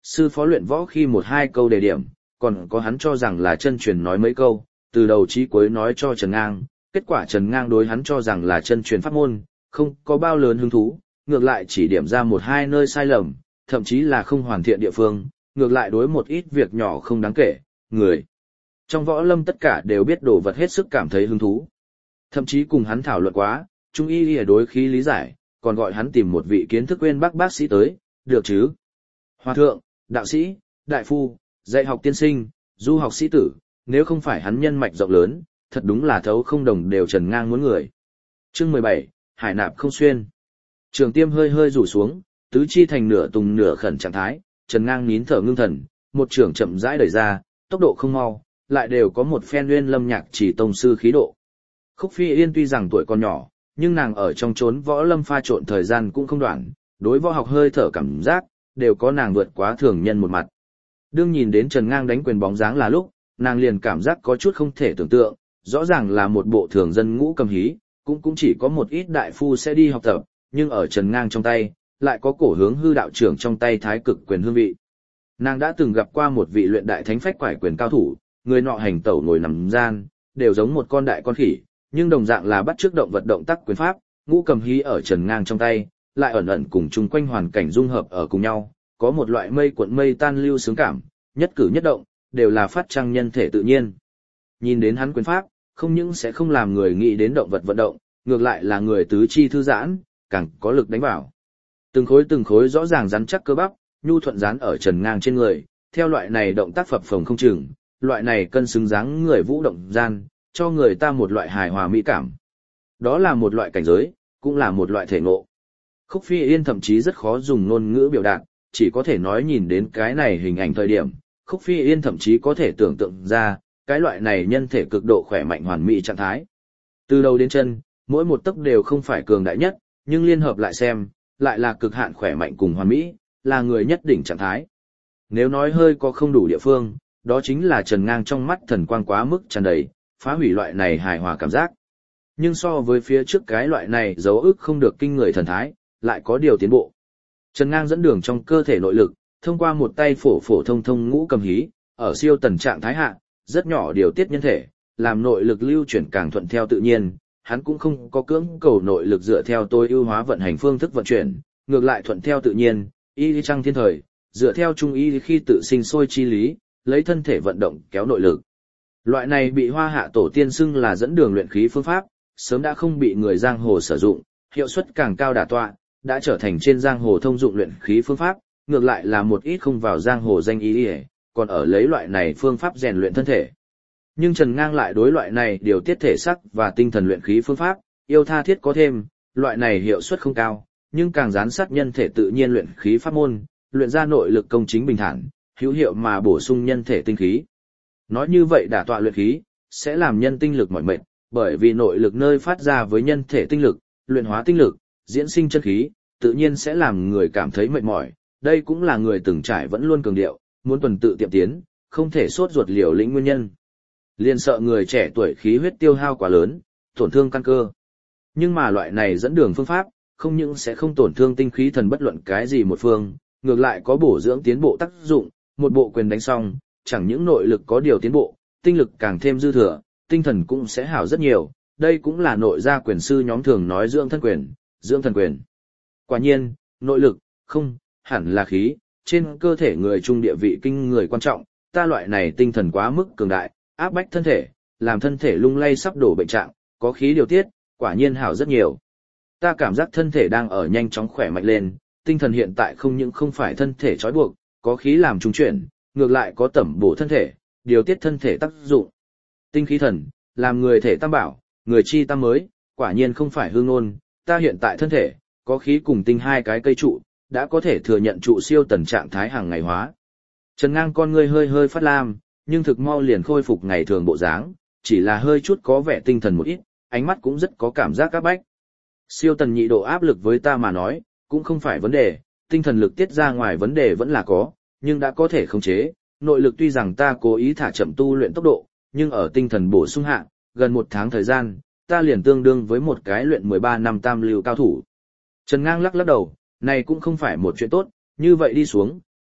sư phó luyện võ khi một hai câu đề điểm, còn có hắn cho rằng là chân truyền nói mấy câu, từ đầu chí cuối nói cho Trần Ngang, kết quả Trần Ngang đối hắn cho rằng là chân truyền pháp môn, không có bao lớn hứng thú, ngược lại chỉ điểm ra một hai nơi sai lầm, thậm chí là không hoàn thiện địa phương, ngược lại đối một ít việc nhỏ không đáng kể, người. Trong võ lâm tất cả đều biết đồ vật hết sức cảm thấy hứng thú. Thậm chí cùng hắn thảo luận quá, trung y ở đối khí lý giải, còn gọi hắn tìm một vị kiến thức quên bác sĩ tới, được chứ? Hòa thượng, đạo sĩ, đại phu, dạy học tiên sinh, du học sĩ tử, nếu không phải hắn nhân mạch rộng lớn, thật đúng là thấu không đồng đều Trần Ngang muốn người. Chương 17, Hải nạp không xuyên. Trường Tiêm hơi hơi rủ xuống, tứ chi thành nửa tùng nửa khẩn trạng thái, Trần Ngang nín thở ngưng thần, một trường chậm rãi đẩy ra, tốc độ không mau, lại đều có một phen nguyên lâm nhạc chỉ tông sư khí độ. Khúc Phi Yên tuy rằng tuổi còn nhỏ, nhưng nàng ở trong chốn võ lâm pha trộn thời gian cũng không đoạn, đối võ học hơi thở cảm giác, đều có nàng vượt quá thường nhân một mặt. Đương nhìn đến Trần Ngang đánh quyền bóng dáng là lúc, nàng liền cảm giác có chút không thể tưởng tượng, rõ ràng là một bộ thường dân ngũ cầm hí, cũng chỉ có một ít đại phu sẽ đi học tập, nhưng ở Trần Ngang trong tay, lại có cổ hướng hư đạo trưởng trong tay thái cực quyền hương vị. Nàng đã từng gặp qua một vị luyện đại thánh phách quải quyền cao thủ, người nọ hành tẩu ngồi nằm gian, đều giống một con đại con khỉ, nhưng đồng dạng là bắt chước động vật động tác quyền pháp, ngũ cầm hí ở Trần Ngang trong tay, lại ẩn ẩn cùng chung quanh hoàn cảnh dung hợp ở cùng nhau, có một loại mây cuộn mây tan lưu sướng cảm, nhất cử nhất động, đều là phát trăng nhân thể tự nhiên. Nhìn đến hắn quyền pháp, không những sẽ không làm người nghĩ đến động vật vận động, ngược lại là người tứ chi thư giãn, càng có lực đánh vào. Từng khối rõ ràng rắn chắc cơ bắp, nhu thuận dán ở Trần Ngang trên người, theo loại này động tác phập phồng không chừng, loại này cân xứng dáng người vũ động gian, cho người ta một loại hài hòa mỹ cảm. Đó là một loại cảnh giới, cũng là một loại thể ngộ. Khúc Phi Yên thậm chí rất khó dùng ngôn ngữ biểu đạt, chỉ có thể nói nhìn đến cái này hình ảnh thời điểm, Khúc Phi Yên thậm chí có thể tưởng tượng ra, cái loại này nhân thể cực độ khỏe mạnh hoàn mỹ trạng thái. Từ đầu đến chân, mỗi một tấc đều không phải cường đại nhất, nhưng liên hợp lại xem, lại là cực hạn khỏe mạnh cùng hoàn mỹ, là người nhất đỉnh trạng thái. Nếu nói hơi có không đủ địa phương, đó chính là Trần Ngang trong mắt thần quang quá mức tràn đầy, phá hủy loại này hài hòa cảm giác. Nhưng so với phía trước cái loại này dấu ức không được kinh người thần thái, lại có điều tiến bộ. Trần Ngang dẫn đường trong cơ thể nội lực, thông qua một tay phổ thông thông ngũ cầm hí, ở siêu tần trạng thái hạ, rất nhỏ điều tiết nhân thể, làm nội lực lưu chuyển càng thuận theo tự nhiên, hắn cũng không có cưỡng cầu nội lực dựa theo tối ưu hóa vận hành phương thức vận chuyển, ngược lại thuận theo tự nhiên, y lý trăng thiên thời, dựa theo trung y khi tự sinh sôi chi lý, lấy thân thể vận động kéo nội lực. Loại này bị Hoa Hạ tổ tiên xưng là dẫn đường luyện khí phương pháp, sớm đã không bị người giang hồ sử dụng, hiệu suất càng cao đả tọa, đã trở thành trên giang hồ thông dụng luyện khí phương pháp, ngược lại là một ít không vào giang hồ danh ý, còn ở lấy loại này phương pháp rèn luyện thân thể. Nhưng Trần Ngang lại đối loại này điều tiết thể sắc và tinh thần luyện khí phương pháp, yêu tha thiết có thêm, loại này hiệu suất không cao, nhưng càng gián sát nhân thể tự nhiên luyện khí pháp môn, luyện ra nội lực công chính bình thản, hữu hiệu mà bổ sung nhân thể tinh khí. Nói như vậy đả tọa luyện khí, sẽ làm nhân tinh lực mỏi mệt, bởi vì nội lực nơi phát ra với nhân thể tinh lực, luyện hóa tinh lực, diễn sinh chân khí, tự nhiên sẽ làm người cảm thấy mệt mỏi. Đây cũng là người từng trải vẫn luôn cường điệu, muốn tuần tự tiệm tiến, không thể sốt ruột liều lĩnh nguyên nhân. Liên sợ người trẻ tuổi khí huyết tiêu hao quá lớn, tổn thương căn cơ. Nhưng mà loại này dẫn đường phương pháp, không những sẽ không tổn thương tinh khí thần bất luận cái gì một phương, ngược lại có bổ dưỡng tiến bộ tác dụng, một bộ quyền đánh xong, chẳng những nội lực có điều tiến bộ, tinh lực càng thêm dư thừa, tinh thần cũng sẽ hảo rất nhiều, đây cũng là nội gia quyền sư nhóm thường nói dưỡng thân quyền, dưỡng thần quyền. Quả nhiên, nội lực, không, hẳn là khí, trên cơ thể người trung địa vị kinh người quan trọng, ta loại này tinh thần quá mức cường đại, áp bách thân thể, làm thân thể lung lay sắp đổ bệnh trạng, có khí điều tiết, quả nhiên hảo rất nhiều. Ta cảm giác thân thể đang ở nhanh chóng khỏe mạnh lên, tinh thần hiện tại không những không phải thân thể trói buộc, có khí làm trung chuyển, ngược lại có tẩm bổ thân thể, điều tiết thân thể tác dụng. Tinh khí thần, làm người thể tam bảo, người chi tam mới, quả nhiên không phải hư ngôn, ta hiện tại thân thể, có khí cùng tinh hai cái cây trụ, đã có thể thừa nhận trụ siêu tần trạng thái hàng ngày hóa. Trần Ngang con ngươi hơi hơi phát lam, nhưng thực mau liền khôi phục ngày thường bộ dáng, chỉ là hơi chút có vẻ tinh thần một ít, ánh mắt cũng rất có cảm giác áp bách. Siêu tần nhị độ áp lực với ta mà nói, cũng không phải vấn đề, tinh thần lực tiết ra ngoài vấn đề vẫn là có, nhưng đã có thể khống chế, nội lực tuy rằng ta cố ý thả chậm tu luyện tốc độ, nhưng ở tinh thần bổ sung hạ, gần 1 tháng thời gian, ta liền tương đương với một cái luyện 13 năm tam lưu cao thủ. Trần Ngang lắc lắc đầu, này cũng không phải một chuyện tốt, như vậy đi xuống,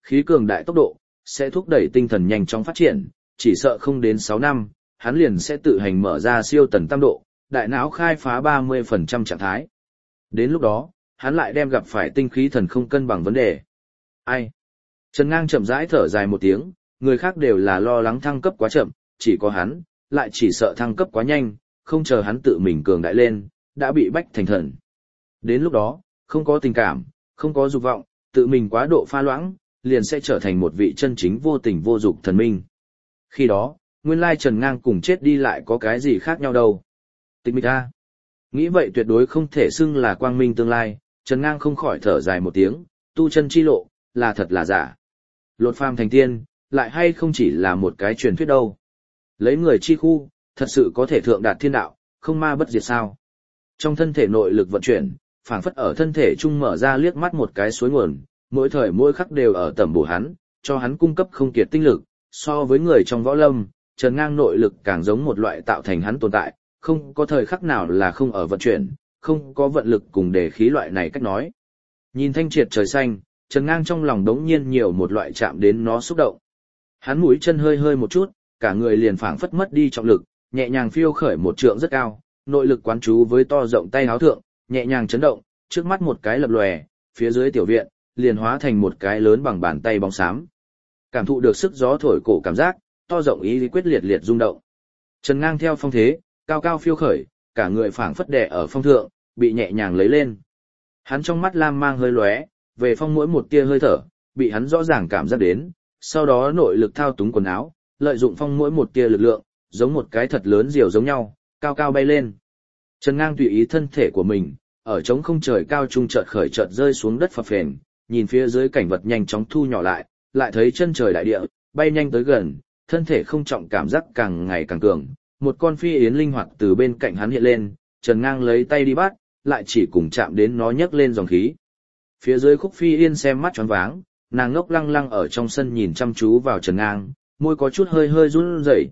khí cường đại tốc độ, sẽ thúc đẩy tinh thần nhanh chóng phát triển, chỉ sợ không đến 6 năm, hắn liền sẽ tự hành mở ra siêu tần tam độ, đại não khai phá 30% trạng thái. Đến lúc đó, hắn lại đem gặp phải tinh khí thần không cân bằng vấn đề. Ai? Trần Ngang chậm rãi thở dài một tiếng, người khác đều là lo lắng thăng cấp quá chậm, chỉ có hắn, lại chỉ sợ thăng cấp quá nhanh, không chờ hắn tự mình cường đại lên, đã bị bách thành thần. Đến lúc đó, không có tình cảm, không có dục vọng, tự mình quá độ pha loãng, liền sẽ trở thành một vị chân chính vô tình vô dục thần minh. Khi đó, nguyên lai Trần Ngang cùng chết đi lại có cái gì khác nhau đâu. Tịch mịch a. Nghĩ vậy tuyệt đối không thể xưng là quang minh tương lai, Trần Ngang không khỏi thở dài một tiếng, tu chân chi lộ, là thật là giả. Lột phàm thành tiên, lại hay không chỉ là một cái truyền thuyết đâu. Lấy người chi khu, thật sự có thể thượng đạt thiên đạo, không ma bất diệt sao. Trong thân thể nội lực vận chuyển, phảng phất ở thân thể trung mở ra liếc mắt một cái suối nguồn, mỗi thời mỗi khắc đều ở tầm bổ hắn, cho hắn cung cấp không kiệt tinh lực, so với người trong võ lâm, Trần Ngang nội lực càng giống một loại tạo thành hắn tồn tại, không có thời khắc nào là không ở vận chuyển, không có vận lực cùng để khí loại này cách nói. Nhìn thanh triệt trời xanh, Trần Ngang trong lòng đống nhiên nhiều một loại chạm đến nó xúc động. Hắn mũi chân hơi hơi một chút, cả người liền phảng phất mất đi trọng lực, nhẹ nhàng phiêu khởi một trượng rất cao, nội lực quán chú với to rộng tay áo thượng, nhẹ nhàng chấn động, trước mắt một cái lập lòe, phía dưới tiểu viện liền hóa thành một cái lớn bằng bàn tay bóng xám. Cảm thụ được sức gió thổi cổ cảm giác, to rộng ý quyết liệt liệt rung động. Trần Ngang theo phong thế, cao cao phiêu khởi, cả người phảng phất đè ở phong thượng, bị nhẹ nhàng lấy lên. Hắn trong mắt lam mang hơi lóe, về phong mỗi một tia hơi thở, bị hắn rõ ràng cảm giác đến, sau đó nội lực thao túng quần áo, lợi dụng phong mỗi một tia lực lượng, giống một cái thật lớn diều giống nhau, cao cao bay lên. Trần Ngang tùy ý thân thể của mình, ở trống không trời cao trung chợt khởi chợt rơi xuống đất phập phền, nhìn phía dưới cảnh vật nhanh chóng thu nhỏ lại thấy chân trời đại địa, bay nhanh tới gần, thân thể không trọng cảm giác càng ngày càng cường. Một con phi yến linh hoạt từ bên cạnh hắn hiện lên, Trần Ngang lấy tay đi bắt, lại chỉ cùng chạm đến nó nhấc lên dòng khí. Phía dưới Khúc Phi Yên xem mắt choáng váng, nàng ngốc lăng lăng ở trong sân nhìn chăm chú vào Trần Ngang, môi có chút hơi hơi run rẩy,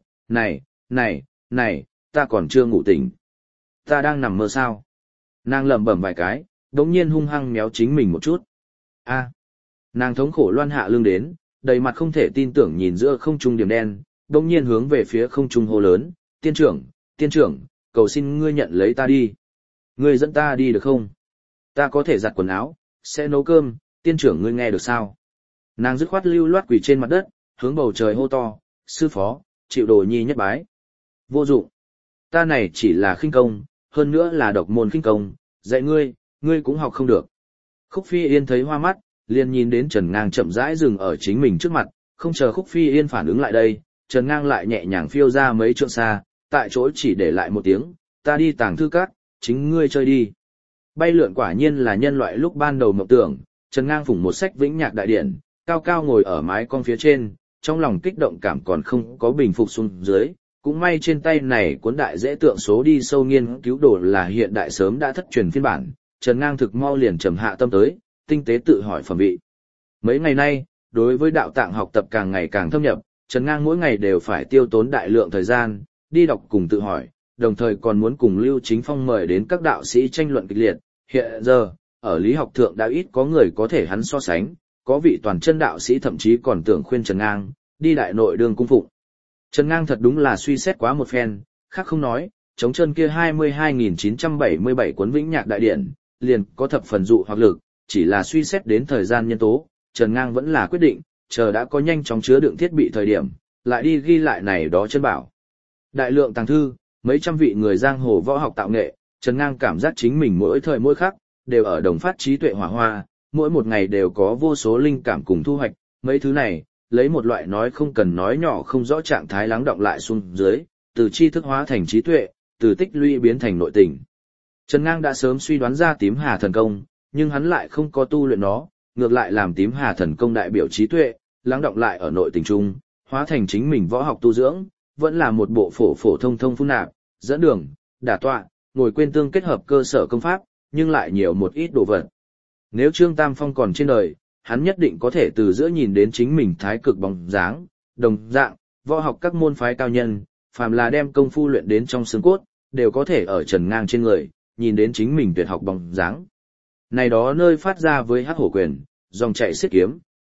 này, ta còn chưa ngủ tỉnh. Ta đang nằm mơ sao? Nàng lẩm bẩm vài cái, đống nhiên hung hăng méo chính mình một chút. Nàng thống khổ loan hạ lưng đến, đầy mặt không thể tin tưởng nhìn giữa không trung điểm đen, đống nhiên hướng về phía không trung hô lớn, tiên trưởng, cầu xin ngươi nhận lấy ta đi. Ngươi dẫn ta đi được không? Ta có thể giặt quần áo, sẽ nấu cơm, tiên trưởng ngươi nghe được sao? Nàng dứt khoát lưu loát quỳ trên mặt đất, hướng bầu trời hô to, sư phó, chịu đồ nhi nhất bái. Vô dụng. Ta này chỉ là khinh công, hơn nữa là độc môn khinh công, dạy ngươi cũng học không được. Khúc Phi Yên thấy hoa mắt, liền nhìn đến Trần Ngang chậm rãi dừng ở chính mình trước mặt, không chờ Khúc Phi Yên phản ứng lại đây, Trần Ngang lại nhẹ nhàng phiêu ra mấy trượng xa, tại chỗ chỉ để lại một tiếng, ta đi tàng thư các, chính ngươi chơi đi. Bay lượn quả nhiên là nhân loại lúc ban đầu mộng tưởng, Trần Ngang phủng một sách vĩnh nhạc đại điển, cao cao ngồi ở mái cong phía trên, trong lòng kích động cảm còn không có bình phục xuống dưới, cũng may trên tay này cuốn đại dễ tượng số đi sâu nghiên cứu đồ là hiện đại sớm đã thất truyền phiên bản, Trần Ngang thực mau liền trầm hạ tâm tới, tinh tế tự hỏi phẩm vị. Mấy ngày nay, đối với đạo tạng học tập càng ngày càng thâm nhập, Trần Ngang mỗi ngày đều phải tiêu tốn đại lượng thời gian, đi đọc cùng tự hỏi, đồng thời còn muốn cùng Lưu Chính Phong mời đến các đạo sĩ tranh luận kịch liệt. Hiện giờ, ở lý học thượng đã ít có người có thể hắn so sánh, có vị toàn chân đạo sĩ thậm chí còn tưởng khuyên Trần Ngang đi đại nội đường cung phụng. Trần Ngang thật đúng là suy xét quá một phen, khác không nói, chống chân kia 22.977 cuốn vĩnh nhạc đại điển, liền có thập phần dụ hoặc lực, chỉ là suy xét đến thời gian nhân tố, Trần Ngang vẫn là quyết định, chờ đã có nhanh chóng chứa đựng thiết bị thời điểm, lại đi ghi lại này đó chân bảo. Đại lượng tàng thư, mấy trăm vị người giang hồ võ học tạo nghệ, Trần Ngang cảm giác chính mình mỗi thời mỗi khắc, đều ở đồng phát trí tuệ hỏa hoa, mỗi một ngày đều có vô số linh cảm cùng thu hoạch, mấy thứ này, lấy một loại nói không cần nói nhỏ không rõ trạng thái lắng đọng lại xuống dưới, từ tri thức hóa thành trí tuệ, từ tích lũy biến thành nội tình. Trần Ngang đã sớm suy đoán ra tím hà thần công, nhưng hắn lại không có tu luyện nó, ngược lại làm tím hà thần công đại biểu trí tuệ, lắng đọng lại ở nội tình trung, hóa thành chính mình võ học tu dưỡng, vẫn là một bộ phổ thông phun nạp, dẫn đường, đả tọa, ngồi quên tương kết hợp cơ sở công pháp, nhưng lại nhiều một ít đồ vật. Nếu Trương Tam Phong còn trên đời, hắn nhất định có thể từ giữa nhìn đến chính mình thái cực bóng dáng, đồng dạng, võ học các môn phái cao nhân, phàm là đem công phu luyện đến trong xương cốt, đều có thể ở Trần Ngang trên người, nhìn đến chính mình tuyệt học bóng dáng. Này đó nơi phát ra với hắc hổ quyền, dòng chạy xiết kiếm,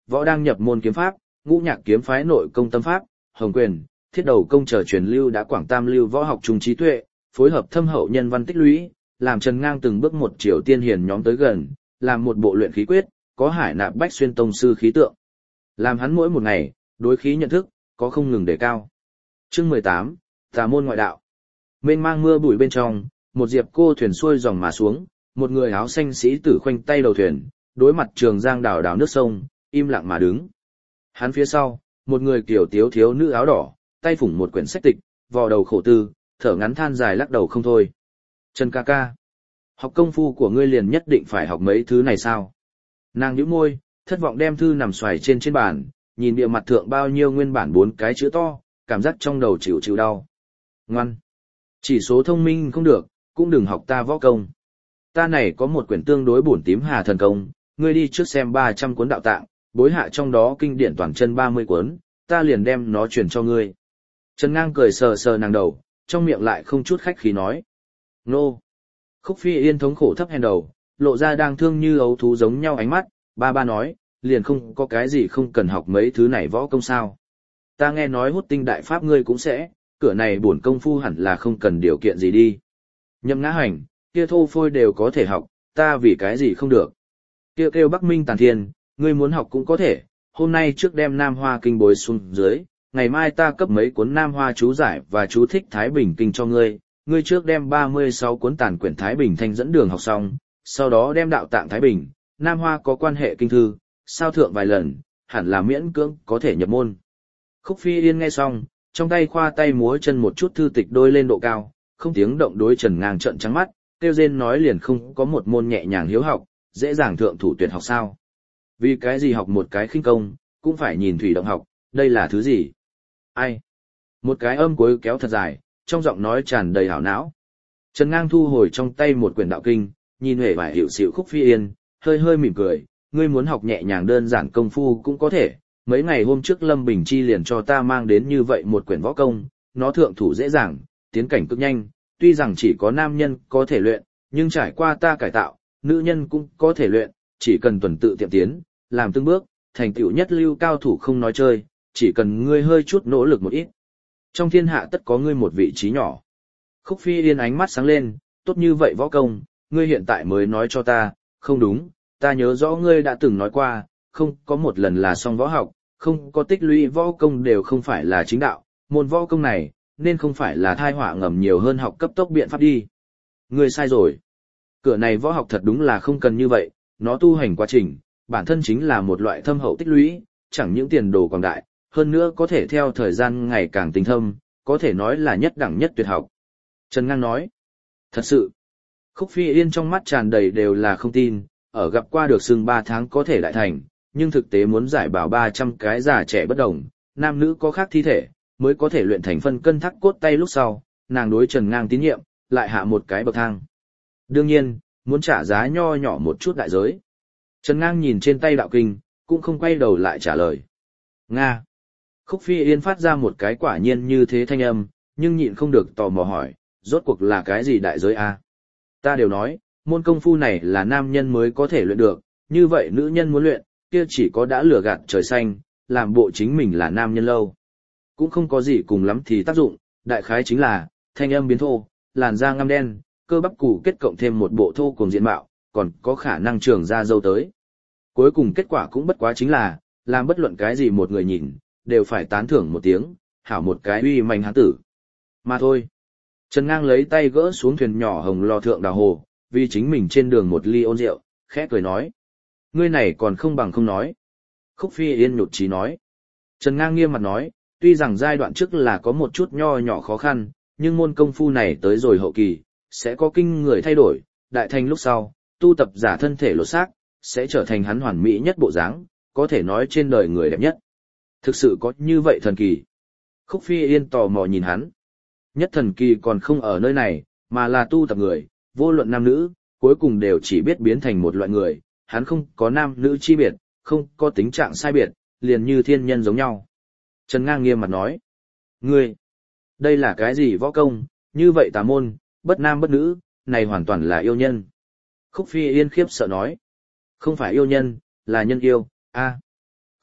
võ đang nhập môn kiếm pháp, ngũ nhạc kiếm phái nội công tâm pháp, hồng quyền, thiết đầu công trở truyền lưu đã quảng tam lưu võ học trung trí tuệ, phối hợp thâm hậu nhân văn tích lũy, làm Trần Ngang từng bước một chiều tiên hiền nhóm tới gần, làm một bộ luyện khí quyết, có hải nạp bách xuyên tông sư khí tượng. Làm hắn mỗi một ngày, đối khí nhận thức, có không ngừng đề cao. Chương 18, Tà môn ngoại đạo. Mênh mang mưa bụi bên trong, một diệp cô thuyền xuôi dòng mà xuống, một người áo xanh sĩ tử khoanh tay đầu thuyền, đối mặt trường giang đảo đảo nước sông, im lặng mà đứng. Hắn phía sau, một người kiểu tiếu thiếu nữ áo đỏ, tay phủng một quyển sách tịch, vò đầu khổ tư, thở ngắn than dài lắc đầu không thôi. Trần ca ca, học công phu của ngươi liền nhất định phải học mấy thứ này sao? Nàng nhíu môi, thất vọng đem thư nằm xoài trên bàn, nhìn bìa mặt thượng bao nhiêu nguyên bản 4 cái chữ to, cảm giác trong đầu chịu chịu đau. Ngoan, chỉ số thông minh không được, cũng đừng học ta võ công. Ta này có một quyển tương đối bổn tím hà thần công, ngươi đi trước xem 300 cuốn đạo tạng, bối hạ trong đó kinh điển toàn chân 30 cuốn, ta liền đem nó truyền cho ngươi. Trần Ngang cười sờ sờ nàng đầu, trong miệng lại không chút khách khí nói. Nô! Khúc Phi Yên thống khổ thấp hèn đầu, lộ ra đang thương như ấu thú giống nhau ánh mắt, ba nói, liền không có cái gì không cần học mấy thứ này võ công sao. Ta nghe nói hút tinh đại pháp ngươi cũng sẽ, cửa này bổn công phu hẳn là không cần điều kiện gì đi. Nhậm Ngã Hành, kia thô phôi đều có thể học, ta vì cái gì không được. Kia kêu Bắc Minh Tàn Thiên, ngươi muốn học cũng có thể, hôm nay trước đem Nam Hoa kinh bối xuống dưới, ngày mai ta cấp mấy cuốn Nam Hoa chú giải và chú thích Thái Bình kinh cho ngươi, ngươi trước đem 36 cuốn tàn quyển Thái Bình thanh dẫn đường học xong, sau đó đem đạo tạng Thái Bình, Nam Hoa có quan hệ kinh thư, sao thượng vài lần, hẳn là miễn cưỡng có thể nhập môn. Khúc Phi Yên nghe xong, trong tay khoa tay múa chân một chút thư tịch đôi lên độ cao, không tiếng động đối Trần Ngang trợn trắng mắt, kêu rên nói liền không có một môn nhẹ nhàng hiếu học, dễ dàng thượng thủ tuyệt học sao. Vì cái gì học một cái khinh công, cũng phải nhìn thủy động học, đây là thứ gì? Ai? Một cái âm cuối kéo thật dài, trong giọng nói tràn đầy hảo não. Trần Ngang thu hồi trong tay một quyển đạo kinh, nhìn hề vải hiệu xịu Khúc Phi Yên, hơi hơi mỉm cười, ngươi muốn học nhẹ nhàng đơn giản công phu cũng có thể, mấy ngày hôm trước Lâm Bình Chi liền cho ta mang đến như vậy một quyển võ công, nó thượng thủ dễ dàng, tiến cảnh cực nhanh, tuy rằng chỉ có nam nhân có thể luyện, nhưng trải qua ta cải tạo, nữ nhân cũng có thể luyện, chỉ cần tuần tự tiệm tiến, làm từng bước, thành tựu nhất lưu cao thủ không nói chơi, chỉ cần ngươi hơi chút nỗ lực một ít. Trong thiên hạ tất có ngươi một vị trí nhỏ. Khúc Phi Yên ánh mắt sáng lên, tốt như vậy võ công, ngươi hiện tại mới nói cho ta, không đúng, ta nhớ rõ ngươi đã từng nói qua, không có một lần là xong võ học, không có tích lũy võ công đều không phải là chính đạo, môn võ công này, nên không phải là thai họa ngầm nhiều hơn học cấp tốc biện pháp đi. Ngươi sai rồi. Cửa này võ học thật đúng là không cần như vậy, nó tu hành quá trình, bản thân chính là một loại thâm hậu tích lũy, chẳng những tiền đồ quảng đại, hơn nữa có thể theo thời gian ngày càng tinh thâm, có thể nói là nhất đẳng nhất tuyệt học. Trần Ngang nói, thật sự, Khúc Phi Yên trong mắt tràn đầy đều là không tin, ở gặp qua được sừng 3 tháng có thể đại thành, nhưng thực tế muốn giải bảo 300 cái già trẻ bất đồng, nam nữ có khác thi thể, mới có thể luyện thành phân cân thắt cốt tay lúc sau, nàng đối Trần Ngang tín nhiệm, lại hạ một cái bậc thang. Đương nhiên, muốn trả giá nho nhỏ một chút đại giới. Trần Ngang nhìn trên tay đạo kinh, cũng không quay đầu lại trả lời. Nga. Khúc Phi Yên phát ra một cái quả nhiên như thế thanh âm, nhưng nhịn không được tò mò hỏi, rốt cuộc là cái gì đại giới a? Ta đều nói, môn công phu này là nam nhân mới có thể luyện được, như vậy nữ nhân muốn luyện, kia chỉ có đã lừa gạt trời xanh, làm bộ chính mình là nam nhân lâu. Cũng không có gì cùng lắm thì tác dụng, đại khái chính là, thanh âm biến thô, làn da ngăm đen, cơ bắp củ kết cộng thêm một bộ thô cùng diện mạo, còn có khả năng trường ra dâu tới. Cuối cùng kết quả cũng bất quá chính là, làm bất luận cái gì một người nhìn, đều phải tán thưởng một tiếng, hảo một cái uy manh hán tử. Mà thôi. Trần Ngang lấy tay gỡ xuống thuyền nhỏ hồng lò thượng đào hồ, vì chính mình trên đường một ly ôn rượu, khẽ cười nói. Ngươi này còn không bằng không nói. Khúc Phi Yên nhụt chí nói. Trần Ngang nghiêm mặt nói, tuy rằng giai đoạn trước là có một chút nho nhỏ khó khăn, nhưng môn công phu này tới rồi hậu kỳ, sẽ có kinh người thay đổi, đại thành lúc sau, tu tập giả thân thể lột xác, sẽ trở thành hắn hoàn mỹ nhất bộ dáng, có thể nói trên đời người đẹp nhất. Thực sự có như vậy thần kỳ. Khúc Phi Yên tò mò nhìn hắn. Nhất thần kỳ còn không ở nơi này, mà là tu tập người, vô luận nam nữ, cuối cùng đều chỉ biết biến thành một loại người, hắn không có nam nữ chi biệt, không có tính trạng sai biệt, liền như thiên nhân giống nhau. Trần Ngang nghiêm mặt nói. Ngươi, đây là cái gì võ công, như vậy tà môn, bất nam bất nữ, này hoàn toàn là yêu nhân. Khúc Phi Yên khiếp sợ nói. Không phải yêu nhân, là nhân yêu, a.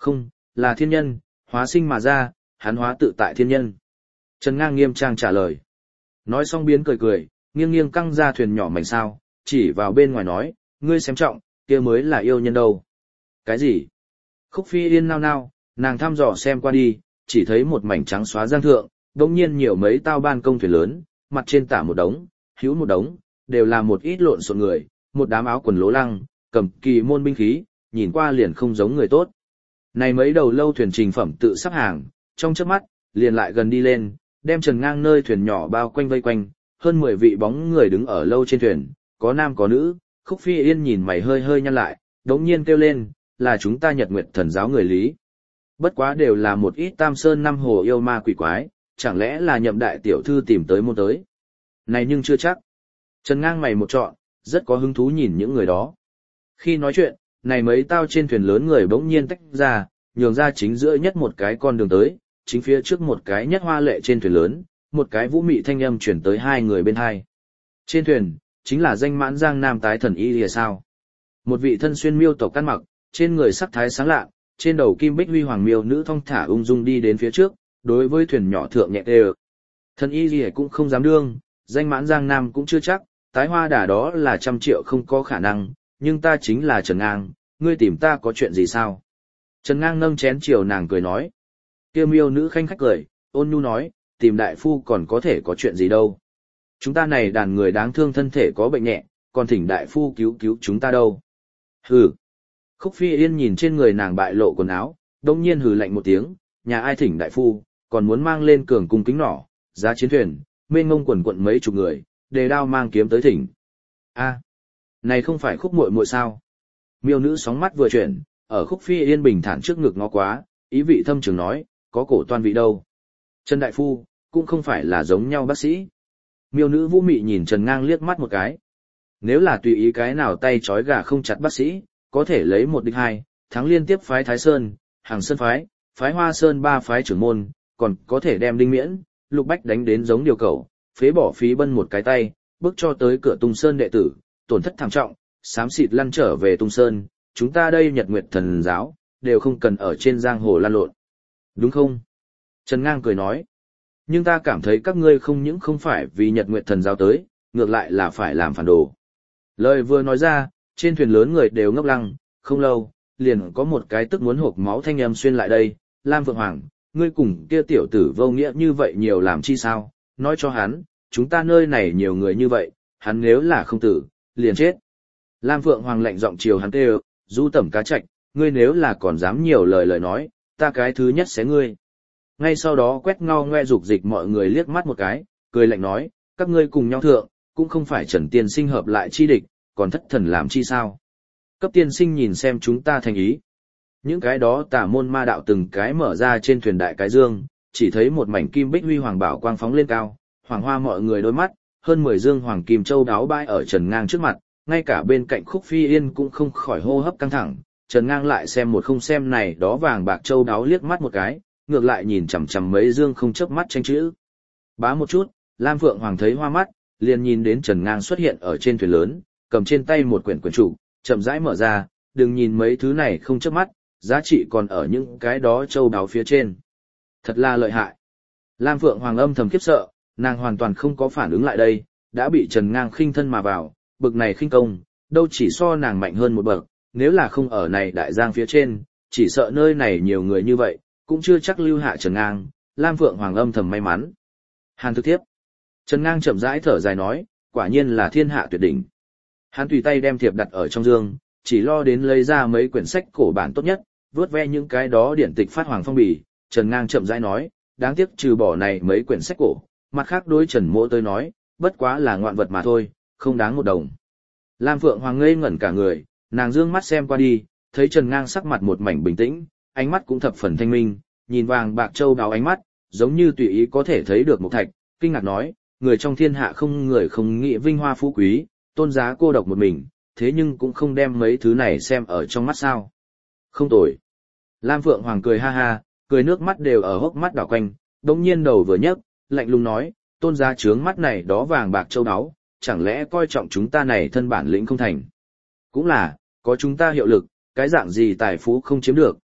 Không, là thiên nhân, hóa sinh mà ra, hắn hóa tự tại thiên nhân. Trần Ngang nghiêm trang trả lời. Nói xong biến cười cười, nghiêng nghiêng căng ra thuyền nhỏ mảnh sao, chỉ vào bên ngoài nói, ngươi xem trọng, kia mới là yêu nhân đâu. Cái gì? Khúc Phi Yên nao nao, nàng thăm dò xem qua đi, chỉ thấy một mảnh trắng xóa giang thượng, đống nhiên nhiều mấy tao ban công thuyền lớn, mặt trên tả một đống, hữu một đống, đều là một ít lộn xộn người, một đám áo quần lố lăng, cầm kỳ môn binh khí, nhìn qua liền không giống người tốt. Này mấy đầu lâu thuyền trình phẩm tự sắp hàng, trong chớp mắt, liền lại gần đi lên, đem Trần Ngang nơi thuyền nhỏ bao quanh vây quanh, hơn 10 vị bóng người đứng ở lâu trên thuyền, có nam có nữ. Khúc Phi Yên nhìn mày hơi hơi nhăn lại, đống nhiên kêu lên, là chúng ta Nhật Nguyệt Thần giáo người Lý. Bất quá đều là một ít Tam Sơn năm hồ yêu ma quỷ quái, chẳng lẽ là Nhậm đại tiểu thư tìm tới môn tới. Này nhưng chưa chắc. Trần Ngang mày một trọn, rất có hứng thú nhìn những người đó. Khi nói chuyện, này mấy tao trên thuyền lớn người bỗng nhiên tách ra, nhường ra chính giữa nhất một cái con đường tới, chính phía trước một cái nhất hoa lệ trên thuyền lớn, một cái vũ mị thanh âm chuyển tới hai người bên hai. Trên thuyền, chính là danh mãn giang nam tái thần y lìa sao. Một vị thân xuyên miêu tộc căn mặc, trên người sắc thái sáng lạ, trên đầu kim bích huy hoàng miêu nữ thong thả ung dung đi đến phía trước, đối với thuyền nhỏ thượng nhẹ đều. Thần y lìa cũng không dám đương, danh mãn giang nam cũng chưa chắc, tái hoa đả đó là 100 triệu không có khả năng, nhưng ta chính là Trần Ngang, ngươi tìm ta có chuyện gì sao? Trần Ngang nâng chén chiều nàng cười nói. Kia miêu nữ khanh khách cười, ôn nhu nói, tìm đại phu còn có thể có chuyện gì đâu. Chúng ta này đàn người đáng thương thân thể có bệnh nhẹ, còn thỉnh đại phu cứu cứu chúng ta đâu. Hừ. Khúc Phi Yên nhìn trên người nàng bại lộ quần áo, đông nhiên hừ lạnh một tiếng, nhà ai thỉnh đại phu, còn muốn mang lên cường cung kính nỏ, giá chiến thuyền, mênh ngông quần quận mấy chục người, đề đao mang kiếm tới thỉnh. A, này không phải Khúc muội muội sao? Miêu nữ sóng mắt vừa chuyển, ở Khúc Phi Yên bình thản trước ngực ngó quá, ý vị thâm trường nói, có cổ toan vị đâu. Trần đại phu, cũng không phải là giống nhau bác sĩ. Miêu nữ vũ mị nhìn Trần Ngang liếc mắt một cái. Nếu là tùy ý cái nào tay trói gà không chặt bác sĩ, có thể lấy một địch hai, thắng liên tiếp phái Thái Sơn, Hàng Sơn phái Hoa Sơn 3 phái trưởng môn, còn có thể đem Đinh Miễn, Lục Bách đánh đến giống điều cẩu, phế bỏ phí bân một cái tay, bước cho tới cửa Tung Sơn đệ tử, tổn thất thảm trọng, xám xịt lăn trở về Tung Sơn, chúng ta đây Nhật Nguyệt Thần giáo, đều không cần ở trên giang hồ lan lộn. Đúng không? Trần Ngang cười nói. Nhưng ta cảm thấy các ngươi không những không phải vì Nhật Nguyệt Thần giáo tới, ngược lại là phải làm phản đồ. Lời vừa nói ra, trên thuyền lớn người đều ngốc lăng, không lâu, liền có một cái tức muốn hộc máu thanh âm xuyên lại đây, Lam Phượng Hoàng, ngươi cùng kia tiểu tử vô nghĩa như vậy nhiều làm chi sao, nói cho hắn, chúng ta nơi này nhiều người như vậy, hắn nếu là không tử, liền chết. Lam Phượng Hoàng lạnh giọng chiều hắn kêu, Du Tẩm Cá Trạch, ngươi nếu là còn dám nhiều lời nói, ta cái thứ nhất sẽ ngươi. Ngay sau đó quét ngao ngoe dục dịch mọi người liếc mắt một cái, cười lạnh nói, các ngươi cùng nhau thượng, cũng không phải Trần Tiên Sinh hợp lại chi địch, còn thất thần làm chi sao. Cấp tiên sinh nhìn xem chúng ta thành ý. Những cái đó tà môn ma đạo từng cái mở ra trên thuyền đại cái dương, chỉ thấy một mảnh kim bích huy hoàng bảo quang phóng lên cao, hoàng hoa mọi người đôi mắt, hơn 10 dương hoàng kim châu đáo bãi ở Trần Ngang trước mặt, ngay cả bên cạnh Khúc Phi Yên cũng không khỏi hô hấp căng thẳng. Trần Ngang lại xem một không xem này đó vàng bạc châu đáo liếc mắt một cái, ngược lại nhìn chằm chằm mấy dương không chớp mắt tranh chữ. Bá một chút, Lam Phượng Hoàng thấy hoa mắt, liền nhìn đến Trần Ngang xuất hiện ở trên thuyền lớn, cầm trên tay một quyển trục, chậm rãi mở ra, đừng nhìn mấy thứ này không chớp mắt, giá trị còn ở những cái đó châu đáo phía trên. Thật là lợi hại. Lam Phượng Hoàng âm thầm khiếp sợ, nàng hoàn toàn không có phản ứng lại đây, đã bị Trần Ngang khinh thân mà vào, bực này khinh công, đâu chỉ so nàng mạnh hơn một bậc, nếu là không ở này đại giang phía trên, chỉ sợ nơi này nhiều người như vậy, cũng chưa chắc lưu hạ Trần Ngang. Lam Phượng Hoàng âm thầm may mắn. Hàn thực thiếp. Trần Ngang chậm rãi thở dài nói, quả nhiên là thiên hạ tuyệt đỉnh. Hắn tùy tay đem thiệp đặt ở trong dương, chỉ lo đến lấy ra mấy quyển sách cổ bản tốt nhất, vớt ve những cái đó điển tịch phát hoàng phong bì. Trần Ngang chậm rãi nói, đáng tiếc trừ bỏ này mấy quyển sách cổ, mặt khác đối Trần Mỗ tới nói, bất quá là ngoạn vật mà thôi, không đáng một đồng. Lam Phượng Hoàng ngây ngẩn cả người, nàng dương mắt xem qua đi, thấy Trần Ngang sắc mặt một mảnh bình tĩnh, ánh mắt cũng thập phần thanh minh, nhìn vàng bạc châu đáo ánh mắt, giống như tùy ý có thể thấy được một thạch, kinh ngạc nói, người trong thiên hạ không người không nghĩ vinh hoa phú quý, tôn giá cô độc một mình, thế nhưng cũng không đem mấy thứ này xem ở trong mắt sao. Không tồi. Lam Phượng Hoàng cười ha ha, cười nước mắt đều ở hốc mắt đảo quanh, đống nhiên đầu vừa nhấc, lạnh lùng nói, tôn giá trướng mắt này đó vàng bạc châu áo, chẳng lẽ coi trọng chúng ta này thân bản lĩnh không thành. Cũng là, có chúng ta hiệu lực, cái dạng gì tài phú không chiếm được,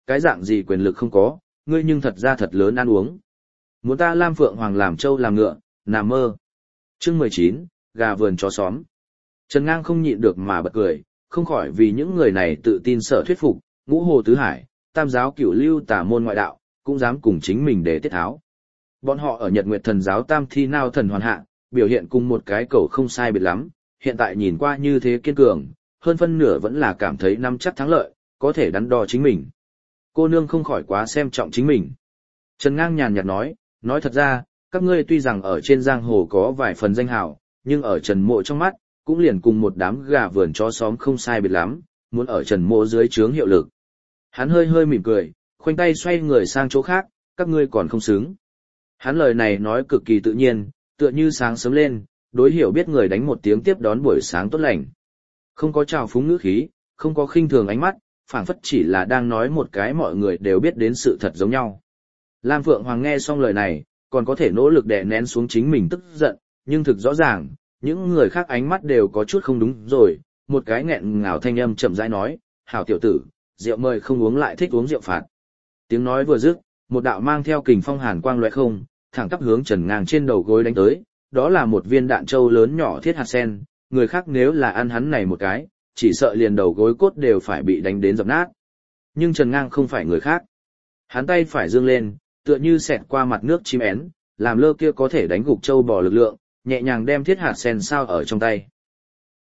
cái dạng gì quyền lực không có, ngươi nhưng thật ra thật lớn ăn uống. Muốn ta Lam Phượng Hoàng làm trâu làm ngựa, nằm mơ. Chương 19, gà vườn chó xóm. Trần Ngang không nhịn được mà bật cười, không khỏi vì những người này tự tin sở thuyết phục, ngũ hồ tứ hải, tam giáo cửu lưu tả môn ngoại đạo, cũng dám cùng chính mình để tiết tháo. Bọn họ ở Nhật Nguyệt Thần giáo tam thi nao thần hoàn hạ, biểu hiện cùng một cái cầu không sai biệt lắm, hiện tại nhìn qua như thế kiên cường, hơn phân nửa vẫn là cảm thấy nắm chắc thắng lợi, có thể đắn đo chính mình. Cô nương không khỏi quá xem trọng chính mình. Trần Ngang nhàn nhạt nói thật ra, các ngươi tuy rằng ở trên giang hồ có vài phần danh hào, nhưng ở Trần Mộ trong mắt, cũng liền cùng một đám gà vườn chó xóm không sai biệt lắm, muốn ở Trần Mộ dưới trướng hiệu lực. Hắn hơi hơi mỉm cười, khoanh tay xoay người sang chỗ khác, các ngươi còn không xứng. Hắn lời này nói cực kỳ tự nhiên, tựa như sáng sớm lên, đối hiểu biết người đánh một tiếng tiếp đón buổi sáng tốt lành. Không có trào phúng ngữ khí, không có khinh thường ánh mắt, phảng phất chỉ là đang nói một cái mọi người đều biết đến sự thật giống nhau. Lam Phượng Hoàng nghe xong lời này, còn có thể nỗ lực đè nén xuống chính mình tức giận, nhưng thực rõ ràng, những người khác ánh mắt đều có chút không đúng rồi, một cái nghẹn ngào thanh âm chậm rãi nói, hảo tiểu tử, rượu mời không uống lại thích uống rượu phạt. Tiếng nói vừa dứt, một đạo mang theo kình phong hàn quang lóe không, thẳng tắp hướng Trần Ngang trên đầu gối đánh tới, đó là một viên đạn châu lớn nhỏ thiết hạt sen, người khác nếu là ăn hắn này một cái, chỉ sợ liền đầu gối cốt đều phải bị đánh đến dập nát. Nhưng Trần Ngang không phải người khác. Hắn tay phải dương lên, tựa như xẹt qua mặt nước chim én, làm lơ kia có thể đánh gục châu bò lực lượng, nhẹ nhàng đem thiết hạt sen sao ở trong tay.